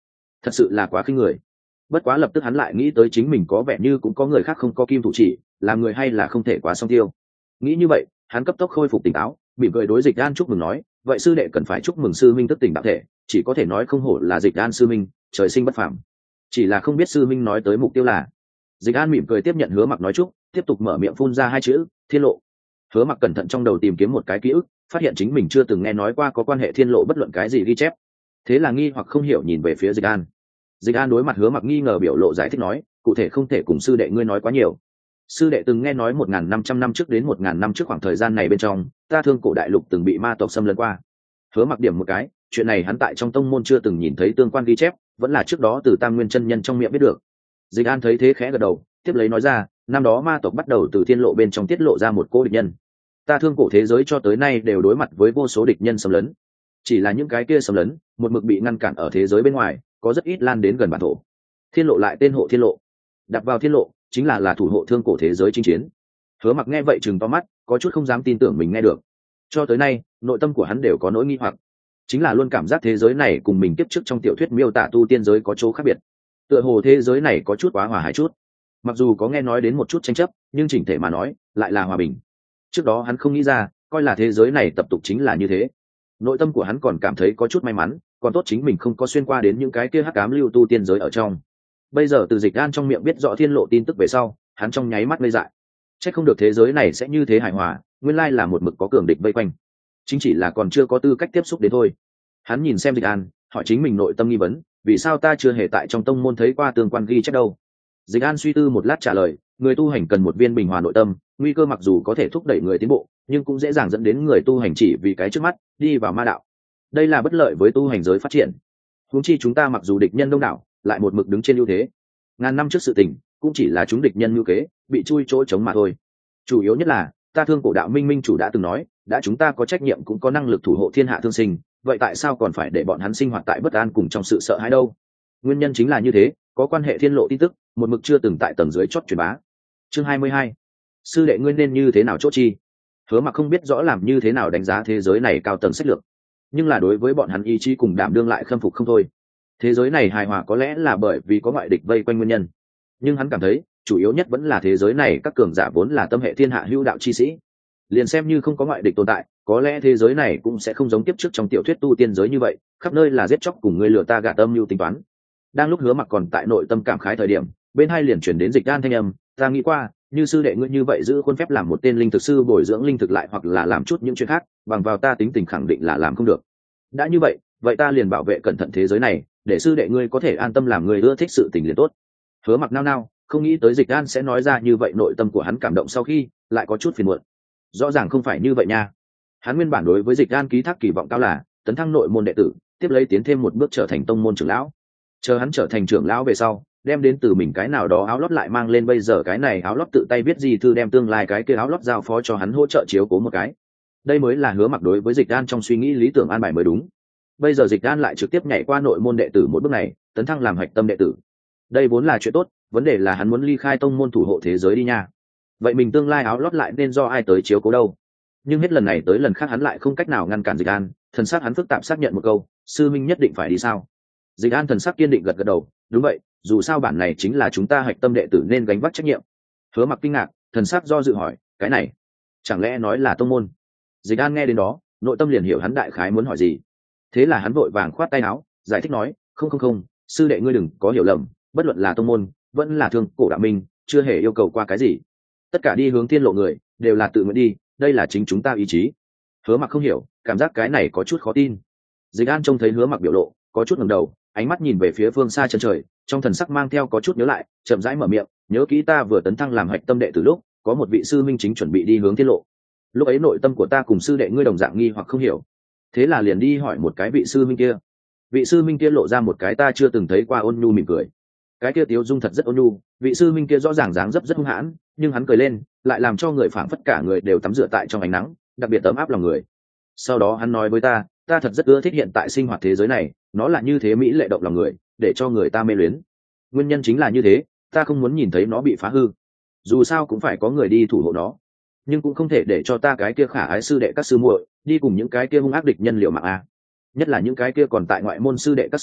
thật sự là quá khinh người. Bất quá lập tức hắn lại nghĩ tới chính mình có vẻ như cũng có người khác không có kim thủ chỉ, làm người hay là không thể quá song tiêu. Nghĩ như vậy, hắn cấp tốc khôi phục tỉnh táo, mỉm cười đối Dịch An chúc mừng nói, vậy sư đệ cần phải chúc mừng sư minh thức tỉnh đạo thể, chỉ có thể nói không hổ là Dịch An sư minh, trời sinh bất phàm. Chỉ là không biết sư minh nói tới mục tiêu là. Dịch An mỉm cười tiếp nhận Hứa Mặc nói chúc, tiếp tục mở miệng phun ra hai chữ, Thiên Lộ. Hứa Mặc cẩn thận trong đầu tìm kiếm một cái ký ức, phát hiện chính mình chưa từng nghe nói qua có quan hệ Thiên Lộ bất luận cái gì ghi chép. Thế là nghi hoặc không hiểu nhìn về phía Dịch An. Dịch An đối mặt Hứa Mặc nghi ngờ biểu lộ giải thích nói, cụ thể không thể cùng sư đệ ngươi nói quá nhiều. Sư đệ từng nghe nói 1.500 năm trước đến 1.000 năm trước khoảng thời gian này bên trong, ta Thương Cổ đại lục từng bị ma tộc xâm lấn qua. Hứa Mặc điểm một cái, chuyện này hắn tại trong tông môn chưa từng nhìn thấy tương quan ghi chép, vẫn là trước đó từ Tam Nguyên chân nhân trong miệng biết được. Dịch An thấy thế khẽ gật đầu, tiếp lấy nói ra, năm đó ma tộc bắt đầu từ Thiên Lộ bên trong tiết lộ ra một cô địch nhân. Ta Thương Cổ thế giới cho tới nay đều đối mặt với vô số địch nhân xâm lấn, chỉ là những cái kia xâm lấn một mực bị ngăn cản ở thế giới bên ngoài, có rất ít lan đến gần bản thổ. Thiên Lộ lại tên hộ Thiên Lộ, đặt vào Thiên Lộ chính là thủ hộ Thương Cổ thế giới chinh chiến. Hứa Mặc nghe vậy trừng to mắt, có chút không dám tin tưởng mình nghe được. Cho tới nay nội tâm của hắn đều có nỗi nghi hoặc, chính là luôn cảm giác thế giới này cùng mình kiếp trước trong tiểu thuyết miêu tả tu tiên giới có chỗ khác biệt, tựa hồ thế giới này có chút quá hòa hải chút. Mặc dù có nghe nói đến một chút tranh chấp, nhưng chỉnh thể mà nói lại là hòa bình. Trước đó hắn không nghĩ ra, coi là thế giới này tập tục chính là như thế. Nội tâm của hắn còn cảm thấy có chút may mắn, còn tốt chính mình không có xuyên qua đến những cái kia hắc ám lưu tu tiên giới ở trong. Bây giờ từ Dịch An trong miệng biết rõ Thiên Lộ tin tức về sau, hắn trong nháy mắt ngây dại. Chắc không được thế giới này sẽ như thế hài hòa, nguyên lai là một mực có cường địch vây quanh, chính chỉ là còn chưa có tư cách tiếp xúc đến thôi. Hắn nhìn xem Dịch An, hỏi chính mình nội tâm nghi vấn, vì sao ta chưa hề tại trong tông môn thấy qua tương quan ghi chép đâu. Dịch An suy tư một lát trả lời, người tu hành cần một viên bình hòa nội tâm, nguy cơ mặc dù có thể thúc đẩy người tiến bộ, nhưng cũng dễ dàng dẫn đến người tu hành chỉ vì cái trước mắt đi vào ma đạo. Đây là bất lợi với tu hành giới phát triển. Huống chi chúng ta mặc dù địch nhân đông đảo, lại một mực đứng trên ưu thế. Ngàn năm trước sự tình, cũng chỉ là chúng địch nhân mưu kế, bị chui chỗ trống mà thôi. Chủ yếu nhất là, ta Thương Cổ đạo minh minh chủ đã từng nói, đã chúng ta có trách nhiệm cũng có năng lực thủ hộ thiên hạ thương sinh, vậy tại sao còn phải để bọn hắn sinh hoạt tại bất an cùng trong sự sợ hãi đâu? Nguyên nhân chính là như thế, có quan hệ Thiên Lộ tin tức, một mực chưa từng tại tầng dưới chót truyền bá. Chương 22. Sư đệ ngươi nên như thế nào chốt chi? Hứa Mặc không biết rõ làm như thế nào đánh giá thế giới này cao tầng sách lược, nhưng là đối với bọn hắn ý chí cùng đảm đương lại khâm phục không thôi. Thế giới này hài hòa có lẽ là bởi vì có ngoại địch vây quanh nguyên nhân, nhưng hắn cảm thấy chủ yếu nhất vẫn là thế giới này các cường giả vốn là tâm hệ thiên hạ hữu đạo chi sĩ. Liền xem như không có ngoại địch tồn tại, có lẽ thế giới này cũng sẽ không giống tiếp trước trong tiểu thuyết tu tiên giới như vậy, khắp nơi là giết chóc cùng người lừa ta gạt âm mưu tính toán. Đang lúc Hứa Mặc còn tại nội tâm cảm khái thời điểm, bên hai liền chuyển đến Dịch An thanh âm, ta nghĩ qua, như sư đệ ngươi như vậy giữ khuôn phép làm một tên linh thực sư bồi dưỡng linh thực lại hoặc là làm chút những chuyện khác, bằng vào ta tính tình khẳng định là làm không được. Đã như vậy, vậy ta liền bảo vệ cẩn thận thế giới này, để sư đệ ngươi có thể an tâm làm người ưa thích sự tình liền tốt. Hứa Mặc nao nao, không nghĩ tới Dịch An sẽ nói ra như vậy, nội tâm của hắn cảm động sau khi lại có chút phiền muộn. Rõ ràng không phải như vậy nha. Hắn nguyên bản đối với Dịch An ký thác kỳ vọng cao là tấn thăng nội môn đệ tử, tiếp lấy tiến thêm một bước trở thành tông môn trưởng lão. Chờ hắn trở thành trưởng lão về sau, đem đến từ mình cái nào đó áo lót lại mang lên, bây giờ cái này áo lót tự tay viết gì thư, đem tương lai cái kia áo lót giao phó cho hắn hỗ trợ chiếu cố một cái. Đây mới là Hứa Mặc đối với Dịch An trong suy nghĩ lý tưởng an bài mới đúng. Bây giờ Dịch An lại trực tiếp nhảy qua nội môn đệ tử một bước này, tấn thăng làm hạch tâm đệ tử. Đây vốn là chuyện tốt, vấn đề là hắn muốn ly khai tông môn thủ hộ thế giới đi nha. Vậy mình tương lai áo lót lại nên do ai tới chiếu cố đâu? Nhưng hết lần này tới lần khác hắn lại không cách nào ngăn cản Dịch An, thần sắc hắn phức tạp xác nhận một câu, sư minh nhất định phải đi sao? Dịch An thần sắc kiên định gật gật đầu, đúng vậy, dù sao bản này chính là chúng ta hạch tâm đệ tử nên gánh vác trách nhiệm. Hứa Mặc kinh ngạc, thần sắc do dự hỏi, cái này chẳng lẽ nói là tông môn? Dịch An nghe đến đó, nội tâm liền hiểu hắn đại khái muốn hỏi gì. Thế là hắn vội vàng khoát tay áo, giải thích nói, không, sư đệ ngươi đừng có hiểu lầm, bất luận là tông môn vẫn là Thương Cổ đạo minh, chưa hề yêu cầu qua cái gì. Tất cả đi hướng Thiên Lộ người đều là tự nguyện đi, đây là chính chúng ta ý chí. Hứa Mặc không hiểu, cảm giác cái này có chút khó tin. Dịch An trông thấy Hứa Mặc biểu lộ, có chút ngẩng đầu, ánh mắt nhìn về phía phương xa chân trời, trong thần sắc mang theo có chút nhớ lại, chậm rãi mở miệng, nhớ kỹ ta vừa tấn thăng làm hạch tâm đệ từ lúc có một vị sư minh chính chuẩn bị đi hướng Thiên Lộ. Lúc ấy nội tâm của ta cùng sư đệ ngươi đồng dạng nghi hoặc không hiểu, thế là liền đi hỏi một cái vị sư minh kia. Vị sư minh kia lộ ra một cái ta chưa từng thấy qua ôn nhu mỉm cười. Cái kia tiếu dung thật rất ôn nhu, vị sư minh kia rõ ràng dáng dấp rất hung hãn, nhưng hắn cười lên lại làm cho người phảng phất cả người đều tắm rửa tại trong ánh nắng, đặc biệt ấm áp lòng người. Sau đó hắn nói với ta thật rất ưa thích hiện tại sinh hoạt thế giới này, nó là như thế mỹ lệ động lòng người, để cho người ta mê luyến. Nguyên nhân chính là như thế, ta không muốn nhìn thấy nó bị phá hư. Dù sao cũng phải có người đi thủ hộ nó, nhưng cũng không thể để cho ta cái kia khả ái sư đệ các sư muội đi cùng những cái kia hung ác địch nhân liều mạng a. Nhất là những cái kia còn tại ngoại môn sư đệ các sư muội,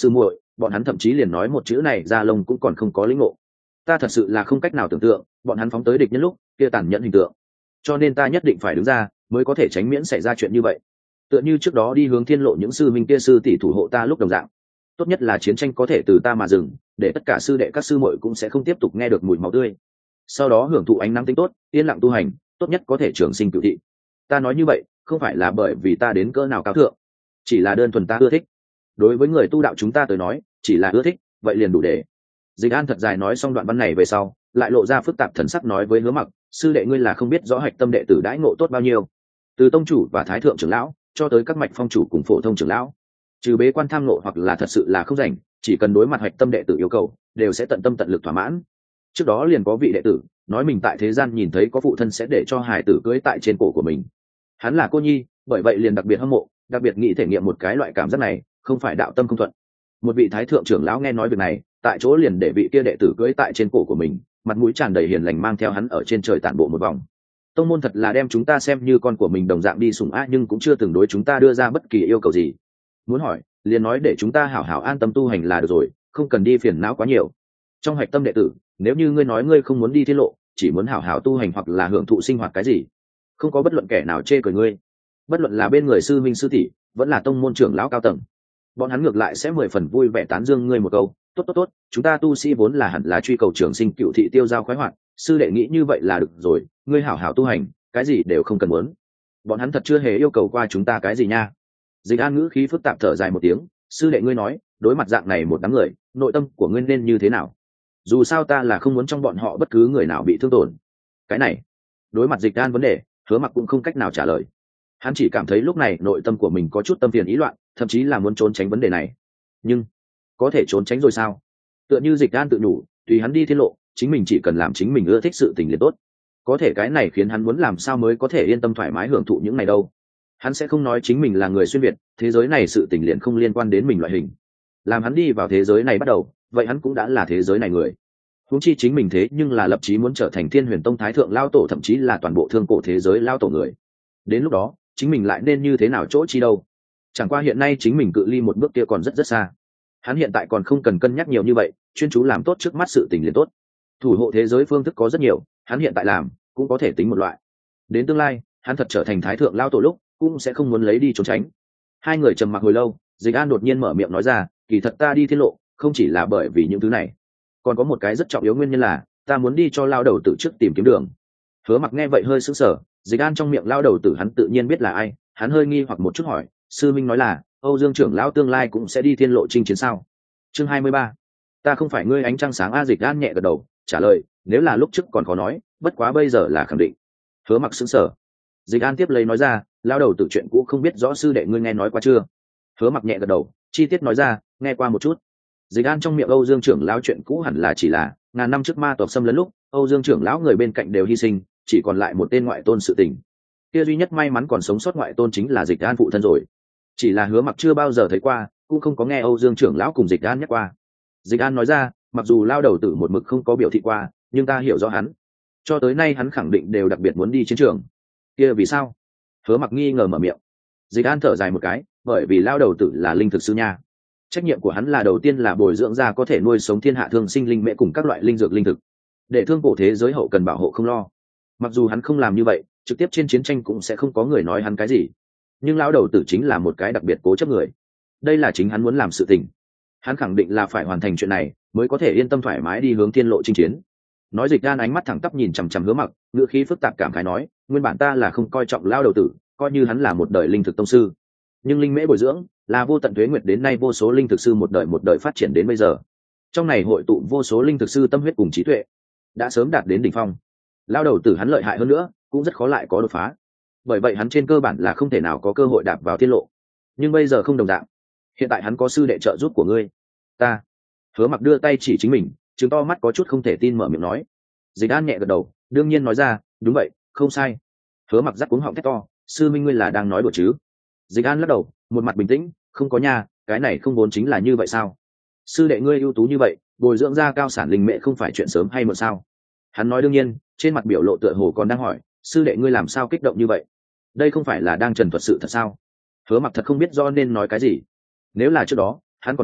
bọn hắn thậm chí liền nói một chữ này ra lông cũng còn không có lĩnh ngộ. Ta thật sự là không cách nào tưởng tượng bọn hắn phóng tới địch nhân lúc kia tàn nhẫn hình tượng, cho nên ta nhất định phải đứng ra mới có thể tránh miễn xảy ra chuyện như vậy. Tựa như trước đó đi hướng thiên lộ những sư minh kia sư tỷ thủ hộ ta lúc đồng dạng, tốt nhất là chiến tranh có thể từ ta mà dừng, để tất cả sư đệ các sư muội cũng sẽ không tiếp tục nghe được mùi máu tươi, sau đó hưởng thụ ánh nắng tính tốt, yên lặng tu hành, tốt nhất có thể trường sinh cửu thị. Ta nói như vậy không phải là bởi vì ta đến cỡ nào cao thượng, chỉ là đơn thuần ta ưa thích. Đối với người tu đạo chúng ta tới nói, chỉ là ưa thích vậy liền đủ để. Dịch An thật dài nói xong đoạn văn này về sau, lại lộ ra phức tạp thần sắc nói với Hứa Mặc, sư đệ ngươi là không biết rõ hạch tâm đệ tử đãi ngộ tốt bao nhiêu, từ tông chủ và thái thượng trưởng lão cho tới các mạch phong chủ cùng phổ thông trưởng lão, trừ bế quan tham ngộ hoặc là thật sự là không rảnh, chỉ cần đối mặt hạch tâm đệ tử yêu cầu đều sẽ tận tâm tận lực thỏa mãn. Trước đó liền có vị đệ tử nói mình tại thế gian nhìn thấy có phụ thân sẽ để cho hài tử cưỡi tại trên cổ của mình, hắn là cô nhi, bởi vậy liền đặc biệt hâm mộ, đặc biệt nghĩ thể nghiệm một cái loại cảm giác này, không phải đạo tâm không thuận. Một vị thái thượng trưởng lão nghe nói việc này, tại chỗ liền để vị kia đệ tử cưỡi tại trên cổ của mình, mặt mũi tràn đầy hiền lành mang theo hắn ở trên trời tản bộ một vòng. Tông môn thật là đem chúng ta xem như con của mình đồng dạng đi sủng ái, nhưng cũng chưa từng đối chúng ta đưa ra bất kỳ yêu cầu gì. Muốn hỏi liền nói để chúng ta hảo hảo an tâm tu hành là được rồi, không cần đi phiền não quá nhiều. Trong hạch tâm đệ tử, nếu như ngươi nói ngươi không muốn đi thiên lộ, chỉ muốn hảo hảo tu hành hoặc là hưởng thụ sinh hoạt cái gì, không có bất luận kẻ nào chê cười ngươi. Bất luận là bên người sư minh sư tỷ, vẫn là tông môn trưởng lão cao tầng, bọn hắn ngược lại sẽ 10 phần vui vẻ tán dương ngươi một câu, tốt tốt tốt, chúng ta tu sĩ vốn là hẳn là truy cầu trường sinh cựu thị tiêu giao khoái hoạt, sư đệ nghĩ như vậy là được rồi, ngươi hảo hảo tu hành, cái gì đều không cần muốn. Bọn hắn thật chưa hề yêu cầu qua chúng ta cái gì nha. Dịch An ngữ khí phức tạp thở dài một tiếng, sư đệ ngươi nói, đối mặt dạng này một đám người, nội tâm của ngươi nên như thế nào? Dù sao ta là không muốn trong bọn họ bất cứ người nào bị thương tổn. Cái này, đối mặt Dịch An vấn đề, Hứa Mặc cũng không cách nào trả lời. Hắn chỉ cảm thấy lúc này nội tâm của mình có chút tâm phiền ý loạn, thậm chí là muốn trốn tránh vấn đề này. Nhưng có thể trốn tránh rồi sao? Tựa như Dịch An tự nhủ, tùy hắn đi thiên lộ, chính mình chỉ cần làm chính mình ưa thích sự tình liền tốt. Có thể cái này khiến hắn muốn làm sao mới có thể yên tâm thoải mái hưởng thụ những ngày đâu. Hắn sẽ không nói chính mình là người xuyên việt, thế giới này sự tình liền không liên quan đến mình loại hình. Làm hắn đi vào thế giới này bắt đầu, vậy hắn cũng đã là thế giới này người. Huống chi chính mình thế nhưng là lập chí muốn trở thành Thiên Huyền Tông thái thượng lao tổ, thậm chí là toàn bộ thương cổ thế giới lao tổ người. Đến lúc đó, chính mình lại nên như thế nào chỗ chi đâu? Chẳng qua hiện nay chính mình cự ly một bước kia còn rất rất xa. Hắn hiện tại còn không cần cân nhắc nhiều như vậy, chuyên chú làm tốt trước mắt sự tình liền tốt. Thủ hộ thế giới phương thức có rất nhiều, hắn hiện tại làm cũng có thể tính một loại. Đến tương lai, hắn thật trở thành thái thượng lao tổ lúc, cũng sẽ không muốn lấy đi trốn tránh. Hai người trầm mặc hồi lâu, Dịch An đột nhiên mở miệng nói ra, kỳ thật ta đi thiên lộ không chỉ là bởi vì những thứ này, còn có một cái rất trọng yếu nguyên nhân là ta muốn đi cho lao đầu tử trước tìm kiếm đường. Hứa Mặc nghe vậy hơi sững sờ, Dịch An trong miệng lao đầu tử hắn tự nhiên biết là ai, hắn hơi nghi hoặc một chút hỏi, sư minh nói là Âu Dương trưởng lão tương lai cũng sẽ đi thiên lộ chinh chiến sao? Chương 23. Ta không phải ngươi ánh trăng sáng a. Dịch An nhẹ gật đầu trả lời, nếu là lúc trước còn khó nói, bất quá bây giờ là khẳng định. Hứa Mặc sững sờ. Dịch An tiếp lấy nói ra, lao đầu tử chuyện cũ không biết rõ sư đệ ngươi nghe nói qua chưa? Hứa Mặc nhẹ gật đầu, chi tiết nói ra, nghe qua một chút. Dịch An trong miệng Âu Dương trưởng lão chuyện cũ hẳn là chỉ là ngàn năm trước ma tộc xâm lấn lúc, Âu Dương trưởng lão người bên cạnh đều hy sinh, chỉ còn lại một tên ngoại tôn sự tình. Kia duy nhất may mắn còn sống sót ngoại tôn chính là Dịch An phụ thân rồi. Chỉ là Hứa Mặc chưa bao giờ thấy qua, cũng không có nghe Âu Dương trưởng lão cùng Dịch An nhắc qua. Dịch An nói ra, mặc dù lao đầu tử một mực không có biểu thị qua, nhưng ta hiểu rõ hắn. Cho tới nay hắn khẳng định đều đặc biệt muốn đi chiến trường. Kia vì sao? Hứa Mặc nghi ngờ mở miệng. Dịch An thở dài một cái, bởi vì lao đầu tử là linh thực sư nha. Trách nhiệm của hắn là đầu tiên là bồi dưỡng ra có thể nuôi sống thiên hạ thương sinh linh mễ cùng các loại linh dược linh thực, để thương cổ thế giới hậu cần bảo hộ không lo. Mặc dù hắn không làm như vậy, trực tiếp trên chiến tranh cũng sẽ không có người nói hắn cái gì, nhưng lão đầu tử chính là một cái đặc biệt cố chấp người. Đây là chính hắn muốn làm sự tình, hắn khẳng định là phải hoàn thành chuyện này mới có thể yên tâm thoải mái đi hướng thiên lộ chinh chiến. Nói Dịch An ánh mắt thẳng tắp nhìn chằm chằm Hứa Mặc, ngữ khí phức tạp cảm khái nói, nguyên bản ta là không coi trọng lão đầu tử, coi như hắn là một đời linh thực tông sư, nhưng linh mễ bồi dưỡng là vô tận tuế nguyệt đến nay vô số linh thực sư một đời phát triển đến bây giờ, trong này hội tụ vô số linh thực sư tâm huyết cùng trí tuệ, đã sớm đạt đến đỉnh phong. Lao đầu tử hắn lợi hại hơn nữa, cũng rất khó lại có đột phá, bởi vậy hắn trên cơ bản là không thể nào có cơ hội đạp vào tiết lộ. Nhưng bây giờ không đồng dạng, hiện tại hắn có sư đệ trợ giúp của ngươi. Ta. Hứa Mặc đưa tay chỉ chính mình, chứng to mắt có chút không thể tin mở miệng nói. Dịch An nhẹ gật đầu, đương nhiên nói ra, đúng vậy, không sai. Hứa Mặc rắc cuống họng thét to, sư minh ngươi là đang nói đùa chứ? Dịch An lắc đầu, một mặt bình tĩnh, không có nha, cái này không vốn chính là như vậy sao? Sư đệ ngươi ưu tú như vậy, bồi dưỡng ra cao sản linh mẹ không phải chuyện sớm hay muộn sao? Hắn nói đương nhiên, trên mặt biểu lộ tựa hồ còn đang hỏi, sư đệ ngươi làm sao kích động như vậy? Đây không phải là đang trần thuật sự thật sao? Hứa Mặc thật không biết do nên nói cái gì. Nếu là trước đó, hắn còn muốn,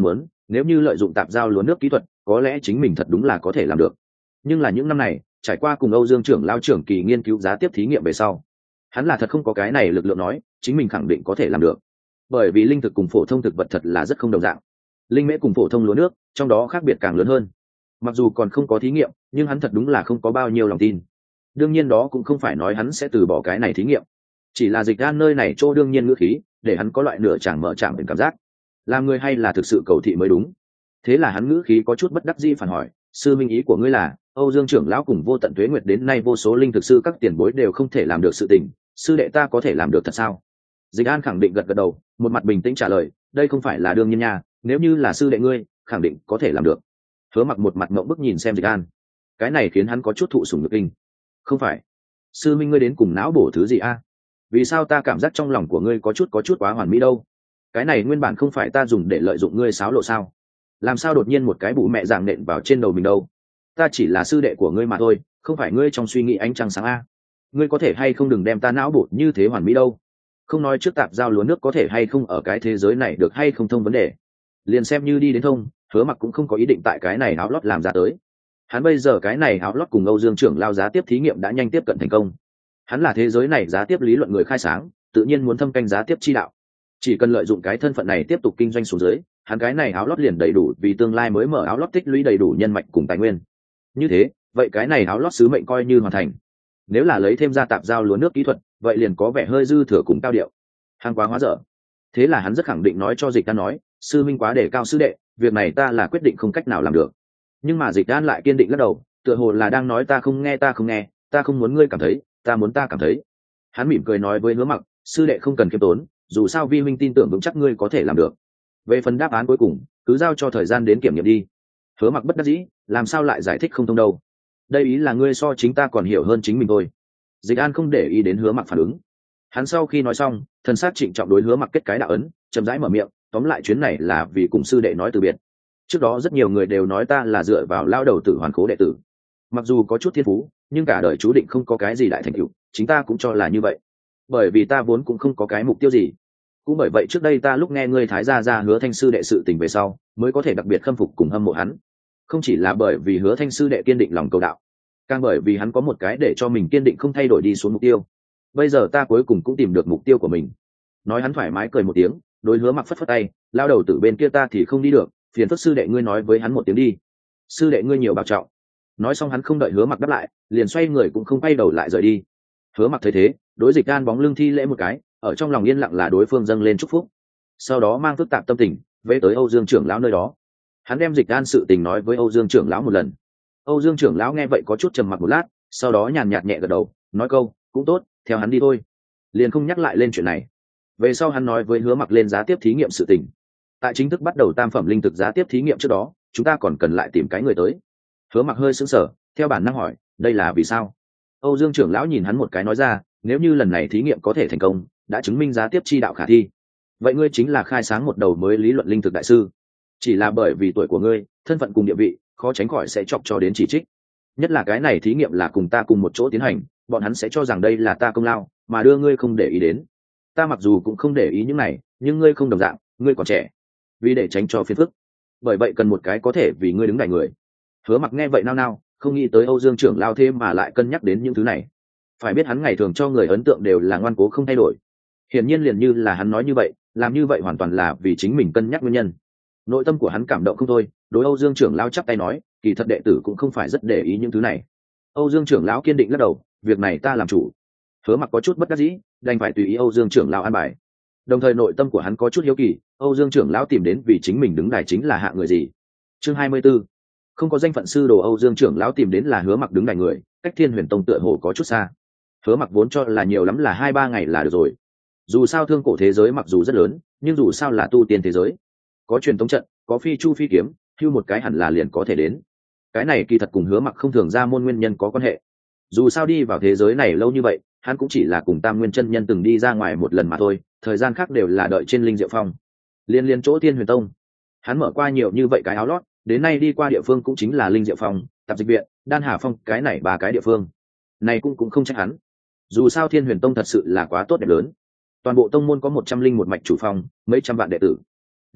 nếu như lợi dụng tạp giao lúa nước kỹ thuật có lẽ chính mình thật đúng là có thể làm được. Nhưng là những năm này trải qua cùng Âu Dương trưởng lao trưởng kỳ nghiên cứu giá tiếp thí nghiệm về sau, hắn là thật không có cái này lực lượng nói chính mình khẳng định có thể làm được. Bởi vì linh thực cùng phổ thông thực vật thật là rất không đồng dạng, linh mễ cùng phổ thông lúa nước trong đó khác biệt càng lớn hơn. Mặc dù còn không có thí nghiệm nhưng hắn thật đúng là không có bao nhiêu lòng tin. Đương nhiên đó cũng không phải nói hắn sẽ từ bỏ cái này thí nghiệm, chỉ là Dịch An nơi này chỗ đương nhiên ngữ khí để hắn có loại nửa chàng mở chạm đến cảm giác làm người hay là thực sự cầu thị mới đúng. Thế là hắn ngữ khí có chút bất đắc dĩ phản hỏi, sư minh ý của ngươi là Âu Dương trưởng lão cùng Vô Tận Tuế Nguyệt đến nay vô số linh thực sư các tiền bối đều không thể làm được sự tình, sư đệ ta có thể làm được thật sao? Dịch An khẳng định gật gật đầu, một mặt bình tĩnh trả lời, đây không phải là đương nhiên nha, nếu như là sư đệ ngươi khẳng định có thể làm được. Hứa Mặc một mặt ngậm bức nhìn xem Dịch An, cái này khiến hắn có chút thụ sủng nhược kinh. Không phải, sư minh ngươi đến cùng não bổ thứ gì a? Vì sao ta cảm giác trong lòng của ngươi có chút quá hoàn mỹ đâu? Cái này nguyên bản không phải ta dùng để lợi dụng ngươi xáo lộ sao? Làm sao đột nhiên một cái bụ mẹ giảng nện vào trên đầu mình đâu? Ta chỉ là sư đệ của ngươi mà thôi, không phải ngươi trong suy nghĩ ánh trăng sáng a. Ngươi có thể hay không đừng đem ta não bổ như thế hoàn mỹ đâu? Không nói trước tạp giao lúa nước có thể hay không ở cái thế giới này được hay không thông vấn đề, liền xem như đi đến thông, Hứa Mặc cũng không có ý định tại cái này áo lót làm ra tới. Hắn bây giờ cái này áo lót cùng Âu Dương trưởng lao giá tiếp thí nghiệm đã nhanh tiếp cận thành công. Hắn là thế giới này giá tiếp lý luận người khai sáng, tự nhiên muốn thâm canh giá tiếp chi đạo. Chỉ cần lợi dụng cái thân phận này tiếp tục kinh doanh xuống dưới, hắn cái này áo lót liền đầy đủ vì tương lai mới mở áo lót tích lũy đầy đủ nhân mạch cùng tài nguyên. Như thế, vậy cái này áo lót sứ mệnh coi như hoàn thành. Nếu là lấy thêm ra tạp giao lúa nước kỹ thuật, vậy liền có vẻ hơi dư thừa cùng cao điệu, hàng quá hóa dở. Thế là hắn rất khẳng định nói cho Dịch Đan nói, sư minh quá đề cao sư đệ, việc này ta là quyết định không cách nào làm được. Nhưng mà Dịch Đan lại kiên định lắc đầu, tựa hồ là đang nói ta không nghe, ta không muốn ngươi cảm thấy, ta muốn ta cảm thấy. Hắn mỉm cười nói với Hứa Mặc, sư đệ không cần khiêm tốn, dù sao vi huynh tin tưởng vững chắc ngươi có thể làm được. Về phần đáp án cuối cùng cứ giao cho thời gian đến kiểm nghiệm đi. Hứa Mặc bất đắc dĩ, làm sao lại giải thích không thông đâu, đây ý là ngươi so chính ta còn hiểu hơn chính mình thôi. Dịch An không để ý đến Hứa Mặc phản ứng, hắn sau khi nói xong thần sát trịnh trọng đối Hứa Mặc kết cái đạo ấn, chậm rãi mở miệng, tóm lại chuyến này là vì cùng sư đệ nói từ biệt. Trước đó rất nhiều người đều nói ta là dựa vào lao đầu tử hoàn khố đệ tử, mặc dù có chút thiên phú nhưng cả đời chú định không có cái gì đại thành tựu, chính ta cũng cho là như vậy, bởi vì ta vốn cũng không có cái mục tiêu gì. Cũng bởi vậy trước đây ta lúc nghe ngươi Thái gia ra Hứa Thanh sư đệ sự tình về sau mới có thể đặc biệt khâm phục cùng hâm mộ hắn, không chỉ là bởi vì Hứa Thanh sư đệ kiên định lòng cầu đạo, càng bởi vì hắn có một cái để cho mình kiên định không thay đổi đi xuống mục tiêu. Bây giờ ta cuối cùng cũng tìm được mục tiêu của mình. Nói hắn thoải mái cười một tiếng, đối Hứa Mặc phất phất tay, lao đầu tử bên kia ta thì không đi được, phiền phức sư đệ ngươi nói với hắn một tiếng đi. Sư đệ ngươi nhiều bảo trọng. Nói xong hắn không đợi Hứa Mặc đáp lại, liền xoay người cũng không quay đầu lại rời đi. Hứa Mặc thấy thế, đối Dịch An bóng lưng thi lễ một cái, ở trong lòng yên lặng là đối phương dâng lên chúc phúc. Sau đó mang phức tạp tâm tình về tới Âu Dương trưởng lão nơi đó. Hắn đem Dịch An sự tình nói với Âu Dương trưởng lão một lần. Âu Dương trưởng lão nghe vậy có chút trầm mặc một lát, sau đó nhàn nhạt nhẹ gật đầu, nói câu, cũng tốt, theo hắn đi thôi, liền không nhắc lại lên chuyện này. Về sau hắn nói với Hứa Mặc lên giá tiếp thí nghiệm sự tình. Tại chính thức bắt đầu tam phẩm linh thực giá tiếp thí nghiệm trước đó, chúng ta còn cần lại tìm cái người tới. Hứa Mặc hơi sững sờ, theo bản năng hỏi, đây là vì sao? Âu Dương trưởng lão nhìn hắn một cái nói ra, nếu như lần này thí nghiệm có thể thành công, đã chứng minh giá tiếp chi đạo khả thi, vậy ngươi chính là khai sáng một đầu mới lý luận linh thực đại sư. Chỉ là bởi vì tuổi của ngươi, thân phận cùng địa vị, khó tránh khỏi sẽ chọc cho đến chỉ trích. Nhất là cái này thí nghiệm là cùng ta cùng một chỗ tiến hành, bọn hắn sẽ cho rằng đây là ta công lao, mà đưa ngươi không để ý đến. Ta mặc dù cũng không để ý những này, nhưng ngươi không đồng dạng, ngươi còn trẻ, vì để tránh cho phiền phức, bởi vậy cần một cái có thể vì ngươi đứng đài người. Hứa Mặc nghe vậy nao nao, không nghĩ tới Âu Dương trưởng lao thêm mà lại cân nhắc đến những thứ này. Phải biết hắn ngày thường cho người ấn tượng đều là ngoan cố không thay đổi, hiển nhiên liền như là hắn nói như vậy, làm như vậy hoàn toàn là vì chính mình cân nhắc nguyên nhân. Nội tâm của hắn cảm động không thôi, đối Âu Dương trưởng lão chắp tay nói, kỳ thật đệ tử cũng không phải rất để ý những thứ này. Âu Dương trưởng lão kiên định lắc đầu, việc này ta làm chủ. Hứa Mặc có chút bất đắc dĩ, đành phải tùy ý Âu Dương trưởng lão an bài. Đồng thời nội tâm của hắn có chút hiếu kỳ, Âu Dương trưởng lão tìm đến vì chính mình đứng đài chính là hạng người gì. Chương 24. Không có danh phận sư đồ Âu Dương trưởng lão tìm đến là Hứa Mặc đứng đài người, cách Thiên Huyền Tông tựa hồ có chút xa. Hứa Mặc vốn cho là nhiều lắm là 2-3 ngày là được rồi. Dù sao thương cổ thế giới mặc dù rất lớn, nhưng dù sao là tu tiên thế giới, có truyền tống trận, có phi chu phi kiếm, hưu một cái hẳn là liền có thể đến. Cái này kỳ thật cùng Hứa Mặc không thường ra môn nguyên nhân có quan hệ. Dù sao đi vào thế giới này lâu như vậy, hắn cũng chỉ là cùng Tam Nguyên chân nhân từng đi ra ngoài một lần mà thôi, thời gian khác đều là đợi trên Linh Diệu Phong. Liên chỗ Thiên Huyền Tông, hắn mở qua nhiều như vậy cái áo lót, đến nay đi qua địa phương cũng chính là Linh Diệu Phong, Tạp Dịch Viện, Đan Hà Phong, cái này 3 cái địa phương. Này cũng không trách hắn. Dù sao Thiên Huyền Tông thật sự là quá tốt đẹp lớn. Toàn bộ tông môn có 101 mạch chủ phong, mấy trăm vạn đệ tử.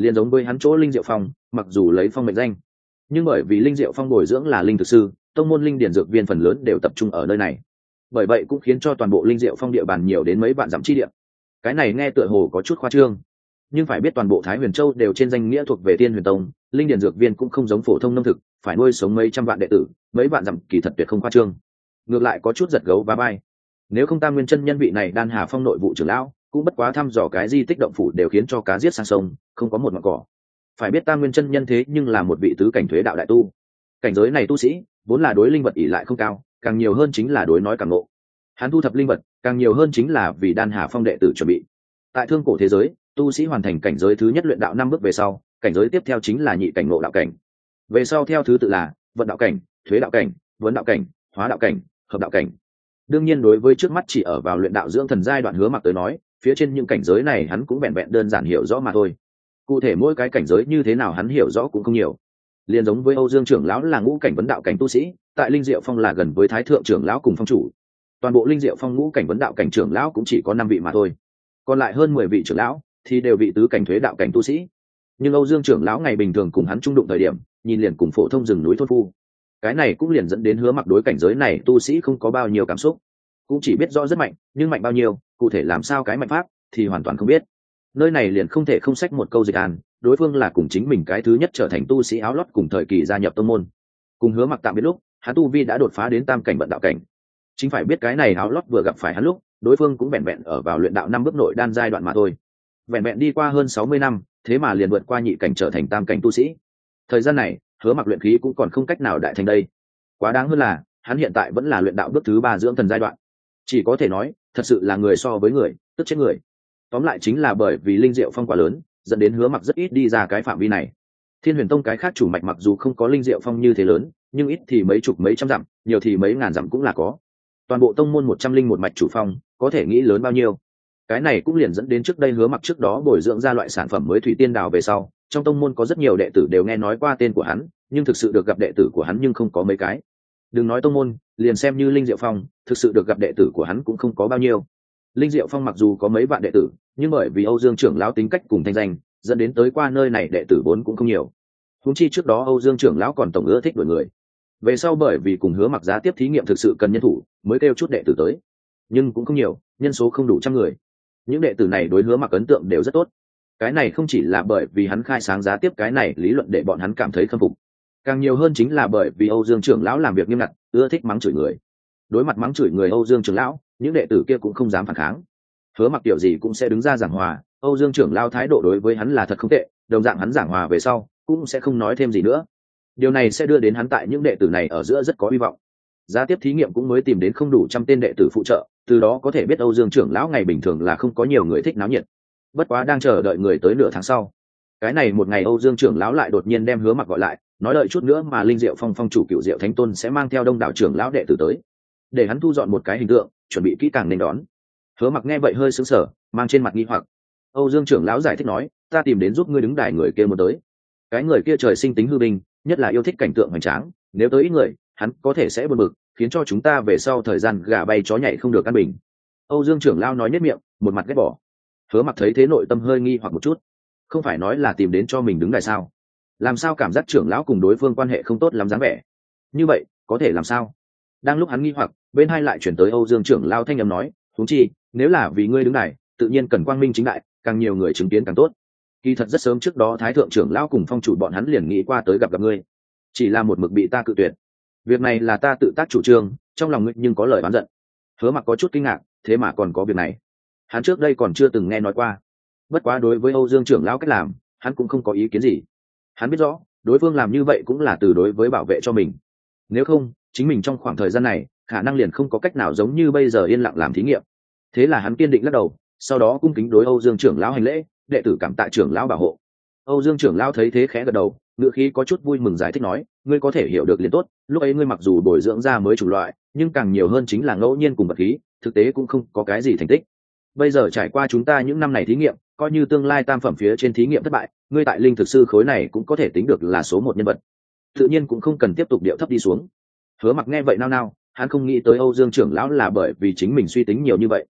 liền giống với hắn chỗ linh diệu phong, mặc dù lấy phong mệnh danh, nhưng bởi vì linh diệu phong bồi dưỡng là linh thực sư, tông môn linh điển dược viên phần lớn đều tập trung ở nơi này, bởi vậy cũng khiến cho toàn bộ linh diệu phong địa bàn nhiều đến mấy vạn dặm chi địa. Cái này nghe tựa hồ có chút khoa trương, nhưng phải biết toàn bộ Thái Huyền Châu đều trên danh nghĩa thuộc về Tiên Huyền Tông, linh điển dược viên cũng không giống phổ thông nông thực, phải nuôi sống mấy trăm vạn đệ tử, mấy vạn dặm kỳ thật tuyệt không khoa trương. Ngược lại có chút giật gấu và bay. Nếu không Tam Nguyên chân nhân vị này Đan Hà Phong nội vụ trưởng lão, cũng bất quá thăm dò cái di tích động phủ đều khiến cho cá giết sang sông, không có một ngọn cỏ. Phải biết Tam Nguyên chân nhân thế nhưng là một vị tứ cảnh thuế đạo đại tu. Cảnh giới này tu sĩ, vốn là đối linh vật ỷ lại không cao, càng nhiều hơn chính là đối nói càng ngộ. Hắn thu thập linh vật, càng nhiều hơn chính là vì Đan Hà Phong đệ tử chuẩn bị. Tại thương cổ thế giới, tu sĩ hoàn thành cảnh giới thứ nhất luyện đạo 5 bước về sau, cảnh giới tiếp theo chính là nhị cảnh ngộ đạo cảnh. Về sau theo thứ tự là vận đạo cảnh, thuế đạo cảnh, vấn đạo cảnh, hóa đạo cảnh, hợp đạo cảnh. Đương nhiên đối với trước mắt chỉ ở vào luyện đạo dưỡng thần giai đoạn Hứa Mặc tới nói, phía trên những cảnh giới này hắn cũng vẹn vẹn đơn giản hiểu rõ mà thôi. Cụ thể mỗi cái cảnh giới như thế nào hắn hiểu rõ cũng không nhiều. Liên giống với Âu Dương trưởng lão là ngũ cảnh vấn đạo cảnh tu sĩ, tại Linh Diệu Phong là gần với Thái thượng trưởng lão cùng phong chủ. Toàn bộ Linh Diệu Phong ngũ cảnh vấn đạo cảnh trưởng lão cũng chỉ có 5 vị mà thôi. Còn lại hơn 10 vị trưởng lão thì đều vị tứ cảnh thuế đạo cảnh tu sĩ. Nhưng Âu Dương trưởng lão ngày bình thường cùng hắn chung đụng thời điểm, nhìn liền cùng phổ thông rừng núi thôn phu. Cái này cũng liền dẫn đến Hứa Mặc đối cảnh giới này tu sĩ không có bao nhiêu cảm xúc, cũng chỉ biết rõ rất mạnh, nhưng mạnh bao nhiêu, cụ thể làm sao cái mạnh pháp thì hoàn toàn không biết. Nơi này liền không thể không sách một câu dịch an, đối phương là cùng chính mình cái thứ nhất trở thành tu sĩ áo lót cùng thời kỳ gia nhập tông môn. Cùng Hứa Mặc tạm biệt lúc, hắn tu vi đã đột phá đến tam cảnh vận đạo cảnh. Chính phải biết cái này áo lót vừa gặp phải hắn lúc, đối phương cũng vẹn vẹn ở vào luyện đạo 5 bước nội đan giai đoạn mà thôi. Vẹn vẹn đi qua hơn 60 năm, thế mà liền vượt qua nhị cảnh trở thành tam cảnh tu sĩ. Thời gian này, Hứa Mặc luyện khí cũng còn không cách nào đại thành đây. Quá đáng hơn là, hắn hiện tại vẫn là luyện đạo bước thứ 3 dưỡng thần giai đoạn. Chỉ có thể nói, thật sự là người so với người, tức chết người. Tóm lại chính là bởi vì linh diệu phong quá lớn, dẫn đến Hứa Mặc rất ít đi ra cái phạm vi này. Thiên Huyền Tông cái khác chủ mạch mặc dù không có linh diệu phong như thế lớn, nhưng ít thì mấy chục mấy trăm dặm, nhiều thì mấy ngàn dặm cũng là có. Toàn bộ tông môn 101 mạch chủ phong, có thể nghĩ lớn bao nhiêu. Cái này cũng liền dẫn đến trước đây Hứa Mặc trước đó bồi dưỡng ra loại sản phẩm mới thủy tiên đào về sau, trong tông môn có rất nhiều đệ tử đều nghe nói qua tên của hắn, nhưng thực sự được gặp đệ tử của hắn nhưng không có mấy cái. Đừng nói tông môn, liền xem như Linh Diệu Phong, thực sự được gặp đệ tử của hắn cũng không có bao nhiêu. Linh Diệu Phong mặc dù có mấy vạn đệ tử, nhưng bởi vì Âu Dương trưởng lão tính cách cùng thanh danh, dẫn đến tới qua nơi này đệ tử vốn cũng không nhiều. Huống chi trước đó Âu Dương trưởng lão còn tổng ưa thích đuổi người. Về sau bởi vì cùng Hứa Mặc giá tiếp thí nghiệm thực sự cần nhân thủ, mới kêu chút đệ tử tới, nhưng cũng không nhiều, nhân số không đủ trăm người. Những đệ tử này đối Hứa Mặc ấn tượng đều rất tốt. Cái này không chỉ là bởi vì hắn khai sáng giá tiếp cái này lý luận để bọn hắn cảm thấy khâm phục, càng nhiều hơn chính là bởi vì Âu Dương trưởng lão làm việc nghiêm ngặt, ưa thích mắng chửi người. Đối mặt mắng chửi người Âu Dương trưởng lão, những đệ tử kia cũng không dám phản kháng. Hứa Mặc kiểu gì cũng sẽ đứng ra giảng hòa, Âu Dương trưởng lão thái độ đối với hắn là thật không tệ, đồng dạng hắn giảng hòa về sau cũng sẽ không nói thêm gì nữa. Điều này sẽ đưa đến hắn tại những đệ tử này ở giữa rất có hy vọng. Giá tiếp thí nghiệm cũng mới tìm đến không đủ 100 tên đệ tử phụ trợ, từ đó có thể biết Âu Dương trưởng lão ngày bình thường là không có nhiều người thích náo nhiệt. Bất quá đang chờ đợi người tới nửa tháng sau, cái này một ngày Âu Dương trưởng lão lại đột nhiên đem Hứa Mặc gọi lại, nói đợi chút nữa mà Linh Diệu Phong phong chủ Cựu Diệu Thánh Tôn sẽ mang theo đông đảo trưởng lão đệ tử tới, để hắn thu dọn một cái hình tượng, chuẩn bị kỹ càng nên đón. Hứa Mặc nghe vậy hơi sững sờ, mang trên mặt nghi hoặc. Âu Dương trưởng lão giải thích nói, ta tìm đến giúp ngươi đứng đài người kia muốn tới. Cái người kia trời sinh tính hư binh, nhất là yêu thích cảnh tượng hoành tráng, nếu tới ít người, hắn có thể sẽ buồn bực, khiến cho chúng ta về sau thời gian gà bay chó nhảy không được căn bình. Âu Dương trưởng lão nói nhếch miệng, một mặt ghét bỏ. Hứa Mặc thấy thế nội tâm hơi nghi hoặc một chút, không phải nói là tìm đến cho mình đứng đài sao? Làm sao cảm giác trưởng lão cùng đối phương quan hệ không tốt lắm dáng vẻ? Như vậy, có thể làm sao? Đang lúc hắn nghi hoặc, bên hai lại chuyển tới Âu Dương trưởng lão thanh âm nói, huống chi, nếu là vì ngươi đứng đài, tự nhiên cần quang minh chính đại, càng nhiều người chứng kiến càng tốt. Kỳ thật rất sớm trước đó Thái thượng trưởng lão cùng phong chủ bọn hắn liền nghĩ qua tới gặp ngươi, chỉ là một mực bị ta cự tuyệt. Việc này là ta tự tác chủ trương, trong lòng ngươi nhưng có lời oán giận. Hứa Mặc có chút kinh ngạc, thế mà còn có việc này, hắn trước đây còn chưa từng nghe nói qua. Bất quá đối với Âu Dương trưởng lão cách làm, hắn cũng không có ý kiến gì. Hắn biết rõ, đối phương làm như vậy cũng là từ đối với bảo vệ cho mình. Nếu không, chính mình trong khoảng thời gian này, khả năng liền không có cách nào giống như bây giờ yên lặng làm thí nghiệm. Thế là hắn kiên định lắc đầu, sau đó cung kính đối Âu Dương trưởng lão hành lễ, đệ tử cảm tạ trưởng lão bảo hộ. Âu Dương trưởng lão thấy thế khẽ gật đầu, ngữ khí có chút vui mừng giải thích nói, ngươi có thể hiểu được liền tốt, lúc ấy ngươi mặc dù bồi dưỡng ra mới chủng loại, nhưng càng nhiều hơn chính là ngẫu nhiên cùng vật khí, thực tế cũng không có cái gì thành tích. Bây giờ trải qua chúng ta những năm này thí nghiệm, coi như tương lai tam phẩm phía trên thí nghiệm thất bại, ngươi tại linh thực sư khối này cũng có thể tính được là số một nhân vật, tự nhiên cũng không cần tiếp tục điệu thấp đi xuống. Hứa Mặc nghe vậy nao nao, hắn không nghĩ tới Âu Dương trưởng lão là bởi vì chính mình suy tính nhiều như vậy.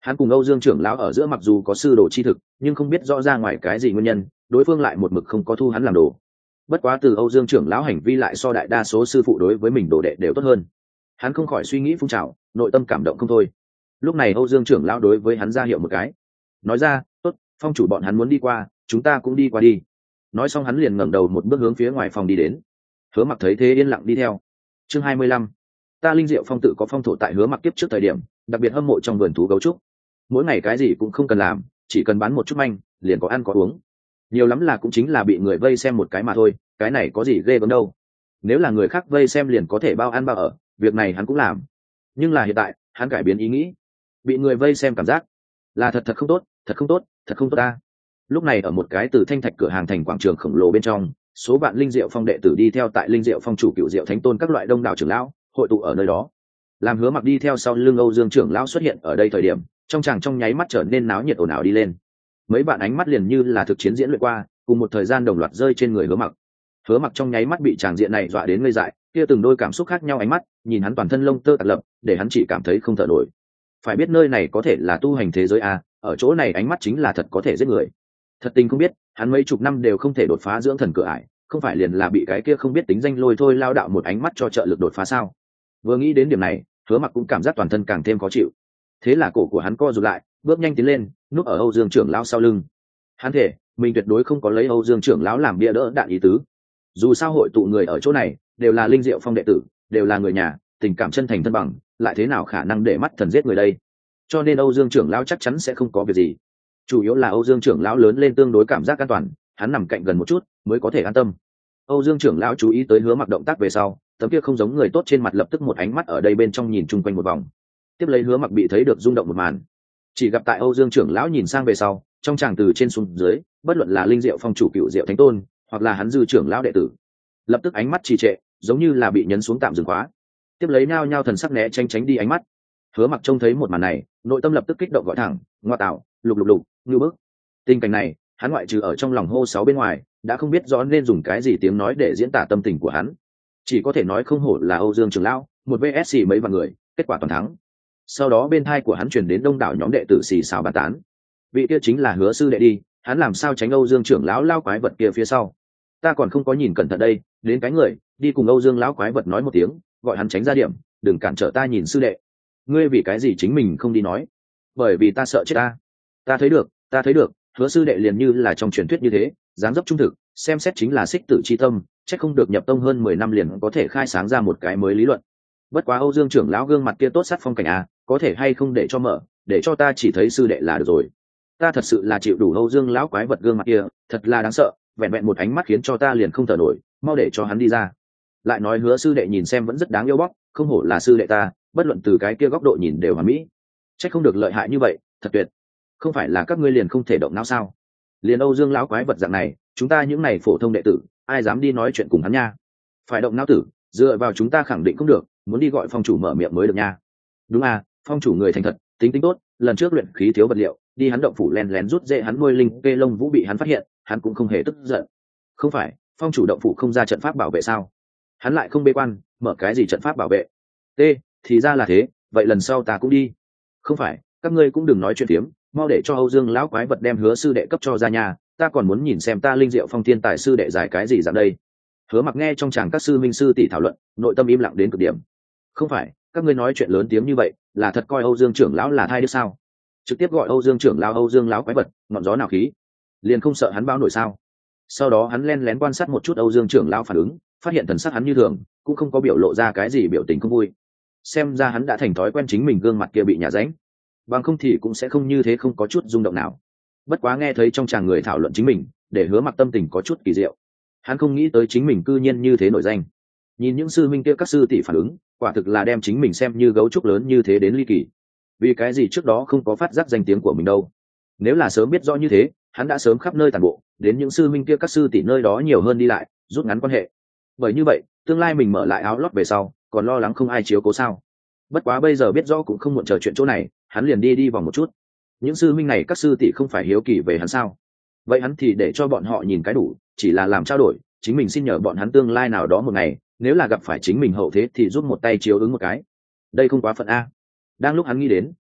Hắn cùng Âu Dương trưởng lão ở giữa mặc dù có sư đồ chi thực, nhưng không biết rõ ra ngoài cái gì nguyên nhân, đối phương lại một mực không có thu hắn làm đồ. Bất quá từ Âu Dương trưởng lão hành vi lại so đại đa số sư phụ đối với mình đồ đệ đều tốt hơn. Hắn không khỏi suy nghĩ phun trào, nội tâm cảm động không thôi. Lúc này Âu Dương trưởng lão đối với hắn ra hiệu một cái, nói ra, tốt, phong chủ bọn hắn muốn đi qua, chúng ta cũng đi qua đi. Nói xong hắn liền ngẩng đầu một bước hướng phía ngoài phòng đi đến. Hứa Mặc thấy thế yên lặng đi theo. Chương 25. Ta Linh Diệu Phong tự có phong thổ tại Hứa Mặc kiếp trước thời điểm, đặc biệt hâm mộ trong vườn thú gấu trúc. Mỗi ngày cái gì cũng không cần làm, chỉ cần bán một chút manh, liền có ăn có uống. Nhiều lắm là cũng chính là bị người vây xem một cái mà thôi, cái này có gì ghê gớm đâu. Nếu là người khác vây xem liền có thể bao ăn bao ở, việc này hắn cũng làm. Nhưng là hiện tại, hắn cải biến ý nghĩ. Bị người vây xem cảm giác là thật không tốt, thật không tốt, thật không tốt ta. Lúc này ở một cái từ thanh thạch cửa hàng thành quảng trường khổng lồ bên trong, số bạn Linh Diệu Phong đệ tử đi theo tại Linh Diệu Phong chủ Cựu Diệu Thánh Tôn các loại đông đảo trưởng lão hội tụ ở nơi đó. Làm Hứa Mặc đi theo sau lưng Âu Dương trưởng lão xuất hiện ở đây thời điểm, trong nháy mắt trở nên náo nhiệt ồn ào đi lên. Mấy bạn ánh mắt liền như là thực chiến diễn luyện qua, cùng một thời gian đồng loạt rơi trên người Hứa Mặc. Hứa Mặc trong nháy mắt bị tràng diện này dọa đến ngây dại, kia từng đôi cảm xúc khác nhau ánh mắt, nhìn hắn toàn thân lông tơ tạt lập, để hắn chỉ cảm thấy không thở nổi. Phải biết nơi này có thể là tu hành thế giới a, ở chỗ này ánh mắt chính là thật có thể giết người. Thật tình không biết, hắn mấy chục năm đều không thể đột phá dưỡng thần cửa ải, không phải liền là bị cái kia không biết tính danh lôi thôi lao đạo một ánh mắt cho trợ lực đột phá sao? Vừa nghĩ đến điểm này, Hứa Mặc cũng cảm giác toàn thân càng thêm khó chịu. Thế là cổ của hắn co rụt lại, bước nhanh tiến lên, núp ở Âu Dương trưởng lão sau lưng. Hắn thể, mình tuyệt đối không có lấy Âu Dương trưởng lão làm bia đỡ đạn ý tứ. Dù sao hội tụ người ở chỗ này đều là Linh Diệu Phong đệ tử, đều là người nhà, tình cảm chân thành thân bằng, lại thế nào khả năng để mắt thần giết người đây? Cho nên Âu Dương trưởng lão chắc chắn sẽ không có việc gì. Chủ yếu là Âu Dương trưởng lão lớn lên tương đối cảm giác an toàn, hắn nằm cạnh gần một chút mới có thể an tâm. Âu Dương trưởng lão chú ý tới Hứa Mặc động tác về sau, tấm kia không giống người tốt trên mặt lập tức một ánh mắt ở đây bên trong nhìn chung quanh một vòng. Tiếp lấy Hứa Mặc bị thấy được rung động một màn. Chỉ gặp tại Âu Dương trưởng lão nhìn sang về sau, trong tràng từ trên xuống dưới, bất luận là Linh Diệu Phong chủ Cựu Diệu Thánh Tôn, hoặc là hắn dư trưởng lão đệ tử, lập tức ánh mắt trì trệ, giống như là bị nhấn xuống tạm dừng khóa. Tiếp lấy nhao nhao thần sắc né tránh đi ánh mắt. Hứa Mặc trông thấy một màn này, nội tâm lập tức kích động gọi thẳng, ngoa tạo, lục, như bức. Tình cảnh này, hắn ngoại trừ ở trong lòng hô sáu bên ngoài, đã không biết rõ nên dùng cái gì tiếng nói để diễn tả tâm tình của hắn. Chỉ có thể nói không hổ là Âu Dương trưởng lão, một VS mấy vạn người, kết quả toàn thắng. Sau đó bên thai của hắn truyền đến đông đảo nhóm đệ tử xì xào bàn tán. Vị kia chính là Hứa sư đệ đi, hắn làm sao tránh Âu Dương trưởng lão lao quái vật kia phía sau? Ta còn không có nhìn cẩn thận đây, đến cái người, đi cùng Âu Dương lão quái vật nói một tiếng, gọi hắn tránh ra điểm, đừng cản trở ta nhìn sư đệ. Ngươi vì cái gì chính mình không đi nói? Bởi vì ta sợ chết ta. Ta thấy được, Hứa sư đệ liền như là trong truyền thuyết như thế, dáng dấp trung thực, xem xét chính là xích tử chi tâm, chắc không được nhập tông hơn 10 năm liền có thể khai sáng ra một cái mới lý luận. Bất quá Âu Dương trưởng lão gương mặt kia tốt sát phong cảnh à, có thể hay không để cho mở, để cho ta chỉ thấy sư đệ là được rồi. Ta thật sự là chịu đủ Âu Dương lão quái vật gương mặt kia, thật là đáng sợ, vẹn vẹn một ánh mắt khiến cho ta liền không thở nổi, mau để cho hắn đi ra. Lại nói Hứa sư đệ nhìn xem vẫn rất đáng yêu bóc, không hổ là sư đệ ta, bất luận từ cái kia góc độ nhìn đều hoàn mỹ. Chắc không được lợi hại như vậy, thật tuyệt. Không phải là các ngươi liền không thể động não sao? Liền Âu Dương lão quái vật dạng này, chúng ta những này phổ thông đệ tử, ai dám đi nói chuyện cùng hắn nha? Phải động não tử, dựa vào chúng ta khẳng định không được, muốn đi gọi phong chủ mở miệng mới được nha. Đúng à, phong chủ người thành thật, tính tốt, lần trước luyện khí thiếu vật liệu, đi hắn động phủ lén lén rút dễ hắn nuôi linh kê lông vũ bị hắn phát hiện, hắn cũng không hề tức giận. Không phải, phong chủ động phủ không ra trận pháp bảo vệ sao? Hắn lại không bế quan, mở cái gì trận pháp bảo vệ? T, thì ra là thế, vậy lần sau ta cũng đi. Không phải, các ngươi cũng đừng nói chuyện tiếm, mau để cho Âu Dương lão quái vật đem Hứa sư đệ cấp cho ra nhà, ta còn muốn nhìn xem ta Linh Diệu Phong thiên tài sư đệ giải cái gì dạng đây. Hứa Mặc nghe trong chàng các sư minh sư tỷ thảo luận, nội tâm im lặng đến cực điểm. Không phải, các ngươi nói chuyện lớn tiếng như vậy, là thật coi Âu Dương trưởng lão là thai đứa sao? Trực tiếp gọi Âu Dương trưởng lão Âu Dương lão quái vật, ngọn gió nào khí, liền không sợ hắn báo nổi sao? Sau đó hắn len lén quan sát một chút Âu Dương trưởng lão phản ứng, phát hiện thần sắc hắn như thường, cũng không có biểu lộ ra cái gì biểu tình không vui. Xem ra hắn đã thành thói quen chính mình gương mặt kia bị nhả ránh, bằng không thì cũng sẽ không như thế, không có chút rung động nào. Bất quá nghe thấy trong chàng người thảo luận chính mình, để Hứa Mặc tâm tình có chút kỳ diệu. Hắn không nghĩ tới chính mình cư nhiên như thế nổi danh. Nhìn những sư minh kia các sư tỷ phản ứng, quả thực là đem chính mình xem như gấu trúc lớn như thế đến ly kỳ. Vì cái gì trước đó không có phát giác danh tiếng của mình đâu? Nếu là sớm biết rõ như thế, hắn đã sớm khắp nơi tản bộ, đến những sư minh kia các sư tỷ nơi đó nhiều hơn đi lại, rút ngắn quan hệ. Bởi như vậy, tương lai mình mở lại áo lót về sau, còn lo lắng không ai chiếu cố sao? Bất quá bây giờ biết rõ cũng không muộn, chờ chuyện chỗ này, hắn liền đi vòng một chút. Những sư minh này các sư tỷ không phải hiếu kỳ về hắn sao? Vậy hắn thì để cho bọn họ nhìn cái đủ, chỉ là làm trao đổi, chính mình xin nhờ bọn hắn tương lai nào đó một ngày, nếu là gặp phải chính mình hậu thế thì giúp một tay chiếu ứng một cái. Đây không quá phận a. Đang lúc hắn nghĩ đến,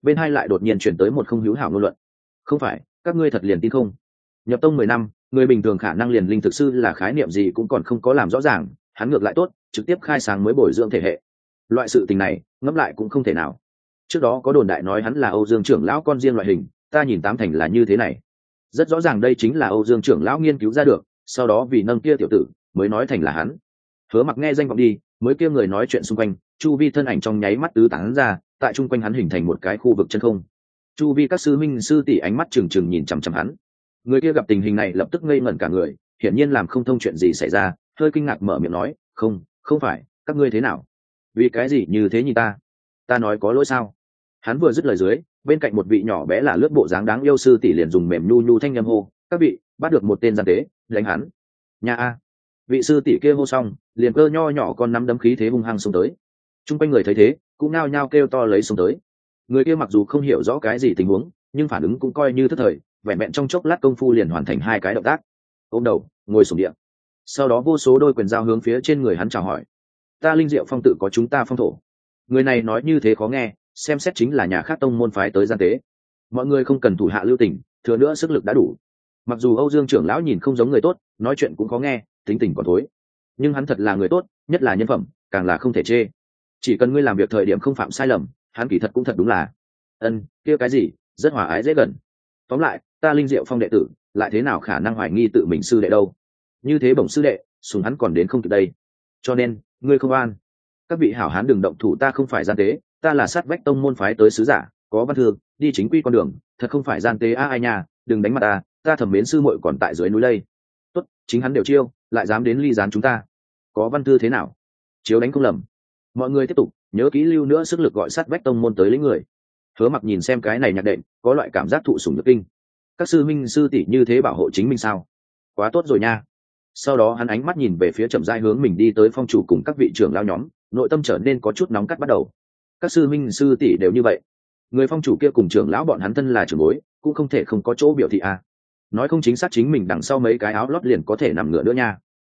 bên hai lại đột nhiên chuyển tới một không hữu hảo ngôn luận. Không phải, các ngươi thật liền tin không? Nhập tông 10 năm, người bình thường khả năng liền linh thực sư là khái niệm gì cũng còn không có làm rõ ràng, hắn ngược lại tốt, trực tiếp khai sáng mới bồi dưỡng thể hệ. Loại sự tình này, ngẫm lại cũng không thể nào. Trước đó có đồn đại nói hắn là Âu Dương trưởng lão con riêng loại hình, ta nhìn tám thành là như thế này. Rất rõ ràng đây chính là Âu Dương trưởng lão nghiên cứu ra được, sau đó vì nâng kia tiểu tử, mới nói thành là hắn. Hứa Mặc nghe danh vọng đi, mới kia người nói chuyện xung quanh, chu vi thân ảnh trong nháy mắt tứ tán ra, tại trung quanh hắn hình thành một cái khu vực chân không. Chu vi các sư minh sư tỷ ánh mắt trừng trừng nhìn chằm chằm hắn. Người kia gặp tình hình này lập tức ngây ngẩn cả người, hiển nhiên làm không thông chuyện gì xảy ra, hơi kinh ngạc mở miệng nói, không phải, các ngươi thế nào? Vì cái gì như thế nhìn ta? Ta nói có lỗi sao? Hắn vừa dứt lời dưới, bên cạnh một vị nhỏ bé là lướt bộ dáng đáng yêu sư tỷ liền dùng mềm nhu nhu thanh âm hô, các vị, bắt được một tên gian tế, đánh hắn. Nhà a. Vị sư tỷ kia hô xong, liền cơ nho nhỏ con nắm đấm khí thế hung hăng xông tới. Trung quanh người thấy thế, cũng nao nhao kêu to lấy xông tới. Người kia mặc dù không hiểu rõ cái gì tình huống, nhưng phản ứng cũng coi như thức thời, vẹn vẹn trong chốc lát công phu liền hoàn thành hai cái động tác. Ôm đầu, ngồi xổm địa. Sau đó vô số đôi quyền dao hướng phía trên người hắn chào hỏi. Ta Linh Diệu Phong tự có chúng ta phong thổ. Người này nói như thế khó nghe, xem xét chính là nhà khác tông môn phái tới gian tế. Mọi người không cần thủ hạ lưu tình, thừa nữa sức lực đã đủ. Mặc dù Âu Dương trưởng lão nhìn không giống người tốt, nói chuyện cũng khó nghe, tính tình còn thối, nhưng hắn thật là người tốt, nhất là nhân phẩm, càng là không thể chê. Chỉ cần ngươi làm việc thời điểm không phạm sai lầm, hắn kỳ thật cũng thật đúng là kia cái gì, rất hòa ái dễ gần. Tóm lại, ta Linh Diệu Phong đệ tử, lại thế nào khả năng hoài nghi tự mình sư đệ đâu? Như thế bổng sư đệ, sùng hắn còn đến không kịp đây. Cho nên, ngươi không an. Các vị hảo hán đừng động thủ, ta không phải gian tế, ta là sát vách tông môn phái tới sứ giả, có văn thư, đi chính quy con đường, thật không phải gian tế ai nha, đừng đánh mặt ta thẩm mến sư muội còn tại dưới núi đây. Tốt, chính hắn đều chiêu, lại dám đến ly gián chúng ta. Có văn thư thế nào? Chiếu đánh không lầm. Mọi người tiếp tục, nhớ kỹ lưu nữa sức lực gọi sát vách tông môn tới lấy người. Hứa Mặc nhìn xem cái này nhạc đệm, có loại cảm giác thụ sủng nhược kinh. Các sư minh sư tỷ như thế bảo hộ chính mình sao? Quá tốt rồi nha. Sau đó hắn ánh mắt nhìn về phía chậm rãi hướng mình đi tới phong chủ cùng các vị trưởng lao nhóm, nội tâm trở nên có chút nóng cắt bắt đầu. Các sư minh sư tỷ đều như vậy, người phong chủ kia cùng trưởng lão bọn hắn thân là trưởng bối, cũng không thể không có chỗ biểu thị nói không chính xác chính mình đằng sau mấy cái áo lót liền có thể nằm ngửa nữa nha.